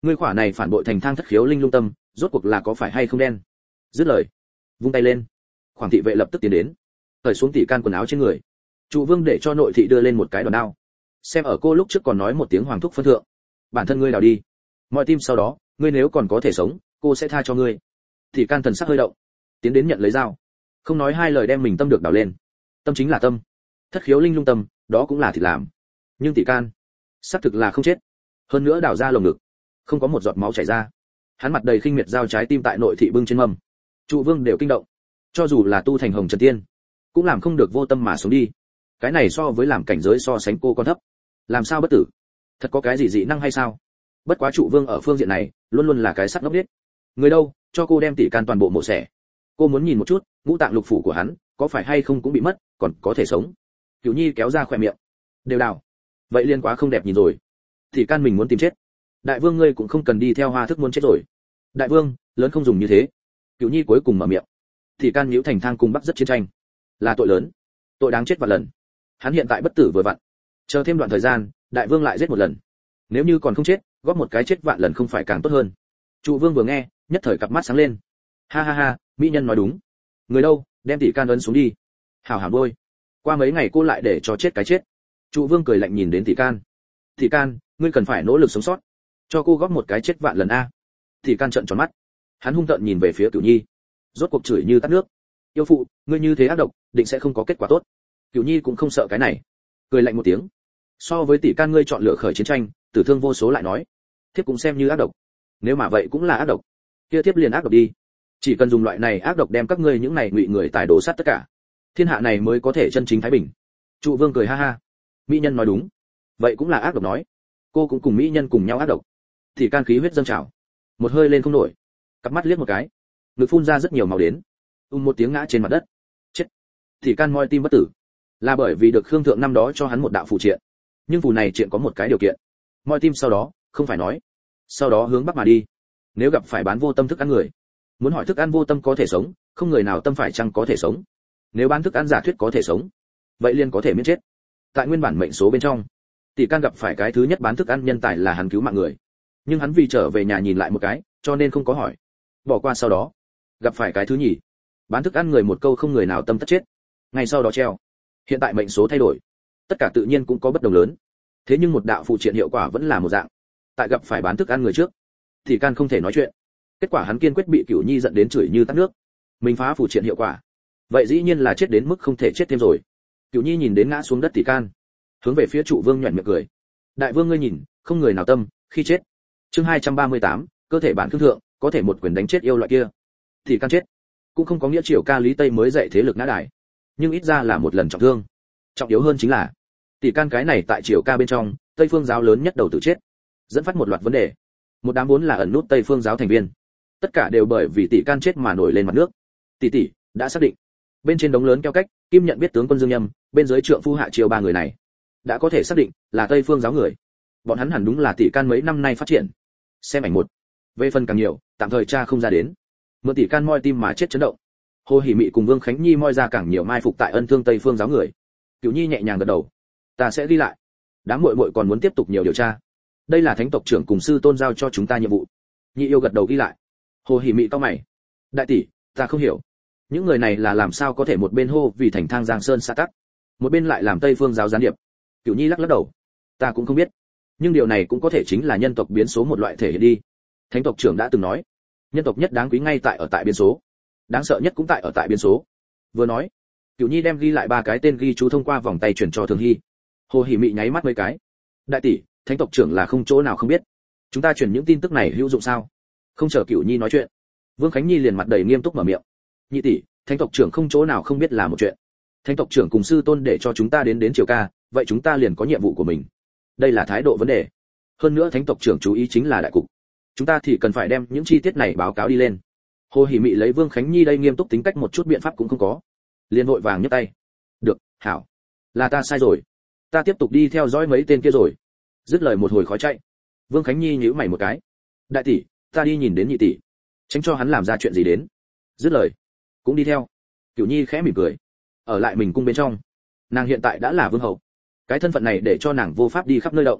ngươi khỏa này phản bội thành thang thất khiếu linh lung tâm rốt cuộc là có phải hay không đen. Dứt lời vung tay lên, khoảng thị vệ lập tức tiến đến cởi xuống tỷ can quần áo trên người. Trụ vương để cho nội thị đưa lên một cái đòn đao, xem ở cô lúc trước còn nói một tiếng hoàng thúc phân thượng, bản thân ngươi đào đi mọi tim, sau đó ngươi nếu còn có thể sống cô sẽ tha cho ngươi. Tỷ can thần sắc hơi động, tiến đến nhận lấy dao, không nói hai lời đem mình tâm được đào lên. Tâm chính là tâm, thất khiếu linh lung tâm đó cũng là thịt làm, nhưng tỷ can xác thực là không chết, hơn nữa đào ra lồng ngực không có một giọt máu chảy ra. Hắn mặt đầy khinh miệt giao trái tim tại nội thị bưng trên mâm. Trụ vương đều kinh động, cho dù là tu thành hồng trần tiên cũng làm không được vô tâm mà sống đi. Cái này so với làm cảnh giới so sánh cô còn thấp, làm sao bất tử, thật có cái gì dị năng hay sao? Bất quá trụ vương ở phương diện này luôn luôn là cái sắc ngốc điếc. Người đâu, cho cô đem tỷ can toàn bộ mổ xẻ, cô muốn nhìn một chút ngũ tạng lục phủ của hắn có phải hay không cũng bị mất, còn có thể sống. Cửu Nhi kéo ra khóe miệng, đều đào, vậy liên quá không đẹp nhìn rồi. Tỷ can mình muốn tìm chết, đại vương ngươi cũng không cần đi theo hoa thức muốn chết rồi. Đại vương lớn không dùng như thế. Cửu Nhi cuối cùng mở miệng. Tỷ can nhiễu thành thang cùng bắc rất chiến tranh là tội lớn, tội đáng chết vạn lần. Hắn hiện tại bất tử vừa vặn, chờ thêm đoạn thời gian đại vương lại giết một lần, nếu như còn không chết góp một cái chết vạn lần không phải càng tốt hơn. Trụ vương vừa nghe nhất thời cặp mắt sáng lên, ha ha ha, mỹ nhân nói đúng. Người đâu, đem tỷ can ấn xuống đi. Hảo hảo đôi, qua mấy ngày cô lại để cho chết cái chết. Trụ vương cười lạnh nhìn đến tỷ can. Tỷ can ngươi cần phải nỗ lực sống sót, cho cô góp một cái chết vạn lần a. Tỷ can trợn tròn mắt, hắn hung tợn nhìn về phía Cửu Nhi, rốt cuộc chửi như tắt nước. Yêu phụ, ngươi như thế ác độc định sẽ không có kết quả tốt. Cửu Nhi cũng không sợ cái này, cười lạnh một tiếng. So với tỷ can ngươi chọn lựa khởi chiến tranh tử thương vô số lại nói, thiếp cũng xem như ác độc. Nếu mà vậy cũng là ác độc, kia thiếp liền ác độc đi. Chỉ cần dùng loại này ác độc đem các ngươi những này ngụy người tài đổ sát tất cả, thiên hạ này mới có thể chân chính thái bình. Trụ vương cười ha ha, mỹ nhân nói đúng, vậy cũng là ác độc nói, cô cũng cùng mỹ nhân cùng nhau ác độc. Thì can khí huyết dâng trào, một hơi lên không nổi, cặp mắt liếc một cái, ngực phun ra rất nhiều máu đến, một tiếng ngã trên mặt đất. Chết. Thì can moi tim bất tử, là bởi vì được khương thượng năm đó cho hắn một đạo phù triện, nhưng phù này triện có một cái điều kiện, moi tim sau đó không phải nói, sau đó hướng bắc mà đi. Nếu gặp phải bán vô tâm thức ăn người, muốn hỏi thức ăn vô tâm có thể sống, không người nào tâm phải chăng có thể sống. Nếu bán thức ăn giả thuyết có thể sống, vậy liền có thể miễn chết. Tại nguyên bản mệnh số bên trong, tỷ can gặp phải cái thứ nhất bán thức ăn nhân tài là hắn cứu mạng người, nhưng hắn vì trở về nhà nhìn lại một cái, cho nên không có hỏi, bỏ qua. Sau đó gặp phải cái thứ nhì bán thức ăn người, một câu không người nào tâm tất chết, ngay sau đó treo. Hiện tại mệnh số thay đổi, tất cả tự nhiên cũng có bất đồng lớn, thế nhưng một đạo phụ triện hiệu quả vẫn là một dạng. Tại gặp phải bán thức ăn người trước, thì can không thể nói chuyện, kết quả hắn kiên quyết bị Cửu Nhi giận đến chửi như tắt nước. Mình phá phụ triện hiệu quả, vậy dĩ nhiên là chết đến mức không thể chết thêm rồi. Cửu Nhi nhìn đến ngã xuống đất tỷ can, hướng về phía trụ vương nhọn miệng cười, đại vương ngươi nhìn, không người nào tâm khi chết. Chương 238, cơ thể bản thương thượng, có thể một quyền đánh chết yêu loại kia. Tỷ can chết, cũng không có nghĩa Triều ca Lý Tây mới dạy thế lực ngã đài, nhưng ít ra là một lần trọng thương. Trọng yếu hơn chính là tỷ can cái này tại Triều ca bên trong Tây Phương giáo lớn nhất đầu tự chết, dẫn phát một loạt vấn đề. Một đám vốn là ẩn nút Tây Phương giáo thành viên, tất cả đều bởi vì tỷ can chết mà nổi lên mặt nước. Tỷ đã xác định, bên trên đống lớn keo cách Kim nhận biết tướng quân Dương Nhâm, bên dưới trượng phu Hạ Triều, ba người này đã có thể xác định là Tây Phương giáo người. Bọn hắn hẳn đúng là tỷ can mấy năm nay phát triển. Xem ảnh một. Về phần càng nhiều, tạm thời tra không ra đến. Mượn tỷ can moi tim mà chết chấn động. Hồ Hỉ Mị cùng Vương Khánh Nhi moi ra càng nhiều mai phục tại ân thương Tây Phương giáo người. Cửu Nhi nhẹ nhàng gật đầu, ta sẽ ghi lại. Đám muội muội còn muốn tiếp tục nhiều điều tra. Đây là thánh tộc trưởng cùng sư tôn giao cho chúng ta nhiệm vụ. Nhị yêu gật đầu ghi lại. Hồ Hỉ Mị cau mày, đại tỷ, ta không hiểu, những người này là làm sao có thể một bên hô vì thành thang Giang Sơn xã tắc, một bên lại làm Tây Phương giáo gián điệp. Cửu Nhi lắc lắc đầu, ta cũng không biết, nhưng điều này cũng có thể chính là nhân tộc biến số một loại thể hiện đi. Thánh tộc trưởng đã từng nói, nhân tộc nhất đáng quý ngay tại ở tại biến số, đáng sợ nhất cũng tại ở tại biến số. Vừa nói, Cửu Nhi đem ghi lại ba cái tên ghi chú thông qua vòng tay chuyển cho Thường Hy. Hồ Hỉ Mị nháy mắt mấy cái, đại tỷ, thánh tộc trưởng là không chỗ nào không biết, chúng ta chuyển những tin tức này hữu dụng sao? Không chờ Cửu Nhi nói chuyện, Vương Khánh Nhi liền mặt đầy nghiêm túc mở miệng, nhị tỷ, thánh tộc trưởng không chỗ nào không biết là một chuyện. Thánh tộc trưởng cùng sư tôn để cho chúng ta đến Triều ca, vậy chúng ta liền có nhiệm vụ của mình. Đây là thái độ vấn đề. Hơn nữa thánh tộc trưởng chú ý chính là đại cục, chúng ta thì cần phải đem những chi tiết này báo cáo đi lên. Hồ Hỉ Mị lấy Vương Khánh Nhi đây nghiêm túc tính cách một chút biện pháp cũng không có, liền vội vàng nhấc tay, được, hảo, là ta sai rồi, ta tiếp tục đi theo dõi mấy tên kia rồi. Dứt lời một hồi khói chạy. Vương Khánh Nhi nhíu mày một cái, đại tỷ, ta đi nhìn đến nhị tỷ, tránh cho hắn làm ra chuyện gì đến. Dứt lời cũng đi theo. Cửu Nhi khẽ mỉm cười, ở lại mình cung bên trong. Nàng hiện tại đã là vương hậu, cái thân phận này để cho nàng vô pháp đi khắp nơi động,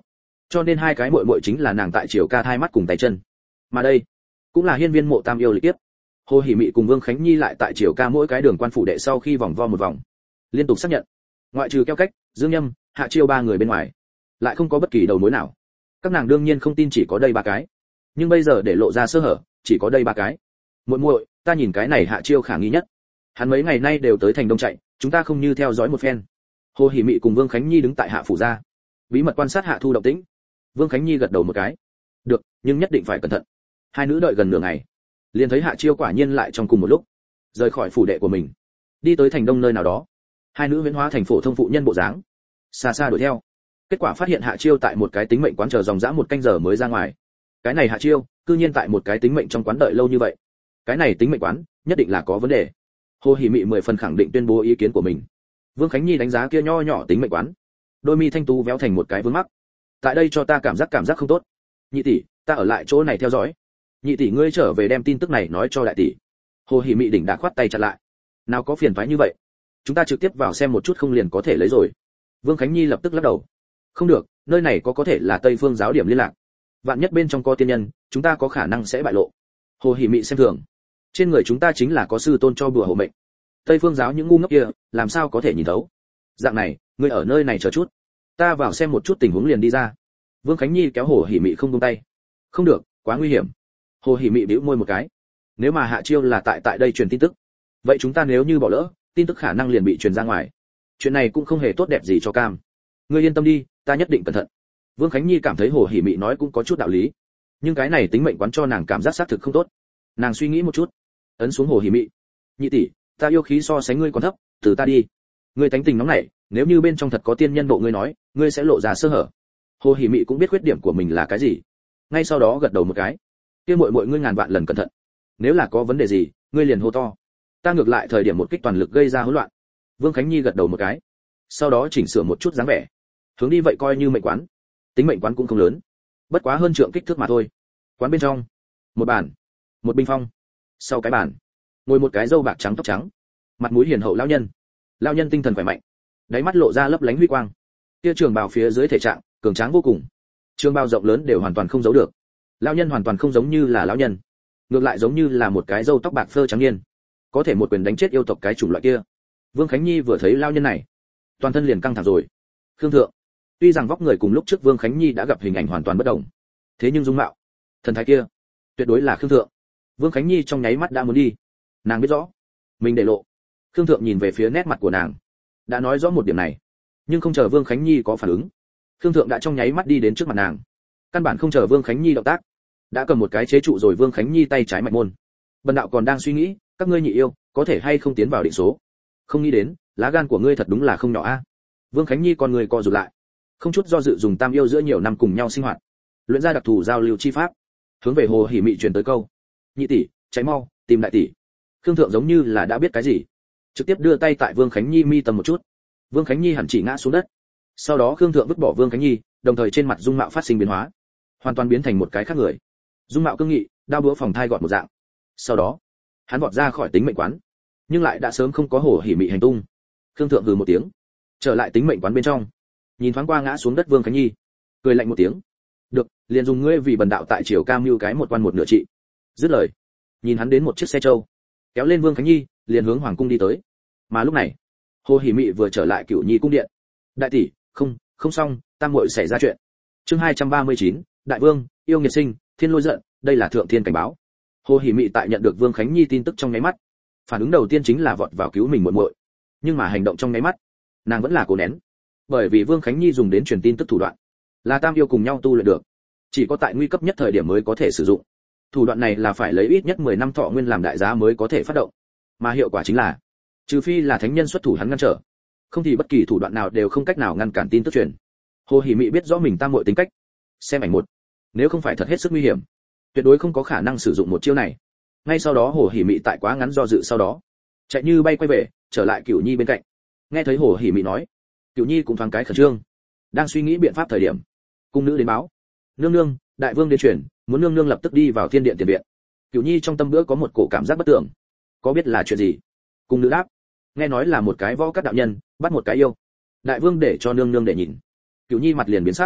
cho nên hai cái muội muội chính là nàng tại Triều Ca thai mắt cùng tay chân. Mà đây cũng là hiên viên mộ tam yêu lịch tiếp. Hồ Hỉ Mị cùng Vương Khánh Nhi lại tại Triều Ca mỗi cái đường quan phủ đệ sau khi vòng vo một vòng, liên tục xác nhận, ngoại trừ Keo Cách, Dương Nhâm, Hạ Chiêu ba người bên ngoài, lại không có bất kỳ đầu mối nào. Các nàng đương nhiên không tin chỉ có đây ba cái, nhưng bây giờ để lộ ra sơ hở, chỉ có đây ba cái. Muội muội, ta nhìn cái này Hạ Chiêu khả nghi nhất. Hắn mấy ngày nay đều tới thành Đông chạy, chúng ta không như theo dõi một phen. Hồ Hỉ Mị cùng Vương Khánh Nhi đứng tại Hạ phủ gia, bí mật quan sát Hạ Thu động tĩnh. Vương Khánh Nhi gật đầu một cái. Được, nhưng nhất định phải cẩn thận. Hai nữ đợi gần nửa ngày, liền thấy Hạ Chiêu quả nhiên lại trong cùng một lúc rời khỏi phủ đệ của mình, đi tới thành Đông nơi nào đó. Hai nữ huyễn hóa thành phổ thông phụ nhân bộ dáng, xa xa đuổi theo. Kết quả phát hiện Hạ Chiêu tại một cái tính mệnh quán chờ dòng dã một canh giờ mới ra ngoài. Cái này Hạ Chiêu, cư nhiên tại một cái tính mệnh trong quán đợi lâu như vậy. Cái này tính mệnh quán, nhất định là có vấn đề. Hồ Hỉ Mị 10 phần khẳng định tuyên bố ý kiến của mình. Vương Khánh Nhi đánh giá kia nho nhỏ tính mệnh quán, đôi mi thanh tú véo thành một cái vướng mắc. Tại đây cho ta cảm giác không tốt. Nhị tỷ, ta ở lại chỗ này theo dõi. Nhị tỷ ngươi trở về đem tin tức này nói cho đại tỷ. Hồ Hỉ Mị đỉnh đã khoát tay chặn lại. Nào có phiền toái như vậy, chúng ta trực tiếp vào xem một chút không liền có thể lấy rồi. Vương Khánh Nhi lập tức lắc đầu. Không được, nơi này có thể là Tây Phương giáo điểm liên lạc. Vạn nhất bên trong có tiên nhân, chúng ta có khả năng sẽ bại lộ. Hồ Hỉ Mị xem thường. Trên người chúng ta chính là có sư tôn cho bùa hộ mệnh. Tây Phương giáo những ngu ngốc kia, làm sao có thể nhìn thấu? Dạng này, ngươi ở nơi này chờ chút, ta vào xem một chút tình huống liền đi ra. Vương Khánh Nhi kéo Hồ Hỉ Mị không buông tay. Không được, quá nguy hiểm. Hồ Hỉ Mị bĩu môi một cái. Nếu mà Hạ Chiêu là tại đây truyền tin tức, vậy chúng ta nếu như bỏ lỡ, tin tức khả năng liền bị truyền ra ngoài. Chuyện này cũng không hề tốt đẹp gì cho Cam. Ngươi yên tâm đi, ta nhất định cẩn thận. Vương Khánh Nhi cảm thấy Hồ Hỉ Mị nói cũng có chút đạo lý, nhưng cái này tính mệnh quán cho nàng cảm giác xác thực không tốt. Nàng suy nghĩ một chút, ấn xuống Hồ Hỉ Mị. Nhị tỷ, ta yêu khí so sánh ngươi còn thấp, từ ta đi. Ngươi tánh tình nóng nảy, nếu như bên trong thật có tiên nhân bộ ngươi nói, ngươi sẽ lộ ra sơ hở. Hồ Hỉ Mị cũng biết khuyết điểm của mình là cái gì, ngay sau đó gật đầu một cái. Kia muội muội ngươi ngàn vạn lần cẩn thận, nếu là có vấn đề gì, ngươi liền hô to. Ta ngược lại thời điểm một kích toàn lực gây ra hỗn loạn. Vương Khánh Nhi gật đầu một cái, sau đó chỉnh sửa một chút dáng vẻ, hướng đi vậy coi như mệnh quán. Tính mệnh quán cũng không lớn, bất quá hơn trượng kích thước mà thôi. Quán bên trong, một bàn, một bình phong, sau cái bàn ngồi một cái râu bạc trắng tóc trắng, mặt mũi hiền hậu lão nhân. Lão nhân tinh thần khỏe mạnh, đáy mắt lộ ra lấp lánh huy quang. Kia trường bào phía dưới thể trạng cường tráng vô cùng, trường bào rộng lớn đều hoàn toàn không giấu được. Lão nhân hoàn toàn không giống như là lão nhân, ngược lại giống như là một cái râu tóc bạc phơ trắng niên, có thể một quyền đánh chết yêu tộc cái chủng loại kia. Vương Khánh Nhi vừa thấy lão nhân này, toàn thân liền căng thẳng rồi. Khương thượng, tuy rằng vóc người cùng lúc trước Vương Khánh Nhi đã gặp hình ảnh hoàn toàn bất đồng, thế nhưng dung mạo, thần thái kia, tuyệt đối là Khương thượng. Vương Khánh Nhi trong nháy mắt đã muốn đi, nàng biết rõ mình để lộ. Khương thượng nhìn về phía nét mặt của nàng, đã nói rõ một điểm này, nhưng không chờ Vương Khánh Nhi có phản ứng, Khương thượng đã trong nháy mắt đi đến trước mặt nàng, căn bản không chờ Vương Khánh Nhi động tác, đã cầm một cái chế trụ rồi Vương Khánh Nhi tay trái mạch môn. Bần đạo còn đang suy nghĩ, các ngươi nhị yêu có thể hay không tiến vào định số, không nghĩ đến lá gan của ngươi thật đúng là không nhỏ a. Vương Khánh Nhi con người co rụt lại, không chút do dự dùng tam yêu giữa nhiều năm cùng nhau sinh hoạt, luyện ra đặc thù giao lưu chi pháp, hướng về Hồ Hỉ Mị truyền tới câu: nhị tỷ, cháy mau tìm đại tỷ. Khương thượng giống như là đã biết cái gì, trực tiếp đưa tay tại Vương Khánh Nhi mi tầm một chút. Vương Khánh Nhi hẳn chỉ ngã xuống đất. Sau đó Khương thượng vứt bỏ Vương Khánh Nhi, đồng thời trên mặt dung mạo phát sinh biến hóa, hoàn toàn biến thành một cái khác người. Dung mạo cương nghị, đao búa phòng thai gọn một dạng. Sau đó, hắn vọt ra khỏi tính mệnh quán, nhưng lại đã sớm không có Hồ Hỉ Mị hành tung. Khương thượng hừ một tiếng, trở lại tính mệnh quán bên trong, nhìn thoáng qua ngã xuống đất Vương Khánh Nhi, cười lạnh một tiếng. Được, liền dùng ngươi vì bần đạo tại Triều Cam mưu cái một quan một nửa trị. Dứt lời, nhìn hắn đến một chiếc xe trâu, kéo lên Vương Khánh Nhi, liền hướng hoàng cung đi tới. Mà lúc này, Hồ Hỉ Mị vừa trở lại Cửu Nhi cung điện. Đại tỷ, không xong, tam muội xảy ra chuyện. Chương 239, Đại Vương, yêu nghiệt sinh, thiên lôi giận, đây là thượng thiên cảnh báo. Hồ Hỉ Mị tại nhận được Vương Khánh Nhi tin tức trong nháy mắt, phản ứng đầu tiên chính là vọt vào cứu mình muội muội. Nhưng mà hành động trong nháy mắt, nàng vẫn là cố nén, bởi vì Vương Khánh Nhi dùng đến truyền tin tức thủ đoạn, là tam yêu cùng nhau tu luyện được, chỉ có tại nguy cấp nhất thời điểm mới có thể sử dụng. Thủ đoạn này là phải lấy ít nhất 10 năm thọ nguyên làm đại giá mới có thể phát động, mà hiệu quả chính là, trừ phi là thánh nhân xuất thủ hắn ngăn trở, không thì bất kỳ thủ đoạn nào đều không cách nào ngăn cản tin tức truyền. Hồ Hỉ Mị biết rõ mình tam muội tính cách, xem ảnh một, nếu không phải thật hết sức nguy hiểm, tuyệt đối không có khả năng sử dụng một chiêu này. Ngay sau đó Hồ Hỉ Mị tại quá ngắn do dự sau đó, chạy như bay quay về, trở lại Cửu Nhi bên cạnh. Nghe thấy Hồ Hỉ Mị nói, Cửu Nhi cũng thoáng cái khẩn trương, đang suy nghĩ biện pháp thời điểm, cung nữ đến báo: nương nương, đại vương đến truyền, muốn nương nương lập tức đi vào thiên điện tiền viện. Cửu Nhi trong tâm bữa có một cổ cảm giác bất tưởng, có biết là chuyện gì? Cung nữ đáp: nghe nói là một cái võ các đạo nhân bắt một cái yêu, đại vương để cho nương nương để nhìn. Cửu Nhi mặt liền biến sắc,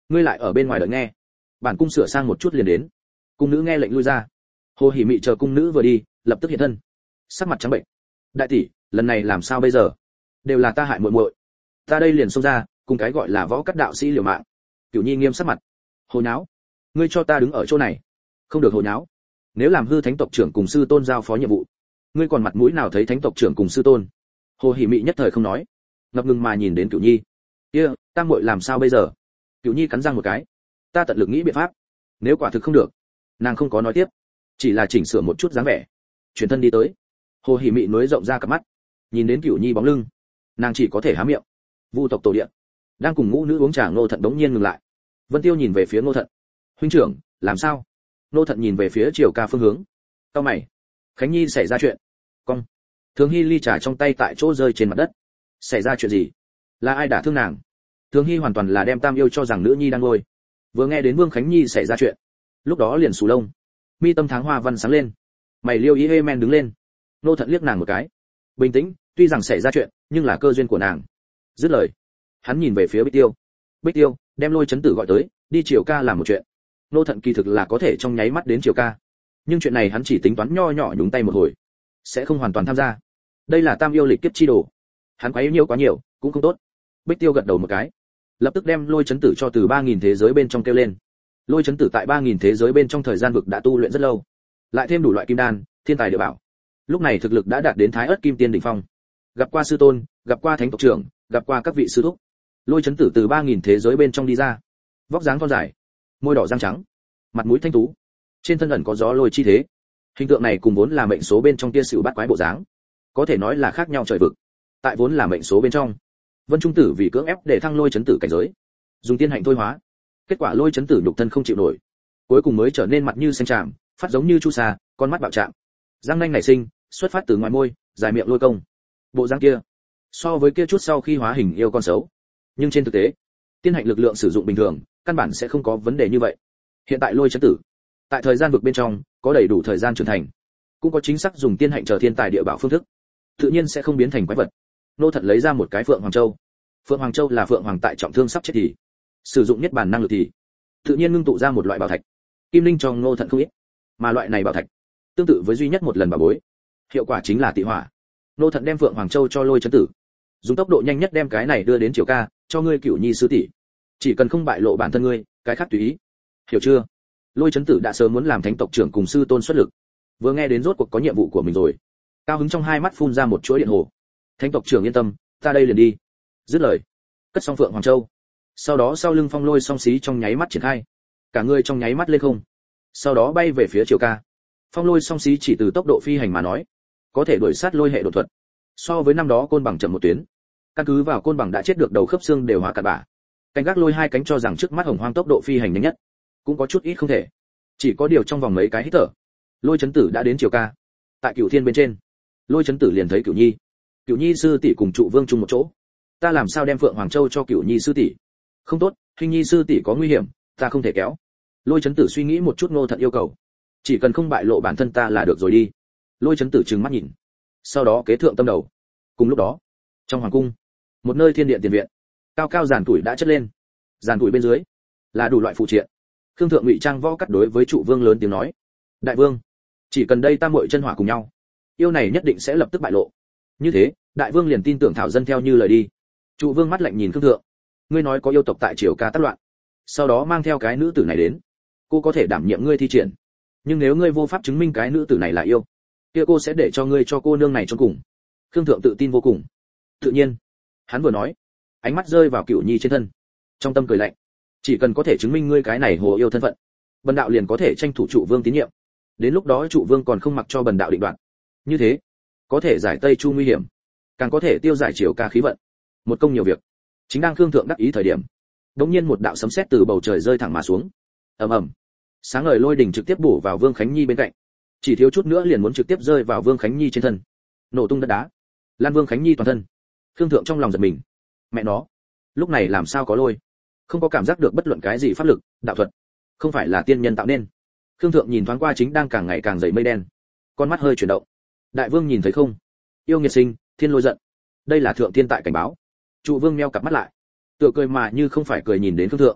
ngươi lại ở bên ngoài đợi nghe, bản cung sửa sang một chút liền đến. Cung nữ nghe lệnh lui ra. Hồ Hỉ Mị chờ cung nữ vừa đi, lập tức hiện thân, sắc mặt trắng bệnh. Đại tỷ, lần này làm sao bây giờ? Đều là ta hại muội muội, ta đây liền xông ra, cùng cái gọi là võ cắt đạo sĩ liều mạng. Cửu Nhi nghiêm sắc mặt. Hồ nháo, ngươi cho ta đứng ở chỗ này, không được hồ nháo. Nếu làm hư thánh tộc trưởng cùng sư tôn giao phó nhiệm vụ, ngươi còn mặt mũi nào thấy thánh tộc trưởng cùng sư tôn? Hồ Hỉ Mị nhất thời không nói, ngập ngừng mà nhìn đến Cửu Nhi. Kia, ta muội làm sao bây giờ? Cửu Nhi cắn răng một cái. Ta tận lực nghĩ biện pháp. Nếu quả thực không được, nàng không có nói tiếp, chỉ là chỉnh sửa một chút dáng vẻ, chuyển thân đi tới. Hồ Hỉ Mị nối rộng ra cặp mắt, nhìn đến Cửu Nhi bóng lưng, nàng chỉ có thể há miệng. Vu tộc tổ điện, đang cùng ngũ nữ uống trà Ngô Thận đống nhiên ngừng lại. Vân Tiêu nhìn về phía Ngô Thận. Huynh trưởng, làm sao? Ngô Thận nhìn về phía Triều Ca phương hướng. Cao mày. Khánh Nhi xảy ra chuyện. Cong. Thường Hy ly trà trong tay tại chỗ rơi trên mặt đất. Xảy ra chuyện gì? Là ai đả thương nàng? Thường Hy hoàn toàn là đem Tam Yêu cho rằng nữ nhi đang ngồi. Vừa nghe đến Vương Khánh Nhi xảy ra chuyện, lúc đó liền sù lông, mi tâm tháng hoa văn sáng lên, mày liêu ý hê men đứng lên. Ngô Thận liếc nàng một cái, bình tĩnh, tuy rằng xảy ra chuyện, nhưng là cơ duyên của nàng. Dứt lời, hắn nhìn về phía Bích Tiêu. Bích Tiêu, đem Lôi Chấn Tử gọi tới, đi Triều Ca làm một chuyện. Ngô Thận kỳ thực là có thể trong nháy mắt đến Triều Ca, nhưng chuyện này hắn chỉ tính toán nho nhỏ nhúng tay một hồi, sẽ không hoàn toàn tham gia. Đây là Tam Yêu lịch kiếp chi đồ, hắn quá yêu quá nhiều, cũng không tốt. Bích Tiêu gật đầu một cái, lập tức đem Lôi Chấn Tử cho từ 3000 thế giới bên trong kêu lên. Lôi Chấn Tử tại 3000 thế giới bên trong thời gian vực đã tu luyện rất lâu, lại thêm đủ loại kim đan, thiên tài địa bảo, lúc này thực lực đã đạt đến Thái Ức Kim Tiên đỉnh phong. Gặp qua sư tôn, gặp qua thánh tộc trưởng, gặp qua các vị sư thúc. Lôi Chấn Tử từ 3000 thế giới bên trong đi ra, vóc dáng thon dài, môi đỏ răng trắng, mặt mũi thanh tú, trên thân ẩn có gió lôi chi thế. Hình tượng này cùng vốn là mệnh số bên trong tia sửu bát quái bộ dáng, có thể nói là khác nhau trời vực. Tại vốn là mệnh số bên trong, Vân Trung Tử vì cưỡng ép để thăng Lôi Chấn Tử cảnh giới, dùng tiên hạnh thôi hóa, kết quả Lôi Chấn Tử nhục thân không chịu nổi, cuối cùng mới trở nên mặt như xanh tràm, phát giống như chu sa, con mắt bạo trạng, răng nanh nảy sinh, xuất phát từ ngoài môi, dài miệng lôi công. Bộ răng kia, so với kia chút sau khi hóa hình yêu con xấu, nhưng trên thực tế, tiên hạnh lực lượng sử dụng bình thường, căn bản sẽ không có vấn đề như vậy. Hiện tại Lôi Chấn Tử, tại thời gian vực bên trong, có đầy đủ thời gian trưởng thành, cũng có chính xác dùng tiên hạnh chờ thiên tài địa bảo phương thức, tự nhiên sẽ không biến thành quái vật. Nô Thận lấy ra một cái Phượng Hoàng Châu. Phượng Hoàng Châu là Phượng Hoàng tại trọng thương sắp chết thì sử dụng nhất bản năng lực thì tự nhiên ngưng tụ ra một loại bảo thạch. Kim linh cho Ngô Thận không ít, mà loại này bảo thạch tương tự với duy nhất một lần bảo bối, hiệu quả chính là tị hỏa. Nô Thận đem Phượng Hoàng Châu cho Lôi Chấn Tử, dùng tốc độ nhanh nhất đem cái này đưa đến Triều Ca, cho ngươi Cửu Nhi sư tỷ, chỉ cần không bại lộ bản thân ngươi, cái khác tùy ý, hiểu chưa? Lôi Chấn Tử đã sớm muốn làm thánh tộc trưởng cùng sư tôn xuất lực, vừa nghe đến rốt cuộc có nhiệm vụ của mình rồi, cao hứng trong hai mắt phun ra một chuỗi điện hồ. Thánh tộc trưởng yên tâm, ta đây liền đi. Dứt lời, cất xong Phượng Hoàng Châu, sau đó sau lưng Phong Lôi song xí trong nháy mắt triển khai, cả người trong nháy mắt lên không, sau đó bay về phía Triều Ca. Phong Lôi song xí chỉ từ tốc độ phi hành mà nói, có thể đuổi sát lôi hệ đột thuật, so với năm đó Côn Bằng chậm một tuyến. Căn cứ vào Côn Bằng đã chết được đầu khớp xương đều hóa cạn bã, canh gác Lôi hai cánh cho rằng trước mắt Hồng Hoang tốc độ phi hành nhanh nhất, cũng có chút ít không thể. Chỉ có điều trong vòng mấy cái hít thở, Lôi Chấn Tử đã đến Triều Ca. Tại Cửu Thiên bên trên, Lôi Chấn Tử liền thấy Cửu Nhi. Cửu Nhi sư tỷ cùng trụ vương chung một chỗ. Ta làm sao đem Phượng Hoàng Châu cho Cửu Nhi sư tỷ? Không tốt, Hình Nhi sư tỷ có nguy hiểm, ta không thể kéo. Lôi Chấn Tử suy nghĩ một chút Ngô Thận yêu cầu, chỉ cần không bại lộ bản thân ta là được rồi đi. Lôi Chấn Tử trừng mắt nhìn, sau đó kế thượng tâm đầu. Cùng lúc đó, trong hoàng cung, một nơi thiên điện tiền viện, cao cao giàn tuổi đã chất lên, giàn tuổi bên dưới là đủ loại phụ triện. Khương thượng ngụy trang võ cắt đối với trụ vương lớn tiếng nói: Đại vương, chỉ cần đây tam muội chân hỏa cùng nhau, yêu này nhất định sẽ lập tức bại lộ. Như thế, đại vương liền tin tưởng thảo dân theo như lời đi. Trụ vương mắt lạnh nhìn Khương thượng: Ngươi nói có yêu tộc tại Triều Ca tác loạn, sau đó mang theo cái nữ tử này đến, cô có thể đảm nhiệm ngươi thi triển, nhưng nếu ngươi vô pháp chứng minh cái nữ tử này là yêu, kia cô sẽ để cho ngươi cho cô nương này chôn cùng. Khương thượng tự tin vô cùng. Tự nhiên, hắn vừa nói, ánh mắt rơi vào Cửu Nhi trên thân, trong tâm cười lạnh: chỉ cần có thể chứng minh ngươi cái này hồ yêu thân phận, bần đạo liền có thể tranh thủ trụ vương tín nhiệm. Đến lúc đó trụ vương còn không mặc cho bần đạo định đoạt. Như thế, có thể giải Tây Chu nguy hiểm, càng có thể tiêu giải Triều Ca khí vận, một công nhiều việc. Chính đang Khương thượng đắc ý thời điểm, đột nhiên một đạo sấm sét từ bầu trời rơi thẳng mà xuống. Ầm ầm, sáng ngời lôi đỉnh trực tiếp bổ vào Vương Khánh Nhi bên cạnh, chỉ thiếu chút nữa liền muốn trực tiếp rơi vào Vương Khánh Nhi trên thân, nổ tung đất đá, lan Vương Khánh Nhi toàn thân. Khương thượng trong lòng giật mình, mẹ nó, lúc này làm sao có lôi, không có cảm giác được bất luận cái gì pháp lực, đạo thuật, không phải là tiên nhân tạo nên. Khương thượng nhìn thoáng qua chính đang càng ngày càng dày mây đen, con mắt hơi chuyển động. Đại vương nhìn thấy không? Yêu nghiệt sinh, thiên lôi giận. Đây là thượng thiên tại cảnh báo. Trụ vương meo cặp mắt lại, tựa cười mà như không phải cười nhìn đến Khương thượng.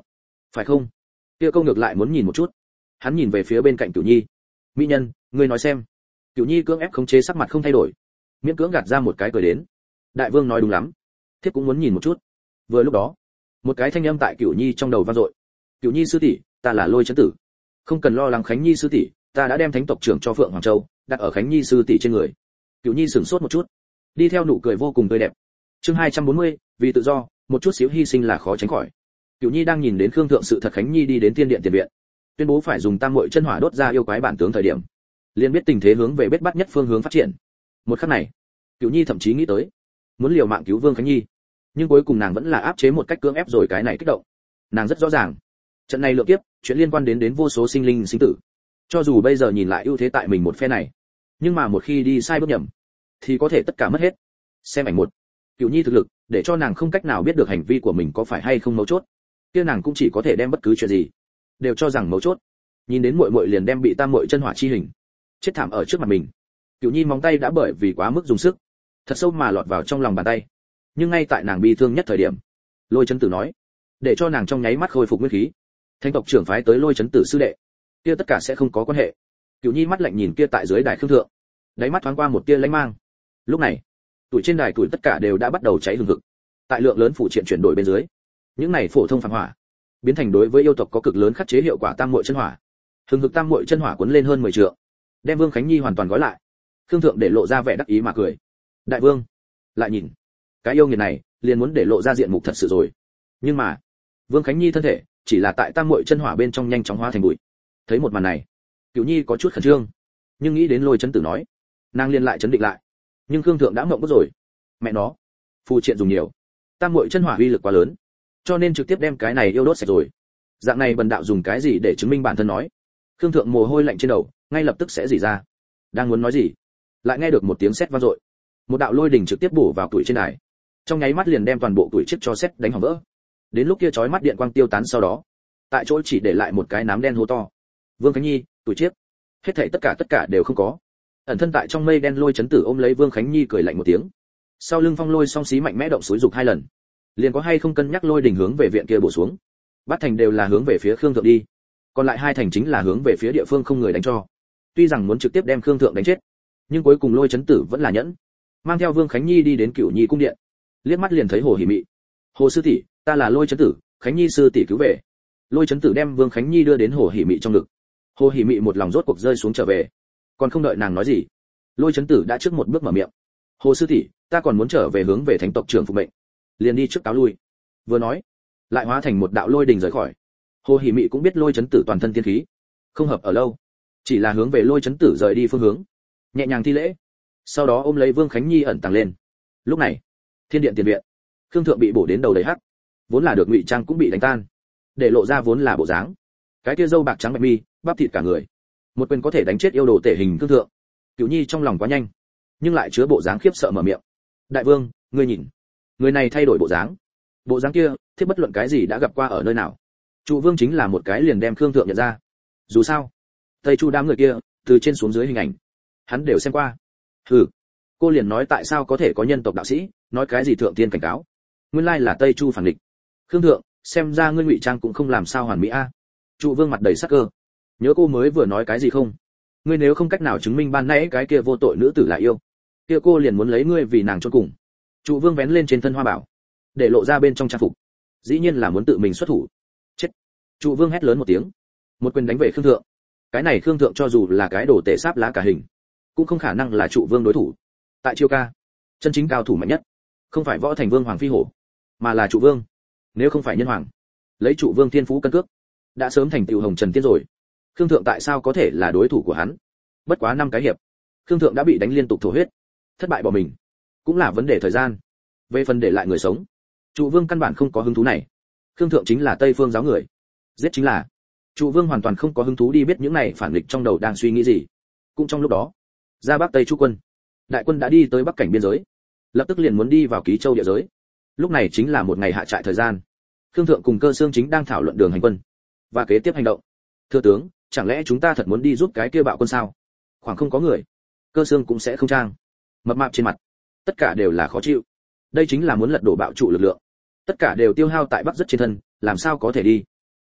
phải không? Kia câu ngược lại muốn nhìn một chút. Hắn nhìn về phía bên cạnh Cửu Nhi. Mỹ nhân, ngươi nói xem. Cửu Nhi cưỡng ép khống chế sắc mặt không thay đổi, miễn cưỡng gạt ra một cái cười đến. Đại vương nói đúng lắm, thiếp cũng muốn nhìn một chút. Vừa lúc đó, một cái thanh âm tại Cửu Nhi trong đầu vang dội. Cửu Nhi sư tỷ, ta là Lôi Chấn Tử. Không cần lo lắng Khánh Nhi sư tỷ, ta đã đem thánh tộc trưởng cho Phượng Hoàng Châu đặt ở Khánh Nhi sư tỷ trên người. Cửu Nhi sửng sốt một chút, đi theo nụ cười vô cùng tươi đẹp. Chương 240, vì tự do, một chút xíu hy sinh là khó tránh khỏi. Cửu Nhi đang nhìn đến Khương Thượng sự thật Khánh Nhi đi đến Tiên điện tiền viện, tuyên bố phải dùng tam muội chân hỏa đốt ra yêu quái bản tướng thời điểm, liền biết tình thế hướng về bết bắt nhất phương hướng phát triển. Một khắc này, Cửu Nhi thậm chí nghĩ tới muốn liều mạng cứu Vương Khánh Nhi, nhưng cuối cùng nàng vẫn là áp chế một cách cưỡng ép rồi cái này kích động. Nàng rất rõ ràng, trận này lượng kiếp, chuyện liên quan đến vô số sinh linh sinh tử. Cho dù bây giờ nhìn lại ưu thế tại mình một phe này, nhưng mà một khi đi sai bước nhầm, thì có thể tất cả mất hết. Xem ảnh một, Cửu Nhi thực lực, để cho nàng không cách nào biết được hành vi của mình có phải hay không mấu chốt. Kia nàng cũng chỉ có thể đem bất cứ chuyện gì đều cho rằng mấu chốt. Nhìn đến muội muội liền đem bị tam muội chân hỏa chi hình chết thảm ở trước mặt mình. Cửu Nhi móng tay đã bởi vì quá mức dùng sức, thật sâu mà lọt vào trong lòng bàn tay. Nhưng ngay tại nàng bi thương nhất thời điểm, Lôi Chấn Tử nói, để cho nàng trong nháy mắt khôi phục nguyên khí. Thánh tộc trưởng phái tới Lôi Chấn Tử sư đệ, kia tất cả sẽ không có quan hệ. Cửu Nhi mắt lạnh nhìn kia tại dưới đài Khương Thượng, đáy mắt thoáng qua một tia lãnh mang. Lúc này, tuổi trên đài tuổi tất cả đều đã bắt đầu cháy hừng hực. Tại lượng lớn phụ triện chuyển đổi bên dưới, những này phổ thông phàm hỏa biến thành đối với yêu tộc có cực lớn khắc chế hiệu quả tam muội chân hỏa. Hừng hực tam muội chân hỏa cuốn lên hơn 10 trượng, đem Vương Khánh Nhi hoàn toàn gói lại. Khương Thượng để lộ ra vẻ đắc ý mà cười. Đại vương, lại nhìn, cái yêu nghiệt này liền muốn để lộ ra diện mục thật sự rồi. Nhưng mà, Vương Khánh Nhi thân thể chỉ là tại tam muội chân hỏa bên trong nhanh chóng hóa thành bụi. Thấy một màn này, Cửu Nhi có chút khẩn trương, nhưng nghĩ đến Lôi Chấn Tử nói, nàng liền lại chấn định lại. Nhưng Khương Thượng đã ngậm bức rồi. Mẹ nó, phù triện dùng nhiều, tam muội chân hỏa uy lực quá lớn, cho nên trực tiếp đem cái này yêu đốt sạch rồi. Dạng này bần đạo dùng cái gì để chứng minh bản thân nói? Khương Thượng mồ hôi lạnh trên đầu, ngay lập tức sẽ rỉ ra. Đang muốn nói gì, lại nghe được một tiếng sét vang dội. Một đạo lôi đỉnh trực tiếp bổ vào tuổi trên đài, trong nháy mắt liền đem toàn bộ tuổi chiếc cho sét đánh hỏng vỡ. Đến lúc kia chói mắt điện quang tiêu tán sau đó, tại chỗ chỉ để lại một cái nám đen hố to. Vương Khánh Nhi, tuổi chiếc, hết thảy tất cả đều không có. Ẩn thân tại trong mây đen Lôi Chấn Tử ôm lấy Vương Khánh Nhi cười lạnh một tiếng. Sau lưng phong lôi song xí mạnh mẽ động xúi dục 2 lần, liền có hay không cân nhắc lôi đỉnh hướng về viện kia bổ xuống. Bát thành đều là hướng về phía Khương Thượng đi, còn lại 2 thành chính là hướng về phía địa phương không người đánh cho. Tuy rằng muốn trực tiếp đem Khương Thượng đánh chết, nhưng cuối cùng Lôi Chấn Tử vẫn là nhẫn, mang theo Vương Khánh Nhi đi đến Cửu Nhi cung điện. Liếc mắt liền thấy Hồ Hỉ Mị. Hồ sư tỷ, ta là Lôi Chấn Tử, Khánh Nhi sư tỷ cứu về. Lôi Chấn Tử đem Vương Khánh Nhi đưa đến Hồ Hỉ Mị trong ngực. Hồ Hỉ Mị một lòng rốt cuộc rơi xuống trở về, còn không đợi nàng nói gì, Lôi Chấn Tử đã trước một bước mở miệng. Hồ sư tỷ, ta còn muốn trở về hướng về thánh tộc trưởng phục mệnh, liền đi trước cáo lui. Vừa nói, lại hóa thành một đạo lôi đình rời khỏi. Hồ Hỉ Mị cũng biết Lôi Chấn Tử toàn thân tiên khí không hợp ở lâu, chỉ là hướng về Lôi Chấn Tử rời đi phương hướng, nhẹ nhàng thi lễ, sau đó ôm lấy Vương Khánh Nhi ẩn tàng lên. Lúc này, thiên điện tiền viện, Khương Thượng bị bổ đến đầu đầy hắc, vốn là được ngụy trang cũng bị đánh tan, để lộ ra vốn là bộ dáng. Cái kia râu bạc trắng bạch mi, bắp thịt cả người, một quyền có thể đánh chết yêu đồ tể hình Khương Thượng. Cửu Nhi trong lòng quá nhanh, nhưng lại chứa bộ dáng khiếp sợ mở miệng. Đại vương, ngươi nhìn, người này thay đổi bộ dáng kia, thiết bất luận cái gì đã gặp qua ở nơi nào. Trụ vương chính là một cái liền đem Khương Thượng nhận ra. Dù sao, Tây Chu đám người kia, từ trên xuống dưới hình ảnh, hắn đều xem qua. Hừ, cô liền nói tại sao có thể có nhân tộc đạo sĩ, nói cái gì thượng tiên cảnh cáo. Nguyên lai là Tây Chu phản địch. Khương Thượng, xem ra ngươi ngụy trang cũng không làm sao hoàn mỹ a. Trụ vương mặt đầy sắc cơ. Nhớ cô mới vừa nói cái gì không? Ngươi nếu không cách nào chứng minh ban nãy cái kia vô tội nữ tử là yêu, kia cô liền muốn lấy ngươi vì nàng chôn cùng. Trụ vương vén lên trên thân hoa bảo, để lộ ra bên trong trang phục, dĩ nhiên là muốn tự mình xuất thủ. Chết! Trụ vương hét lớn một tiếng, một quyền đánh về Khương Thượng. Cái này Khương Thượng cho dù là cái đồ tể sáp lá cả hình, cũng không khả năng là trụ vương đối thủ. Tại Chiêu Ca, chân chính cao thủ mạnh nhất, không phải Võ Thành Vương Hoàng Phi Hổ, mà là trụ vương. Nếu không phải nhân hoàng, lấy trụ vương thiên phú cân cước, đã sớm thành tựu hồng trần tiên rồi. Khương Thượng tại sao có thể là đối thủ của hắn? Bất quá 5 cái hiệp, Khương Thượng đã bị đánh liên tục thổ huyết, thất bại bỏ mình, cũng là vấn đề thời gian. Về phần để lại người sống, trụ vương căn bản không có hứng thú này. Khương Thượng chính là Tây Phương giáo người, giết chính là. Trụ vương hoàn toàn không có hứng thú đi biết những này phản nghịch trong đầu đang suy nghĩ gì. Cũng trong lúc đó, ra Bắc Tây Chu quân, đại quân đã đi tới Bắc cảnh biên giới, lập tức liền muốn đi vào Ký Châu địa giới. Lúc này chính là một ngày hạ trại thời gian. Khương Thượng cùng Cơ Xương chính đang thảo luận đường hành quân và kế tiếp hành động. Thưa tướng, chẳng lẽ chúng ta thật muốn đi giúp cái kia bạo quân sao? Khoảng không có người, Cơ Xương cũng sẽ không trang. Mập mạp trên mặt, tất cả đều là khó chịu. Đây chính là muốn lật đổ bạo trụ lực lượng, tất cả đều tiêu hao tại Bắc rất trên thân, làm sao có thể đi?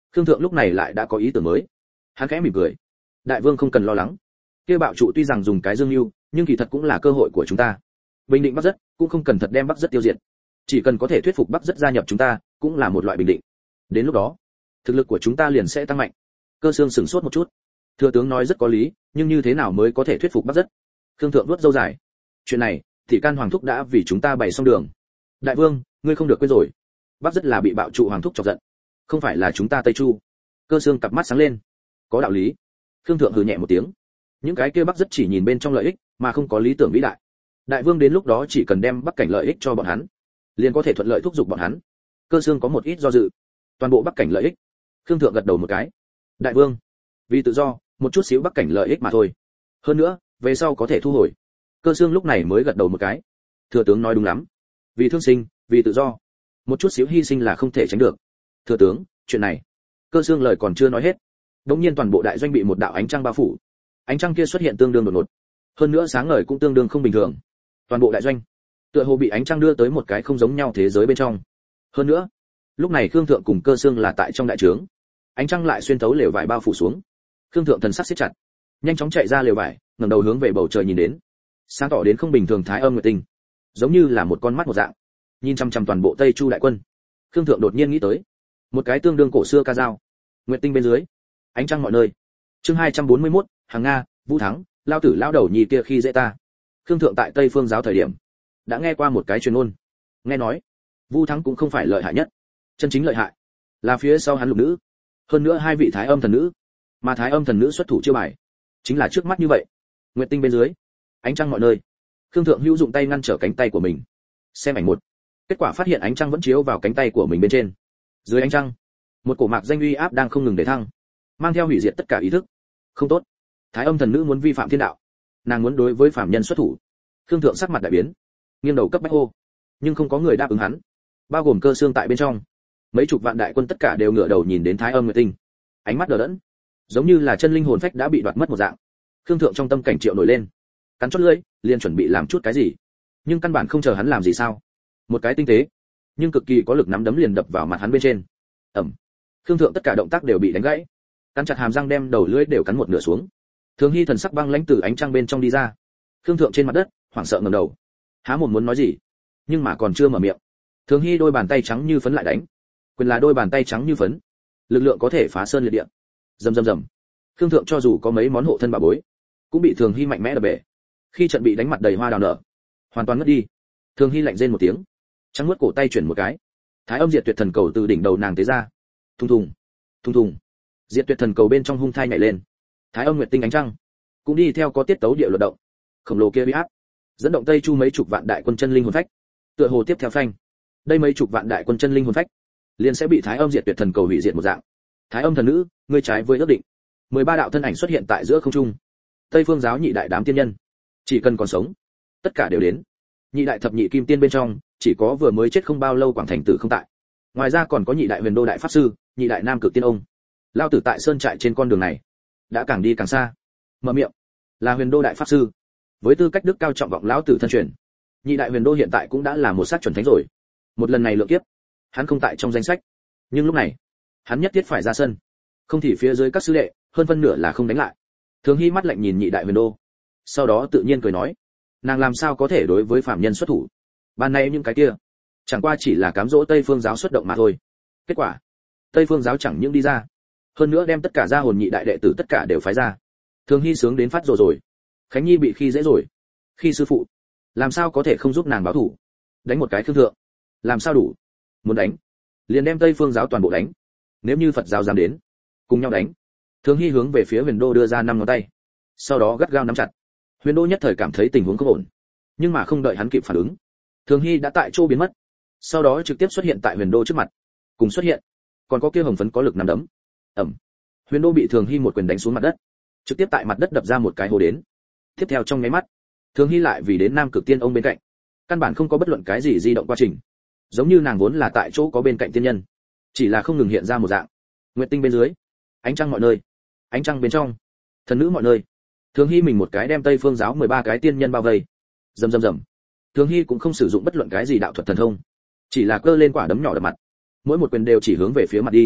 Khương Thượng lúc này lại đã có ý tưởng mới. Hắn khẽ mỉm cười. Đại vương không cần lo lắng. Kia bạo trụ tuy rằng dùng cái dương lưu, nhưng kỳ thật cũng là cơ hội của chúng ta. Bình định Bắc Rất, cũng không cần thật đem Bắc Rất tiêu diệt. Chỉ cần có thể thuyết phục Bắc Rất gia nhập chúng ta, cũng là một loại bình định. Đến lúc đó, thực lực của chúng ta liền sẽ tăng mạnh. Cơ Xương sửng sốt một chút. Thừa tướng nói rất có lý, nhưng như thế nào mới có thể thuyết phục Bắc Rất? Khương Thượng vuốt râu dài. Chuyện này, thì can hoàng thúc đã vì chúng ta bày xong đường. Đại vương, ngươi không được quên rồi. Bắc Rất là bị bạo trụ hoàng thúc chọc giận, không phải là chúng ta Tây Chu. Cơ Xương cặp mắt sáng lên. Có đạo lý. Khương Thượng hừ nhẹ một tiếng. Những cái kia Bắc Rất chỉ nhìn bên trong lợi ích, mà không có lý tưởng vĩ đại. Đại vương đến lúc đó chỉ cần đem Bắc cảnh lợi ích cho bọn hắn, liền có thể thuận lợi thúc giục bọn hắn. Cơ Xương có một ít do dự. Toàn bộ Bắc cảnh lợi ích. Khương Thượng gật đầu một cái. Đại vương, vì tự do, một chút xíu Bắc cảnh lợi ích mà thôi. Hơn nữa, về sau có thể thu hồi. Cơ Xương lúc này mới gật đầu một cái. Thừa tướng nói đúng lắm. Vì thương sinh, vì tự do, một chút xíu hy sinh là không thể tránh được. Thừa tướng, chuyện này. Cơ Xương lời còn chưa nói hết, đột nhiên toàn bộ đại doanh bị một đạo ánh trăng bao phủ. Ánh trăng kia xuất hiện tương đương đột ngột, hơn nữa sáng ngời cũng tương đương không bình thường. Toàn bộ đại doanh tựa hồ bị ánh trăng đưa tới một cái không giống nhau thế giới bên trong. Hơn nữa, lúc này Khương Thượng cùng Cơ Xương là tại trong đại trướng, ánh trăng lại xuyên thấu lều vải bao phủ xuống. Khương Thượng thần sắc siết chặt, nhanh chóng chạy ra lều vải, ngẩng đầu hướng về bầu trời nhìn đến. Sáng tỏ đến không bình thường thái âm nguyệt tinh, giống như là một con mắt một dạng, nhìn chăm chăm toàn bộ Tây Chu đại quân. Khương Thượng đột nhiên nghĩ tới một cái tương đương cổ xưa ca dao. Nguyệt tinh bên dưới, ánh trăng mọi nơi. Chương 241, Hàng Nga, Vũ Thắng, lao tử lao đầu nhì kia khi dễ ta. Khương Thượng tại Tây Phương giáo thời điểm, đã nghe qua một cái truyền ngôn. Nghe nói, Vũ Thắng cũng không phải lợi hại nhất, chân chính lợi hại là phía sau hắn lục nữ, hơn nữa hai vị thái âm thần nữ, mà thái âm thần nữ xuất thủ chiêu bài, chính là trước mắt như vậy. Nguyệt tinh bên dưới, ánh trăng mọi nơi. Khương Thượng hữu dụng tay ngăn trở cánh tay của mình. Xem ảnh một. Kết quả phát hiện ánh trăng vẫn chiếu vào cánh tay của mình bên trên. Dưới ánh trăng, một cổ mạc danh uy áp đang không ngừng để thăng, mang theo hủy diệt tất cả ý thức. Không tốt. Thái âm thần nữ muốn vi phạm thiên đạo, nàng muốn đối với phạm nhân xuất thủ. Khương Thượng sắc mặt đại biến, nghiêng đầu cấp bách hô, nhưng không có người đáp ứng hắn, bao gồm Cơ Xương tại bên trong. Mấy chục vạn đại quân tất cả đều ngửa đầu nhìn đến thái âm nguyệt tinh, ánh mắt đờ đẫn, giống như là chân linh hồn phách đã bị đoạt mất một dạng. Khương Thượng trong tâm cảnh triệu nổi lên, cắn chót lưỡi, liền chuẩn bị làm chút cái gì, nhưng căn bản không chờ hắn làm gì sao, một cái tinh tế nhưng cực kỳ có lực nắm đấm liền đập vào mặt hắn bên trên. Ầm. Khương Thượng tất cả động tác đều bị đánh gãy, cắn chặt hàm răng đem đầu lưỡi đều cắn một nửa xuống. Thường Hy thần sắc băng lãnh từ ánh trăng bên trong đi ra. Khương Thượng trên mặt đất, hoảng sợ ngẩng đầu, há mồm muốn nói gì, nhưng mà còn chưa mở miệng. Thường Hy đôi bàn tay trắng như phấn lại đánh, quyền là đôi bàn tay trắng như phấn, lực lượng có thể phá sơn liệt địa. Rầm rầm rầm. Khương Thượng cho dù có mấy món hộ thân bảo bối, cũng bị Thường Hy mạnh mẽ đập bể. Khi trận bị đánh mặt đầy hoa đào nở, hoàn toàn ngất đi. Thường Hy lạnh rên một tiếng, trắng nuốt cổ tay chuyển một cái, thái âm diệt tuyệt thần cầu từ đỉnh đầu nàng tế ra. Thùng thùng, thùng thùng. Diệt tuyệt thần cầu bên trong hung thai nhảy lên, thái âm nguyệt tinh ánh trăng cũng đi theo có tiết tấu địa luật động. Khổng lồ kia uy áp dẫn động Tây Chu mấy chục vạn đại quân chân linh hồn phách, tựa hồ tiếp theo phanh. Đây mấy chục vạn đại quân chân linh hồn phách liền sẽ bị thái âm diệt tuyệt thần cầu hủy diệt một dạng. Thái âm thần nữ, ngươi trái với ước định. 13 đạo thân ảnh xuất hiện tại giữa không trung. Tây Phương giáo nhị đại đám tiên nhân, chỉ cần còn sống, tất cả đều đến. Nhị đại thập nhị kim tiên bên trong, chỉ có vừa mới chết không bao lâu Quảng Thành Tử không tại. Ngoài ra còn có nhị đại huyền đô đại pháp sư, nhị đại nam cực tiên ông. Lao tử tại sơn trại trên con đường này, đã càng đi càng xa. Mở miệng, là huyền đô đại pháp sư, với tư cách đức cao trọng vọng lão tử thân truyền. Nhị đại huyền đô hiện tại cũng đã là một sát chuẩn thánh rồi. Một lần này lượng kiếp, hắn không tại trong danh sách, nhưng lúc này, hắn nhất thiết phải ra sân. Không thì phía dưới các sư đệ, hơn phân nửa là không đánh lại. Thường Hy mắt lạnh nhìn nhị đại huyền đô, sau đó tự nhiên cười nói, nàng làm sao có thể đối với phạm nhân xuất thủ? Ban nay những cái kia, chẳng qua chỉ là cám dỗ Tây Phương giáo xuất động mà thôi. Kết quả, Tây Phương giáo chẳng những đi ra, hơn nữa đem tất cả gia hồn nhị đại đệ tử tất cả đều phái ra. Thường Hy sướng đến phát rồi. Khánh Nhi bị khi dễ rồi, khi sư phụ, làm sao có thể không giúp nàng báo thủ? Đánh một cái Khương Thượng, làm sao đủ? Muốn đánh, liền đem Tây Phương giáo toàn bộ đánh. Nếu như Phật giáo dám đến, cùng nhau đánh. Thường Hy hướng về phía Huyền Đô đưa ra 5 ngón tay, sau đó gắt gao nắm chặt. Huyền Đô nhất thời cảm thấy tình huống không ổn, nhưng mà không đợi hắn kịp phản ứng, Thường Hy đã tại chỗ biến mất, sau đó trực tiếp xuất hiện tại Huyền Đô trước mặt. Cùng xuất hiện, còn có kia hồng phấn có lực nắm đấm. Ầm. Huyền Đô bị Thường Hy một quyền đánh xuống mặt đất, trực tiếp tại mặt đất đập ra một cái hố đến. Tiếp theo trong nháy mắt, Thường Hy lại vì đến Nam Cực Tiên ông bên cạnh, căn bản không có bất luận cái gì di động quá trình, giống như nàng vốn là tại chỗ có bên cạnh tiên nhân, chỉ là không ngừng hiện ra một dạng. Nguyệt tinh bên dưới, ánh trăng mọi nơi, ánh trăng bên trong, thần nữ mọi nơi. Thường Hy mình một cái đem Tây Phương giáo 13 cái tiên nhân bao vây. Rầm rầm rầm. Thường Hy cũng không sử dụng bất luận cái gì đạo thuật thần thông, chỉ là cơ lên quả đấm nhỏ đập mặt, mỗi một quyền đều chỉ hướng về phía mặt đi.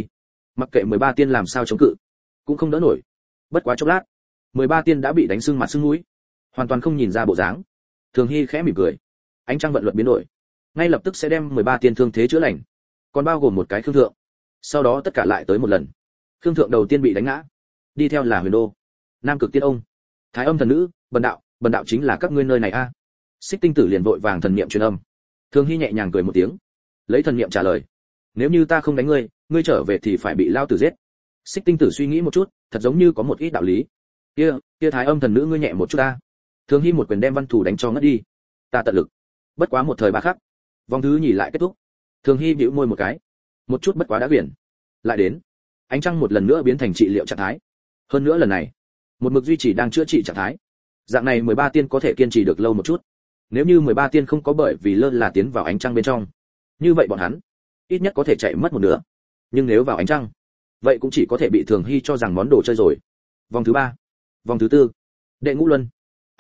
Mặc kệ 13 tiên làm sao chống cự, cũng không đỡ nổi. Bất quá chốc lát, 13 tiên đã bị đánh sưng mặt sưng mũi, hoàn toàn không nhìn ra bộ dáng. Thường Hy khẽ mỉm cười, ánh trăng vận luật biến đổi, ngay lập tức sẽ đem 13 tiên thương thế chữa lành, còn bao gồm một cái khương thượng. Sau đó tất cả lại tới một lần. Khương thượng đầu tiên bị đánh ngã, đi theo là Huyền Đô, Nam Cực Tiên Ông, Thái Âm thần nữ, bần đạo chính là các ngươi nơi này a. Xích Tinh Tử liền vội vàng thần niệm truyền âm. Thường Hy nhẹ nhàng cười một tiếng, lấy thần niệm trả lời, nếu như ta không đánh ngươi, ngươi trở về thì phải bị lao tử giết. Xích Tinh Tử suy nghĩ một chút, thật giống như có một ít đạo lý. Kia Thái Âm thần nữ ngươi nhẹ một chút ta. Thường Hy một quyền đem Văn Thủ đánh cho ngất đi. Ta tận lực. Bất quá một thời ba khắc, vòng thứ nhì lại kết thúc. Thường Hy bĩu môi một cái, một chút bất quá đã biển. Lại đến, ánh trăng một lần nữa biến thành trị liệu trạng thái. Hơn nữa lần này, một mực duy trì đang chữa trị trạng thái. Dạng này 13 tiên có thể kiên trì được lâu một chút. Nếu như 13 tiên không có bởi vì lơ là tiến vào ánh trăng bên trong, như vậy bọn hắn ít nhất có thể chạy mất một nửa. Nhưng nếu vào ánh trăng, vậy cũng chỉ có thể bị Thường Hy cho rằng món đồ chơi rồi. Vòng thứ 3, vòng thứ 4, đệ ngũ luân.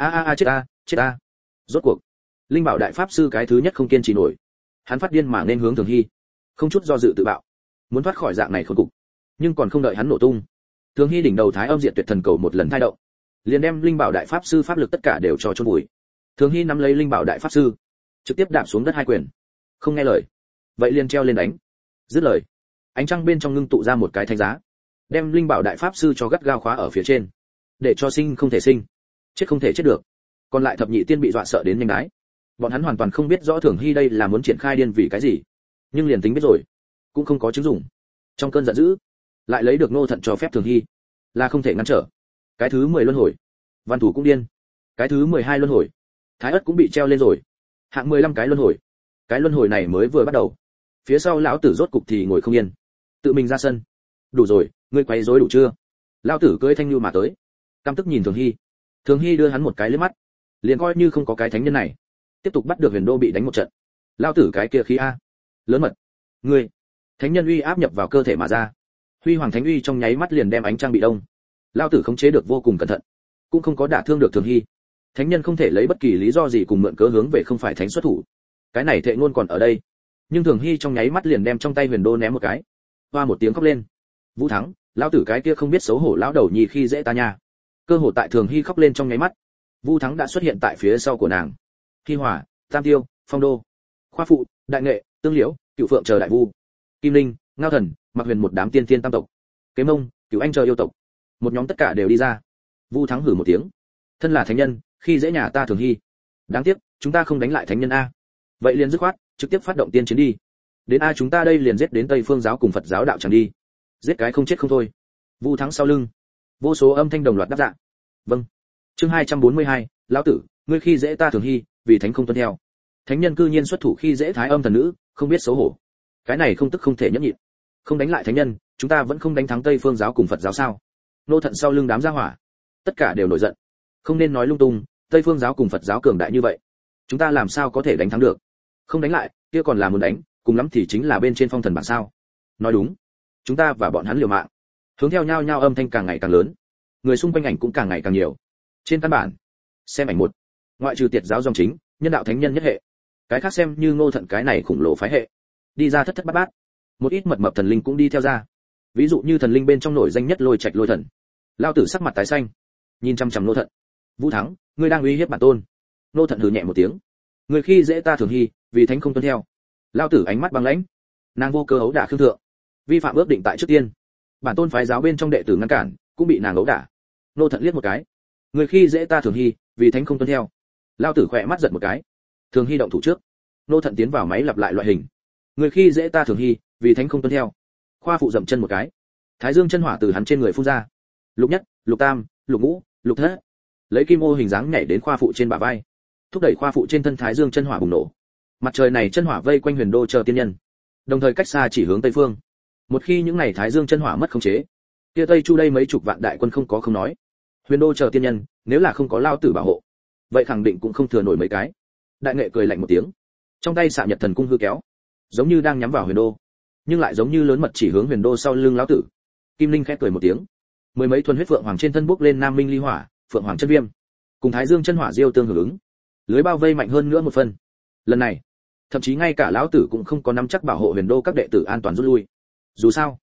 Chết a. Rốt cuộc, Linh Bảo đại pháp sư cái thứ nhất không kiên trì nổi. Hắn phát điên mà nên hướng Thường Hy, không chút do dự tự bạo, muốn thoát khỏi dạng này khốn cục. Nhưng còn không đợi hắn nổ tung, Thường Hy đỉnh đầu Thái Âm Diệt Tuyệt Thần Cầu một lần thay động, liền đem Linh Bảo đại pháp sư pháp lực tất cả đều cho chôn vùi. Thường Hy nắm lấy Linh Bảo đại pháp sư, trực tiếp đạp xuống đất hai quyền. Không nghe lời, vậy liền treo lên đánh. Dứt lời, ánh trăng bên trong ngưng tụ ra một cái thánh giá, đem Linh Bảo đại pháp sư cho gắt gao khóa ở phía trên, để cho sinh không thể sinh, chết không thể chết được. Còn lại thập nhị tiên bị dọa sợ đến nhanh đái. Bọn hắn hoàn toàn không biết rõ Thường Hy đây là muốn triển khai điên vì cái gì, nhưng liền tính biết rồi, cũng không có chứng dụng. Trong cơn giận dữ, lại lấy được nô thận cho phép Thường Hy, là không thể ngăn trở. Cái thứ 10 luân hồi, Văn Thủ cũng điên. Cái thứ 12 luân hồi, Thái Ất cũng bị treo lên rồi. Hạng 15 cái luân hồi. Cái luân hồi này mới vừa bắt đầu. Phía sau lão tử rốt cục thì ngồi không yên, tự mình ra sân. Đủ rồi, ngươi quấy rối đủ chưa? Lão tử cưỡi thanh lưu mà tới. Căm tức nhìn Thường Hy. Thường Hy đưa hắn một cái liếc mắt, liền coi như không có cái thánh nhân này, tiếp tục bắt được Huyền Đô bị đánh một trận. Lão tử cái kia khí a, lớn mật. Ngươi, thánh nhân uy áp nhập vào cơ thể mà ra. Huy hoàng thánh uy trong nháy mắt liền đem ánh trăng bị đông. Lão tử khống chế được vô cùng cẩn thận, cũng không có đả thương được Thường Hy. Thánh nhân không thể lấy bất kỳ lý do gì cùng mượn cớ hướng về không phải thánh xuất thủ. Cái này thệ ngôn còn ở đây, nhưng Thường Hy trong nháy mắt liền đem trong tay Huyền Đô ném một cái. Hoa một tiếng khóc lên. Vũ thắng, lão tử cái kia không biết xấu hổ lão đầu nhì khi dễ ta nha. Cơ hội tại Thường Hy khóc lên trong nháy mắt, Vu Thắng đã xuất hiện tại phía sau của nàng. Hy Hỏa, Tam Tiêu, Phong Đô, Khoa Phụ, Đại Nghệ, Tương Liễu, Cựu Phượng chờ đại vu, Kim Linh, Ngao Thần, Mặc Huyền một đám tiên tiên tam tộc, Kế Mông, Cửu Anh chờ yêu tộc, một nhóm tất cả đều đi ra. Vu Thắng hử một tiếng, thân là thánh nhân, khi dễ nhà ta Thường Hy, đáng tiếc chúng ta không đánh lại thánh nhân a. Vậy liền dứt khoát trực tiếp phát động tiên chiến đi. Đến a chúng ta đây liền giết đến Tây Phương giáo cùng Phật giáo đạo tràng đi, giết cái không chết không thôi. Vu Thắng sau lưng, vô số âm thanh đồng loạt đáp dạ. Vâng. Chương 242, lão tử, ngươi khi dễ ta Thường Hy, vì thánh không tuân theo. Thánh nhân cư nhiên xuất thủ khi dễ Thái Âm thần nữ, không biết xấu hổ. Cái này không tức không thể nhẫn nhịn. Không đánh lại thánh nhân, chúng ta vẫn không đánh thắng Tây Phương giáo cùng Phật giáo sao? Nô thận sau lưng đám gia hỏa, tất cả đều nổi giận. Không nên nói lung tung, Tây Phương giáo cùng Phật giáo cường đại như vậy, chúng ta làm sao có thể đánh thắng được? Không đánh lại, kia còn là muốn đánh, cùng lắm thì chính là bên trên phong thần bảng sao? Nói đúng, chúng ta và bọn hắn liều mạng. Hướng theo nhau âm thanh càng ngày càng lớn, người xung quanh ảnh cũng càng ngày càng nhiều. Trên căn bản, xem ảnh một, ngoại trừ tiệt giáo dòng chính, nhân đạo thánh nhân nhất hệ, cái khác xem như Ngô Thận cái này khủng lồ phái hệ, đi ra thất thất bát bát. Một ít mật mập thần linh cũng đi theo ra. Ví dụ như thần linh bên trong nổi danh nhất Lôi Trạch Lôi Thần. Lao tử sắc mặt tái xanh, nhìn chăm chăm Ngô Thận. Vũ Thắng, ngươi đang uy hiếp bản tôn. Ngô Thận hừ nhẹ một tiếng. Người khi dễ ta Thường Hy, vì thánh không tuân theo. Lao tử ánh mắt băng lãnh. Nàng vô cơ ấu đả khương thượng, vi phạm ước định tại trước tiên. Bản tôn phái giáo bên trong đệ tử ngăn cản, cũng bị nàng ấu đả. Ngô Thận liếc một cái. Người khi dễ ta Thường Hy, vì thánh không tuân theo. Lao tử khỏe mắt giật một cái. Thường Hy động thủ trước. Ngô Thận tiến vào máy lặp lại loại hình. Người khi dễ ta Thường Hy, vì thánh không tuân theo. Khoa phụ dậm chân một cái. Thái dương chân hỏa từ hắn trên người phun ra. Lục nhất, lục tam, lục ngũ, lục thất. Lấy kim ô hình dáng nhảy đến khoa phụ trên bả vai, thúc đẩy khoa phụ trên thân thái dương chân hỏa bùng nổ. Mặt trời này chân hỏa vây quanh Huyền Đô chờ tiên nhân, đồng thời cách xa chỉ hướng tây phương. Một khi những này thái dương chân hỏa mất khống chế, kia tây chu đây mấy chục vạn đại quân không có không nói. Huyền Đô chờ tiên nhân, nếu là không có lao tử bảo hộ, vậy khẳng định cũng không thừa nổi mấy cái. Đại Nghệ cười lạnh một tiếng, trong tay xạ nhật thần cung hư kéo, giống như đang nhắm vào Huyền Đô, nhưng lại giống như lớn mật chỉ hướng Huyền Đô sau lưng lão tử. Kim Linh khẽ cười một tiếng, mười mấy thuần huyết phượng hoàng trên thân bốc lên nam minh ly hỏa, phượng hoàng chân viêm, cùng thái dương chân hỏa diêu tương hưởng ứng, lưới bao vây mạnh hơn nữa một phần. Lần này, thậm chí ngay cả lão tử cũng không có nắm chắc bảo hộ Huyền Đô các đệ tử an toàn rút lui. Dù sao,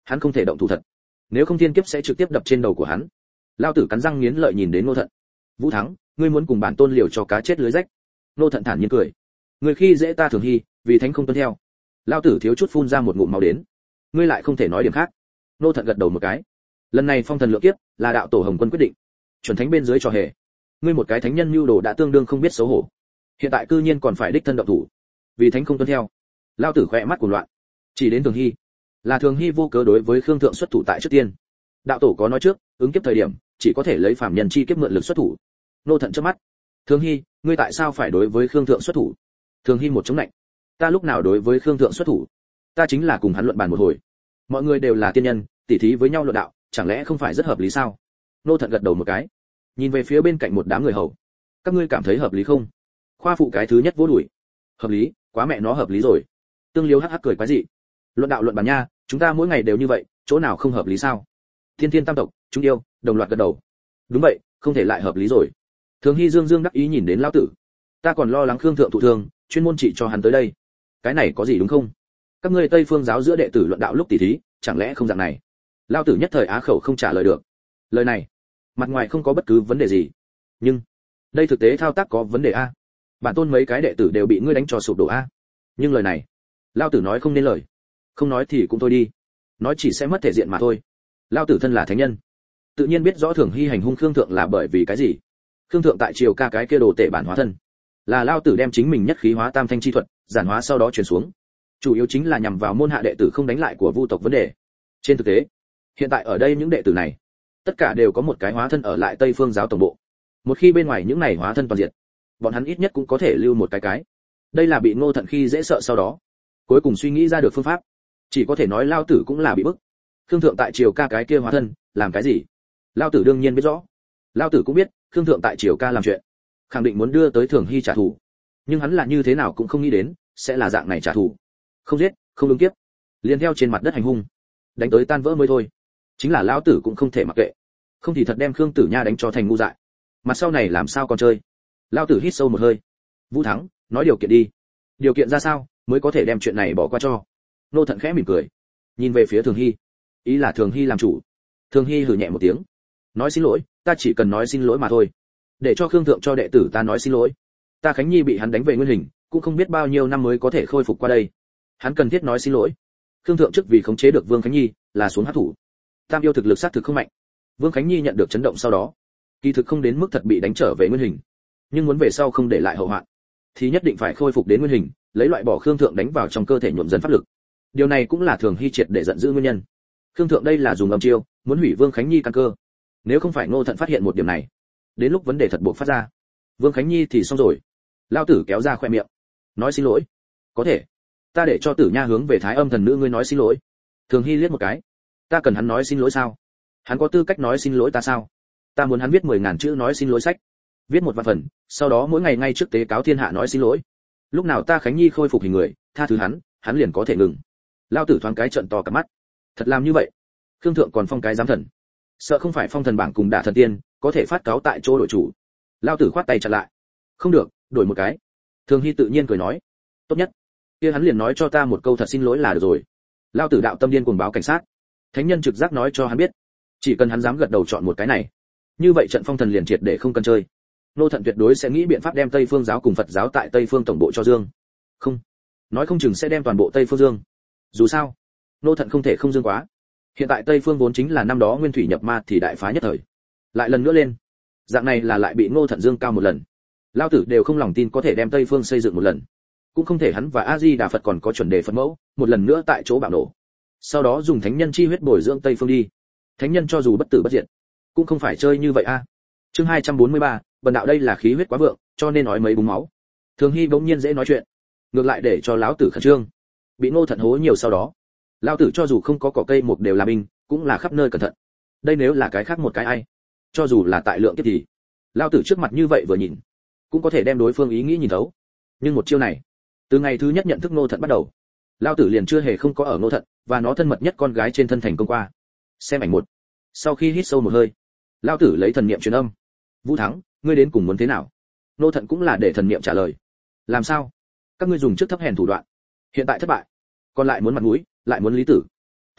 hắn không thể động thủ thật, nếu không thiên kiếp sẽ trực tiếp đập trên đầu của hắn. Lao tử cắn răng nghiến lợi nhìn đến Ngô Thận. Vũ Thắng, ngươi muốn cùng bản tôn liều cho cá chết lưới rách. Ngô Thận thản nhiên cười. Ngươi khi dễ ta Thường Hy, vì thánh không tuân theo. Lao tử thiếu chút phun ra một ngụm máu đến. Ngươi lại không thể nói điểm khác. Ngô Thận gật đầu một cái. Lần này phong thần lượng kiếp là đạo tổ Hồng Quân quyết định, chuẩn thánh bên dưới trò hề. Ngươi một cái thánh nhân nhu đồ đã tương đương không biết xấu hổ, hiện tại cư nhiên còn phải đích thân động thủ, vì thánh không tuân theo. Lao tử khỏe mắt cuồng loạn. Chỉ đến Thường Hy, là Thường Hy vô cớ đối với Khương Thượng xuất thủ tại trước tiên. Đạo tổ có nói trước, ứng kiếp thời điểm chỉ có thể lấy phàm nhân chi kiếp mượn lực xuất thủ. Nô Thận chớp mắt. Thường Hy, ngươi tại sao phải đối với Khương Thượng xuất thủ? Thường Hy một chống lạnh. Ta lúc nào đối với Khương Thượng xuất thủ? Ta chính là cùng hắn luận bàn một hồi. Mọi người đều là tiên nhân, tỉ thí với nhau luận đạo, chẳng lẽ không phải rất hợp lý sao? Nô Thận gật đầu một cái, nhìn về phía bên cạnh một đám người hầu. Các ngươi cảm thấy hợp lý không? Khoa phụ cái thứ nhất vỗ đùi. Hợp lý, quá mẹ nó hợp lý rồi. Tương Liêu hắc hắc cười quái dị. Luận đạo luận bàn nha, chúng ta mỗi ngày đều như vậy, chỗ nào không hợp lý sao? Thiên Thiên tam tộc, chúng yêu, đồng loạt gật đầu. Đúng vậy, không thể lại hợp lý rồi. Thường Hy dương dương đắc ý nhìn đến lão tử. Ta còn lo lắng Khương Thượng thụ thương, chuyên môn trị cho hắn tới đây. Cái này có gì đúng không? Các ngươi Tây Phương giáo giữa đệ tử luận đạo lúc tỉ thí, chẳng lẽ không dạng này? Lão tử nhất thời á khẩu không trả lời được. Lời này, mặt ngoài không có bất cứ vấn đề gì, nhưng đây thực tế thao tác có vấn đề a. Bản tôn mấy cái đệ tử đều bị ngươi đánh cho sụp đổ a. Nhưng lời này, lão tử nói không nên lời. Không nói thì cũng thôi đi, nói chỉ sẽ mất thể diện mà thôi. Lão tử thân là thánh nhân, tự nhiên biết rõ Thường Hy hành hung Khương Thượng là bởi vì cái gì. Khương Thượng tại triều ca cái kia đồ tể bản hóa thân, là lão tử đem chính mình nhất khí hóa tam thanh chi thuật giản hóa sau đó truyền xuống, chủ yếu chính là nhằm vào môn hạ đệ tử không đánh lại của vu tộc vấn đề. Trên thực tế, hiện tại ở đây những đệ tử này, tất cả đều có một cái hóa thân ở lại Tây Phương giáo tổng bộ. Một khi bên ngoài những này hóa thân toàn diệt, bọn hắn ít nhất cũng có thể lưu một cái. Đây là bị Ngô Thận khi dễ sợ sau đó, cuối cùng suy nghĩ ra được phương pháp. Chỉ có thể nói lao tử cũng là bị bức. Khương Thượng tại triều ca cái kia hóa thân làm cái gì? Lao tử đương nhiên biết rõ. Lao tử cũng biết, Khương Thượng tại triều ca làm chuyện, khẳng định muốn đưa tới Thường Hy trả thù. Nhưng hắn là như thế nào cũng không nghĩ đến, sẽ là dạng này trả thù. Không giết, không ứng kiếp, liền theo trên mặt đất hành hung, đánh tới tan vỡ mới thôi. Chính là lão tử cũng không thể mặc kệ, không thì thật đem Khương Tử Nha đánh cho thành ngu dại. Mặt sau này làm sao còn chơi? Lão tử hít sâu một hơi. Vũ Thắng, nói điều kiện đi. Điều kiện ra sao mới có thể đem chuyện này bỏ qua cho? Nô Thận khẽ mỉm cười, nhìn về phía Thường Hy, ý là Thường Hy làm chủ. Thường Hy hừ nhẹ một tiếng, nói xin lỗi, ta chỉ cần nói xin lỗi mà thôi. Để cho Khương Thượng cho đệ tử ta nói xin lỗi. Ta Khánh Nhi bị hắn đánh về nguyên hình, cũng không biết bao nhiêu năm mới có thể khôi phục qua đây. Hắn cần thiết nói xin lỗi. Khương Thượng trước vì khống chế được Vương Khánh Nhi, là xuống hắc thủ. Tam yêu thực lực sát thực không mạnh. Vương Khánh Nhi nhận được chấn động sau đó, kỳ thực không đến mức thật bị đánh trở về nguyên hình, nhưng muốn về sau không để lại hậu hoạn, thì nhất định phải khôi phục đến nguyên hình, lấy loại bỏ Khương Thượng đánh vào trong cơ thể nhuộm dần pháp lực. Điều này cũng là Thường Hy triệt để giận dữ nguyên nhân. Khương Thượng đây là dùng âm chiêu, muốn hủy Vương Khánh Nhi căn cơ. Nếu không phải Ngô Thận phát hiện một điểm này, đến lúc vấn đề thật buộc phát ra, Vương Khánh Nhi thì xong rồi. Lao tử kéo ra khoe miệng, nói xin lỗi. Có thể, ta để cho Tử Nha hướng về Thái Âm thần nữ ngươi nói xin lỗi. Thường Hy liếc một cái, ta cần hắn nói xin lỗi sao? Hắn có tư cách nói xin lỗi ta sao? Ta muốn hắn viết 10.000 chữ nói xin lỗi sách, viết một vạn phần, sau đó mỗi ngày ngay trước tế cáo thiên hạ nói xin lỗi. Lúc nào ta Khánh Nhi khôi phục hình người, tha thứ hắn liền có thể ngừng. Lao tử thoáng cái trợn to cả mắt, thật làm như vậy? Khương Thượng còn phong cái giám thần, sợ không phải phong thần bảng cùng đả thần tiên, có thể phát cáo tại chỗ đội chủ. Lao tử khoát tay chặn lại, không được, đổi một cái. Thường Hy tự nhiên cười nói, tốt nhất, kia hắn liền nói cho ta một câu thật xin lỗi là được rồi. Lao tử đạo tâm điên cuồng báo cảnh sát, thánh nhân trực giác nói cho hắn biết, chỉ cần hắn dám gật đầu chọn một cái này, như vậy trận phong thần liền triệt để không cần chơi. Nô Thận tuyệt đối sẽ nghĩ biện pháp đem Tây Phương giáo cùng Phật giáo tại Tây Phương tổng bộ cho dương. Không, nói không chừng sẽ đem toàn bộ Tây Phương dương. Dù sao, Nô Thận không thể không dương quá. Hiện tại Tây Phương vốn chính là năm đó nguyên thủy nhập ma thì đại phá nhất thời, lại lần nữa lên, dạng này là lại bị Ngô Thận dương cao một lần. Lao tử đều không lòng tin có thể đem Tây Phương xây dựng một lần, cũng không thể hắn và A Di Đà Phật còn có chuẩn đề Phật mẫu, một lần nữa tại chỗ bạo nổ. Sau đó dùng thánh nhân chi huyết bồi dưỡng Tây Phương đi. Thánh nhân cho dù bất tử bất diệt, cũng không phải chơi như vậy a. Chương 243, bần đạo đây là khí huyết quá vượng, cho nên nói mấy búng máu. Thường Hy bỗng nhiên dễ nói chuyện, ngược lại để cho lão tử khẩn trương. Bị Ngô Thận hố nhiều sau đó, lão tử cho dù không có cỏ cây một đều là binh, cũng là khắp nơi cẩn thận. Đây nếu là cái khác một cái ai, cho dù là tại lượng kiếp thì, lão tử trước mặt như vậy vừa nhìn, cũng có thể đem đối phương ý nghĩ nhìn thấu. Nhưng một chiêu này, từ ngày thứ nhất nhận thức Ngô Thận bắt đầu, lão tử liền chưa hề không có ở Ngô Thận và nó thân mật nhất con gái trên thân thành công qua. Xem ảnh một. Sau khi hít sâu một hơi, lão tử lấy thần niệm truyền âm, Vũ Thắng, ngươi đến cùng muốn thế nào? Ngô Thận cũng là để thần niệm trả lời. Làm sao? Các ngươi dùng trước thấp hèn thủ đoạn, hiện tại thất bại, còn lại muốn mặt mũi, lại muốn lý tử. Thái Thanh,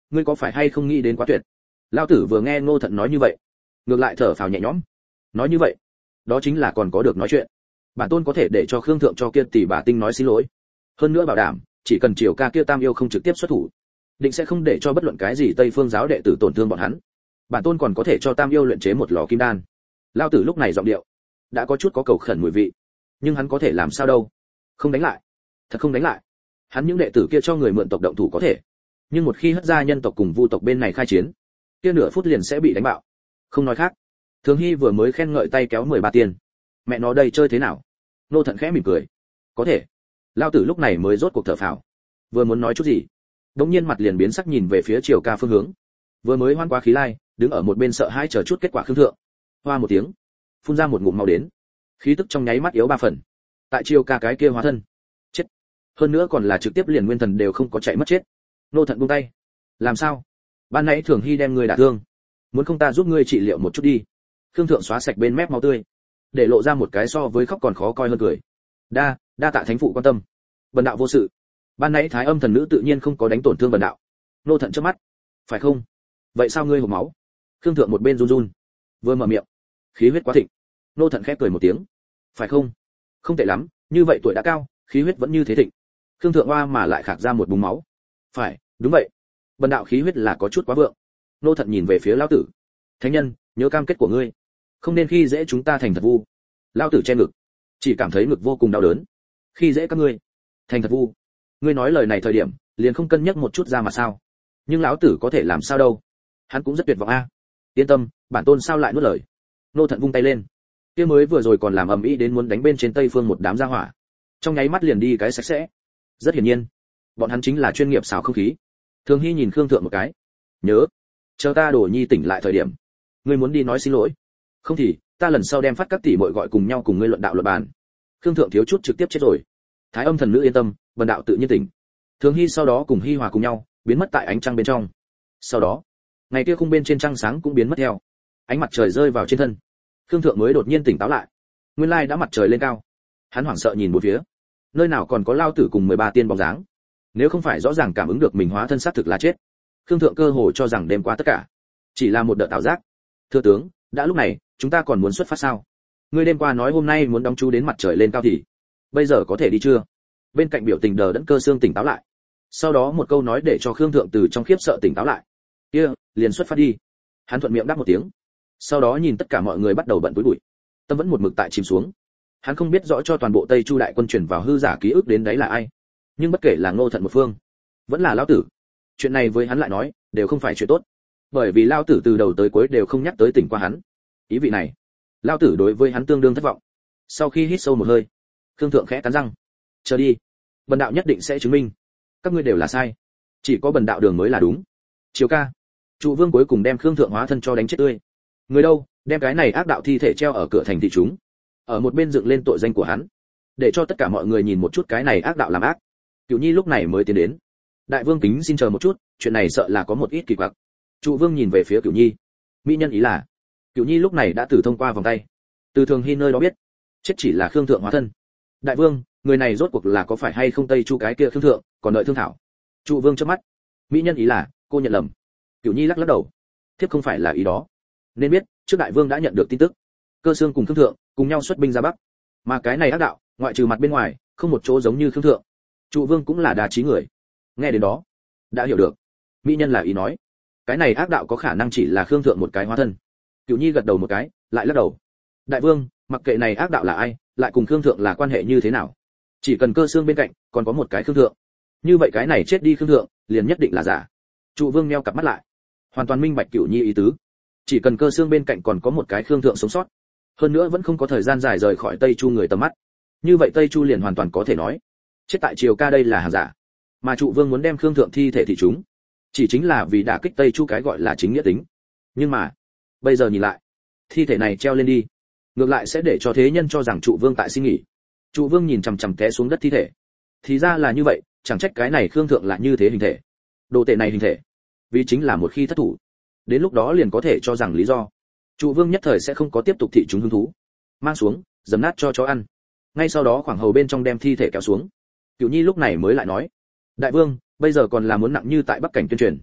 ngươi có phải hay không nghĩ đến quá tuyệt? Lão tử vừa nghe Ngô Thận nói như vậy, ngược lại thở phào nhẹ nhõm. Nói như vậy, đó chính là còn có được nói chuyện. Bản tôn có thể để cho Khương thượng cho kia tỷ bà tinh nói xin lỗi. Hơn nữa bảo đảm, chỉ cần Triều ca kia Tam yêu không trực tiếp xuất thủ, định sẽ không để cho bất luận cái gì Tây Phương giáo đệ tử tổn thương bọn hắn. Bản tôn còn có thể cho Tam yêu luyện chế một lò kim đan. Lão tử lúc này giọng điệu đã có chút có cầu khẩn mùi vị, nhưng hắn có thể làm sao đâu? Không đánh lại, thật không đánh lại. Hắn những đệ tử kia cho người mượn tộc động thủ có thể, nhưng một khi hất ra nhân tộc cùng vu tộc bên này khai chiến, kia nửa phút liền sẽ bị đánh bạo. Không nói khác, Thường Hy vừa mới khen ngợi tay kéo 13 tiền. Mẹ nó đây chơi thế nào? Nô Thận khẽ mỉm cười. Có thể. Lão tử lúc này mới rốt cuộc thở phào. Vừa muốn nói chút gì, đống nhiên mặt liền biến sắc nhìn về phía Triều ca phương hướng. Vừa mới hoan quá khí lai, đứng ở một bên sợ hãi chờ chút kết quả Khương thượng. Hoa một tiếng, phun ra một ngụm máu đến. Khí tức trong nháy mắt yếu 3 phần. Tại Triều ca cái kia hóa thân, chết. Hơn nữa còn là trực tiếp liền nguyên thần đều không có chạy mất chết. Nô Thận buông tay. Làm sao? Ban nãy Thường Hy đem ngươi đả thương, muốn không ta giúp ngươi trị liệu một chút đi? Khương thượng xóa sạch bên mép máu tươi, để lộ ra một cái so với khóc còn khó coi hơn cười. Đa tạ thánh phụ quan tâm. Bần đạo vô sự. Ban nãy Thái Âm thần nữ tự nhiên không có đánh tổn thương bần đạo. Nô Thận chớp mắt. Phải không? Vậy sao ngươi hộc máu? Khương thượng một bên run run, vừa mở miệng, khí huyết quá thịnh. Nô Thận khép cười một tiếng. Phải không? Không tệ lắm, như vậy tuổi đã cao, khí huyết vẫn như thế thịnh. Khương thượng oa mà lại khạc ra một búng máu. Phải, đúng vậy. Bần đạo khí huyết là có chút quá vượng. Nô Thận nhìn về phía lão tử. Thánh nhân, nhớ cam kết của ngươi, không nên khi dễ chúng ta thành thật vu. Lão tử che ngực, chỉ cảm thấy ngực vô cùng đau đớn. Khi dễ các ngươi thành thật vu? Ngươi nói lời này thời điểm liền không cân nhắc một chút ra mà sao? Nhưng lão tử có thể làm sao đâu? Hắn cũng rất tuyệt vọng a. Yên tâm, bản tôn sao lại nuốt lời? Nô Thận vung tay lên, kia mới vừa rồi còn làm ầm ĩ đến muốn đánh bên trên Tây Phương một đám gia hỏa, trong nháy mắt liền đi cái sạch sẽ. Rất hiển nhiên, bọn hắn chính là chuyên nghiệp xào không khí. Thường Hy nhìn Khương thượng một cái, nhớ, chờ ta Đồ Nhi tỉnh lại thời điểm, ngươi muốn đi nói xin lỗi, không thì ta lần sau đem phát các tỷ muội gọi cùng nhau cùng ngươi luận đạo luận bàn. Khương thượng thiếu chút trực tiếp chết rồi. Thái Âm thần nữ yên tâm, bần đạo tự nhiên tỉnh. Thường Hy sau đó cùng Hy Hòa cùng nhau biến mất tại ánh trăng bên trong. Sau đó, ngày kia khung bên trên trăng sáng cũng biến mất theo. Ánh mặt trời rơi vào trên thân, Khương thượng mới đột nhiên tỉnh táo lại. Nguyên lai đã mặt trời lên cao. Hắn hoảng sợ nhìn bốn phía, nơi nào còn có lao tử cùng 13 tiên bóng dáng. Nếu không phải rõ ràng cảm ứng được mình hóa thân xác thực là chết, Khương thượng cơ hồ cho rằng đêm qua tất cả chỉ là một đợt ảo giác. Thưa tướng, đã lúc này chúng ta còn muốn xuất phát sao? Ngươi đêm qua nói hôm nay muốn đóng chú đến mặt trời lên cao thì bây giờ có thể đi chưa? Bên cạnh biểu tình đờ đẫn Cơ Xương tỉnh táo lại, sau đó một câu nói để cho Khương thượng từ trong khiếp sợ tỉnh táo lại. Kia, liền xuất phát đi. Hắn thuận miệng đáp một tiếng, sau đó nhìn tất cả mọi người bắt đầu bận túi bụi, tâm vẫn một mực tại chìm xuống. Hắn không biết rõ cho toàn bộ Tây Chu đại quân chuyển vào hư giả ký ức đến đấy là ai, nhưng bất kể là Ngô Thận một phương, vẫn là lão tử, chuyện này với hắn lại nói đều không phải chuyện tốt, bởi vì lão tử từ đầu tới cuối đều không nhắc tới tỉnh qua hắn. Ý vị này, lão tử đối với hắn tương đương thất vọng. Sau khi hít sâu một hơi, Khương thượng khẽ cắn răng, chờ đi, bần đạo nhất định sẽ chứng minh các ngươi đều là sai, chỉ có bần đạo đường mới là đúng. Chiếu ca, Trụ Vương cuối cùng đem Khương thượng hóa thân cho đánh chết tươi. Người đâu, đem cái này ác đạo thi thể treo ở cửa thành thị chúng, ở một bên dựng lên tội danh của hắn, để cho tất cả mọi người nhìn một chút cái này ác đạo làm ác. Cửu Nhi lúc này mới tiến đến. Đại vương kính xin chờ một chút, chuyện này sợ là có một ít kỳ quặc. Trụ Vương nhìn về phía Cửu Nhi. Mỹ nhân ý là, Cửu Nhi lúc này đã từ thông qua vòng tay, từ Thường Hy nơi đó biết, chết chỉ là Khương thượng hóa thân. Đại vương, người này rốt cuộc là có phải hay không Tây Chu cái kia Khương thượng, còn đợi thương thảo. Trụ Vương chớp mắt. Mỹ nhân ý là, cô nhận lầm. Cửu Nhi lắc lắc đầu. Thiếp không phải là ý đó. Nên biết, trước đại vương đã nhận được tin tức, Cơ Xương cùng Khương thượng cùng nhau xuất binh ra bắc, mà cái này ác đạo, ngoại trừ mặt bên ngoài, không một chỗ giống như Khương thượng. Trụ Vương cũng là đa trí người, nghe đến đó đã hiểu được mỹ nhân là ý nói cái này ác đạo có khả năng chỉ là Khương thượng một cái hóa thân. Cửu Nhi gật đầu một cái, lại lắc đầu. Đại vương, mặc kệ này ác đạo là ai, lại cùng Khương thượng là quan hệ như thế nào, chỉ cần Cơ Xương bên cạnh còn có một cái Khương thượng, như vậy cái này chết đi Khương thượng liền nhất định là giả. Trụ Vương nheo cặp mắt lại, hoàn toàn minh bạch Cửu Nhi ý tứ. Chỉ cần Cơ Xương bên cạnh còn có một cái Khương thượng sống sót, hơn nữa vẫn không có thời gian dài rời khỏi Tây Chu người tầm mắt, như vậy Tây Chu liền hoàn toàn có thể nói chết tại Triều ca đây là hàng giả. Mà Trụ Vương muốn đem Khương thượng thi thể thị chúng, chỉ chính là vì đả kích Tây Chu cái gọi là chính nghĩa tính. Nhưng mà bây giờ nhìn lại, thi thể này treo lên đi, ngược lại sẽ để cho thế nhân cho rằng Trụ Vương tại xin nghỉ. Trụ Vương nhìn chằm chằm té xuống đất thi thể, thì ra là như vậy, chẳng trách cái này Khương thượng là như thế hình thể. Đồ tệ này hình thể, vì chính là một khi thất thủ, đến lúc đó liền có thể cho rằng lý do. Trụ Vương nhất thời sẽ không có tiếp tục thị chúng hứng thú, mang xuống dầm nát cho chó ăn. Ngay sau đó khoảng hầu bên trong đem thi thể kéo xuống. Cửu Nhi lúc này mới lại nói, đại vương, bây giờ còn là muốn nặng như tại Bắc Cảnh tuyên truyền,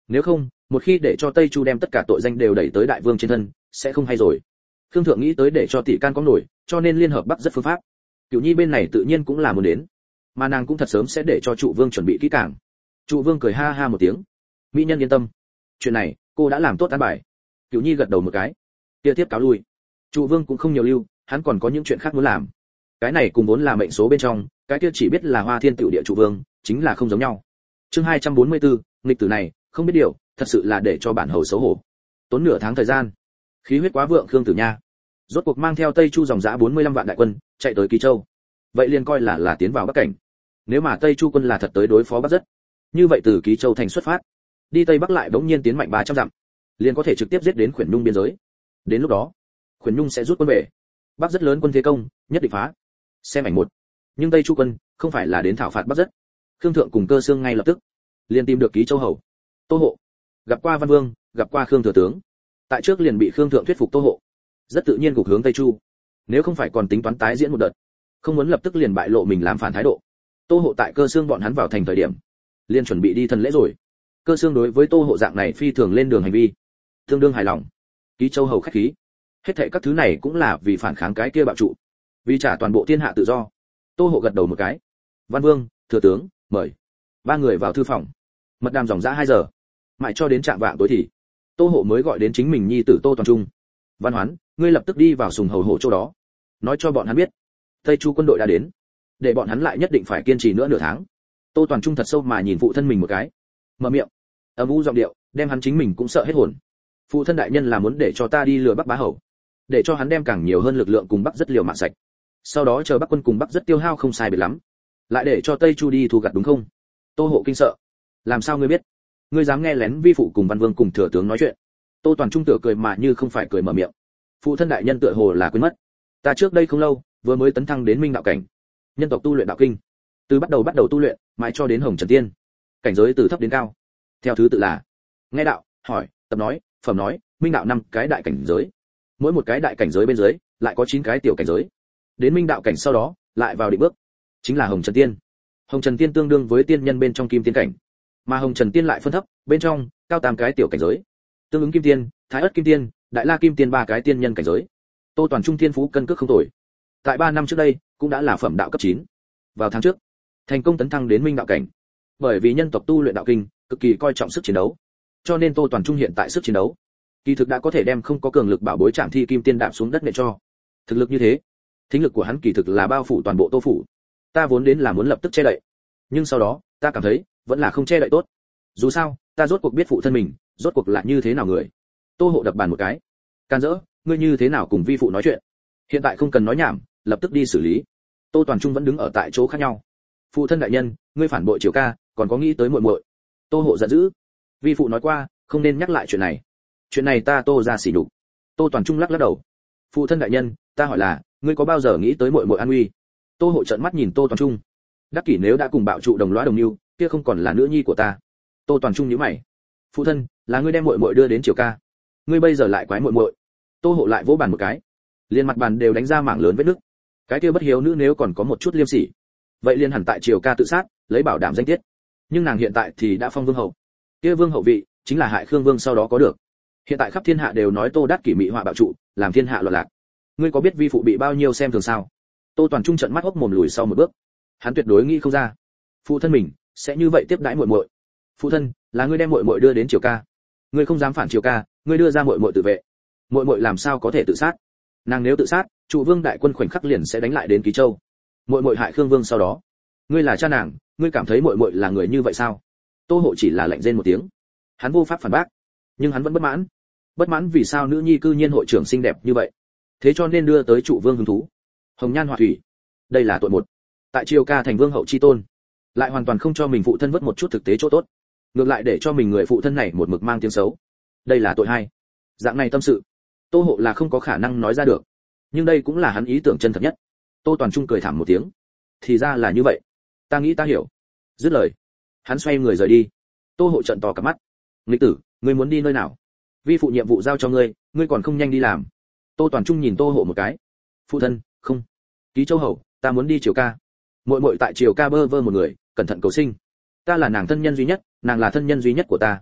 Nếu không, một khi để cho Tây Chu đem tất cả tội danh đều đẩy tới đại vương trên thân, sẽ không hay rồi. Khương Thượng nghĩ tới để cho tỷ can có nổi, cho nên liên hợp Bắc rất phương pháp. Cửu Nhi bên này tự nhiên cũng là muốn đến, mà nàng cũng thật sớm sẽ để cho trụ vương chuẩn bị kỹ càng. Trụ vương cười ha ha một tiếng. Mỹ nhân yên tâm, chuyện này cô đã làm tốt an bài. Cửu Nhi gật đầu một cái. Kia tiếp cáo lui. Trụ vương cũng không nhiều lưu, hắn còn có những chuyện khác muốn làm. Cái này cùng vốn là mệnh số bên trong, cái kia chỉ biết là Hoa Thiên Tiểu Địa trụ vương, chính là không giống nhau. Chương 244, nghịch tử này, không biết điều, thật sự là để cho bản hầu xấu hổ. Tốn nửa tháng thời gian, khí huyết quá vượng Khương Tử Nha, rốt cuộc mang theo Tây Chu dòng dã 45 vạn đại quân, chạy tới Ký Châu. Vậy liền coi là tiến vào Bắc cảnh. Nếu mà Tây Chu quân là thật tới đối phó Bắc rất, như vậy từ Ký Châu thành xuất phát, đi Tây Bắc lại bỗng nhiên tiến mạnh 300 dặm, liền có thể trực tiếp giết đến Khuyển Nhung biên giới. Đến lúc đó, Khuyển Nhung sẽ rút quân về. Bắc rất lớn quân thế công, nhất định phá. Xem ảnh một. Nhưng Tây Chu quân không phải là đến thảo phạt Bắc rất. Khương Thượng cùng Cơ Xương ngay lập tức liền tìm được Ký Châu hầu Tô Hộ, gặp qua Văn Vương, gặp qua Khương thừa tướng. Tại trước liền bị Khương Thượng thuyết phục Tô Hộ, rất tự nhiên gục hướng Tây Chu. Nếu không phải còn tính toán tái diễn một đợt, không muốn lập tức liền bại lộ mình làm phản thái độ. Tô Hộ tại Cơ Xương bọn hắn vào thành thời điểm, liền chuẩn bị đi thần lễ rồi. Cơ Xương đối với Tô Hộ dạng này phi thường lên đường hành vi, tương đương hài lòng. Ký Châu hầu khách khí, hết thảy các thứ này cũng là vì phản kháng cái kia bạo trụ, vì trả toàn bộ thiên hạ tự do. Tô Hộ gật đầu một cái. Văn Vương, thừa tướng, mời. Ba người vào thư phòng, mật đàm dòng dã 2 giờ, mãi cho đến trạm vạng tối thì Tô Hộ mới gọi đến chính mình nhi tử Tô Toàn Trung. Văn Hoán, ngươi lập tức đi vào Sùng Hầu Hộ chỗ đó, nói cho bọn hắn biết Tây Chu quân đội đã đến, để bọn hắn lại nhất định phải kiên trì nữa nửa tháng. Tô Toàn Trung thật sâu mà nhìn phụ thân mình một cái, mở miệng, âm u giọng điệu, đem hắn chính mình cũng sợ hết hồn. Phụ thân đại nhân là muốn để cho ta đi lừa Bắc bá hầu, để cho hắn đem càng nhiều hơn lực lượng cùng Bắc rất liều mạng sạch. Sau đó chờ Bắc quân cùng Bắc rất tiêu hao không sai biệt lắm, lại để cho Tây Chu đi thu gặt đúng không? Tô Hộ kinh sợ. Làm sao ngươi biết? Ngươi dám nghe lén vi phụ cùng Văn Vương cùng thừa tướng nói chuyện? Tô Toàn Trung tựa cười mà như không phải cười mở miệng. Phụ thân đại nhân tựa hồ là quên mất. Ta trước đây không lâu, vừa mới tấn thăng đến Minh đạo cảnh. Nhân tộc tu luyện đạo kinh, từ bắt đầu tu luyện, mãi cho đến Hồng Trần Tiên. Cảnh giới từ thấp đến cao, theo thứ tự là nghe đạo, hỏi, tập nói, phẩm nói, minh đạo 5 cái đại cảnh giới. Mỗi một cái đại cảnh giới bên dưới lại có 9 cái tiểu cảnh giới. Đến Minh đạo cảnh sau đó, lại vào định bước, chính là Hồng Trần Tiên. Hồng Trần Tiên tương đương với tiên nhân bên trong Kim Tiên cảnh, mà Hồng Trần Tiên lại phân thấp, bên trong cao 8 cái tiểu cảnh giới, tương ứng Kim Tiên, Thái Ức Kim Tiên, Đại La Kim Tiên 3 cái tiên nhân cảnh giới. Tô Toàn Trung thiên phú cân cước không tồi, tại 3 năm trước đây cũng đã là phẩm đạo cấp 9. Vào tháng trước, thành công tấn thăng đến Minh đạo cảnh. Bởi vì nhân tộc tu luyện đạo kinh, cực kỳ coi trọng sức chiến đấu, cho nên Tô Toàn Trung hiện tại sức chiến đấu, kỳ thực đã có thể đem không có cường lực bảo bối Trảm Thi Kim Tiên đạp xuống đất nện cho. Thực lực như thế, thính lực của hắn kỳ thực là bao phủ toàn bộ Tô phủ. Ta vốn đến là muốn lập tức che đậy, nhưng sau đó, ta cảm thấy, vẫn là không che đậy tốt. Dù sao, ta rốt cuộc biết phụ thân mình, rốt cuộc là như thế nào người. Tô Hộ đập bàn một cái. Can dỡ, ngươi như thế nào cùng vi phụ nói chuyện? Hiện tại không cần nói nhảm, lập tức đi xử lý. Tô Toàn Trung vẫn đứng ở tại chỗ khác nhau. Phụ thân đại nhân, ngươi phản bội Triều ca, còn có nghĩ tới muội muội. Tô Hộ giận dữ. Vi phụ nói qua, không nên nhắc lại chuyện này. Chuyện này ta Tô ra sỉ nhục. Tô Toàn Trung lắc lắc đầu. Phụ thân đại nhân, ta hỏi là, ngươi có bao giờ nghĩ tới muội muội an nguy? Tô Hộ trợn mắt nhìn Tô Toàn Trung. Đắc kỷ nếu đã cùng bạo trụ đồng lõa đồng lưu, kia không còn là nữ nhi của ta. Tô Toàn Trung nhíu mày. Phụ thân, là ngươi đem muội muội đưa đến Triều ca, ngươi bây giờ lại quái muội muội. Tô Hộ lại vỗ bàn một cái, liền mặt bàn đều đánh ra mảng lớn vết nứt. Cái kia bất hiếu nữ nếu còn có một chút liêm sỉ, vậy liền hẳn tại Triều ca tự sát, lấy bảo đảm danh tiết. Nhưng nàng hiện tại thì đã phong vương hậu, kia vương hậu vị chính là hại Khương Vương sau đó có được. Hiện tại khắp thiên hạ đều nói Tô Đát kỷ mị họa bạo trụ, làm thiên hạ loạn lạc. Ngươi có biết vi phụ bị bao nhiêu xem thường sao? Tô Toàn Trung trợn mắt hốc mồm lùi sau một bước. Hắn tuyệt đối nghĩ không ra, phụ thân mình sẽ như vậy tiếp đãi muội muội. Phụ thân, là ngươi đem muội muội đưa đến Triều ca, ngươi không dám phản Triều ca, ngươi đưa ra muội muội tự vệ. Muội muội làm sao có thể tự sát? Nàng nếu tự sát, trụ vương đại quân khoảnh khắc liền sẽ đánh lại đến Ký Châu. Muội muội hại Khương Vương sau đó, ngươi là cha nàng, ngươi cảm thấy muội muội là người như vậy sao? Tô Hộ chỉ là lạnh rên một tiếng. Hắn vô pháp phản bác, nhưng hắn vẫn bất mãn. Bất mãn vì sao nữ nhi cư nhiên hội trưởng xinh đẹp như vậy, thế cho nên đưa tới trụ vương hứng thú. Hồng nhan họa thủy, đây là tội một. Tại Triều ca thành vương hậu chi tôn, lại hoàn toàn không cho mình phụ thân vớt một chút thực tế chỗ tốt, ngược lại để cho mình người phụ thân này một mực mang tiếng xấu, đây là tội hai. Dạng này tâm sự, Tô Hộ là không có khả năng nói ra được, nhưng đây cũng là hắn ý tưởng chân thật nhất. Tô Toàn Trung cười thảm một tiếng. Thì ra là như vậy, ta nghĩ ta hiểu. Dứt lời, hắn xoay người rời đi. Tô Hộ trợn to cả mắt. Nghịch tử, ngươi muốn đi nơi nào? Vi phụ nhiệm vụ giao cho ngươi, ngươi còn không nhanh đi làm. Tô Toàn Trung nhìn Tô Hộ một cái. Phụ thân, không. Ký Châu hầu, ta muốn đi Triều ca. Muội muội tại Triều ca bơ vơ một người, cẩn thận cầu sinh. Ta là nàng thân nhân duy nhất, nàng là thân nhân duy nhất của ta.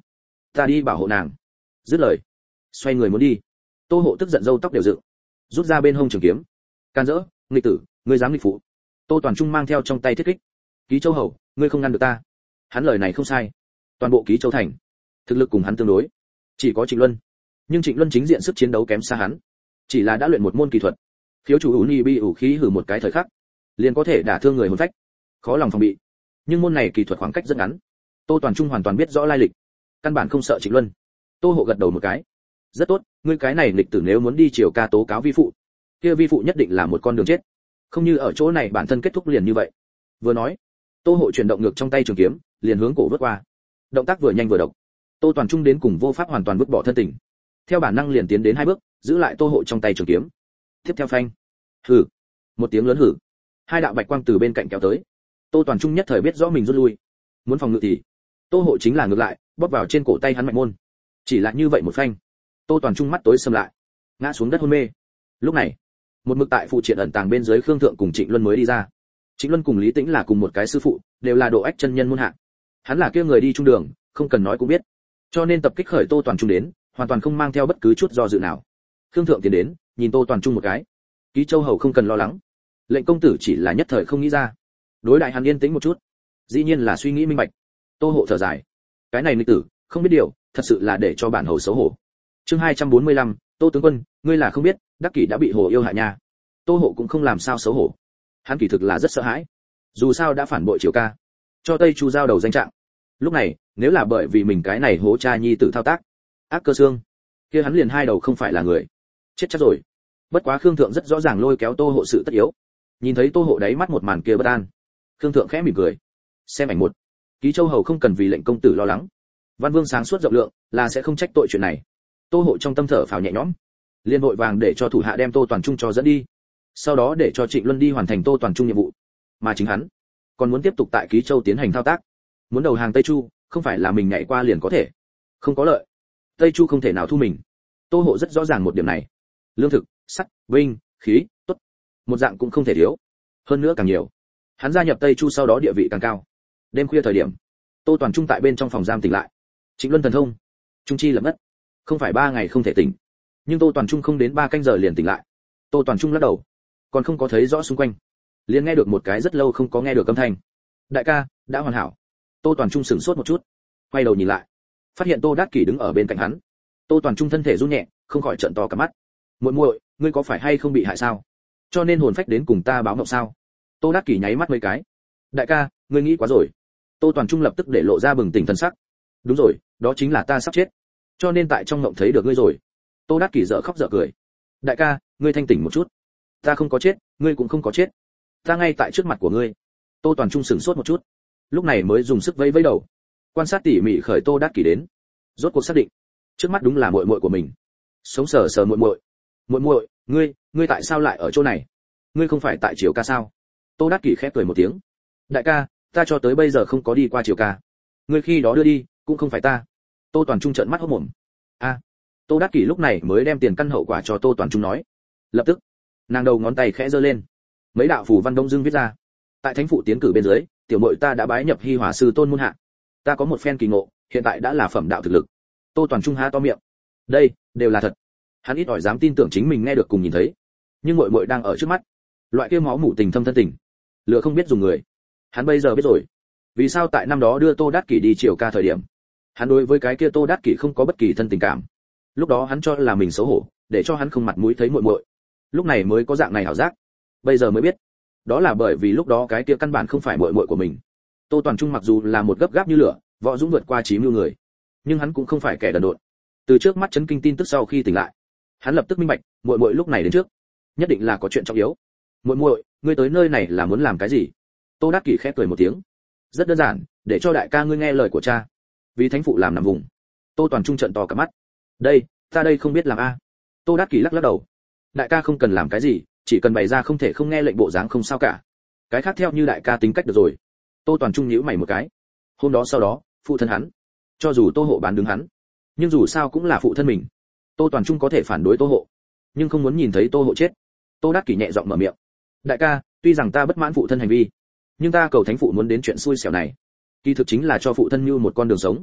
ta đi bảo hộ nàng. Dứt lời, xoay người muốn đi. Tô Hộ tức giận râu tóc đều dựng, rút ra bên hông trường kiếm, can dỡ, nghịch tử, ngươi dám nghịch phụ. Tô Toàn Trung mang theo trong tay thiết kích. Ký Châu hầu, ngươi không ngăn được ta. Hắn lời này không sai. Toàn bộ Ký Châu thành, thực lực cùng hắn tương đối, chỉ có Trịnh Luân. Nhưng Trịnh Luân chính diện sức chiến đấu kém xa hắn, chỉ là đã luyện một môn kỳ thuật. Khiếu chủ ủ ni bi ủ khí hử một cái thời khắc, liền có thể đả thương người hồn phách, khó lòng phòng bị. Nhưng môn này kỳ thuật khoảng cách rất ngắn. Tô Toàn Trung hoàn toàn biết rõ lai lịch, căn bản không sợ Trịnh Luân. Tô Hộ gật đầu một cái. Rất tốt, ngươi cái này nghịch tử nếu muốn đi triều ca tố cáo vi phụ, kia vi phụ nhất định là một con đường chết, không như ở chỗ này bản thân kết thúc liền như vậy. Vừa nói, Tô Hộ chuyển động ngược trong tay trường kiếm, liền hướng cổ vớt qua. Động tác vừa nhanh vừa độc. Tô Toàn Trung đến cùng vô pháp hoàn toàn vứt bỏ thân tình, theo bản năng liền tiến đến 2 bước, giữ lại Tô Hộ trong tay trường kiếm. Tiếp theo phanh, hừ, một tiếng lớn hừ, 2 đạo bạch quang từ bên cạnh kéo tới. Tô Toàn Trung nhất thời biết rõ mình rút lui, muốn phòng ngự thì Tô Hộ chính là ngược lại, bóp vào trên cổ tay hắn mạch môn. Chỉ là như vậy một phanh, Tô Toàn Trung mắt tối sầm lại, ngã xuống đất hôn mê. Lúc này, một mực tại phụ triện ẩn tàng bên dưới Khương Thượng cùng Trịnh Luân mới đi ra. Trịnh Luân cùng Lý Tĩnh là cùng một cái sư phụ, đều là độ ách chân nhân môn hạ. Hắn là kia người đi trung đường, không cần nói cũng biết. Cho nên tập kích khởi Tô Toàn Trung đến, hoàn toàn không mang theo bất cứ chút do dự nào. Khương Thượng tiến đến, nhìn Tô Toàn Trung một cái. Ký Châu hầu không cần lo lắng. Lệnh công tử chỉ là nhất thời không nghĩ ra. Đối đại hắn yên tĩnh một chút, dĩ nhiên là suy nghĩ minh bạch. Tô Hộ thở dài, cái này nghịch tử, không biết điều, thật sự là để cho bản hầu xấu hổ. Chương 245, Tô tướng quân, ngươi là không biết, Đắc Kỷ đã bị Hồ yêu hại nha. Tô Hộ cũng không làm sao xấu hổ. Hắn kỳ thực là rất sợ hãi. Dù sao đã phản bội triều ca, cho Tây Chu giao đầu danh trạng. Lúc này, nếu là bởi vì mình cái này hố cha nhi tử thao tác, ác cơ xương, kia hắn liền 2 đầu không phải là người, chết chắc rồi. Bất quá Khương Thượng rất rõ ràng lôi kéo Tô Hộ sự tất yếu. Nhìn thấy Tô Hộ đáy mắt một màn kia bất an, Khương Thượng khẽ mỉm cười. Xem ảnh 1. Ký Châu hầu không cần vì lệnh công tử lo lắng. Văn Vương sáng suốt rộng lượng, là sẽ không trách tội chuyện này. Tô Hộ trong tâm thở phào nhẹ nhõm, liên vội vàng để cho thủ hạ đem Tô Toàn Trung cho dẫn đi, sau đó để cho Trịnh Luân đi hoàn thành Tô Toàn Trung nhiệm vụ, mà chính hắn còn muốn tiếp tục tại Ký Châu tiến hành thao tác. Muốn đầu hàng Tây Chu, không phải là mình nhảy qua liền có thể, không có lợi. Tây Chu không thể nào thu mình. Tô Hộ rất rõ ràng một điểm này. Lương thực, sắt, binh, khí, tốt, một dạng cũng không thể thiếu, hơn nữa càng nhiều. Hắn gia nhập Tây Chu sau đó địa vị càng cao. Đêm khuya thời điểm, Tô Toàn Trung tại bên trong phòng giam tỉnh lại. Trịnh Luân thần thông, trung chi lập mất, không phải 3 ngày không thể tỉnh, nhưng Tô Toàn Trung không đến 3 canh giờ liền tỉnh lại. Tô Toàn Trung lắc đầu, còn không có thấy rõ xung quanh, liền nghe được một cái rất lâu không có nghe được âm thanh. Đại ca, đã hoàn hảo. Tô Toàn Trung sửng sốt một chút, quay đầu nhìn lại, phát hiện Tô Đát Kỷ đứng ở bên cạnh hắn. Tô Toàn Trung thân thể run nhẹ, không khỏi trợn to cả mắt. Muội muội, ngươi có phải hay không bị hại sao? Cho nên hồn phách đến cùng ta báo mộng sao? Tô Đát Kỷ nháy mắt mấy cái. Đại ca, ngươi nghĩ quá rồi. Tô Toàn Trung lập tức để lộ ra bừng tỉnh thần sắc. Đúng rồi, đó chính là ta sắp chết, cho nên tại trong mộng thấy được ngươi rồi. Tô Đát Kỷ dở khóc dở cười. Đại ca, ngươi thanh tỉnh một chút. Ta không có chết, ngươi cũng không có chết, ta ngay tại trước mặt của ngươi. Tô Toàn Trung sửng sốt một chút, lúc này mới dùng sức vẫy vẫy đầu, quan sát tỉ mỉ khởi Tô Đát Kỷ đến, rốt cuộc xác định trước mắt đúng là muội muội của mình. Sống sờ sờ muội muội. Muội muội, ngươi tại sao lại ở chỗ này? Ngươi không phải tại triều ca sao? Tô Đát Kỷ khẽ cười một tiếng. Đại ca, ta cho tới bây giờ không có đi qua triều ca, ngươi khi đó đưa đi cũng không phải ta. Tô Toàn Trung trợn mắt hốt mồm. A. Tô Đát Kỷ lúc này mới đem tiền căn hậu quả cho Tô Toàn Trung nói. Lập tức, nàng đầu ngón tay khẽ giơ lên, mấy đạo phù văn đông dương viết ra. Tại thánh phụ tiến cử bên dưới, tiểu muội ta đã bái nhập Hi Hòa sư tôn môn hạ. Ta có một phen kỳ ngộ, hiện tại đã là phẩm đạo thực lực. Tô Toàn Trung há to miệng. Đây đều là thật. Hắn ít ỏi dám tin tưởng chính mình nghe được cùng nhìn thấy. Nhưng muội muội đang ở trước mắt, loại kia máu mủ tình thâm thân tình, lựa không biết dùng người. Hắn bây giờ biết rồi, vì sao tại năm đó đưa Tô Đát Kỷ đi triều ca thời điểm, hắn đối với cái kia Tô Đát Kỷ không có bất kỳ thân tình cảm. Lúc đó hắn cho là mình xấu hổ, để cho hắn không mặt mũi thấy muội muội. Lúc này mới có dạng này ảo giác. Bây giờ mới biết, đó là bởi vì lúc đó cái kia căn bản không phải muội muội của mình. Tô Toàn Trung mặc dù là một gấp gáp như lửa, võ dũng vượt qua trí mưu người, nhưng hắn cũng không phải kẻ đần độn. Từ trước mắt chấn kinh tin tức sau khi tỉnh lại, hắn lập tức minh bạch, muội muội lúc này đến trước, nhất định là có chuyện trọng yếu. Muội muội, ngươi tới nơi này là muốn làm cái gì? Tô Đát Kỷ khẽ cười một tiếng. Rất đơn giản, để cho đại ca ngươi nghe lời của cha, vì thánh phụ làm nằm vùng. Tô Toàn Trung trợn to cả mắt. Đây, ta đây không biết làm a. Tô Đát Kỷ lắc lắc đầu. Đại ca không cần làm cái gì, chỉ cần bày ra không thể không nghe lệnh bộ dáng không sao cả. Cái khác theo như đại ca tính cách được rồi. Tô Toàn Trung nhíu mày một cái. Hôm đó sau đó, phụ thân hắn, cho dù Tô Hộ bán đứng hắn, nhưng dù sao cũng là phụ thân mình. Tô Toàn Trung có thể phản đối Tô Hộ, nhưng không muốn nhìn thấy Tô Hộ chết. Tô Đát Kỷ nhẹ giọng mở miệng. Đại ca, tuy rằng ta bất mãn phụ thân hành vi, nhưng ta cầu thánh phụ muốn đến chuyện xui xẻo này, kỳ thực chính là cho phụ thân mưu một con đường sống.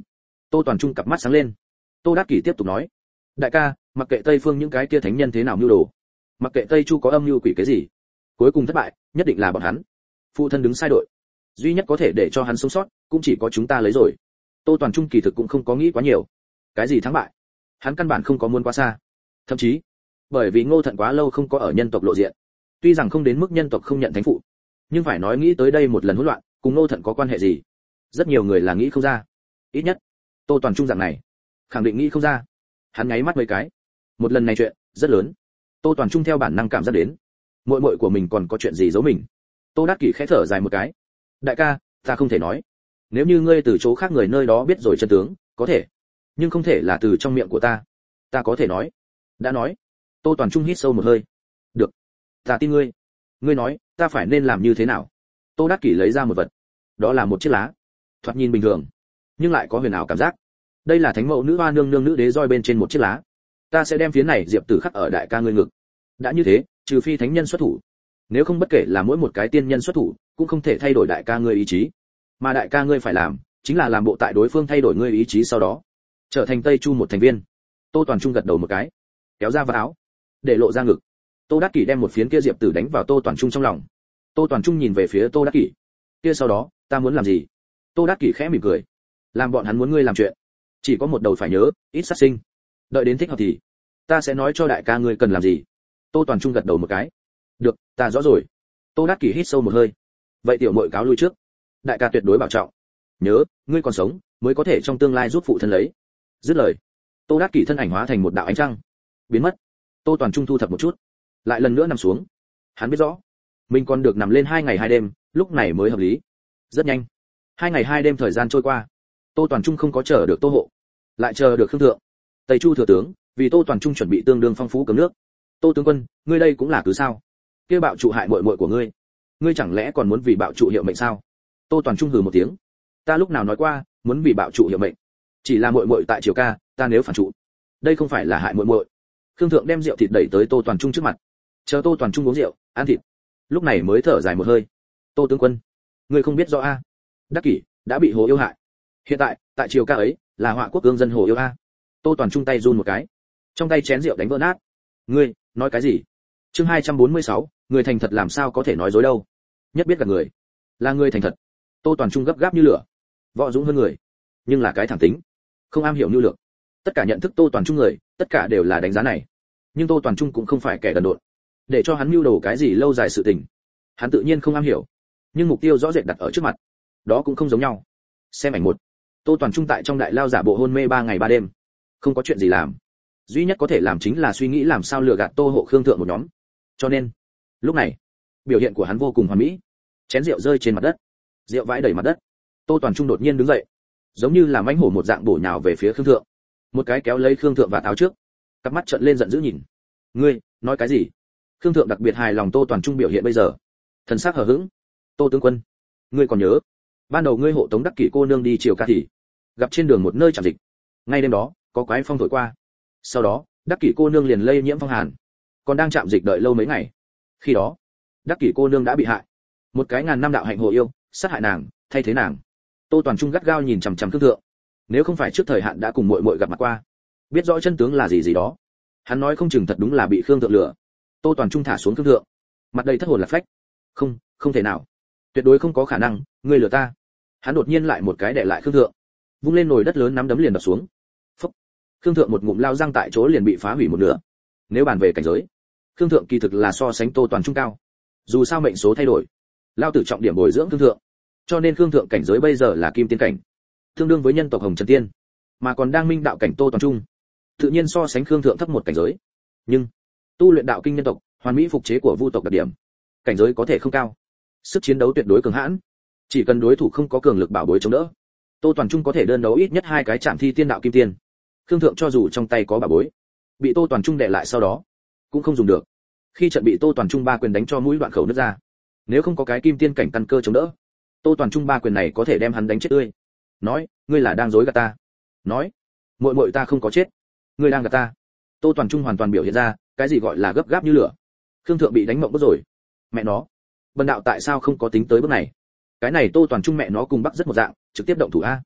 Tô Toàn Trung cặp mắt sáng lên. Tô Đát Kỷ tiếp tục nói, đại ca, mặc kệ Tây Phương những cái kia thánh nhân thế nào mưu đồ, mặc kệ Tây Chu có âm mưu quỷ cái gì, cuối cùng thất bại nhất định là bọn hắn. Phụ thân đứng sai đội, duy nhất có thể để cho hắn sống sót cũng chỉ có chúng ta lấy rồi. Tô Toàn Trung kỳ thực cũng không có nghĩ quá nhiều, cái gì thắng bại hắn căn bản không có muốn quá xa. Thậm chí bởi vì Ngô Thận quá lâu không có ở nhân tộc lộ diện, tuy rằng không đến mức nhân tộc không nhận thánh phụ, nhưng phải nói nghĩ tới đây một lần hỗn loạn cùng Ngô Thận có quan hệ gì, rất nhiều người là nghĩ không ra. Ít nhất Tô Toàn Trung dạng này khẳng định nghĩ không ra. Hắn nháy mắt mấy cái, một lần này chuyện rất lớn. Tô Toàn Trung theo bản năng cảm giác đến muội muội của mình còn có chuyện gì giấu mình. Tô Đát Kỷ khẽ thở dài một cái, đại ca, ta không thể nói. Nếu như ngươi từ chỗ khác người nơi đó biết rồi chân tướng, có thể, nhưng không thể là từ trong miệng của ta. Ta có thể nói. Đã nói. Tô Toàn Trung hít sâu một hơi. Được, ta tin ngươi. Ngươi nói, ta phải nên làm như thế nào? Tô Đát Kỷ lấy ra một vật. Đó là một chiếc lá. Thoạt nhìn bình thường, nhưng lại có huyền ảo cảm giác. Đây là thánh mẫu nữ hoa nương nương nữ đế roi bên trên một chiếc lá. Ta sẽ đem phía này diệp tử khắc ở đại ca ngươi ngực. Đã như thế, trừ phi thánh nhân xuất thủ, nếu không bất kể là mỗi một cái tiên nhân xuất thủ cũng không thể thay đổi đại ca ngươi ý chí, mà đại ca ngươi phải làm chính là làm bộ tại đối phương thay đổi ngươi ý chí sau đó trở thành Tây Chu một thành viên. Tô Toàn Trung gật đầu một cái, kéo ra vạt áo, để lộ ra ngực. Tô Đát Kỷ đem một phiến kia diệp tử đánh vào Tô Toàn Trung trong lòng. Tô Toàn Trung nhìn về phía Tô Đát Kỷ, kia sau đó ta muốn làm gì? Tô Đát Kỷ khẽ mỉm cười, làm bọn hắn muốn ngươi làm chuyện, chỉ có một đầu phải nhớ, ít sát sinh. Đợi đến thích hợp thì ta sẽ nói cho đại ca ngươi cần làm gì. Tô Toàn Trung gật đầu một cái, được, ta rõ rồi. Tô Đát Kỷ hít sâu một hơi, vậy tiểu muội cáo lui trước, đại ca tuyệt đối bảo trọng, nhớ, ngươi còn sống mới có thể trong tương lai giúp phụ thân lấy. Dứt lời, Tô Đát Kỷ thân ảnh hóa thành một đạo ánh trăng, biến mất. Tô Toàn Trung thu thập một chút, lại lần nữa nằm xuống. Hắn biết rõ mình còn được nằm lên 2 ngày 2 đêm, lúc này mới hợp lý. Rất nhanh, 2 ngày 2 đêm thời gian trôi qua. Tô Toàn Trung không có chờ được Tô Hộ, lại chờ được Khương Thượng. Tây Chu thừa tướng vì Tô Toàn Trung chuẩn bị tương đương phong phú cấm nước. Tô tướng quân, ngươi đây cũng là cứ sao? Kia bạo trụ hại muội muội của ngươi, ngươi chẳng lẽ còn muốn vì bạo trụ hiệu mệnh sao? Tô Toàn Trung hừ một tiếng, ta lúc nào nói qua muốn vì bạo trụ hiệu mệnh? Chỉ là muội muội tại triều ca, ta nếu phản trụ, đây không phải là hại muội muội. Khương Thượng đem rượu thịt đẩy tới Tô Toàn Trung trước mặt, chờ Tô Toàn Trung uống rượu, ăn thịt, lúc này mới thở dài một hơi. Tô tướng quân, ngươi không biết rõ a? Đắc Kỷ đã bị Hồ yêu hại, hiện tại tại triều ca ấy là họa quốc cương dân Hồ yêu a. Tô Toàn Trung tay run một cái, trong tay chén rượu đánh vỡ nát. Ngươi nói cái gì? Chương 246, người thành thật làm sao có thể nói dối đâu? Nhất biết gạt người là người thành thật. Tô Toàn Trung gấp gáp như lửa, võ dũng hơn người, nhưng là cái thẳng tính, không am hiểu nhu lược. Tất cả nhận thức Tô Toàn Trung người, tất cả đều là đánh giá này. Nhưng Tô Toàn Trung cũng không phải kẻ đần độn, để cho hắn mưu đồ cái gì lâu dài sự tình, hắn tự nhiên không am hiểu. Nhưng mục tiêu rõ rệt đặt ở trước mặt, đó cũng không giống nhau. Xem ảnh 1. Tô Toàn Trung tại trong đại lao giả bộ hôn mê 3 ngày 3 đêm, không có chuyện gì làm, duy nhất có thể làm chính là suy nghĩ làm sao lừa gạt Tô Hộ Khương Thượng một nhóm. Cho nên lúc này biểu hiện của hắn vô cùng hoàn mỹ. Chén rượu rơi trên mặt đất, rượu vãi đầy mặt đất. Tô Toàn Trung đột nhiên đứng dậy, giống như là mãnh hổ một dạng bổ nhào về phía Khương Thượng, một cái kéo lấy Khương Thượng và áo trước, cặp mắt trợn lên giận dữ nhìn. Ngươi nói cái gì? Khương Thượng đặc biệt hài lòng Tô Toàn Trung biểu hiện bây giờ, thần sắc hờ hững. Tô tướng quân, ngươi còn nhớ ban đầu ngươi hộ tống Đắc Kỷ cô nương đi triều ca thì gặp trên đường một nơi trạm dịch, ngay đêm đó có quái phong thổi qua, sau đó Đắc Kỷ cô nương liền lây nhiễm phong hàn, còn đang trạm dịch đợi lâu mấy ngày. Khi đó Đắc Kỷ cô nương đã bị hại, một cái ngàn năm đạo hạnh Hồ yêu sát hại nàng, thay thế nàng. Tô Toàn Trung gắt gao nhìn chằm chằm Khương Thượng, nếu không phải trước thời hạn đã cùng muội muội gặp mặt qua, biết rõ chân tướng là gì đó, hắn nói không chừng thật đúng là bị Khương Thượng lừa. Tô Toàn Trung thả xuống Khương Thượng, mặt đầy thất hồn lạc phách. Không thể nào, tuyệt đối không có khả năng, ngươi lừa ta. Hắn đột nhiên lại một cái đè lại Khương Thượng, vung lên nồi đất lớn nắm đấm liền đập xuống. Phốc. Khương Thượng một ngụm lao răng tại chỗ liền bị phá hủy một nửa. Nếu bàn về cảnh giới, Khương Thượng kỳ thực là so sánh Tô Toàn Trung cao. Dù sao mệnh số thay đổi, lao tử trọng điểm bồi dưỡng Khương Thượng, cho nên Khương Thượng cảnh giới bây giờ là kim tiên cảnh, tương đương với nhân tộc Hồng Trần Tiên, mà còn đang minh đạo cảnh Tô Toàn Trung, tự nhiên so sánh Khương Thượng thấp một cảnh giới. Nhưng tu luyện đạo kinh nhân tộc, hoàn mỹ phục chế của vu tộc đặc điểm, cảnh giới có thể không cao, sức chiến đấu tuyệt đối cường hãn, chỉ cần đối thủ không có cường lực bảo bối chống đỡ, Tô Toàn Trung có thể đơn đấu ít nhất 2 cái chạm thi tiên đạo kim tiên. Khương Thượng cho dù trong tay có bảo bối, bị Tô Toàn Trung đè lại sau đó cũng không dùng được. Khi trận bị Tô Toàn Trung 3 quyền đánh cho mũi đoạn khẩu nứt ra, nếu không có cái kim tiên cảnh căn cơ chống đỡ, Tô Toàn Trung 3 quyền này có thể đem hắn đánh chết tươi. Nói, ngươi là đang dối gạt ta. Nói, muội muội ta không có chết, ngươi đang gạt ta. Tô Toàn Trung hoàn toàn biểu hiện ra cái gì gọi là gấp gáp như lửa. Khương Thượng bị đánh mộng bức rồi. Mẹ nó, bần đạo tại sao không có tính tới bước này? Cái này Tô Toàn Trung mẹ nó cùng Bắc rất một dạng, trực tiếp động thủ a.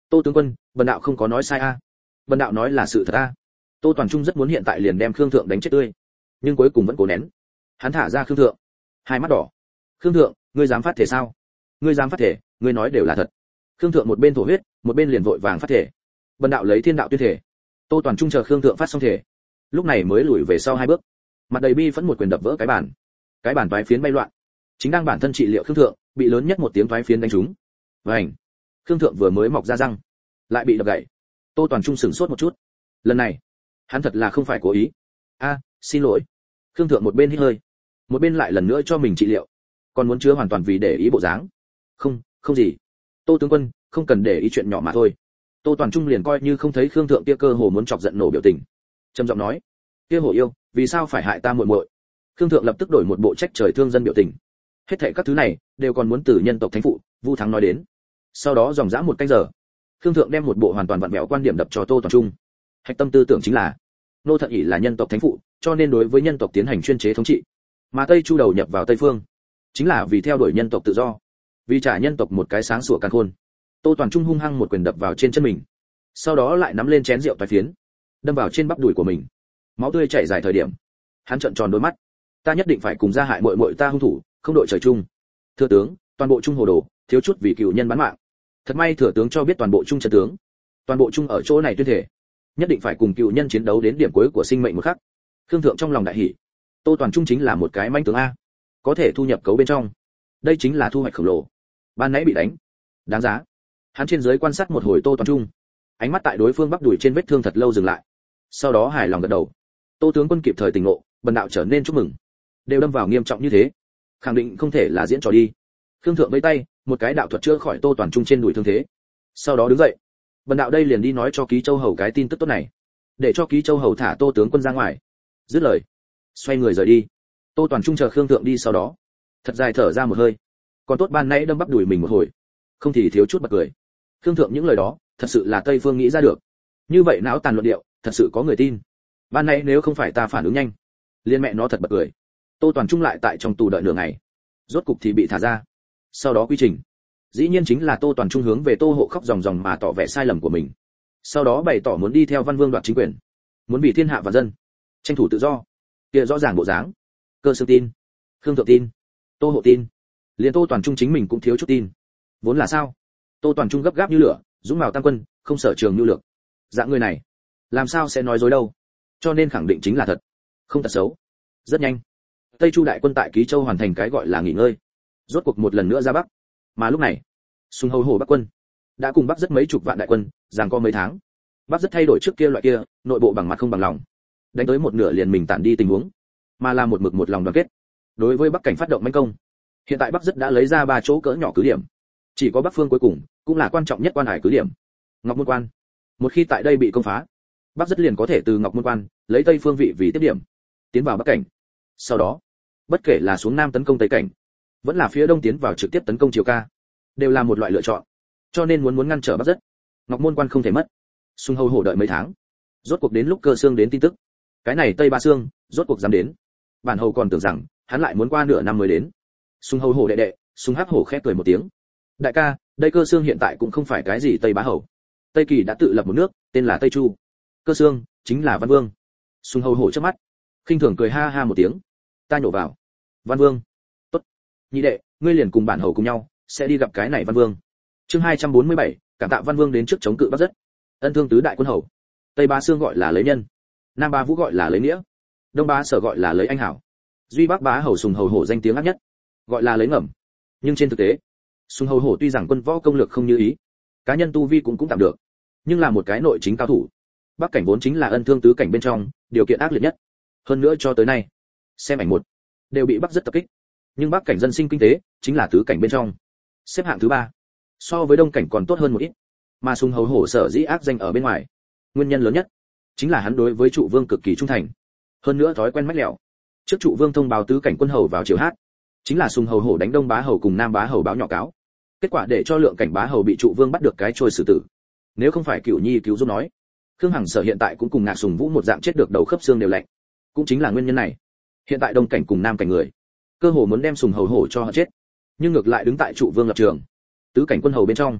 Tô tướng quân, bần đạo không có nói sai a. Bần đạo nói là sự thật a. Tô Toàn Trung rất muốn hiện tại liền đem Khương Thượng đánh chết tươi, nhưng cuối cùng vẫn cố nén. Hắn thả ra Khương Thượng, hai mắt đỏ. Khương Thượng, ngươi dám phát thể sao? Ngươi dám phát thể, ngươi nói đều là thật. Khương Thượng một bên thổ huyết, một bên liền vội vàng phát thể. Bần đạo lấy thiên đạo tuyên thể. Tô Toàn Trung chờ Khương Thượng phát xong thể, lúc này mới lùi về sau hai bước, mặt đầy bi phẫn một quyền đập vỡ cái bàn toái phiến bay loạn. Chính đang bản thân trị liệu Khương Thượng, bị lớn nhất một tiếng toái phiến đánh trúng. Vành. Khương Thượng vừa mới mọc ra răng, lại bị đập gãy. Tô Toàn Trung sửng sốt một chút. Lần này, hắn thật là không phải cố ý. Xin lỗi. Khương Thượng một bên hít hơi, một bên lại lần nữa cho mình trị liệu, còn muốn chứa hoàn toàn vì để ý bộ dáng. Không gì. Tô tướng quân, không cần để ý chuyện nhỏ mà thôi. Tô Toàn Trung liền coi như không thấy Khương Thượng kia cơ hồ muốn chọc giận nổ biểu tình, trầm giọng nói: kia hổ yêu, vì sao phải hại ta muội muội? Khương Thượng lập tức đổi một bộ trách trời thương dân biểu tình. Hết thảy các thứ này đều còn muốn từ nhân tộc thánh phụ Vu Thắng nói đến. Sau đó dòng dã một canh giờ, Khương Thượng đem một bộ hoàn toàn vặn vẹo quan điểm đập cho Tô Toàn Trung. Hạch tâm tư tưởng chính là nô thận ỷ là nhân tộc thánh phụ, cho nên đối với nhân tộc tiến hành chuyên chế thống trị, mà Tây Chu đầu nhập vào Tây phương, chính là vì theo đuổi nhân tộc tự do, vì trả nhân tộc một cái sáng sủa càn khôn. Tô Toàn Trung hung hăng một quyền đập vào trên chân mình, sau đó lại nắm lên chén rượu toái phiến, đâm vào trên bắp đùi của mình. Máu tươi chảy dài thời điểm, hắn trợn tròn đôi mắt. Ta nhất định phải cùng gia hại muội muội ta hung thủ, không đội trời chung. Thừa tướng, toàn bộ Trung hồ đồ, thiếu chút vì cựu nhân bán mạng. Thật may thừa tướng cho biết toàn bộ Trung trận tướng. Toàn bộ Trung ở chỗ này tuyên thể, nhất định phải cùng cựu nhân chiến đấu đến điểm cuối của sinh mệnh một khắc. Khương Thượng trong lòng đại hỉ. Tô Toàn Trung chính là một cái manh tướng a, có thể thu nhập cấu bên trong. Đây chính là thu hoạch khổng lồ. Ban nãy bị đánh, đáng giá. Hắn trên dưới quan sát một hồi Tô Toàn Trung, ánh mắt tại đối phương bắp đùi trên vết thương thật lâu dừng lại, sau đó hài lòng gật đầu. Tô tướng quân kịp thời tỉnh ngộ, bần đạo trở nên chúc mừng. Đều đâm vào nghiêm trọng như thế, khẳng định không thể là diễn trò đi. Khương Thượng vẫy tay, một cái đạo thuật chữa khỏi Tô Toàn Trung trên đùi thương thế, sau đó đứng dậy. Bần đạo đây liền đi nói cho Ký Châu hầu cái tin tức tốt này, để cho Ký Châu hầu thả Tô tướng quân ra ngoài. Dứt lời, xoay người rời đi. Tô Toàn Trung chờ Khương Thượng đi sau đó, thật dài thở ra một hơi. Còn tốt ban nãy đâm bắp đùi mình một hồi, không thì thiếu chút bật cười. Khương Thượng những lời đó, thật sự là Tây Phương nghĩ ra được. Như vậy não tàn luận điệu, thật sự có người tin. Ban nãy nếu không phải ta phản ứng nhanh, liên mẹ nó thật bật cười. Tô Toàn Trung lại tại trong tù đợi nửa ngày, rốt cục thì bị thả ra. Sau đó quy trình, dĩ nhiên chính là Tô Toàn Trung hướng về Tô Hộ khóc ròng ròng mà tỏ vẻ sai lầm của mình. Sau đó bày tỏ muốn đi theo Văn Vương đoạt chính quyền, muốn vì thiên hạ và dân, tranh thủ tự do. Kia rõ ràng bộ dáng. Cơ Sương tin, Khương Thượng tin, Tô Hộ tin, liền Tô Toàn Trung chính mình cũng thiếu chút tin. Vốn là sao? Tô Toàn Trung gấp gáp như lửa, dũng mạo tăng quân, không sở trường nhu lược. Dạng người này, làm sao sẽ nói dối đâu? Cho nên khẳng định chính là thật, không tật xấu. Rất nhanh, Tây Chu đại quân tại Ký Châu hoàn thành cái gọi là nghỉ ngơi, rốt cuộc một lần nữa ra Bắc. Mà lúc này, Sùng Hầu Hổ Bắc quân đã cùng Bắc rất mấy chục vạn đại quân, giằng co mấy tháng. Bắc rất thay đổi trước kia loại kia, nội bộ bằng mặt không bằng lòng, đánh tới một nửa liền mình tản đi tình huống, mà là một mực một lòng đoàn kết. Đối với Bắc cảnh phát động mãnh công, hiện tại Bắc rất đã lấy ra 3 chỗ cỡ nhỏ cứ điểm, chỉ có Bắc phương cuối cùng cũng là quan trọng nhất quan hải cứ điểm, Ngọc Môn Quan. Một khi tại đây bị công phá, Bắc rất liền có thể từ Ngọc Môn Quan lấy Tây phương vị vì tiếp điểm, tiến vào Bắc cảnh. Sau đó, bất kể là xuống Nam tấn công Tây cảnh, vẫn là phía Đông tiến vào trực tiếp tấn công Triều Ca, đều là một loại lựa chọn. Cho nên muốn ngăn trở Bắc rất, Ngọc Môn Quan không thể mất. Sùng Hầu Hổ đợi mấy tháng, rốt cuộc đến lúc Cơ Xương đến tin tức. Cái này Tây Ba Xương, rốt cuộc dám đến. Bản hầu còn tưởng rằng hắn lại muốn qua nửa năm mới đến. Sùng Hầu Hổ đệ đệ, Sùng Hắc Hổ khẽ cười một tiếng. Đại ca, đây Cơ Xương hiện tại cũng không phải cái gì Tây Bá Hầu. Tây Kỳ đã tự lập một nước, tên là Tây Chu. Cơ Xương chính là Văn Vương. Sùng Hầu Hổ chớp mắt, khinh thường cười ha ha một tiếng. Ta nhổ vào. Văn Vương. Tốt. Nhị đệ, ngươi liền cùng bản hầu cùng nhau, sẽ đi gặp cái này Văn Vương. Chương 247, cảm tạ Văn Vương đến trước chống cự Bắc rất. Ân thương tứ đại quân hầu. Tây Bá Xương gọi là lấy nhân, Nam Bá Vũ gọi là lấy nghĩa, Đông Bá Sở gọi là lấy anh hảo. Duy Bắc Bá Hầu Sùng Hầu Hổ danh tiếng ác nhất, gọi là lấy ngầm. Nhưng trên thực tế, Sùng Hầu Hổ tuy rằng quân võ công lược không như ý, cá nhân tu vi cũng tạm được, nhưng là một cái nội chính cao thủ. Bắc cảnh vốn chính là ân thương tứ cảnh bên trong điều kiện ác liệt nhất. Hơn nữa cho tới nay, xem ảnh một đều bị Bắc rất tập kích. Nhưng Bắc cảnh dân sinh kinh tế chính là tứ cảnh bên trong xếp hạng thứ 3, so với Đông cảnh còn tốt hơn một ít. Mà Sùng Hầu Hổ sở dĩ ác danh ở bên ngoài, nguyên nhân lớn nhất chính là hắn đối với Trụ Vương cực kỳ trung thành. Hơn nữa thói quen mách lẻo. Trước Trụ Vương thông báo tứ cảnh quân hầu vào triều hát, chính là Sùng Hầu Hổ đánh Đông Bá Hầu cùng Nam Bá Hầu báo nhỏ cáo. Kết quả để cho Lượng cảnh Bá Hầu bị Trụ Vương bắt được cái trôi xử tử. Nếu không phải Cửu Nhi cứu giúp nói, Khương Hằng Sở hiện tại cũng cùng Ngạc Sùng Vũ một dạng chết được đầu khớp xương đều lạnh. Cũng chính là nguyên nhân này, hiện tại Đông cảnh cùng Nam cảnh người, cơ hồ muốn đem Sùng Hầu Hổ cho họ chết. Nhưng ngược lại đứng tại Trụ Vương lập trường, tứ cảnh quân hầu bên trong,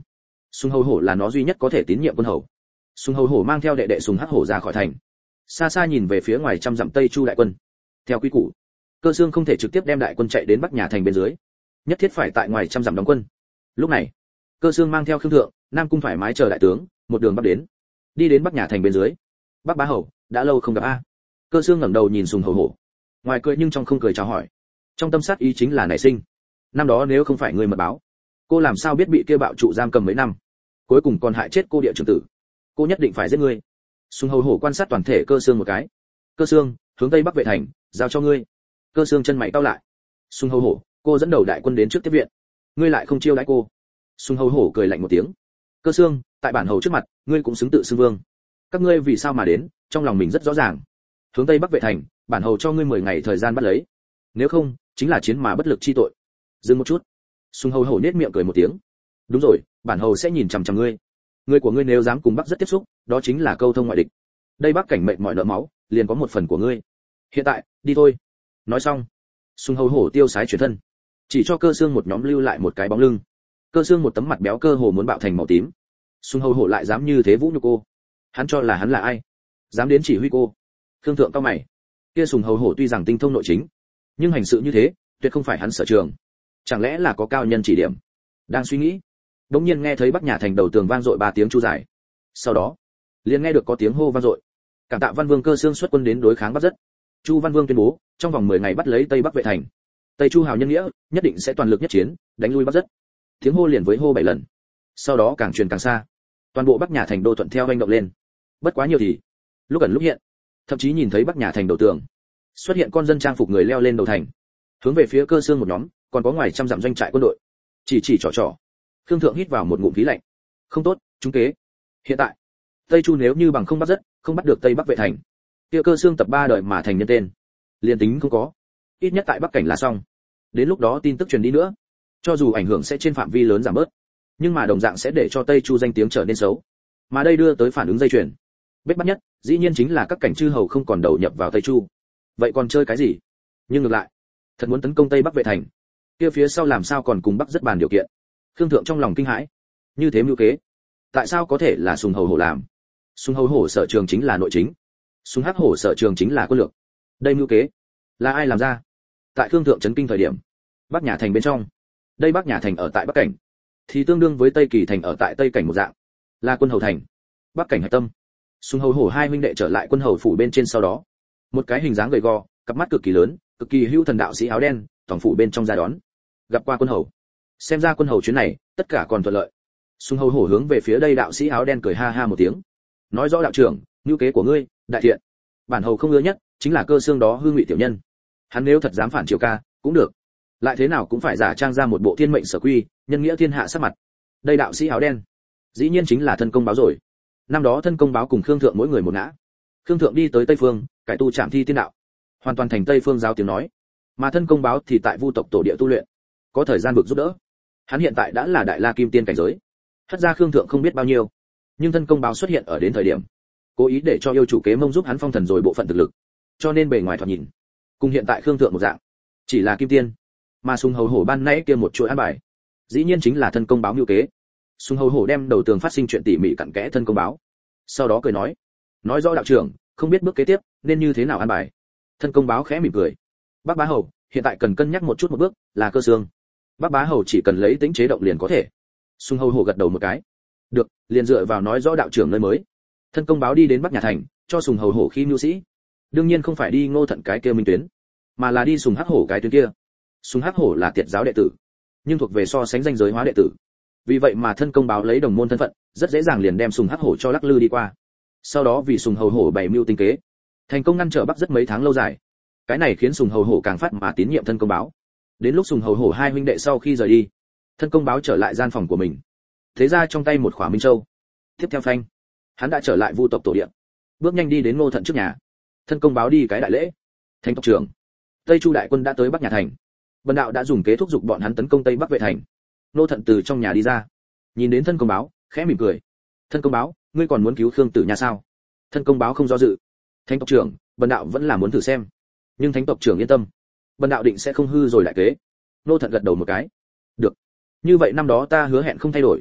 Sùng Hầu Hổ là nó duy nhất có thể tín nhiệm quân hầu. Sùng Hầu Hổ mang theo đệ đệ Sùng Hắc Hổ ra khỏi thành, xa xa nhìn về phía ngoài trăm dặm Tây Chu đại quân. Theo quy củ, Cơ Xương không thể trực tiếp đem đại quân chạy đến Bắc Nhà thành bên dưới, nhất thiết phải tại ngoài trăm dặm đóng quân. Lúc này, Cơ Xương mang theo Khương Thượng, Nam Cung thoải mái chờ đại tướng, một đường bắc đến, đi đến Bắc Nhà thành bên dưới. Bắc Bá Hầu, đã lâu không gặp a. Cơ Xương ngẩng đầu nhìn Sùng Hầu Hổ, ngoài cười nhưng trong không cười chào hỏi. Trong tâm sát ý chính là nảy sinh. Năm đó nếu không phải người mật báo, cô làm sao biết bị kia bạo trụ giam cầm mấy năm, cuối cùng còn hại chết cô địa trưởng tử. Cô nhất định phải giết ngươi. Sùng Hầu Hổ quan sát toàn thể Cơ Xương một cái. Cơ Xương, hướng tây bắc vệ thành, giao cho ngươi. Cơ Xương chân mày cau lại. Sùng Hầu Hổ, cô dẫn đầu đại quân đến trước tiếp viện, ngươi lại không chiêu đãi cô. Sùng Hầu Hổ cười lạnh một tiếng. Cơ Xương, tại bản hầu trước mặt, ngươi cũng xứng tự xưng vương. Các ngươi vì sao mà đến, trong lòng mình rất rõ ràng. Hướng tây bắc vệ thành, bản hầu cho ngươi 10 ngày thời gian bắt lấy. Nếu không, chính là chiến mà bất lực chi tội. Dừng một chút. Sùng Hầu Hổ nhếch miệng cười một tiếng. Đúng rồi, bản hầu sẽ nhìn chằm chằm ngươi. Người của ngươi nếu dám cùng Bắc rất tiếp xúc, đó chính là câu thông ngoại địch. Đây Bắc cảnh mệnh mọi nợ máu, liền có một phần của ngươi. Hiện tại, đi thôi. Nói xong, Sùng Hầu Hổ tiêu sái chuyển thân, chỉ cho Cơ Xương một nhóm lưu lại một cái bóng lưng. Cơ Xương một tấm mặt béo cơ hồ muốn bạo thành màu tím. Sùng Hầu Hổ lại dám như thế vũ nhục cô. Hắn cho là hắn là ai? Dám đến chỉ huy cô? Khương Thượng cao mày. Kia Sùng Hầu Hổ tuy rằng tinh thông nội chính, nhưng hành sự như thế, tuyệt không phải hắn sở trường. Chẳng lẽ là có cao nhân chỉ điểm? Đang suy nghĩ, đột nhiên nghe thấy Bắc Nhà thành đầu tường vang dội 3 tiếng chu dài. Sau đó, liền nghe được có tiếng hô vang dội. Cảm tạ Văn Vương Cơ Xương xuất quân đến đối kháng Bắc rất. Chu Văn Vương tuyên bố, trong vòng 10 ngày bắt lấy Tây Bắc vệ thành. Tây Chu hào nhân nghĩa, nhất định sẽ toàn lực nhất chiến, đánh lui Bắc rất. Tiếng hô liền với hô 7 lần. Sau đó càng truyền càng xa. Toàn bộ Bắc Nhà thành đô thuận theo hành động lên. Bất quá nhiều thì, lúc ẩn lúc hiện, thậm chí nhìn thấy Bắc Nhà thành đầu tường xuất hiện con dân trang phục người leo lên đầu thành, hướng về phía Cơ Xương một nhóm, còn có ngoài trăm dặm doanh trại quân đội. Chỉ trỏ trỏ. Khương Thượng hít vào một ngụm khí lạnh. Không tốt, trúng kế. Hiện tại, Tây Chu nếu như bằng không bắt rất, không bắt được Tây Bắc vệ thành, kia Cơ Xương tập 3 đời mà thành nhân tên, liền tính không có, ít nhất tại Bắc cảnh là xong. Đến lúc đó tin tức truyền đi nữa, cho dù ảnh hưởng sẽ trên phạm vi lớn giảm bớt, nhưng mà đồng dạng sẽ để cho Tây Chu danh tiếng trở nên xấu. Mà đây đưa tới phản ứng dây chuyền. Bết bắt nhất, dĩ nhiên chính là các cảnh chư hầu không còn đầu nhập vào Tây Chu. Vậy còn chơi cái gì? Nhưng ngược lại, thật muốn tấn công Tây Bắc vệ thành, kia phía sau làm sao còn cùng Bắc rất bàn điều kiện. Khương Thượng trong lòng kinh hãi. Như thế mưu kế, tại sao có thể là Sùng Hầu Hổ làm? Sùng Hầu Hổ sở trường chính là nội chính, Sùng Hắc Hổ sở trường chính là quân lược. Đây mưu kế là ai làm ra? Tại Khương Thượng chấn kinh thời điểm, Bắc Nhà thành bên trong, đây Bắc Nhà thành ở tại Bắc cảnh, thì tương đương với Tây Kỳ thành ở tại Tây cảnh một dạng, là quân hầu thành, Bắc cảnh hạch tâm. Sùng Hầu Hổ hai huynh đệ trở lại quân hầu phủ bên trên sau đó, một cái hình dáng gầy gò, cặp mắt cực kỳ lớn, cực kỳ hữu thần đạo sĩ áo đen, tổng phủ bên trong ra đón. Gặp qua quân hầu. Xem ra quân hầu chuyến này, tất cả còn thuận lợi. Sùng Hầu Hổ hướng về phía đây đạo sĩ áo đen cười ha ha một tiếng. Nói rõ đạo trưởng, nhu kế của ngươi, đại thiện. Bản hầu không ưa nhất, chính là Cơ Xương đó hư ngụy tiểu nhân. Hắn nếu thật dám phản Triều ca, cũng được. Lại thế nào cũng phải giả trang ra một bộ thiên mệnh sở quy, nhân nghĩa thiên hạ sắc mặt. Đây đạo sĩ áo đen, dĩ nhiên chính là thân công báo rồi. Năm đó thân công báo cùng Khương Thượng mỗi người một ngã. Khương Thượng đi tới Tây Phương, cải tu trảm thi tiên đạo, hoàn toàn thành Tây Phương giáo tiếng nói. Mà thân công báo thì tại Vu tộc tổ địa tu luyện, có thời gian vực giúp đỡ. Hắn hiện tại đã là đại la kim tiên cảnh giới. Hất ra Khương Thượng không biết bao nhiêu, nhưng thân công báo xuất hiện ở đến thời điểm, cố ý để cho yêu chủ kế mông giúp hắn phong thần rồi bộ phận thực lực, cho nên bề ngoài thoạt nhìn, cùng hiện tại Khương Thượng một dạng, chỉ là kim tiên. Mà Sùng Hầu Hổ ban nãy kia một chuỗi án bài, dĩ nhiên chính là thân công báo mưu kế. Sùng Hầu Hổ đem đầu tường phát sinh chuyện tỉ mỉ cặn kẽ thân công báo, sau đó cười nói rõ đạo trưởng, không biết bước kế tiếp nên như thế nào án bài. Thân công báo khẽ mỉm cười. Bắc Bá Hầu hiện tại cần cân nhắc một bước, là Cơ Xương. Bắc Bá Hầu chỉ cần lấy tính chế động liền có thể. Sùng Hầu Hổ gật đầu một cái. Được, liền dựa vào nói rõ đạo trưởng nơi mới. Thân công báo đi đến Bắc Nhà thành, cho Sùng Hầu Hổ khi mưu sĩ. Đương nhiên không phải đi Ngô Thận cái kia minh tuyến, mà là đi Sùng Hắc Hổ cái tuyến kia. Sùng Hắc Hổ là tiệt giáo đệ tử, nhưng thuộc về so sánh danh giới hóa đệ tử. Vì vậy mà thân công báo lấy đồng môn thân phận, rất dễ dàng liền đem Sùng Hắc Hổ cho lắc lư đi qua. Sau đó vì Sùng Hầu Hổ bày mưu tinh kế, thành công ngăn trở Bắc rất mấy tháng lâu dài. Cái này khiến Sùng Hầu Hổ càng phát mà tín nhiệm thân công báo. Đến lúc Sùng Hầu Hổ hai huynh đệ sau khi rời đi, thân công báo trở lại gian phòng của mình, thế ra trong tay một khỏa minh châu. Tiếp theo phanh, hắn đã trở lại Vu tộc tổ địa, bước nhanh đi đến Ngô Thận trước nhà. Thân công báo đi cái đại lễ. Thánh tộc trưởng, Tây Chu đại quân đã tới Bắc Nhà thành, Bần đạo đã dùng kế thúc giục bọn hắn tấn công Tây Bắc vệ thành. Ngô Thận từ trong nhà đi ra, nhìn đến thân công báo, khẽ mỉm cười. Thân công báo, ngươi còn muốn cứu Khương Tử Nha sao? Thân công báo không do dự. Thánh tộc trưởng, bần đạo vẫn là muốn thử xem, nhưng thánh tộc trưởng yên tâm, bần đạo định sẽ không hư rồi đại kế. Ngô Thận gật đầu một cái. Được, như vậy năm đó ta hứa hẹn không thay đổi.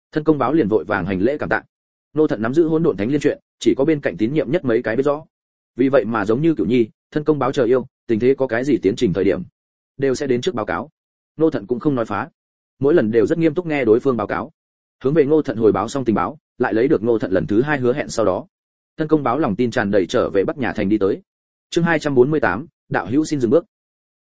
Thân công báo liền vội vàng hành lễ cảm tạ. Ngô Thận nắm giữ hỗn độn thánh liên chuyện, chỉ có bên cạnh tín nhiệm nhất mấy cái biết rõ. Vì vậy mà giống như Cửu Nhi, thân công báo chờ yêu, tình thế có cái gì tiến trình thời điểm, đều sẽ đến trước báo cáo. Ngô Thận cũng không nói phá, mỗi lần đều rất nghiêm túc nghe đối phương báo cáo. Hướng về Ngô Thận hồi báo xong tình báo, lại lấy được Ngô Thận lần thứ 2 hứa hẹn sau đó. Thân công báo lòng tin tràn đầy trở về Bắc Nhà Thành đi tới. Chương 248, đạo hữu xin dừng bước.